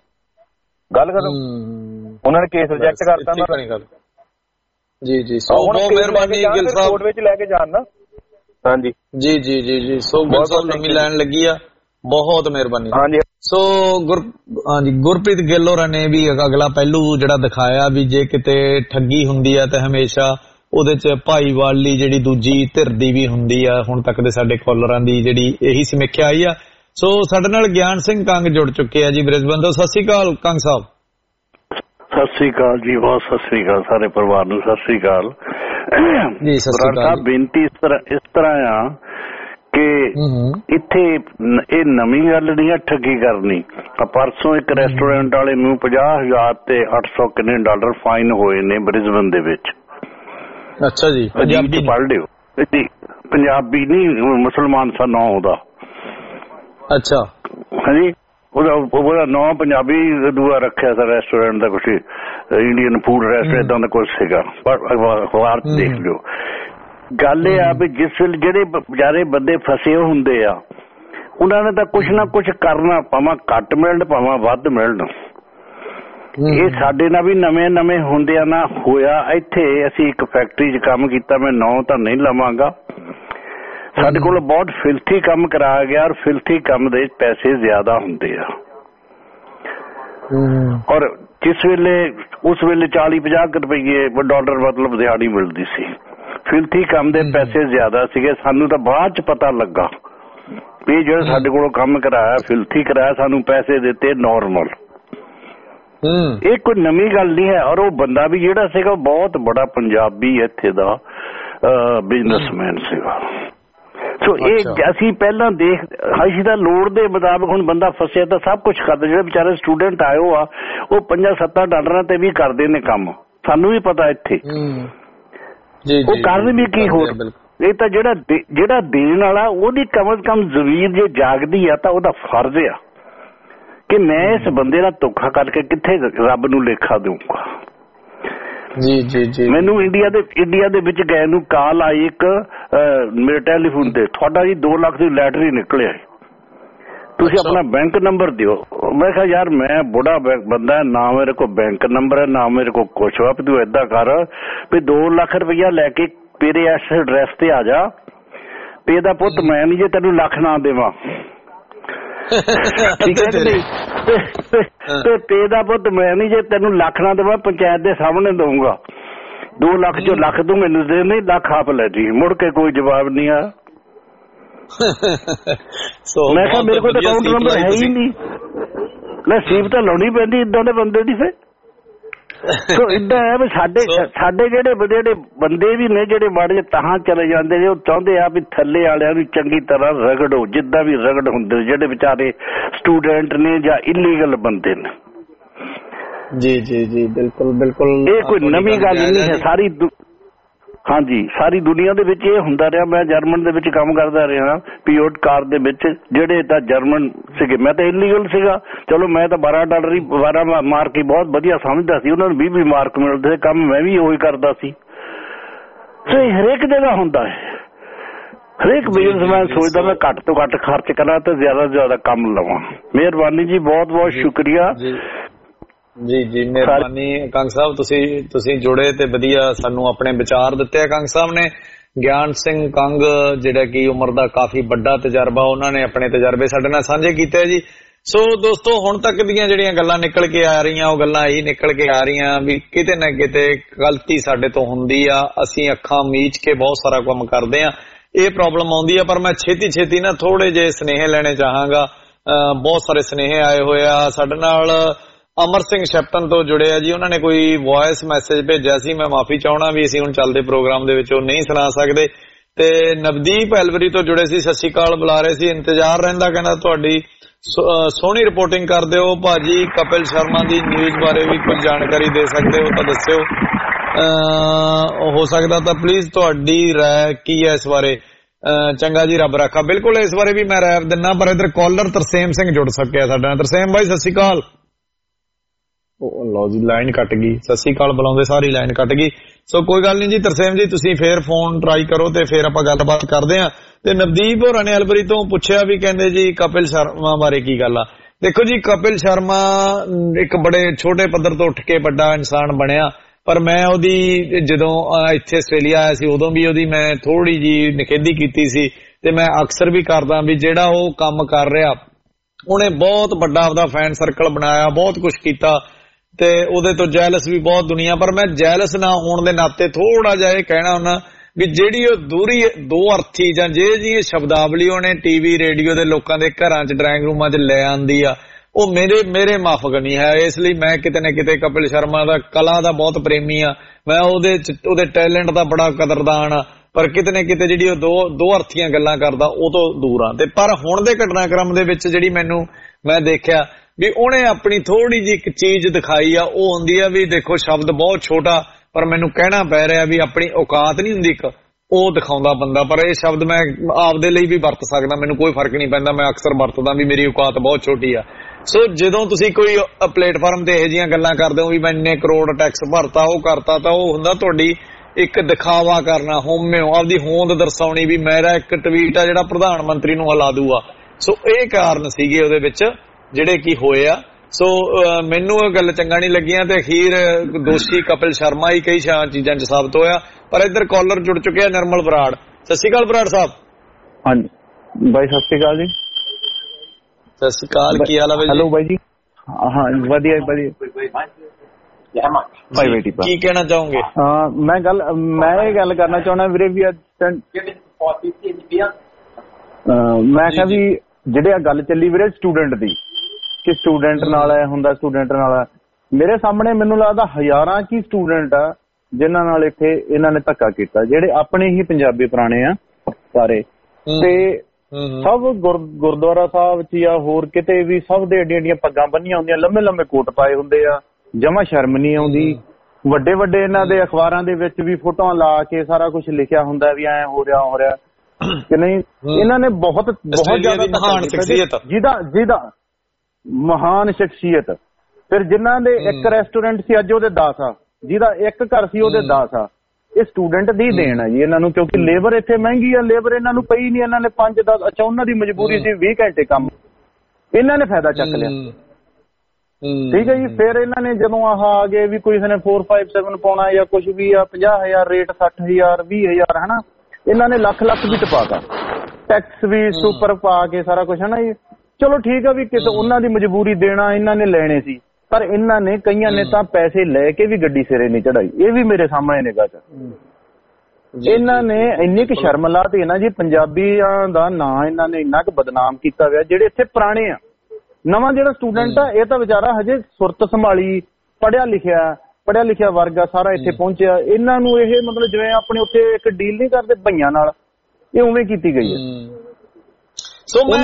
ਗੱਲ ਖਤਮ। ਉਹਨਾਂ ਨੇ ਕੇਸ ਰਿਜੈਕਟ ਕਰਤਾ। ਜੀ ਜੀ ਸੋ ਬਹੁਤ ਮਿਹਰਬਾਨੀ ਗਿੱਲ ਸਾਹਿਬ, ਕੋਰਟ ਵਿੱਚ ਲੈ ਕੇ ਜਾਣ ਨਾ। ਹਾਂਜੀ ਜੀ ਜੀ ਜੀ ਜੀ ਸੋ ਗਿੱਲ ਸਾਹਿਬ ਨਵੀਂ ਲਾਈਨ ਲੱਗੀ ਆ, ਬਹੁਤ ਮਿਹਰਬਾਨੀ। ਹਾਂਜੀ ਸੋ ਗੁਰ ਹਾਂਜੀ ਗੁਰਪ੍ਰੀਤ ਗਿੱਲ ਹੋਰਾਂ ਨੇ ਵੀ ਅਗਲਾ ਪਹਿਲੂ ਜਿਹੜਾ ਦਿਖਾਇਆ ਵੀ ਜੇ ਕਿਤੇ ਠੱਗੀ ਹੁੰਦੀ ਆ ਤਾਂ ਹਮੇਸ਼ਾ ਉਹਦੇ ਚ ਭਾਈਵਾਲੀ ਜਿਹੜੀ ਦੂਜੀ ਧਿਰ ਦੀ ਵੀ ਹੁੰਦੀ ਆ। ਹੁਣ ਤੱਕ ਦੇ ਸਾਡੇ ਕਾਲਰਾਂ ਦੀ ਜਿਹੜੀ ਇਹੀ ਸਮੀਖਿਆ ਆਈ ਆ। ਸੋ ਸਾਡੇ ਨਾਲ ਗਿਆਨ ਸਿੰਘ ਕੰਗ ਜੁੜ ਚੁੱਕੇ ਆ ਜੀ ਬ੍ਰਿਸਬਨ ਤੋਂ। ਸਤਿ ਸ੍ਰੀ ਅਕਾਲ ਕੰਗ ਸਾਹਿਬ। ਸਤਿ ਸ੍ਰੀ ਅਕਾਲ ਜੀ, ਬਹੁਤ ਸਤਿ ਸ੍ਰੀ ਅਕਾਲ ਸਾਰੇ ਪਰਿਵਾਰ ਨੂੰ। ਸਤਿ ਸ੍ਰੀ ਅਕਾਲ ਜੀ। ਸਤਿ ਸ੍ਰੀ ਅਕਾਲ। ਬੇਨਤੀ ਇਸ ਤਰ੍ਹਾਂ ਇਸ ਤਰ੍ਹਾਂ ਆ ਕਿ ਇੱਥੇ ਇਹ ਨਵੀਂ ਗੱਲ ਨਹੀਂ ਆ ਠੱਗੀ ਕਰਨੀ। ਪਰਸੋਂ ਇੱਕ ਰੈਸਟੋਰੈਂਟ ਵਾਲੇ ਨੂੰ ਪੰਜਾਹ ਹਜ਼ਾਰ ਤੇ ਅੱਠ ਸੌ ਕਿੰਨੇ ਡਾਲਰ ਫਾਈਨ ਹੋਏ ਨੇ ਬ੍ਰਿਸਬਨ ਦੇ ਵਿੱਚ। ਅੱਛਾ ਜੀ। ਪੰਜਾਬੀ ਪੜ੍ਹ ਲਿਓ। ਪੰਜਾਬੀ ਨਹੀਂ ਮੁਸਲਮਾਨ ਸਾ ਨਾਂ ਉਹਦਾ। ਅੱਛਾ ਹਾਂਜੀ ਉਹਦਾ ਉਹਦਾ ਨਾਂ ਪੰਜਾਬੀ ਦੂਆ ਰੱਖਿਆ ਸੀ ਰੈਸਟੋਰੈਂਟ ਦਾ, ਕੁਛ ਇੰਡੀਅਨ ਫੂਡ ਰੈਸਟੋਰੈਂਟ ਏਦਾਂ ਦਾ ਕੁਛ ਸੀਗਾ। ਪਰ ਅਖਬਾਰ ਦੇਖ ਲਿਓ। ਗੱਲ ਇਹ ਆ ਵੀ ਜਿਸ ਜਿਹੜੇ ਵਿਚਾਰੇ ਬੰਦੇ ਫਸੇ ਹੁੰਦੇ ਆ ਉਹਨਾਂ ਨੇ ਤਾਂ ਕੁਛ ਨਾ ਕੁਛ ਕਰਨਾ, ਭਾਵੇਂ ਘੱਟ ਮਿਲਣ ਭਾਵੇਂ ਵੱਧ ਮਿਲਣ। ਇਹ ਸਾਡੇ ਨਾਲ ਵੀ ਨਵੇਂ ਨਵੇਂ ਹੁੰਦਿਆਂ ਨਾ ਹੋਇਆ। ਇੱਥੇ ਅਸੀਂ ਇੱਕ ਫੈਕਟਰੀ 'ਚ ਕੰਮ ਕੀਤਾ, ਮੈਂ ਨਾਂ ਤਾਂ ਨਹੀਂ ਲਵਾਂਗਾ। ਸਾਡੇ ਕੋਲ ਬਹੁਤ ਫਿਲਥੀ ਕੰਮ ਕਰਾਇਆ ਗਿਆ ਔਰ ਫਿਲਥੀ ਕੰਮ ਦੇ ਪੈਸੇ ਜ਼ਿਆਦਾ ਹੁੰਦੇ ਆ। ਔਰ ਜਿਸ ਵੇਲੇ ਉਸ ਵੇਲੇ ਚਾਲੀ ਪੰਜਾਹ ਰੁਪਈਏ ਡਾਲਰ ਮਤਲਬ ਦਿਹਾੜੀ ਮਿਲਦੀ ਸੀ। ਫਿਲਥੀ ਕੰਮ ਦੇ ਪੈਸੇ ਜ਼ਿਆਦਾ ਸੀਗੇ। ਸਾਨੂੰ ਤਾਂ ਬਾਅਦ ਚ ਪਤਾ ਲੱਗਾ ਵੀ ਜਿਹੜਾ ਸਾਡੇ ਕੋਲੋਂ ਕੰਮ ਕਰਾਇਆ ਫਿਲਥੀ ਕਰਾਇਆ, ਸਾਨੂੰ ਪੈਸੇ ਦਿੱਤੇ ਨੋਰਮਲ। ਇਹ ਕੋਈ ਨਵੀਂ ਗੱਲ ਨਹੀਂ ਹੈ। ਔਰ ਉਹ ਬੰਦਾ ਵੀ ਜਿਹੜਾ ਸੀਗਾ ਬਹੁਤ ਬੜਾ ਪੰਜਾਬੀ ਇੱਥੇ ਦਾ ਬਿਜ਼ਨਸਮੈਨ ਸੀਗਾ। ਸੋ ਇਹ ਅਸੀਂ ਪਹਿਲਾਂ ਦੇਖ ਅਸੀਂ ਤਾਂ ਲੋੜ ਦੇ ਮੁਤਾਬਕ ਹੁਣ ਬੰਦਾ ਫਸਿਆ ਤਾਂ ਸਭ ਕੁਛ ਕਰਦਾ। ਜਿਹੜੇ ਵਿਚਾਰੇ ਸਟੂਡੈਂਟ ਆਏ ਹੋ ਆ ਉਹ ਪੰਜਾਂ ਸੱਤਾਂ ਡਾਲਰਾਂ ਤੇ ਵੀ ਕਰਦੇ ਨੇ ਕੰਮ, ਸਾਨੂੰ ਵੀ ਪਤਾ ਇੱਥੇ। ਉਹ ਕਰਨ ਵੀ ਕੀ ਹੋਰ। ਇਹ ਤਾਂ ਜਿਹੜਾ ਜਿਹੜਾ ਦੇਣ ਵਾਲਾ ਉਹਦੀ ਕਮ ਅਜ਼ ਕਮ ਜ਼ਮੀਰ ਜੇ ਜਾਗਦੀ ਆ ਤਾਂ ਉਹਦਾ ਫਰਜ਼ ਆ ਕਿ ਮੈਂ ਇਸ ਬੰਦੇ ਨਾਲ ਧੋਖਾ ਕਰਕੇ ਕਿੱਥੇ ਰੱਬ ਨੂੰ ਲੇਖਾ ਦਊਂਗਾ। ਜੀ ਜੀ ਜੀ ਮੈਨੂੰ ਇੰਡੀਆ ਦੇ ਇੰਡੀਆ ਦੇ ਵਿੱਚ ਗਏ ਨੂੰ ਕਾਲ ਆਈ ਇੱਕ ਮੇਰੇ ਟੈਲੀਫੋਨ ਤੇ, ਤੁਹਾਡਾ ਜੀ ਦੋ ਲੱਖ ਦੀ ਲੈਟਰੀ ਨਿਕਲਿਆ ਤੁਸੀਂ ਆਪਣਾ ਬੈਂਕ ਨੰਬਰ ਦਿਓ। ਮੈਂ ਕਿਹਾ ਯਾਰ ਮੈਂ ਬੁੜਾ ਬੰਦਾ, ਨਾ ਮੇਰੇ ਕੋਲ ਬੈਂਕ ਨੰਬਰ ਹੈ ਨਾ ਮੇਰੇ ਕੋਲ ਕੁਛ ਵਾ। ਤੂੰ ਏਦਾਂ ਕਰ ਵੀ ਦੋ ਲੱਖ ਰੁਪਈਆ ਲੈ ਕੇ ਮੇਰੇ ਇਸ ਐਡਰੈਸ ਤੇ ਆ ਜਾ, ਵੀ ਇਹਦਾ ਪੁੱਤ ਮੈਂ ਨਹੀਂ ਜੇ ਤੈਨੂੰ ਲੱਖ ਨਾ ਦੇਵਾਂ, ਠੀਕ ਹੈ ਜੀ, ਤੇ ਪੇ ਦਾ ਪੁੱਤ ਮੈਂ ਨਹੀਂ ਜੇ ਤੈਨੂੰ ਲੱਖ ਨਾ ਦੇਵਾਂ, ਪੰਚਾਇਤ ਦੇ ਸਾਹਮਣੇ ਦਊਂਗਾ, ਦੋ ਲੱਖ ਚੋਂ ਲੱਖ ਤੂੰ ਮੈਨੂੰ ਦੇ, ਨਹੀਂ ਲੱਖ ਆਪ ਲੈ ਜੀ। ਮੁੜ ਕੇ ਕੋਈ ਜਵਾਬ ਨਹੀਂ ਆ। ਮੈਂ ਕਿਹਾ ਮੇਰੇ ਕੋਲ ਅਕਾਊਂਟ ਨੰਬਰ ਹੈ ਹੀ ਨਹੀਂ, ਮੈਂ ਸੀਪ ਤਾਂ ਲਾਉਣੀ ਪੈਂਦੀ ਏਦਾਂ ਦੇ ਬੰਦੇ ਦੀ। ਫਿਰ ਸੋ ਏਦਾਂ ਹੈ ਵੀ ਸਾਡੇ ਸਾਡੇ ਜਿਹੜੇ ਜਿਹੜੇ ਬੰਦੇ ਵੀ ਨੇ ਜਿਹੜੇ ਮਾੜੇ ਤਾਂ ਚਲੇ ਜਾਂਦੇ ਨੇ, ਉਹ ਚਾਹੁੰਦੇ ਆ ਵੀ ਥੱਲੇ ਵਾਲਿਆਂ ਨੂੰ ਚੰਗੀ ਤਰ੍ਹਾਂ ਰਗੜੋ, ਜਿੱਦਾਂ ਵੀ ਰਗੜ ਹੁੰਦੇ ਜਿਹੜੇ ਵਿਚਾਰੇ ਸਟੂਡੈਂਟ ਨੇ ਜਾਂ ਇਲੀਗਲ ਬੰਦੇ ਨੇ। ਜੀ ਜੀ ਜੀ ਬਿਲਕੁਲ ਬਿਲਕੁਲ, ਇਹ ਕੋਈ ਨਵੀਂ ਗੱਲ ਨਹੀਂ ਹੈ। ਸਾਰੀ ਹਾਂਜੀ ਸਾਰੀ ਦੁਨੀਆ ਦੇ ਵਿੱਚ ਇਹ ਹੁੰਦਾ ਰਿਹਾ। ਮੈਂ ਜਰਮਨ ਦੇ ਵਿੱਚ ਕੰਮ ਕਰਦਾ ਰਿਹਾ, ਪੀਓਟ ਕਾਰ ਦੇ ਵਿੱਚ। ਜਿਹੜੇ ਤਾਂ ਜਰਮਨ ਸੀਗੇ, ਮੈਂ ਤਾਂ ਇਲੀਗਲ ਸੀਗਾ, ਚਲੋ ਮੈਂ ਤਾਂ ਬਾਰਾਂ ਡਾਲਰ ਹੀ ਬਾਰਾਂ ਮਾਰਕ ਹੀ ਬਹੁਤ ਵਧੀਆ ਸਮਝਦਾ ਸੀ, ਉਹਨਾਂ ਨੂੰ ਵੀਹ ਵੀਹ ਮਾਰਕ ਮਿਲਦੇ ਸੀ, ਕੰਮ ਮੈਂ ਵੀ ਉਹੀ ਕਰਦਾ ਸੀ। ਸੋ ਇਹ ਹਰੇਕ ਜਗ੍ਹਾ ਹੁੰਦਾ ਹੈ। ਹਰੇਕ ਬਿਜ਼ਨਸਮੈਨ ਸੋਚਦਾ ਮੈਂ ਘੱਟ ਤੋਂ ਘੱਟ ਖਰਚ ਕਰਾਂ ਤੇ ਜ਼ਿਆਦਾ ਤੋਂ ਜ਼ਿਆਦਾ ਕੰਮ ਲਵਾਂ। ਮਿਹਰਬਾਨੀ ਜੀ, ਬਹੁਤ ਬਹੁਤ ਸ਼ੁਕਰੀਆ ਜੀ ਜੀ ਮਿਹਰਬਾਨੀ ਕੰਗ ਸਾਹਿਬ, ਤੁਸੀਂ ਤੁਸੀਂ ਜੁੜੇ ਤੇ ਵਧੀਆ ਸਾਨੂੰ ਆਪਣੇ ਵਿਚਾਰ ਦਿੱਤੇ ਆ। ਕੰਗ ਸਾਹਿਬ ਨੇ ਗਿਆਨ ਸਿੰਘ ਕੰਗ, ਜਿਹੜਾ ਕਿ ਉਮਰ ਦਾ ਕਾਫੀ ਵੱਡਾ ਤਜਰਬਾ, ਉਹਨਾਂ ਨੇ ਆਪਣੇ ਤਜਰਬੇ ਸਾਡੇ ਨਾਲ ਸਾਂਝੇ ਕੀਤੇ ਜੀ। ਸੋ ਦੋਸਤੋ, ਹੁਣ ਤੱਕ ਦੀਆਂ ਜਿਹੜੀਆਂ ਗੱਲਾਂ ਨਿਕਲ ਕੇ ਆ ਰਹੀਆਂ, ਉਹ ਗੱਲਾਂ ਇਹੀ ਨਿਕਲ ਕੇ ਆ ਰਹੀਆਂ ਵੀ ਕਿਤੇ ਨਾ ਕਿਤੇ ਗਲਤੀ ਸਾਡੇ ਤੋਂ ਹੁੰਦੀ ਆ। ਅਸੀਂ ਅੱਖਾਂ ਮੀਚ ਕੇ ਬਹੁਤ ਸਾਰਾ ਕੰਮ ਕਰਦੇ ਆ, ਇਹ ਪ੍ਰੋਬਲਮ ਆਉਂਦੀ ਆ। ਪਰ ਮੈਂ ਛੇਤੀ ਛੇਤੀ ਨਾ ਥੋੜੇ ਜਿਹੇ ਸੁਨੇਹੇ ਲੈਣੇ ਚਾਹਾਂਗਾ। ਬਹੁਤ ਸਾਰੇ ਸੁਨੇਹੇ ਆਏ ਹੋਏ ਆ। ਸਾਡੇ ਨਾਲ ਅਮਰ ਸਿੰਘ ਸ਼ੈਪਟਨ ਤੋਂ ਜੁੜੇ ਆ ਜੀ, ਉਹਨਾਂ ਨੇ ਕੋਈ ਵੌਇਸ ਮੈਸੇਜ ਭੇਜਿਆ ਸੀ, ਮੈਂ ਮਾਫੀ ਚਾਹਣਾ ਵੀ ਅਸੀਂ ਹੁਣ ਚੱਲਦੇ ਪ੍ਰੋਗਰਾਮ ਦੇ ਵਿੱਚ ਉਹ ਨਹੀਂ ਸੁਣਾ ਸਕਦੇ। ਤੇ ਨਵਦੀਪ ਐਲਵਰੀ ਤੋਂ ਜੁੜੇ ਸੀ, ਸਤਿ ਸ਼੍ਰੀ ਅਕਾਲ ਬੁਲਾ ਰਹੇ ਸੀ, ਇੰਤਜ਼ਾਰ ਰਹਿੰਦਾ, ਕਹਿੰਦਾ ਤੁਹਾਡੀ ਸੋਹਣੀ ਰਿਪੋਰਟਿੰਗ ਕਰਦੇ ਹੋ ਭਾਜੀ, ਕਪਿਲ ਸ਼ਰਮਾ ਦੀ ਨਿਊਜ਼ ਬਾਰੇ ਵੀ ਕੁਝ ਜਾਣਕਾਰੀ ਦੇ ਸਕਦੇ ਹੋ ਤਾਂ ਦੱਸਿਓ, ਹੋ ਸਕਦਾ ਤਾਂ ਪਲੀਜ਼ ਤੁਹਾਡੀ ਰਾਏ ਕੀ ਹੈ ਇਸ ਬਾਰੇ। ਚੰਗਾ ਜੀ, ਰੱਬ ਰੱਖਾ। ਬਿਲਕੁਲ ਇਸ ਬਾਰੇ ਵੀ ਮੈਂ ਰਾਏ ਦਿੰਦਾ, ਪਰ ਇਧਰ ਕਾਲਰ ਤਰਸੇਮ ਸਿੰਘ ਜੁੜ ਸਕਿਆ ਸਾਡੇ ਨਾਲ। ਤਰਸੇਮ ਬਾਈ ਸਤਿ ਸ਼੍ਰੀ ਅਕਾਲ। ਲਓ ਜੀ, ਲਾਈਨ ਕੱਟ ਗਈ। ਸਤਿ ਸ਼੍ਰੀ ਅਕਾਲ ਬੁਲਾਉਂਦੇ ਸਾਰੀ ਲਾਈਨ ਕੱਟ ਗਈ। ਸੋ ਕੋਈ ਗੱਲ ਨਹੀਂ ਜੀ ਤਰਸੇਮ ਜੀ, ਤੁਸੀਂ ਫੇਰ ਫੋਨ ਟਰਾਈ ਕਰੋ ਤੇ ਫੇਰ ਆਪਾਂ ਗੱਲਬਾਤ ਕਰਦੇ ਹਾਂ। ਤੇ ਨਵਦੀਪ ਹੋਰਾਂ ਨੇ ਅਲਬਰੀ ਤੋਂ ਪੁੱਛਿਆ ਵੀ, ਕਹਿੰਦੇ ਜੀ ਕਪਿਲ ਸ਼ਰਮਾ ਬਾਰੇ ਕੀ ਗੱਲ ਆ। ਦੇਖੋ ਜੀ, ਕਪਿਲ ਸ਼ਰਮਾ ਇੱਕ ਬੜੇ ਛੋਟੇ ਪੱਧਰ ਤੋਂ ਉੱਠ ਕੇ ਵੱਡਾ ਇਨਸਾਨ ਬਣਿਆ, ਪਰ ਮੈਂ ਉਹਦੀ ਜਦੋਂ ਇੱਥੇ ਆਸਟ੍ਰੇਲੀਆ ਆਇਆ ਸੀ ਉਦੋਂ ਵੀ ਉਹਦੀ ਮੈਂ ਥੋੜੀ ਜੀ ਨਿਖੇਧੀ ਕੀਤੀ ਸੀ, ਤੇ ਮੈਂ ਅਕਸਰ ਵੀ ਕਰਦਾ ਵੀ ਜਿਹੜਾ ਉਹ ਕੰਮ ਕਰ ਰਿਹਾ, ਉਹਨੇ ਬਹੁਤ ਵੱਡਾ ਆਪਦਾ ਫੈਨ ਸਰਕਲ ਬਣਾਇਆ, ਬਹੁਤ ਕੁਛ ਕੀਤਾ, ਤੇ ਉਹਦੇ ਤੋਂ ਜੈਲਸ ਵੀ ਬਹੁਤ ਦੁਨੀਆ। ਪਰ ਮੈਂ ਜੈਲਸ ਨਾ ਹੋਣ ਦੇ ਨਾਤੇ ਥੋੜਾ ਜਿਹਾ ਇਹ ਕਹਿਣਾ ਹੁੰਦਾ ਵੀ ਜਿਹੜੀ ਉਹ ਦੂਰੀ ਦੋ ਅਰਥੀ ਜਾਂ ਜੇ ਜੀ ਸ਼ਬਦਾਵਲੀ ਉਹਨੇ ਟੀਵੀ ਰੇਡੀਓ ਦੇ ਲੋਕਾਂ ਦੇ ਘਰਾਂ 'ਚ ਡਰਾਇੰਗ ਰੂਮਾਂ 'ਚ ਲੈ ਆਂਦੀ ਆ, ਉਹ ਮੇਰੇ ਮੇਰੇ ਮਾਫਕ ਨਹੀਂ ਹੈ। ਇਸ ਲਈ ਮੈਂ ਕਿਤੇ ਨਾ ਕਿਤੇ ਕਪਿਲ ਸ਼ਰਮਾ ਦਾ ਕਲਾ ਦਾ ਬਹੁਤ ਪ੍ਰੇਮੀ ਆ, ਮੈਂ ਉਹਦੇ ਉਹਦੇ ਟੈਲੈਂਟ ਦਾ ਬੜਾ ਕਦਰਦਾਨ ਆ, ਪਰ ਕਿਤੇ ਨਾ ਕਿਤੇ ਜਿਹੜੀ ਉਹ ਦੋ ਦੋ ਅਰਥੀਆਂ ਗੱਲਾਂ ਕਰਦਾ ਉਹ ਤੋਂ ਦੂਰ ਆ। ਤੇ ਪਰ ਹੁਣ ਦੇ ਘਟਨਾਕ੍ਰਮ ਦੇ ਵਿੱਚ ਜਿਹੜੀ ਮੈਨੂੰ ਮੈਂ ਦੇਖਿਆ ਵੀ ਉਹਨੇ ਆਪਣੀ ਥੋੜੀ ਜਿਹੀ ਇੱਕ ਚੀਜ਼ ਦਿਖਾਈ ਆ, ਉਹ ਹੁੰਦੀ ਆ ਵੀ ਦੇਖੋ ਸ਼ਬਦ ਬਹੁਤ ਛੋਟਾ, ਪਰ ਮੈਨੂੰ ਕਹਿਣਾ ਪੈ ਰਿਹਾ ਵੀ ਆਪਣੀ ਔਕਾਤ ਨਹੀਂ ਹੁੰਦੀ ਇੱਕ, ਉਹ ਦਿਖਾਉਂਦਾ ਬੰਦਾ। ਪਰ ਇਹ ਸ਼ਬਦ ਮੈਂ ਆਪਦੇ ਲਈ ਵੀ ਵਰਤ ਸਕਦਾ, ਮੈਨੂੰ ਕੋਈ ਫਰਕ ਨਹੀਂ ਪੈਂਦਾ, ਮੈਂ ਅਕਸਰ ਵਰਤਦਾ ਵੀ ਮੇਰੀ ਔਕਾਤ ਬਹੁਤ ਛੋਟੀ ਆ। ਸੋ ਜਦੋਂ ਤੁਸੀਂ ਕੋਈ ਪਲੇਟਫਾਰਮ ਤੇ ਇਹੋ ਜਿਹੀਆਂ ਗੱਲਾਂ ਕਰਦੇ ਹੋ ਵੀ ਮੈਂ ਇੰਨੇ ਕਰੋੜ ਟੈਕਸ ਭਰਤਾ, ਉਹ ਕਰਤਾ, ਤਾਂ ਉਹ ਹੁੰਦਾ ਤੁਹਾਡੀ ਇੱਕ ਦਿਖਾਵਾ ਕਰਨਾ, ਹੋਮਿਓ ਆਪਦੀ ਹੋਂਦ ਦਰਸਾਉਣੀ ਵੀ ਮੇਰਾ ਇੱਕ ਟਵੀਟ ਆ ਜਿਹੜਾ ਪ੍ਰਧਾਨ ਮੰਤਰੀ ਨੂੰ ਹਿਲਾ ਦੂਗਾ। ਸੋ ਇਹ ਕਾਰਨ ਸੀਗੇ ਉਹਦੇ ਵਿੱਚ ਜਿਹੜੇ ਕੀ ਹੋਏ ਆ। ਸੋ ਮੈਨੂੰ ਇਹ ਗੱਲ ਚੰਗਾ ਨਹੀਂ ਲੱਗੀਆਂ ਤੇ ਅਖੀਰ ਦੋਸ਼ੀ ਕਪਿਲ ਸ਼ਰਮਾ ਹੀ ਕਈ ਚੀਜ਼ਾਂ 'ਚ ਸਾਬਤ ਹੋਇਆ। ਪਰ ਇੱਧਰ ਕਾਲਰ ਜੁੜ ਚੁੱਕਿਆ ਨਿਰਮਲ ਬਰਾੜ। ਸਤਿ ਸ਼੍ਰੀ ਅਕਾਲ ਬਰਾੜ ਸਾਹਿਬ। ਹਾਂਜੀ ਬਾਈ ਸਤਿ ਸ਼੍ਰੀ ਅਕਾਲ ਜੀ। ਸਤਿ ਸ਼੍ਰੀ ਅਕਾਲ, ਕੀ ਹਾਲ ਹੈ ਬਾਈ? ਹੈਲੋ ਬਾਈ ਜੀ। ਹਾਂ ਵਧੀਆ ਵਧੀਆ। ਭਾਈ ਬੇਟੀ ਕੀ ਕਹਿਣਾ ਚਾਹੋਗੇ? ਹਾਂ ਮੈਂ ਗੱਲ ਮੈਂ ਇਹ ਗੱਲ ਕਰਨਾ ਚਾਹੁੰਦਾ ਵੀਰੇ ਵੀ ਮੈਂ ਕਿਹਾ ਵੀ ਜਿਹੜੇ ਆ ਗੱਲ ਚੱਲੀ ਵੀਰੇ ਸਟੂਡੈਂਟ ਦੀ, ਕਿ ਸਟੂਡੈਂਟ ਨਾਲ ਇਹ ਹੁੰਦਾ, ਸਟੂਡੈਂਟ ਨਾਲ ਮੇਰੇ ਸਾਹਮਣੇ ਮੈਨੂੰ ਲੱਗਦਾ ਹਜ਼ਾਰਾਂ ਕੀ ਸਟੂਡੈਂਟ ਆ ਜਿਨ੍ਹਾਂ ਨਾਲ ਇੱਥੇ ਇਹਨਾਂ ਨੇ ਧੱਕਾ ਕੀਤਾ, ਜਿਹੜੇ ਆਪਣੇ ਹੀ ਪੰਜਾਬੀ ਪੁਰਾਣੇ ਆ ਸਾਰੇ, ਤੇ ਸਭ ਗੁਰਦੁਆਰਾ ਸਾਹਿਬ 'ਚ ਜਾਂ ਹੋਰ ਕਿਤੇ ਵੀ ਸਭ ਦੇ ਏਡੀਆਂ ਏਡੀਆਂ ਪੱਗਾਂ ਬੰਨੀਆਂ ਹੁੰਦੀਆਂ, ਲੰਮੇ ਲੰਮੇ ਕੋਟ ਪਾਏ ਹੁੰਦੇ ਆ, ਜਮਾ ਸ਼ਰਮ ਨਹੀਂ ਆਉਂਦੀ। ਵੱਡੇ ਵੱਡੇ ਇਹਨਾਂ ਦੇ ਅਖਬਾਰਾਂ ਦੇ ਵਿੱਚ ਵੀ ਫੋਟੋਆਂ ਲਾ ਕੇ ਸਾਰਾ ਕੁਝ ਲਿਖਿਆ ਹੁੰਦਾ ਵੀ ਐ ਹੋ ਰਿਹਾ ਹੋ ਰਿਹਾ ਕਿ ਨਹੀਂ। ਇਹਨਾਂ ਨੇ ਬਹੁਤ ਬਹੁਤ ਜ਼ਿਆਦਾ ਮਹਾਨ ਸ਼ਖਸੀਅਤ, ਜਿਹਦਾ ਜਿਹਦਾ ਮਹਾਨ ਸ਼ਖਸੀਅਤ, ਫਿਰ ਜਿਨ੍ਹਾਂ ਦੇ ਇੱਕ ਰੈਸਟੋਰੈਂਟ ਸੀ ਅੱਜ ਉਹਦੇ ਦਸ ਆ, ਜਿਹਦਾ ਇੱਕ ਘਰ ਸੀ ਉਹਦੇ ਦਸ ਆ। ਇਹ ਸਟੂਡੈਂਟ ਦੀ ਦੇਣ ਆ ਜੀ ਇਹਨਾਂ ਨੂੰ, ਕਿਉਂਕਿ ਲੇਬਰ ਇੱਥੇ ਮਹਿੰਗੀ ਆ, ਲੇਬਰ ਇਹਨਾਂ ਨੂੰ ਪਈ ਨਹੀਂ, ਇਹਨਾਂ ਨੇ ਪੰਜ ਦਸ, ਅੱਛਾ ਉਹਨਾਂ ਦੀ ਮਜਬੂਰੀ ਸੀ ਵੀਹ ਘੰਟੇ ਕੰਮ ਇਹਨਾਂ ਨੇ ਫਾਇਦਾ ਚੱਕ ਲਿਆ। ਠੀਕ ਹੈ ਜੀ। ਫਿਰ ਇਹਨਾਂ ਨੇ ਜਦੋਂ ਆਹ ਆ ਗਏ ਵੀ ਕੋਈ ਨੇ ਫੋਰ ਫਾਈਵ ਸੈਵਨ ਪਾਉਣਾ ਜਾਂ ਕੁਝ ਵੀ ਆ, ਪੰਜਾਹ ਹਜ਼ਾਰ ਰੇਟ, ਸੱਠ ਹਜ਼ਾਰ, ਵੀਹ ਹਜ਼ਾਰ, ਹਨਾ, ਇਹਨਾਂ ਨੇ ਲੱਖ ਲੱਖ ਵੀ ਟਪਾਤਾ, ਟੈਕਸ ਵੀ ਸੁਪਰ ਪਾ ਕੇ ਸਾਰਾ ਕੁਝ, ਹਨਾ ਜੀ। ਚਲੋ ਠੀਕ ਆ ਵੀ ਕਿਤੇ ਉਹਨਾਂ ਦੀ ਮਜਬੂਰੀ ਦੇਣਾ ਇਹਨਾਂ ਨੇ ਲੈਣੇ ਸੀ, ਪਰ ਇਹਨਾਂ ਨੇ ਕਈਆਂ ਨੇ ਤਾਂ ਪੈਸੇ ਲੈ ਕੇ ਵੀ ਗੱਡੀ ਸਿਰੇ ਨਹੀਂ ਚੜਾਈ। ਇਹ ਵੀ ਮੇਰੇ ਸਾਹਮਣੇ ਨਿਗਾਹ ਚ। ਇਹਨਾਂ ਨੇ ਇੰਨੀ ਕੁ ਸ਼ਰਮ ਲਾਤੀ ਨਾ ਜੀ, ਪੰਜਾਬੀਆਂ ਦਾ ਨਾਂ ਇਹਨਾਂ ਨੇ ਇੰਨਾ ਕੁ ਬਦਨਾਮ ਕੀਤਾ ਹੋਇਆ। ਜਿਹੜੇ ਇੱਥੇ ਪੁਰਾਣੇ ਆ, ਨਵਾਂ ਜਿਹੜਾ ਸਟੂਡੈਂਟ ਆ, ਇਹ ਤਾਂ ਵਿਚਾਰਾ ਹਜੇ ਸੁਰਤ ਸੰਭਾਲੀ, ਪੜ੍ਹਿਆ ਲਿਖਿਆ ਪੜ੍ਹਿਆ ਲਿਖਿਆ ਵਰਗ ਆ, ਸਾਰਾ ਇੱਥੇ ਪਹੁੰਚਿਆ। ਇਹਨਾਂ ਨੂੰ ਇਹ ਮਤਲਬ ਜਿਵੇਂ ਆਪਣੇ ਉੱਤੇ ਇੱਕ ਡੀਲ ਨਹੀਂ ਕਰਦੇ ਭਈਆਂ ਨਾਲ, ਇਹ ਉਵੇਂ ਕੀਤੀ ਗਈ ਹੈ। ਸੋ ਮੈਂ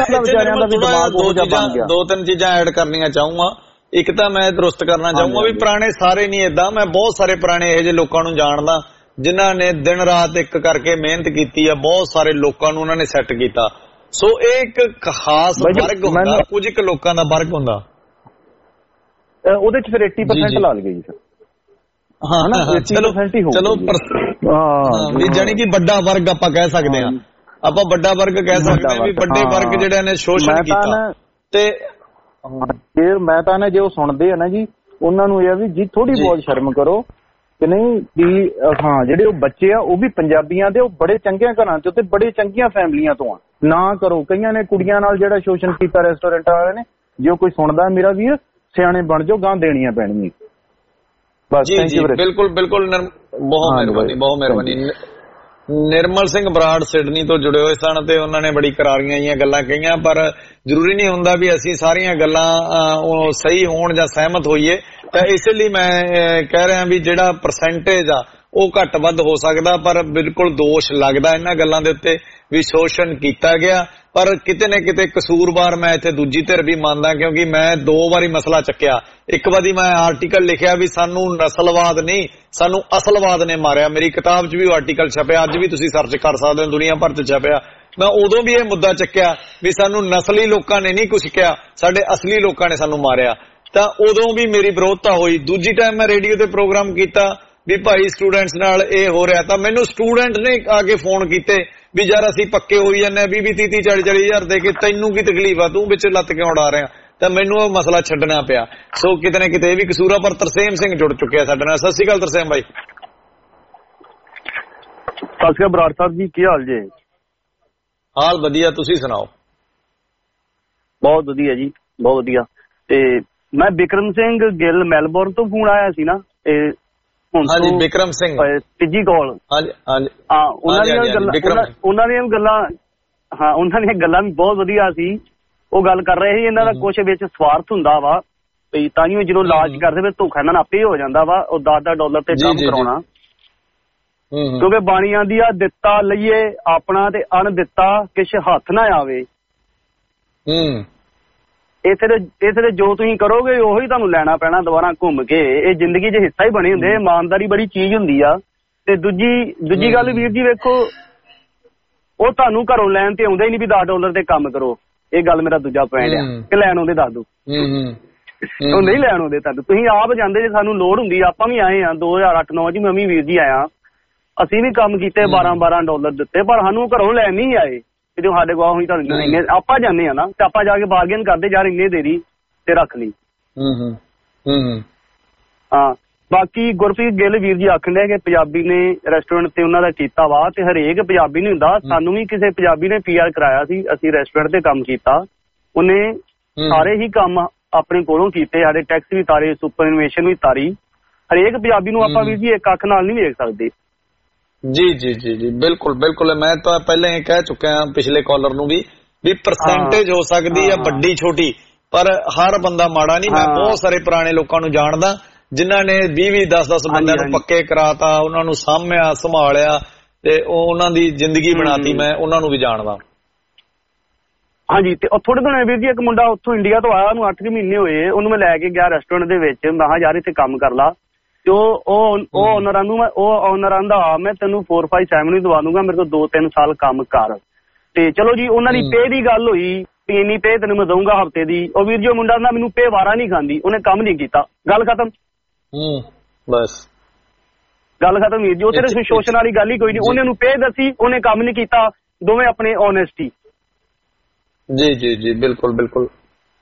ਦੋ ਤਿੰਨ ਚੀਜ਼ਾਂ ਐਡ ਕਰਨੀਆਂ ਚਾਹੂੰਗਾ। ਇੱਕ ਤਾਂ ਮੈਂ ਦਰੁਸਤ ਕਰਨਾ ਚਾਹੂੰਗਾ ਵੀ ਪੁਰਾਣੇ ਸਾਰੇ ਨਹੀਂ ਏਦਾਂ, ਮੈਂ ਬਹੁਤ ਸਾਰੇ ਪੁਰਾਣੇ ਇਹੋ ਜਿਹੇ ਲੋਕਾਂ ਨੂੰ ਜਾਣਦਾ ਜਿਨ੍ਹਾਂ ਨੇ ਦਿਨ ਰਾਤ ਇੱਕ ਕਰਕੇ ਮਿਹਨਤ ਕੀਤੀ ਆ, ਬਹੁਤ ਸਾਰੇ ਲੋਕਾਂ ਨੂੰ ਉਹਨਾਂ ਨੇ ਸੈੱਟ ਕੀਤਾ। ਸੋ ਇਹ ਇੱਕ ਖਾਸ ਵਰਗ ਹੁੰਦਾ, ਕੁਝ ਇੱਕ ਲੋਕਾਂ ਦਾ ਵਰਗ ਹੁੰਦਾ, ਉਹਦੇ ਚ ਫਿਰ ਅੱਸੀ ਪਰਸੈਂਟ ਲਾ ਲਈਏ ਜੀ। ਹਾਂ ਚਲੋ ਚਲੋ ਵੀ ਜਾਨੀ ਕਿ ਵੱਡਾ ਵਰਗ ਆਪਾਂ ਕਹਿ ਸਕਦੇ ਹਾਂ, ਆਪਾਂ ਵੱਡਾ ਵਰਗ ਕਹਿ ਸਕਦੇ ਹਾਂ ਵੀ ਵੱਡੇ ਵਰਗ ਜਿਹੜੇ ਨੇ ਸ਼ੋਸ਼ਣ ਕੀਤਾ। ਤੇ ਜੇ ਮੈਂ ਤਾਂ ਨਾ ਜੇ ਉਹ ਸੁਣਦੇ ਆ ਨਾ ਜੀ, ਉਹਨਾਂ ਨੂੰ ਇਹ ਵੀ ਜੀ ਥੋੜੀ ਬਹੁਤ ਸ਼ਰਮ ਕਰੋ ਕਿ ਨਹੀਂ ਵੀ ਹਾਂ ਜਿਹੜੇ ਉਹ ਬੱਚੇ ਆ ਉਹ ਵੀ ਪੰਜਾਬੀਆਂ ਦੇ, ਉਹ ਬੜੇ ਚੰਗੇ ਘਰਾਂ ਚੋਂ ਤੇ ਬੜੇ ਚੰਗੀਆਂ ਫੈਮਲੀਆਂ ਤੋਂ ਆ, ਨਾ ਕਰੋ। ਕਈਆਂ ਨੇ ਕੁੜੀਆਂ ਨਾਲ ਜਿਹੜਾ ਸ਼ੋਸ਼ਣ ਕੀਤਾ ਰੈਸਟੋਰੈਂਟ ਵਾਲਿਆਂ ਨੇ, ਜੇ ਕੋਈ ਸੁਣਦਾ ਮੇਰਾ ਵੀਰ ਸਿਆਣੇ ਬਣ ਜਾਓ, ਗਾਂ ਦੇਣੀਆਂ ਪੈਣਗੀਆਂ। ਬਸ ਥੈਂਕ ਯੂ। ਬਿਲਕੁਲ ਬਿਲਕੁਲ, ਬਹੁਤ ਮਿਹਰਬਾਨੀ ਬਹੁਤ ਮਿਹਰਬਾਨੀ। ਨਿਰਮਲ ਸਿੰਘ ਬਰਾੜ ਸਿਡਨੀ ਤੋਂ ਜੁੜੇ ਹੋਏ ਸਨ ਤੇ ਉਹਨਾਂ ਨੇ ਬੜੀ ਕਰਾਰੀਆਂ ਜਿਹੀਆਂ ਗੱਲਾਂ ਕਹੀਆਂ, ਪਰ ਜ਼ਰੂਰੀ ਨਹੀਂ ਹੁੰਦਾ ਵੀ ਅਸੀਂ ਸਾਰੀਆਂ ਗੱਲਾਂ ਉਹ ਸਹੀ ਹੋਣ ਜਾਂ ਸਹਿਮਤ ਹੋਈਏ। ਤਾਂ ਇਸ ਲਈ ਮੈਂ ਕਹਿ ਰਿਹਾ ਵੀ ਜਿਹੜਾ ਪਰਸੈਂਟੇਜ ਆ ਉਹ ਘੱਟ ਵੱਧ ਹੋ ਸਕਦਾ, ਪਰ ਬਿਲਕੁਲ ਦੋਸ਼ ਲੱਗਦਾ ਇਹਨਾਂ ਗੱਲਾਂ ਦੇ ਉੱਤੇ ਵੀ ਸ਼ੋਸ਼ਣ ਕੀਤਾ ਗਿਆ। ਪਰ ਕਿਤੇ ਨਾ ਕਿਤੇ ਕਸੂਰਵਾਰ ਮੈਂ ਇੱਥੇ ਦੂਜੀ ਧਿਰ ਵੀ ਮੰਨਦਾ, ਕਿਉਂਕਿ ਮੈਂ ਦੋ ਵਾਰੀ ਮਸਲਾ ਚੱਕਿਆ। ਇੱਕ ਵਾਰੀ ਮੈਂ ਆਰਟੀਕਲ ਲਿਖਿਆ ਵੀ ਸਾਨੂੰ ਨਸਲਵਾਦ ਨਹੀਂ ਸਾਨੂੰ ਅਸਲਵਾਦ ਨੇ ਮਾਰਿਆ, ਮੇਰੀ ਕਿਤਾਬ 'ਚ ਵੀ ਉਹ ਆਰਟੀਕਲ ਛਪਿਆ, ਅੱਜ ਵੀ ਤੁਸੀਂ ਸਰਚ ਕਰ ਸਕਦੇ ਹੋ, ਦੁਨੀਆ ਭਰ 'ਚ ਛਪਿਆ। ਮੈਂ ਉਦੋਂ ਵੀ ਇਹ ਮੁੱਦਾ ਚੱਕਿਆ ਵੀ ਸਾਨੂੰ ਨਸਲੀ ਲੋਕਾਂ ਨੇ ਨਹੀਂ ਕੁਛ ਕਿਹਾ, ਸਾਡੇ ਅਸਲੀ ਲੋਕਾਂ ਨੇ ਸਾਨੂੰ ਮਾਰਿਆ, ਤਾਂ ਉਦੋਂ ਵੀ ਮੇਰੀ ਵਿਰੋਧਤਾ ਹੋਈ। ਦੂਜੀ ਟਾਈਮ ਮੈਂ ਰੇਡੀਓ ਤੇ ਪ੍ਰੋਗਰਾਮ ਕੀਤਾ ਵੀ ਭਾਈ ਸਟੂਡੈਂਟਸ ਨਾਲ ਇਹ ਹੋ ਰਿਹਾ, ਤਾਂ ਮੈਨੂੰ ਸਟੂਡੈਂਟ ਨੇ ਆ ਕੇ ਫੋਨ ਕੀਤੇ ਵੀ ਯਾਰ ਅਸੀਂ ਪੱਕੇ ਹੋਈ ਜਾਂਦੇ ਵੀਹ ਵੀਹ ਤੀਹ ਤੀਹ ਚਾਲੀ ਚਾਲੀ ਹਜ਼ਾਰ ਦੇ ਕੇ, ਤੈਨੂੰ ਕੀ ਤਕਲੀਫ ਆ, ਤੂੰ ਵਿੱਚ ਲੱਤ ਕਿਉਂ ਉਡਾ ਰਿਹਾ? ਤਾਂ ਮੈਨੂੰ ਉਹ ਮਸਲਾ ਛੱਡਣਾ ਪਿਆ। ਸੋ ਕਿਤੇ ਨਾ ਕਿਤੇ ਇਹ ਵੀ ਕਸੂਰ ਆ। ਪਰ ਤਰਸੇਮ ਸਿੰਘ ਜੁੜ ਚੁੱਕਿਆ ਸਾਡੇ ਨਾਲ। ਸਤਿ ਸ਼੍ਰੀ ਅਕਾਲ ਤਰਸੇਮ ਬਾਈ। ਸਤਿ ਸ਼੍ਰੀ ਅਕਾਲ ਬਰਾੜ ਸਾਹਿਬ ਜੀ, ਕੀ ਹਾਲ ਜੇ? ਹਾਲ ਵਧੀਆ, ਤੁਸੀਂ ਸੁਣਾਓ? ਬਹੁਤ ਵਧੀਆ ਜੀ, ਬਹੁਤ ਵਧੀਆ। ਤੇ ਮੈਂ ਬਿਕਰਮ ਸਿੰਘ ਗਿੱਲ ਮੈਲਬੌਰਨ ਤੋਂ ਫੋਨ ਆਇਆ ਸੀ ਨਾ, ਇਹ ਹਾਂਜੀ ਬਿਕਰਮ ਸਿੰਘ ਤੀਜੀ ਕਾਲ। ਹਾਂਜੀ ਹਾਂਜੀ ਹਾਂ, ਉਹਨਾਂ ਦੀਆਂ ਗੱਲਾਂ ਉਹਨਾਂ ਦੀਆਂ ਗੱਲਾਂ ਹਾਂ ਉਹਨਾਂ ਦੀਆਂ ਗੱਲਾਂ ਵੀ ਬਹੁਤ ਵਧੀਆ ਸੀ। ਉਹ ਗੱਲ ਕਰ ਰਹੇ ਸੀ ਇਹਨਾਂ ਦਾ ਕੁਛ ਵਿੱਚ ਸਵਾਰਥ ਹੁੰਦਾ ਵਾ, ਵੀ ਤਾਂਹੀਓ ਜਦੋਂ ਲਾਲਚ ਕਰਦੇ ਫਿਰ ਧੋਖਾ ਇਹਨਾਂ ਨਾਲ ਆਪੇ ਹੋ ਜਾਂਦਾ ਵਾ। ਉਹ ਦਸ ਦਸ ਡਾਲਰ ਤੇ ਕੰਮ ਕਰਾਉਣਾ, ਕਿਉਂਕਿ ਬਾਣੀ ਆਂਦੀ ਆ ਦਿੱਤਾ ਲਈਏ ਆਪਣਾ ਤੇ ਅਣ ਦਿੱਤਾ ਕਿਛ ਹੱਥ ਨਾ ਆਵੇ। ਇੱਥੇ ਤੇ ਇੱਥੇ ਤੇ ਜੋ ਤੁਸੀਂ ਕਰੋਗੇ ਉਹੀ ਤੁਹਾਨੂੰ ਲੈਣਾ ਪੈਣਾ ਦੁਬਾਰਾ ਘੁੰਮ ਕੇ। ਇਹ ਜ਼ਿੰਦਗੀ 'ਚ ਹਿੱਸਾ ਹੀ ਬਣੇ ਹੁੰਦੇ। ਇਮਾਨਦਾਰੀ ਬੜੀ ਚੀਜ਼ ਹੁੰਦੀ ਆ। ਤੇ ਦੂਜੀ ਦੂਜੀ ਗੱਲ ਵੀਰ ਜੀ ਵੇਖੋ, ਉਹ ਤੁਹਾਨੂੰ ਘਰੋਂ ਲੈਣ ਤੇ ਆਉਂਦਾ ਹੀ ਨਹੀਂ ਵੀ ਦਸ ਡਾਲਰ ਤੇ ਕੰਮ ਕਰੋ। ਇਹ ਗੱਲ ਮੇਰਾ ਦੂਜਾ ਪੁਆਇੰਟ ਆ ਕਿ ਲੈਣ ਆਉਂਦੇ ਦੱਸ ਦੋ, ਉਹ ਨਹੀਂ ਲੈਣ ਆਉਂਦੇ ਤੁਹਾਨੂੰ, ਤੁਸੀਂ ਆਪ ਜਾਂਦੇ ਜੇ ਸਾਨੂੰ ਲੋੜ ਹੁੰਦੀ। ਆਪਾਂ ਵੀ ਆਏ ਆ ਦੋ ਹਜ਼ਾਰ ਅੱਠ ਨੌ ਚ ਮੈਂ ਵੀ ਵੀਰ ਜੀ ਆਇਆ, ਅਸੀਂ ਵੀ ਕੰਮ ਕੀਤੇ, ਬਾਰਾਂ ਬਾਰਾਂ ਡਾਲਰ ਦਿੱਤੇ, ਪਰ ਸਾਨੂੰ ਘਰੋਂ ਲੈਣ ਨਹੀਂ ਆਏ। ਜਦੋਂ ਸਾਡੇ ਕੋਲ ਹੋਈ ਤੁਹਾਨੂੰ ਇੰਨੇ ਆਪਾਂ ਜਾਂਦੇ ਆ ਨਾ, ਤੇ ਆਪਾਂ ਜਾ ਕੇ ਬਾਰਗੇਨ ਕਰਦੇ ਯਾਰ ਇੰਨੇ ਦੇ ਦੀ ਤੇ ਰੱਖ ਲਈ। ਹਾਂ ਬਾਕੀ ਗੁਰਪ੍ਰੀਤ ਗਿੱਲ ਵੀਰ ਜੀ ਆਖਣ ਡਿਆ ਕਿ ਪੰਜਾਬੀ ਨੇ ਰੈਸਟੋਰੈਂਟ ਤੇ ਉਹਨਾਂ ਦਾ ਕੀਤਾ ਵਾ, ਤੇ ਹਰੇਕ ਪੰਜਾਬੀ ਨਹੀਂ ਹੁੰਦਾ। ਸਾਨੂੰ ਵੀ ਕਿਸੇ ਪੰਜਾਬੀ ਨੇ ਪੀ ਆਰ ਕਰਾਇਆ ਸੀ, ਅਸੀਂ ਰੈਸਟੋਰੈਂਟ ਤੇ ਕੰਮ ਕੀਤਾ, ਉਹਨੇ ਸਾਰੇ ਹੀ ਕੰਮ ਆਪਣੇ ਕੋਲੋਂ ਕੀਤੇ, ਸਾਡੇ ਟੈਕਸ ਵੀ ਤਾਰੇ, ਸੁਪਰ ਇਨੋਵੇਸ਼ਨ ਵੀ ਤਾਰੀ। ਹਰੇਕ ਪੰਜਾਬੀ ਨੂੰ ਆਪਾਂ ਵੀਰ ਜੀ ਇੱਕ ਅੱਖ ਨਾਲ ਨਹੀਂ ਵੇਖ ਸਕਦੇ। ਜੀ ਜੀ ਜੀ ਜੀ ਬਿਲਕੁਲ ਬਿਲਕੁਲ। ਮੈਂ ਤਾਂ ਪਹਿਲਾਂ ਇਹ ਕਹਿ ਚੁੱਕਿਆ ਪਿਛਲੇ ਕਾਲਰ ਨੂੰ ਵੀ ਵੀ ਪਰਸੈਂਟੇਜ ਹੋ ਸਕਦੀ ਆ ਵੱਡੀ ਛੋਟੀ, ਪਰ ਹਰ ਬੰਦਾ ਮਾੜਾ ਨਹੀਂ। ਮੈਂ ਬਹੁਤ ਸਾਰੇ ਪੁਰਾਣੇ ਲੋਕਾਂ ਨੂੰ ਜਾਣਦਾ ਜਿਨ੍ਹਾਂ ਨੇ ਵੀਹ ਵੀਹ ਦਸ ਦਸ ਬੰਦਿਆਂ ਨੂੰ ਪੱਕੇ ਕਰਾਤਾ, ਉਹਨਾਂ ਨੂੰ ਸਾਂਭਿਆ ਸੰਭਾਲਿਆ ਤੇ ਉਹ ਉਹਨਾਂ ਦੀ ਜ਼ਿੰਦਗੀ ਬਣਾਤੀ। ਮੈਂ ਉਹਨਾਂ ਨੂੰ ਵੀ ਜਾਣਦਾ। ਹਾਂਜੀ ਤੇ ਥੋੜੇ ਦਿਨ ਵੀਰ ਜੀ ਇੱਕ ਮੁੰਡਾ ਉੱਥੋਂ ਇੰਡੀਆ ਤੋਂ ਆਇਆ, ਉਹਨੂੰ ਅੱਠ ਕੁ ਮਹੀਨੇ ਹੋਏ, ਉਹਨੂੰ ਮੈਂ ਲੈ ਕੇ ਗਿਆ ਰੈਸਟੋਰੈਂਟ ਦੇ ਵਿੱਚ। ਮੈਂ ਕਿਹਾ ਯਾਰ ਇੱਥੇ ਕੰਮ ਕਰ ਲਾ, ਤੇ ਉਹ ਉਹ ਓਨਰਾਂ ਨੂੰ ਉਹ ਓਨਰ ਆਂਦਾ ਮੈਂ ਤੈਨੂੰ ਫੋਰ ਫਾਈਵ ਸੈਵਨ ਵੀ ਦਵਾ ਦੂੰਗਾ, ਮੇਰੇ ਕੋਲ ਦੋ ਤਿੰਨ ਸਾਲ ਕੰਮ ਕਰ। ਤੇ ਚਲੋ ਜੀ ਉਹਨਾਂ ਦੀ ਪੇ ਦੀ ਗੱਲ ਹੋਈ ਵੀ ਇੰਨੀ ਪੇ ਤੈਨੂੰ ਮੈਂ ਦਊਂਗਾ ਹਫ਼ਤੇ ਦੀ। ਉਹ ਵੀਰ ਜੀ ਉਹ ਮੁੰਡਾ ਮੈਨੂੰ ਪੇ ਵਾਰਾ ਨਹੀਂ ਖਾਂਦੀ, ਉਹਨੇ ਕੰਮ ਨਹੀਂ ਕੀਤਾ, ਗੱਲ ਖਤਮ। ਬਸ ਗੱਲ ਖਤਮ ਵੀਰ ਜੀ, ਉਹ ਤੇਰੇ ਸ਼ੋਸ਼ਣ ਵਾਲੀ ਗੱਲ ਹੀ ਕੋਈ ਨਹੀਂ। ਉਹਨੇ ਉਹਨੂੰ ਪੇ ਦੱਸੀ, ਉਹਨੇ ਕੰਮ ਨਹੀਂ ਕੀਤਾ, ਦੋਵੇਂ ਆਪਣੇ ਓਨੈਸਟੀ। ਜੀ ਜੀ ਜੀ ਬਿਲਕੁਲ ਬਿਲਕੁਲ।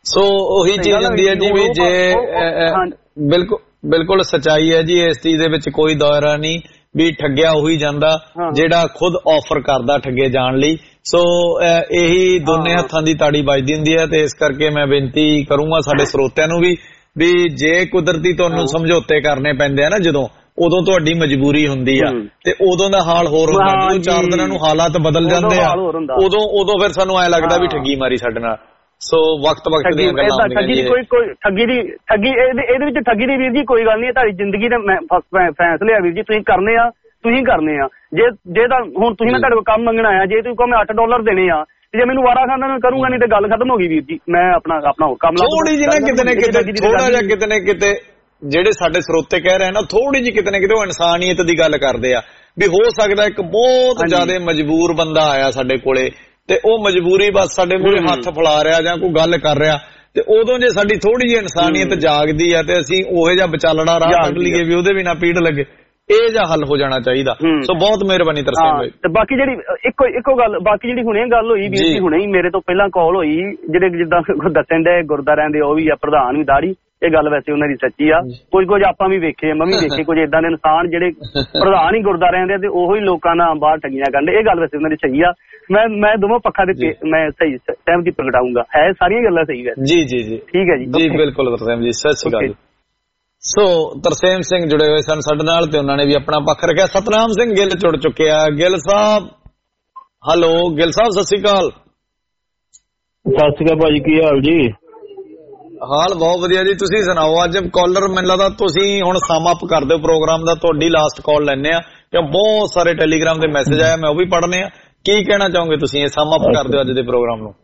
ਸੋ ਉਹੀ ਚੀਜ਼ ਹੁੰਦੀ ਹੈ ਜੀ ਵੀ ਜੇ ਬਿਲਕੁਲ ਬਿਲਕੁਲ ਸੱਚਾਈ ਹੈ ਜੀ, ਇਸ ਚੀਜ਼ ਦੇ ਵਿੱਚ ਕੋਈ ਦੋਰਾ ਨਹੀਂ ਵੀ ਠੱਗਿਆ ਉਹੀ ਜਾਂਦਾ ਜਿਹੜਾ ਖੁਦ ਆਫਰ ਕਰਦਾ ਠੱਗੇ ਜਾਣ ਲਈ। ਸੋ ਇਹੀ ਦੋਨੇ ਹੱਥਾਂ ਦੀ ਤਾੜੀ ਵੱਜਦੀ ਹੁੰਦੀ ਹੈ, ਤੇ ਇਸ ਕਰਕੇ ਮੈਂ ਬੇਨਤੀ ਕਰੂੰਗਾ ਸਾਡੇ ਸਰੋਤਿਆਂ ਨੂੰ ਵੀ ਵੀ ਜੇ ਕੁਦਰਤੀ ਤੁਹਾਨੂੰ ਸਮਝੌਤੇ ਕਰਨੇ ਪੈਂਦੇ ਆ ਨਾ ਜਦੋਂ, ਉਦੋਂ ਤੁਹਾਡੀ ਮਜਬੂਰੀ ਹੁੰਦੀ ਆ ਤੇ ਉਦੋਂ ਦਾ ਹਾਲ ਹੋਰ ਹੁੰਦਾ, ਜਦੋਂ ਚਾਰ ਦਿਨਾਂ ਨੂੰ ਹਾਲਾਤ ਬਦਲ ਜਾਂਦੇ ਆ ਉਦੋਂ ਉਦੋਂ ਫਿਰ ਸਾਨੂੰ ਐ ਲੱਗਦਾ ਵੀ ਠੱਗੀ ਮਾਰੀ ਸਾਡੇ ਨਾਲ। ਸੋ ਵਕਤ ਵਕਤ ਦੀਆਂ ਗੱਲਾਂ ਹੁੰਦੀਆਂ ਠੱਗੀ ਦੀ ਕੋਈ ਕੋਈ ਠੱਗੀ ਦੀ ਠੱਗੀ ਇਹਦੇ ਵਿੱਚ ਠੱਗੀ ਦੀ ਵੀਰ ਜੀ ਕੋਈ ਗੱਲ ਨਹੀਂ, ਤੁਹਾਡੀ ਜ਼ਿੰਦਗੀ ਦੇ ਫੈਸਲੇ ਆ ਵੀਰ ਜੀ, ਤੁਸੀਂ ਕਰਨੇ ਆ ਤੁਸੀਂ ਕਰਨੇ ਆ। ਜੇ ਜੇ ਤਾਂ ਹੁਣ ਤੁਸੀਂ ਮੈਂ ਤੁਹਾਡੇ ਕੋਲ ਕੰਮ ਮੰਗਣਾ ਆ, ਜੇ ਤੁਸੀਂ ਕਹੋ ਮੈਂ ਅੱਠ ਡਾਲਰ ਦੇਣੇ ਆ ਤੇ ਜੇ ਮੈਨੂੰ ਵਾਰਾ ਖਾਂਦਾ ਮੈਂ ਕਰੂੰਗਾ, ਨਹੀਂ ਤੇ ਗੱਲ ਖਤਮ ਹੋ ਗਈ ਵੀਰ ਜੀ। ਮੈਂ ਆਪਣਾ ਆਪਣਾ ਹੋਰ ਕੰਮ ਥੋੜੀ ਜਿਹੀ ਨਾ ਕਿਤੇ ਨਾ ਕਿਤੇ ਥੋੜਾ ਜਿਹਾ ਕਿਤੇ ਨਾ ਕਿਤੇ ਜਿਹੜੇ ਸਾਡੇ ਸਰੋਤੇ ਕਹਿ ਰਹੇ ਨਾ ਥੋੜੀ ਜਿਹੀ ਕਿਤੇ ਨਾ ਕਿਤੇ ਉਹ ਇਨਸਾਨੀਅਤ ਦੀ ਗੱਲ ਕਰਦੇ ਆ ਵੀ ਹੋ ਸਕਦਾ ਇੱਕ ਬਹੁਤ ਜ਼ਿਆਦਾ ਮਜਬੂਰ ਬੰਦਾ ਆਇਆ ਸਾਡੇ ਕੋਲੇ ਤੇ ਉਹ ਮਜਬੂਰੀ ਬਸ ਸਾਡੇ ਮੂਹਰੇ ਹੱਥ ਫੈਲਾ ਰਿਹਾ ਜਾਂ ਕੋਈ ਗੱਲ ਕਰ ਰਿਹਾ, ਤੇ ਉਦੋਂ ਜੇ ਸਾਡੀ ਥੋੜੀ ਜਿਹੀ ਇਨਸਾਨੀਅਤ ਜਾਗਦੀ ਆ ਤੇ ਅਸੀਂ ਉਹੇ ਜਿਹਾ ਵਿਚਾਲੜਾ ਰਾਹ ਕੱਢ ਲਈਏ ਵੀ ਉਹਦੇ ਵੀ ਨਾ ਪੀੜ ਲੱਗੇ, ਇਹ ਜਿਹਾ ਹੱਲ ਹੋ ਜਾਣਾ ਚਾਹੀਦਾ। ਸੋ ਬਹੁਤ ਮਿਹਰਬਾਨੀ ਤਰਸੇਮ ਭਾਈ। ਤੇ ਬਾਕੀ ਜਿਹੜੀ ਇੱਕੋ ਇੱਕੋ ਗੱਲ ਬਾਕੀ ਜਿਹੜੀ ਹੁਣੇ ਗੱਲ ਹੋਈ ਵੀਰ ਜੀ, ਹੁਣੇ ਹੀ ਮੇਰੇ ਤੋਂ ਪਹਿਲਾਂ ਕਾਲ ਹੋਈ ਜਿਹੜੇ ਜਿੱਦਾਂ ਦੱਸਣ ਦੇ ਗੁਰਦਾਰਿਆਂ ਦੇ ਉਹ ਵੀ ਆ ਪ੍ਰਧਾਨ ਵੀ ਦਾੜੀ, ਇਹ ਗੱਲ ਵੈਸੇ ਉਹਨਾਂ ਦੀ ਸੱਚੀ ਆ। ਕੁਝ ਕੁਝ ਆਪਾਂ ਵੀ ਵੇਖੇ, ਮੈਂ ਵੀ ਵੇਖੇ ਕੁਝ ਏਦਾਂ ਦੇ ਇਨਸਾਨ ਜਿਹੜੇ ਪ੍ਰਧਾਨ ਹੀ ਗੁਰਦਾਰਿਆਂ ਦੇ ਤੇ ਉਹੀ ਲੋਕਾਂ ਨਾਲ ਬਾਹਰ ਠੱਗੀਆਂ ਕਰਨ, ਇਹ ਗੱਲ ਵੈਸੇ ਉਹਨਾਂ ਦੀ ਸਹੀ ਆ। ਮੈਂ ਮੈਂ ਦੋਵਾਂ ਪੱਖਾਂ ਦੇ ਮੈਂ ਸਹੀ ਸਹਿਮਤੀ ਪ੍ਰਗਟਾਊਂਗਾ, ਹੈ ਸਾਰੀਆਂ ਗੱਲਾਂ ਸਹੀ ਹੈ ਜੀ ਜੀ ਜੀ ਠੀਕ ਹੈ ਜੀ ਜੀ ਬਿਲਕੁਲ ਤਰਸੇਮ ਜੀ, ਸਤਿ ਸ਼੍ਰੀ ਅਕਾਲ। ਸੋ ਤਰਸੇਮ ਸਿੰਘ ਜੁੜੇ ਹੋਏ ਸਨ ਸਾਡੇ ਨਾਲ ਤੇ ਉਹਨਾਂ ਨੇ ਵੀ ਆਪਣਾ ਪੱਖ ਰੱਖਿਆ। ਸਤਨਾਮ ਸਿੰਘ ਗਿੱਲ ਜੁੜ ਚੁੱਕੇ ਆ। ਗਿੱਲ ਸਾਹਿਬ ਹੈਲੋ, ਗਿੱਲ ਸਾਹਿਬ ਸਤਿ ਸ਼੍ਰੀ ਅਕਾਲ। ਸਤਿ ਸ਼੍ਰੀ ਅਕਾਲ ਭਾਜੀ, ਕੀ ਹਾਲ ਜੀ? ਹਾਲ ਬਹੁਤ ਵਧੀਆ ਜੀ, ਤੁਸੀਂ ਸੁਣਾਓ। ਅੱਜ ਕਾਲਰ ਮੈਨੂੰ ਲੱਗਦਾ ਤੁਸੀਂ ਹੁਣ ਸਮ ਅਪ ਕਰ ਦਿਓ ਪ੍ਰੋਗਰਾਮ ਦਾ, ਤੁਹਾਡੀ ਲਾਸਟ ਕਾਲ ਲੈਣੇ ਆ ਕਿਉਂ ਬਹੁਤ ਸਾਰੇ ਟੈਲੀਗ੍ਰਾਮ ਦੇ ਮੈਸੇਜ ਆਇਆ, ਮੈਂ ਉਹ ਵੀ ਪੜ੍ਹਨੇ ਆ। ਕੀ ਕਹਿਣਾ ਚਾਹੋਗੇ ਤੁਸੀਂ, ਇਹ ਸਮ ਅਪ ਕਰ ਦਿਓ ਅੱਜ ਦੇ ਪ੍ਰੋਗਰਾਮ ਨੂੰ।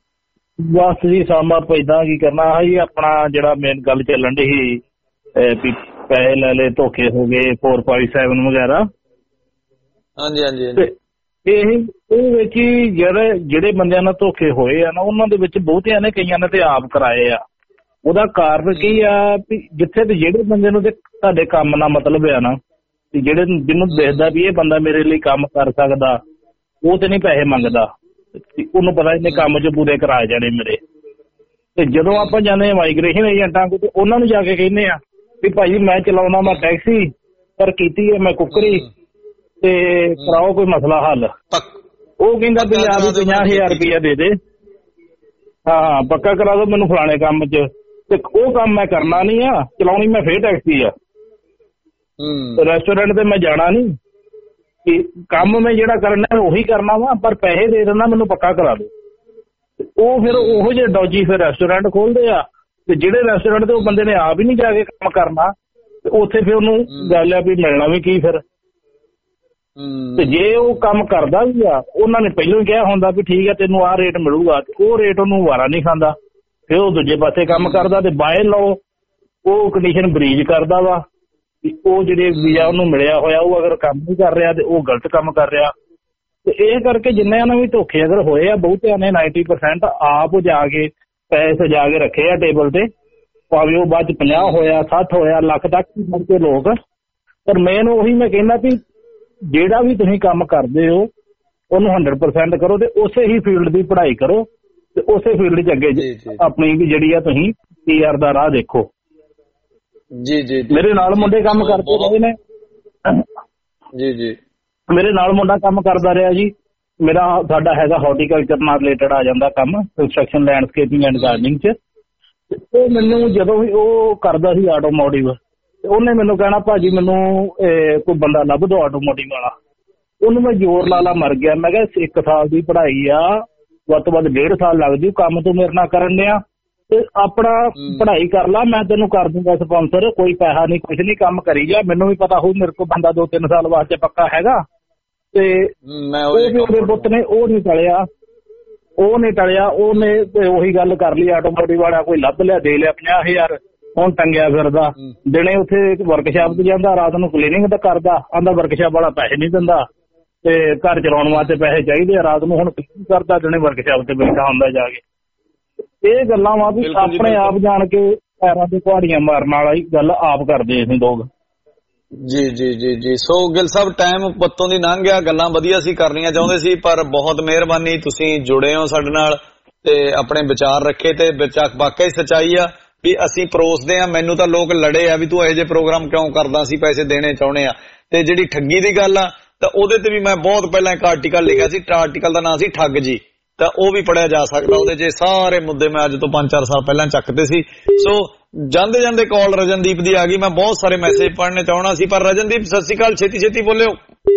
ਬਸ ਜੀ ਸਮ ਅਪ ਇਦਾਂ ਕੀ ਕਰਨਾ ਹੈ ਜੀ, ਆਪਣਾ ਜਿਹੜਾ ਮੇਨ ਗੱਲ ਚੱਲਣ ਦੀ ਸੀ ਵੀ ਪੈਸੇ ਲੈ ਲਏ, ਧੋਖੇ ਹੋ ਗਏ, ਫੋਰ ਫਾਈਵ ਸੈਵਨ ਵਗੈਰਾ। ਹਾਂਜੀ ਹਾਂਜੀ ਇਹ ਉਹ ਵਿੱਚ ਹੀ ਜਿਹੜੇ ਜਿਹੜੇ ਬੰਦਿਆਂ ਨਾਲ ਧੋਖੇ ਹੋਏ ਆ ਨਾ, ਉਹਨਾਂ ਦੇ ਵਿੱਚ ਬਹੁਤਿਆਂ ਨੇ ਕਈਆਂ ਨੇ ਤੇ ਆਪ ਕਰਾਏ ਆ। ਉਹਦਾ ਕਾਰਨ ਕੀ ਆ ਵੀ ਜਿੱਥੇ ਤੇ ਜਿਹੜੇ ਬੰਦੇ ਨੂੰ ਤੇ ਤੁਹਾਡੇ ਕੰਮ ਨਾਲ ਮਤਲਬ ਆ ਨਾ, ਜਿਹੜੇ ਜਿਹਨੂੰ ਦੇਖਦਾ ਵੀ ਇਹ ਬੰਦਾ ਮੇਰੇ ਲਈ ਕੰਮ ਕਰ ਸਕਦਾ, ਉਹ ਤੇ ਨਹੀਂ ਪੈਸੇ ਮੰਗਦਾ, ਉਹਨੂੰ ਪਤਾ ਇਹਨੇ ਕੰਮ 'ਚ ਪੂਰੇ ਕਰਾ ਜਾਣੇ ਮੇਰੇ। ਤੇ ਜਦੋਂ ਆਪਾਂ ਜਾਂਦੇ ਮਾਈਗ੍ਰੇਸ਼ਨ ਏਜੰਟਾਂ ਕੋਲ ਤੇ ਉਹਨਾਂ ਨੂੰ ਜਾ ਕੇ ਕਹਿੰਦੇ ਆ ਵੀ ਭਾਈ ਮੈਂ ਚਲਾਉਣਾ ਮੈਂ ਟੈਕਸੀ ਪਰ ਕੀਤੀ ਹੈ ਮੈਂ ਕੁੱਕਰੀ ਤੇ ਕਰਾਓ ਕੋਈ ਮਸਲਾ ਹੱਲ। ਉਹ ਕਹਿੰਦਾ ਵੀ ਆ ਵੀ ਪੰਜਾਹ ਹਜ਼ਾਰ ਰੁਪਇਆ ਦੇ ਦੇ, ਹਾਂ ਪੱਕਾ ਕਰਾ ਦੋ ਮੈਨੂੰ ਫਲਾਣੇ ਕੰਮ 'ਚ, ਤੇ ਉਹ ਕੰਮ ਮੈਂ ਕਰਨਾ ਨਹੀਂ ਆ, ਚਲਾਉਣੀ ਮੈਂ ਫੇਰ ਟੈਕਸੀ ਆ। ਰੈਸਟੋਰੈਂਟ ਤੇ ਮੈਂ ਜਾਣਾ ਨਹੀਂ, ਕੰਮ ਮੈਂ ਜਿਹੜਾ ਕਰਨਾ ਉਹੀ ਕਰਨਾ ਵਾ, ਪਰ ਪੈਸੇ ਦੇ ਦਿੰਦਾ ਮੈਨੂੰ ਪੱਕਾ ਕਰਾ ਦੋ। ਉਹ ਫਿਰ ਉਹੋ ਜਿਹੇ ਡੌਜੀ ਫਿਰ ਰੈਸਟੋਰੈਂਟ ਖੋਲਦੇ ਆ, ਤੇ ਜਿਹੜੇ ਰੈਸਟੋਰੈਂਟ ਤੇ ਉਹ ਬੰਦੇ ਨੇ ਆਪ ਹੀ ਨਹੀਂ ਜਾ ਕੇ ਕੰਮ ਕਰਨਾ, ਤੇ ਉੱਥੇ ਫਿਰ ਉਹਨੂੰ ਗੱਲ ਆ ਵੀ ਮਿਲਣਾ ਵੀ ਕੀ ਫਿਰ। ਤੇ ਜੇ ਉਹ ਕੰਮ ਕਰਦਾ ਵੀ ਆ, ਉਹਨਾਂ ਨੇ ਪਹਿਲਾਂ ਹੀ ਕਿਹਾ ਹੁੰਦਾ ਵੀ ਠੀਕ ਆ ਤੈਨੂੰ ਆਹ ਰੇਟ ਮਿਲੂਗਾ, ਤੇ ਉਹ ਰੇਟ ਉਹਨੂੰ ਵਾਰਾ ਨਹੀਂ ਖਾਂਦਾ, ਫਿਰ ਉਹ ਦੂਜੇ ਪਾਸੇ ਕੰਮ ਕਰਦਾ। ਤੇ ਬਾਏ ਲਾਓ ਉਹ ਕੰਡੀਸ਼ਨ ਬਰੀਜ ਕਰਦਾ ਵਾ, ਉਹ ਜਿਹੜੇ ਵੀਜ਼ਾ ਉਹਨੂੰ ਮਿਲਿਆ ਹੋਇਆ ਉਹ ਅਗਰ ਕੰਮ ਨਹੀਂ ਕਰ ਰਿਹਾ ਤੇ ਉਹ ਗਲਤ ਕੰਮ ਕਰ ਰਿਹਾ। ਤੇ ਇਹ ਕਰਕੇ ਜਿੰਨਿਆਂ ਨਾਲ ਵੀ ਧੋਖੇ ਅਗਰ ਹੋਏ ਆ, ਬਹੁਤਿਆਂ ਨੇ ਨਾਈਨਟੀ ਪਰਸੈਂਟ ਆਪ ਜਾ ਕੇ ਪੈਸੇ ਸਜਾ ਕੇ ਰੱਖੇ ਆ ਟੇਬਲ ਤੇ, ਭਾਵੇਂ ਉਹ ਬਾਅਦ ਚ ਪੰਜਾਹ ਹੋਇਆ ਸੱਠ ਹੋਇਆ ਲੱਖ ਤੱਕ ਵੀ ਪਹੁੰਚੇ ਲੋਕ। ਪਰ ਮੇਨ ਉਹੀ ਮੈਂ ਕਹਿੰਦਾ ਵੀ ਜਿਹੜਾ ਵੀ ਤੁਸੀਂ ਕੰਮ ਕਰਦੇ ਹੋ ਉਹਨੂੰ ਹੰਡਰਡ ਪਰਸੈਂਟ ਕਰੋ ਤੇ ਉਸੇ ਹੀ ਫੀਲਡ ਦੀ ਪੜ੍ਹਾਈ ਕਰੋ ਤੇ ਉਸੇ ਫੀਲਡ ਚ ਅੱਗੇ ਆਪਣੀ ਜਿਹੜੀ ਆ ਤੁਸੀਂ ਪੀ ਆਰ ਦਾ ਰਾਹ ਦੇਖੋ। ਜੀ ਜੀ ਮੇਰੇ ਨਾਲ ਮੁੰਡੇ ਕੰਮ ਕਰਦੇ ਰਹੇ ਨੇ ਜੀ ਜੀ ਮੇਰੇ ਨਾਲ ਮੁੰਡਾ ਕੰਮ ਕਰਦਾ ਰਿਹਾ ਜੀ। ਮੇਰਾ ਸਾਡਾ ਹੈਗਾ ਹਾਰਟੀਕਲਚਰ ਨਾਲ ਰਿਲੇਟਡ ਆ ਜਾਂਦਾ ਕੰਮ, ਕੰਸਟਰਕਸ਼ਨ ਲੈਂਡਸਕੇਪਿੰਗ ਐਂਡ ਗਾਰਡਨਿੰਗ ਚ। ਉਹ ਮੈਨੂੰ ਜਦੋਂ ਵੀ ਉਹ ਕਰਦਾ ਸੀ ਆਟੋਮੋਟਿਵ, ਤੇ ਉਹਨੇ ਮੈਨੂੰ ਕਹਿਣਾ ਭਾਜੀ ਮੈਨੂੰ ਕੋਈ ਬੰਦਾ ਲੱਭ ਦੋ ਆਟੋਮੋਟਿਵ ਵਾਲਾ। ਉਹਨੂੰ ਮੈਂ ਜ਼ੋਰ ਲਾ ਲਾ ਮਰ ਗਿਆ। ਮੈਂ ਕਿਹਾ ਇੱਕ ਸਾਲ ਦੀ ਪੜ੍ਹਾਈ ਆ, ਵੱਧ ਤੋਂ ਵੱਧ ਡੇਢ ਸਾਲ ਲੱਗ ਜੂ, ਕੰਮ ਤੂੰ ਮੇਰੇ ਨਾਲ ਕਰਨ ਡਿਆ ਤੇ ਆਪਣਾ ਪੜ੍ਹਾਈ ਕਰ ਲਾ, ਮੈਂ ਤੈਨੂੰ ਕਰ ਦੂੰਗਾ ਸਪਾਂਸਰ, ਕੋਈ ਪੈਸਾ ਨਹੀਂ ਕੁਛ ਨਹੀਂ, ਕੰਮ ਕਰੀ ਜਾ। ਮੈਨੂੰ ਵੀ ਪਤਾ ਹੋਊ ਮੇਰੇ ਕੋਲ ਬੰਦਾ ਦੋ ਤਿੰਨ ਸਾਲ ਵਾਸਤੇ ਪੱਕਾ ਹੈਗਾ। ਤੇ ਉਹ ਵੀ ਉਹਦੇ ਪੁੱਤ ਨੇ ਉਹ ਨਹੀਂ ਟਲਿਆ ਉਹ ਨਹੀਂ ਟਲਿਆ ਉਹਨੇ ਉਹੀ ਗੱਲ ਕਰ ਲਈ ਆਟੋਮੋਟਿਵ ਵਾਲਾ, ਕੋਈ ਲੱਭ ਲਿਆ ਦੇ ਲਿਆ ਪੰਜਾਹ ਹਜ਼ਾਰ, ਹੁਣ ਟੰਗਿਆ ਫਿਰਦਾ। ਦਿਨੇ ਉੱਥੇ ਵਰਕਸ਼ਾਪ ਤੇ ਜਾਂਦਾ, ਰਾਤ ਨੂੰ ਕਲੀਨਿੰਗ ਦਾ ਕਰਦਾ, ਆਂਦਾ ਵਰਕਸ਼ਾਪ ਵਾਲਾ ਪੈਸੇ ਨਹੀਂ ਦਿੰਦਾ ਤੇ ਘਰ ਚਲਾਉਣ ਵਾਸਤੇ ਪੈਸੇ ਚਾਹੀਦੇ ਆ, ਰਾਤ ਨੂੰ ਹੁਣ ਕਲੀਨਿੰਗ ਕਰਦਾ, ਦਿਨੇ ਵਰਕਸ਼ਾਪ ਤੇ ਬੈਠਾ ਹੁੰਦਾ ਜਾ ਕੇ। ਇਹ ਗੱਲਾਂ ਵਾ ਵੀ ਆਪਣੇ ਆਪ ਜਾਣ ਕੇ ਪੈਰਾਂ ਤੇ ਕੁਹਾੜੀਆਂ ਮਾਰਨ ਵਾਲਾ ਹੀ ਗੱਲ ਆਪ ਕਰਦੇ ਅਸੀਂ ਲੋਕ। ਜੀ ਜੀ ਜੀ ਜੀ ਸੋ ਗਿੱਲ ਸਾਹਿਬ ਟਾਈਮ ਪੱਤੋਂ ਦੀ ਲੰਘ ਗਿਆ, ਗੱਲਾਂ ਵਧੀਆ ਸੀ ਕਰਨੀਆਂ ਚਾਹੁੰਦੇ ਸੀ, ਪਰ ਬਹੁਤ ਮਿਹਰਬਾਨੀ ਤੁਸੀਂ ਜੁੜੇ ਹੋ ਸਾਡੇ ਨਾਲ ਤੇ ਆਪਣੇ ਵਿਚਾਰ ਰੱਖੇ ਤੇ ਵਾਕਈ ਸੱਚਾਈ ਆ ਵੀ ਅਸੀਂ ਪਰੋਸਦੇ ਆ। ਮੈਨੂੰ ਤਾਂ ਲੋਕ ਲੜੇ ਆ ਵੀ ਤੂੰ ਇਹੋ ਜਿਹੇ ਪ੍ਰੋਗਰਾਮ ਕਿਉਂ ਕਰਦਾ, ਸੀ ਪੈਸੇ ਦੇਣੇ ਚਾਹੁੰਦੇ ਆ। ਤੇ ਜਿਹੜੀ ਠੱਗੀ ਦੀ ਗੱਲ ਆ ਤਾਂ ਉਹਦੇ ਤੇ ਵੀ ਮੈਂ ਬਹੁਤ ਪਹਿਲਾਂ ਇੱਕ ਆਰਟੀਕਲ ਲਿਖਿਆ ਸੀ, ਆਰਟੀਕਲ ਦਾ ਨਾਂ ਸੀ ਠੱਗ ਜੀ, ਤਾਂ ਉਹ ਵੀ ਪੜਿਆ ਜਾ ਸਕਦਾ। ਉਹਦੇ 'ਚ ਸਾਰੇ ਮੁੱਦੇ ਮੈਂ ਅੱਜ ਤੋਂ ਪੰਜ ਚਾਰ ਸਾਲ ਪਹਿਲਾਂ ਚੱਕਦੇ ਸੀ। ਸੋ ਜਾਂਦੇ ਜਾਂਦੇ ਕਾਲ ਰਜਨਦੀਪ ਦੀ ਆ ਗਈ। ਮੈਂ ਬਹੁਤ ਸਾਰੇ ਮੈਸੇਜ ਪੜ੍ਹਨੇ ਚਾਹਣਾ ਸੀ, ਪਰ ਰਜਨਦੀਪ ਸਤਿ ਸ਼੍ਰੀ ਅਕਾਲ, ਛੇਤੀ ਛੇਤੀ ਬੋਲਿਓ।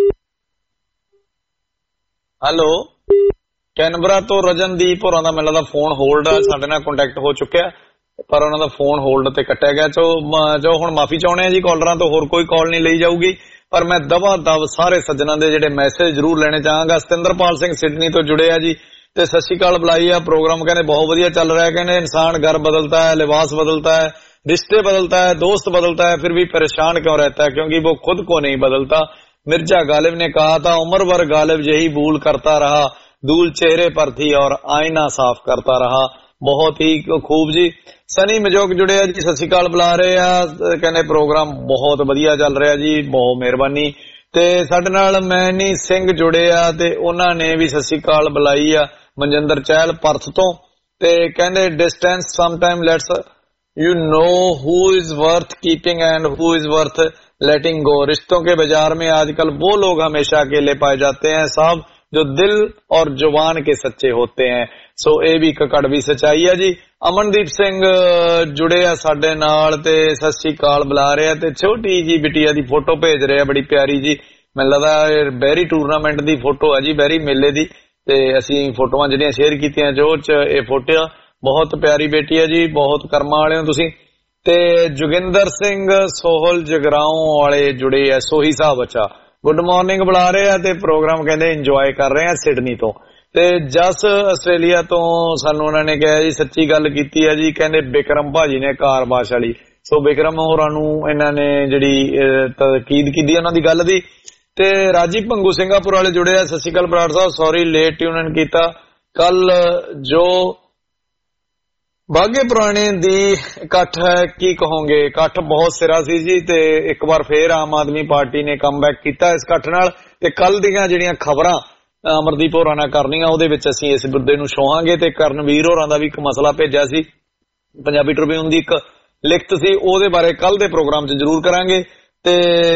ਹੈਲੋ, ਕੈਨਬਰਾ ਤੋਂ ਰਜਨਦੀਪ ਹੋਰਾਂ ਦਾ ਮੈਨੂੰ ਲੱਗਦਾ ਫੋਨ ਹੋਲਡ ਆ, ਸਾਡੇ ਨਾਲ ਕੰਟੈਕਟ ਹੋ ਚੁੱਕਿਆ ਪਰ ਉਹਨਾਂ ਦਾ ਫੋਨ ਹੋਲਡ ਤੇ ਕੱਟਿਆ ਗਿਆ। ਚੋ ਜੋ ਹੁਣ ਮਾਫੀ ਚਾਹੁੰਦੇ ਆ ਜੀ ਕਾਲਰਾਂ ਤੋਂ, ਹੋਰ ਕੋਈ ਕਾਲ ਨਹੀਂ ਲਈ ਜਾਊਗੀ। ਪਰ ਮੈਂ ਦਵਾ ਦਵ ਸਾਰੇ ਸੱਜਣਾਂ ਦੇ ਜਿਹੜੇ ਮੈਸੇਜ ਜ਼ਰੂਰ ਲੈਣੇ ਚਾਹਾਂਗਾ। ਸਤਿੰਦਰਪਾਲ ਸਿੰਘ ਸਿਡਨੀ ਤੋਂ ਜੁੜੇ ਆ ਜੀ, ਤੇ ਸਤਿ ਸ਼੍ਰੀ ਅਕਾਲ ਬੁਲਾਈ ਆ। ਪ੍ਰੋਗਰਾਮ ਕਹਿੰਦੇ ਬਹੁਤ ਵਧੀਆ ਚੱਲ ਰਿਹਾ। ਕਹਿੰਦੇ ਇਨਸਾਨ घर बदलता है, लिबास बदलता है, रिश्ते बदलता है, दोस्त बदलता है, फिर भी परेशान क्यों रहता है, क्योंकि वो खुद को नहीं बदलता। मिर्जा गालिब ने कहा था, उम्र भर गालिब यही भूल करता रहा, धूल चेहरे पर थी और आईना साफ करता रहा। बहुत ही खूब जी। सनी मजोक जुड़े आ जी, सत श्री अकाल बुला रहे आ। कहने प्रोग्राम बहुत वधिया चल रहा जी, बहुत मेहरबानी। ते साडे नाल मैनी सिंह जुड़े आ ते उन्हां ने भी सत श्री अकाल बुलाई आ, मनजिंदर चहल परथ तो। ते कहंदे distance sometimes lets you know who is worth keeping and who is worth letting go. रिश्तों के बाजार में आजकल वो लोग हमेशा अकेले पाए जाते हैं साहब जो दिल और जुबान के सच्चे होते हैं। सो ये भी एक कड़वी सच्चाई है जी। अमनदीप सिंह जुड़े आ साडे नाल ते सत श्री अकाल बुला रहे आ ते छोटी जी बिटिया दी फोटो भेज रहे आ, बड़ी प्यारी जी। मैनूं लगदा बैरी टूरनामेंट दी फोटो है जी, बैरी मेले दी। ते असीं फोटोआं जिहड़ियां शेयर कीतियां जो च ये फोटो आ, बहुत प्यारी बेटी है जी, बहुत कर्मां वाले हो तुसीं। ते जोगिंदर सिंह सोहल जगराओं वाले जुड़े आ, सोही साहब अच्छा गुड मॉर्निंग बुला रहे आ ते प्रोग्राम कहंदे इंजॉय कर रहे हैं सिडनी तो। ते जस आस्ट्रेलिया तो सानू उन्होंने कहा जी, सच्ची गल कीती है जी। कहंदे बिक्रम भाजी ने कारबाश वाली। सो बिक्रम होरां नूं इन्हां ने जिहड़ी तकीद कीती उन्हां दी गल दी। ते राजीव भंगू सिंगापुर वाले जुड़े आ, सत श्री अकाल बराड़ साहब, सॉरी लेट ट्यून इन कीता। कल जो बागे पुराने दी इकट्ठ है की कहोगे, इकट्ठ बहुत सिरा सी जी। ते एक बार फिर आम आदमी पार्टी ने कमबैक कीता इस इकट्ठ नाल। ते कल दीयां जिहड़ियां खबरां अमरदीप होरां नाल करनियां ਉਹਦੇ ਵਿੱਚ ਅਸੀਂ ਇਸ ਮੁੱਦੇ ਨੂੰ ਛੋਹਾਂਗੇ। ਤੇ ਕਰਨਵੀਰ ਹੋਰਾਂ ਦਾ ਵੀ ਇੱਕ ਮਸਲਾ ਭੇਜਿਆ ਸੀ, ਪੰਜਾਬੀ ਟ੍ਰਿਬਿਊਨ ਦੀ ਇੱਕ ਲਿਖਤ ਸੀ, ਉਹਦੇ ਬਾਰੇ ਕੱਲ ਦੇ ਪ੍ਰੋਗਰਾਮ 'ਚ ਜ਼ਰੂਰ ਕਰਾਂਗੇ। ਤੇ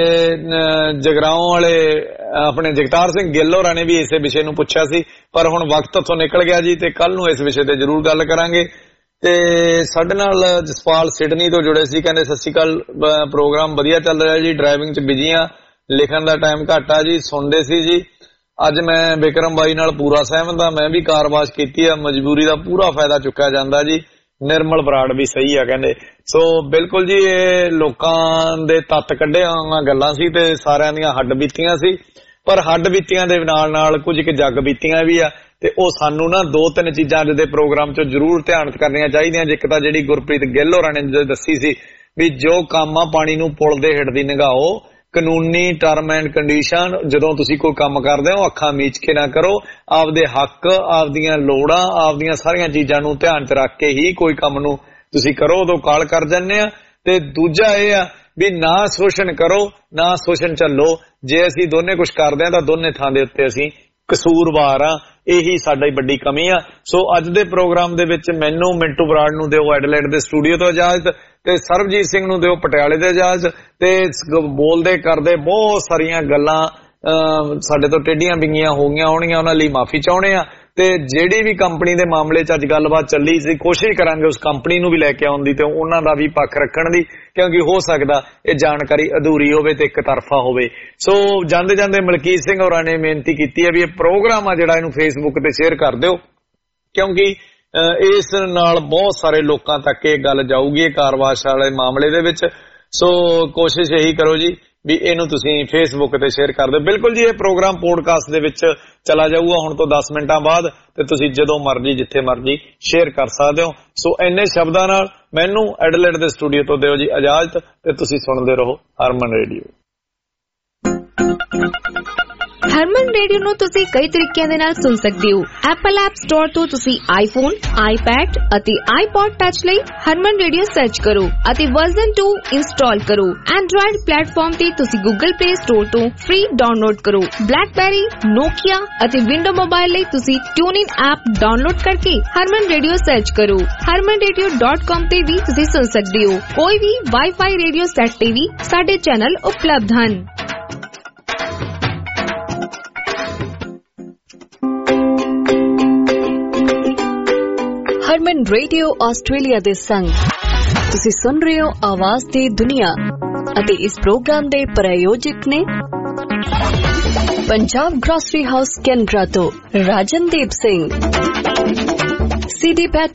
ਜਗਰਾਉਂ ਵਾਲੇ ਆਪਣੇ ਜਗਤਾਰ ਸਿੰਘ ਗਿੱਲ ਹੋਰਾਂ ਨੇ ਵੀ ਇਸੇ ਵਿਸ਼ੇ ਨੂੰ ਪੁੱਛਿਆ ਸੀ, ਪਰ ਹੁਣ ਵਕਤ ਉੱਥੋਂ ਨਿਕਲ ਗਿਆ ਜੀ। ਤੇ ਕੱਲ ਨੂੰ ਇਸ ਵਿਸ਼ੇ ਤੇ ਜ਼ਰੂਰ ਗੱਲ ਕਰਾਂਗੇ। ਤੇ ਸਾਡੇ ਨਾਲ ਜਸਪਾਲ ਸਿਡਨੀ ਤੋਂ ਜੁੜੇ ਸੀ, ਕਹਿੰਦੇ ਸਤਿ ਸ਼੍ਰੀ ਅਕਾਲ, ਪ੍ਰੋਗਰਾਮ ਵਧੀਆ ਚੱਲ ਰਿਹਾ ਜੀ, ਡਰਾਈਵਿੰਗ 'ਚ ਬਿਜੀ ਆ, ਲਿਖਣ ਦਾ ਟਾਈਮ ਘੱਟ ਆ ਜੀ, ਸੁਣਦੇ ਸੀ ਜੀ। ਅੱਜ ਮੈਂ ਬਿਕਰਮ ਬਾਈ ਨਾਲ ਪੂਰਾ ਸਹਿਮਤ ਆ, ਮੈਂ ਵੀ ਕਾਰਵਾਸ਼ ਕੀਤੀ ਆ, ਮਜਬੂਰੀ ਦਾ ਪੂਰਾ ਫਾਇਦਾ ਚੁੱਕਿਆ ਜਾਂਦਾ ਜੀ। ਨਿਰਮਲ ਬਰਾੜ ਵੀ ਸਹੀ ਆ ਕਹਿੰਦੇ। ਸੋ ਬਿਲਕੁਲ ਜੀ, ਇਹ ਲੋਕਾਂ ਦੇ ਤੱਤ ਕੱਢੇ ਆਈਆਂ ਗੱਲਾਂ ਸੀ ਤੇ ਸਾਰਿਆਂ ਦੀਆਂ ਹੱਡ ਬੀਤੀਆਂ ਸੀ, ਪਰ ਹੱਡ ਬੀਤੀਆਂ ਦੇ ਨਾਲ ਨਾਲ ਕੁਝ ਕੁ ਜੱਗ ਬੀਤੀਆਂ ਵੀ ਆ। ਤੇ ਉਹ ਸਾਨੂੰ ਨਾ ਦੋ ਤਿੰਨ ਚੀਜ਼ਾਂ ਅੱਜ ਦੇ ਪ੍ਰੋਗਰਾਮ 'ਚ ਜ਼ਰੂਰ ਧਿਆਨ ਕਰਨੀਆਂ ਚਾਹੀਦੀਆਂ। ਇੱਕ ਤਾਂ ਜਿਹੜੀ ਗੁਰਪ੍ਰੀਤ ਗਿੱਲ ਹੋਰਾਂ ਨੇ ਦੱਸੀ ਸੀ ਵੀ ਜੋ ਕੰਮ ਆ ਪਾਣੀ ਨੂੰ ਪੁਲ ਦੇ ਹੇਠ ਦੀ ਨਿਗਾਹੋ, ਕਾਨੂੰਨੀ ਟਰਮ ਐਂਡ ਕੰਡੀਸ਼ਨ, ਜਦੋਂ ਤੁਸੀਂ ਕੋਈ ਕੰਮ ਕਰਦੇ ਹੋ ਅੱਖਾਂ ਮੀਚ ਕੇ ਨਾ ਕਰੋ, ਆਪਦੇ ਹੱਕ, ਆਪਦੀਆਂ ਲੋੜਾਂ, ਆਪਦੀਆਂ ਸਾਰੀਆਂ ਚੀਜ਼ਾਂ ਨੂੰ ਧਿਆਨ 'ਚ ਰੱਖ ਕੇ ਹੀ ਕੋਈ ਕੰਮ ਨੂੰ ਤੁਸੀਂ ਕਰੋ, ਉਦੋਂ ਕਾਲ ਕਰ ਜਾਂਦੇ ਆ। ਤੇ ਦੂਜਾ ਇਹ ਆ ਵੀ ਨਾ ਸ਼ੋਸ਼ਣ ਕਰੋ, ਨਾ ਸ਼ੋਸ਼ਣ ਚੱਲੋ। ਜੇ ਅਸੀਂ ਦੋਨੇ ਕੁਝ ਕਰਦੇ ਆ ਤਾਂ ਦੋਨੇ ਥਾਂ ਦੇ ਉੱਤੇ ਅਸੀਂ ਕਸੂਰਵਾਰ ਆ, ਇਹੀ ਸਾਡੀ ਵੱਡੀ ਕਮੀ ਆ। ਸੋ ਅੱਜ ਦੇ ਪ੍ਰੋਗਰਾਮ ਦੇ ਵਿੱਚ ਮੈਨੂੰ ਮਿੰਟੂ ਬਰਾੜ ਨੂੰ ਦਿਓ ਐਡਲੇਡ ਦੇ ਸਟੂਡੀਓ ਤੋਂ ਇਜਾਜ਼ਤ, ਤੇ ਸਰਬਜੀਤ ਸਿੰਘ ਨੂੰ ਦਿਓ ਪਟਿਆਲੇ ਦੇ ਇਜਾਜ਼ਤ। ਤੇ ਬੋਲਦੇ ਕਰਦੇ ਬਹੁਤ ਸਾਰੀਆਂ ਗੱਲਾਂ ਸਾਡੇ ਤੋਂ ਟੇਢੀਆਂ ਬਿੰਗੀਆਂ ਹੋ ਗਈਆਂ ਹੋਣਗੀਆਂ, ਉਹਨਾਂ ਲਈ ਮਾਫੀ ਚਾਹੁੰਦੇ ਆ। ਤੇ ਜਿਹੜੀ ਵੀ ਕੰਪਨੀ ਦੇ ਮਾਮਲੇ 'ਚ ਅੱਜ ਗੱਲਬਾਤ ਚੱਲੀ ਸੀ, ਕੋਸ਼ਿਸ਼ ਕਰਾਂਗੇ ਉਸ ਕੰਪਨੀ ਨੂੰ ਵੀ ਲੈ ਕੇ ਆਉਣ ਦੀ ਤੇ ਉਹਨਾਂ ਦਾ ਵੀ ਪੱਖ ਰੱਖਣ ਦੀ, ਕਿਉਂਕਿ ਹੋ ਸਕਦਾ ਇਹ ਜਾਣਕਾਰੀ ਅਧੂਰੀ ਹੋਵੇ ਤੇ ਇੱਕ ਤਰਫਾ ਹੋਵੇ। ਸੋ ਜਾਂਦੇ ਜਾਂਦੇ ਮਲਕੀਤ ਸਿੰਘ ਹੋਰਾਂ ਨੇ ਬੇਨਤੀ ਕੀਤੀ ਹੈ ਵੀ ਇਹ ਪ੍ਰੋਗਰਾਮ ਆ ਜਿਹੜਾ ਇਹਨੂੰ ਫੇਸਬੁੱਕ ਤੇ ਸ਼ੇਅਰ ਕਰ ਦਿਓ, ਕਿਉਂਕਿ ਇਸ ਨਾਲ ਬਹੁਤ ਸਾਰੇ ਲੋਕਾਂ ਤੱਕ ਇਹ ਗੱਲ ਜਾਊਗੀ ਕਾਰਵਾਸ਼ ਵਾਲੇ ਮਾਮਲੇ ਦੇ ਵਿੱਚ। ਸੋ ਕੋਸ਼ਿਸ਼ ਇਹੀ ਕਰੋ ਜੀ ਵੀ ਇਹਨੂੰ ਤੁਸੀਂ ਫੇਸਬੁੱਕ ਤੇ ਸ਼ੇਅਰ ਕਰ ਦਿਓ। ਬਿਲਕੁਲ ਜੀ, ਇਹ ਪ੍ਰੋਗਰਾਮ ਪੋਡਕਾਸਟ ਦੇ ਵਿੱਚ ਚਲਾ ਜਾਊਗਾ ਹੁਣ ਤੋਂ ਦਸ ਮਿੰਟਾਂ ਬਾਅਦ, ਤੇ ਤੁਸੀਂ ਜਦੋਂ ਮਰਜੀ ਜਿੱਥੇ ਮਰਜੀ ਸ਼ੇਅਰ ਕਰ ਸਕਦੇ ਹੋ। ਸੋ ਇੰਨੇ ਸ਼ਬਦਾਂ ਨਾਲ ਮੈਨੂੰ ਐਡਲੇਡ ਦੇ ਸਟੂਡੀਓ ਤੋਂ ਦਿਓ ਜੀ ਇਜਾਜ਼ਤ, ਤੇ ਤੁਸੀਂ ਸੁਣਦੇ ਰਹੋ ਹਰਮਨ ਰੇਡੀਓ। ਹਰਮਨ ਰੇਡੀਓ ਨੂੰ ਤੁਸੀਂ ਕਈ ਤਰੀਕਿਆਂ ਦੇ ਨਾਲ ਸੁਣ ਸਕਦੇ ਹੋ। ਐਪਲ ਐਪ ਸਟੋਰ ਤੋਂ ਤੁਸੀਂ ਆਈਫੋਨ, ਆਈਪੈਡ ਅਤੇ ਆਈਪੌਡ ਟੱਚ ਲਈ ਹਰਮਨ ਰੇਡੀਓ ਸਰਚ ਕਰੋ ਅਤੇ ਵਰਜ਼ਨ ਟੂ ਇੰਸਟਾਲ ਕਰੋ। ਐਂਡਰॉयड ਪਲੇਟਫਾਰਮ ਤੇ ਤੁਸੀਂ ਗੂਗਲ ਪਲੇ ਸਟੋਰ ਤੋਂ ਫ੍ਰੀ ਡਾਊਨਲੋਡ ਕਰੋ। ਬਲੈਕਬੈਰੀ, ਨੋਕੀਆ ਅਤੇ ਵਿੰਡੋ ਮੋਬਾਈਲ ਲਈ ਤੁਸੀਂ ਟਿਊਨਿਨ ਐਪ ਡਾਊਨਲੋਡ ਕਰਕੇ ਹਰਮਨ ਰੇਡੀਓ ਸਰਚ ਕਰੋ। ਹਰਮਨ ਰੇਡੀਓ ਡਾਟ ਕਾਮ ਤੇ ਵੀ ਤੁਸੀਂ ਸੁਣ ਸਕਦੇ ਹੋ। ਕੋਈ ਵੀ ਵਾਈਫਾਈ ਰੇਡੀਓ ਸੈੱਟ ਤੇ ਵੀ ਸਾਡੇ ਚੈਨਲ ਉਪਲਬਧ ਹਨ। ਹਰਮਨ ਰੇਡੀਓ ਆਸਟ੍ਰੇਲੀਆ ਦੇ ਸੰਗ ਤੁਸੀਂ ਸੁਣ ਰਹੇ ਹੋ ਆਵਾਜ਼ ਦੀ ਦੁਨੀਆ ਅਤੇ ਇਸ ਪ੍ਰੋਗਰਾਮ ਦੇ ਪ੍ਰਾਯੋਜਕ ਨੇ ਪੰਜਾਬ ਗ੍ਰੋਸਰੀ ਹਾਊਸ ਕੈਨਬਰਾ ਤੋਂ ਰਾਜਨਦੀਪ ਸਿੰਘ, ਸੀਡੀ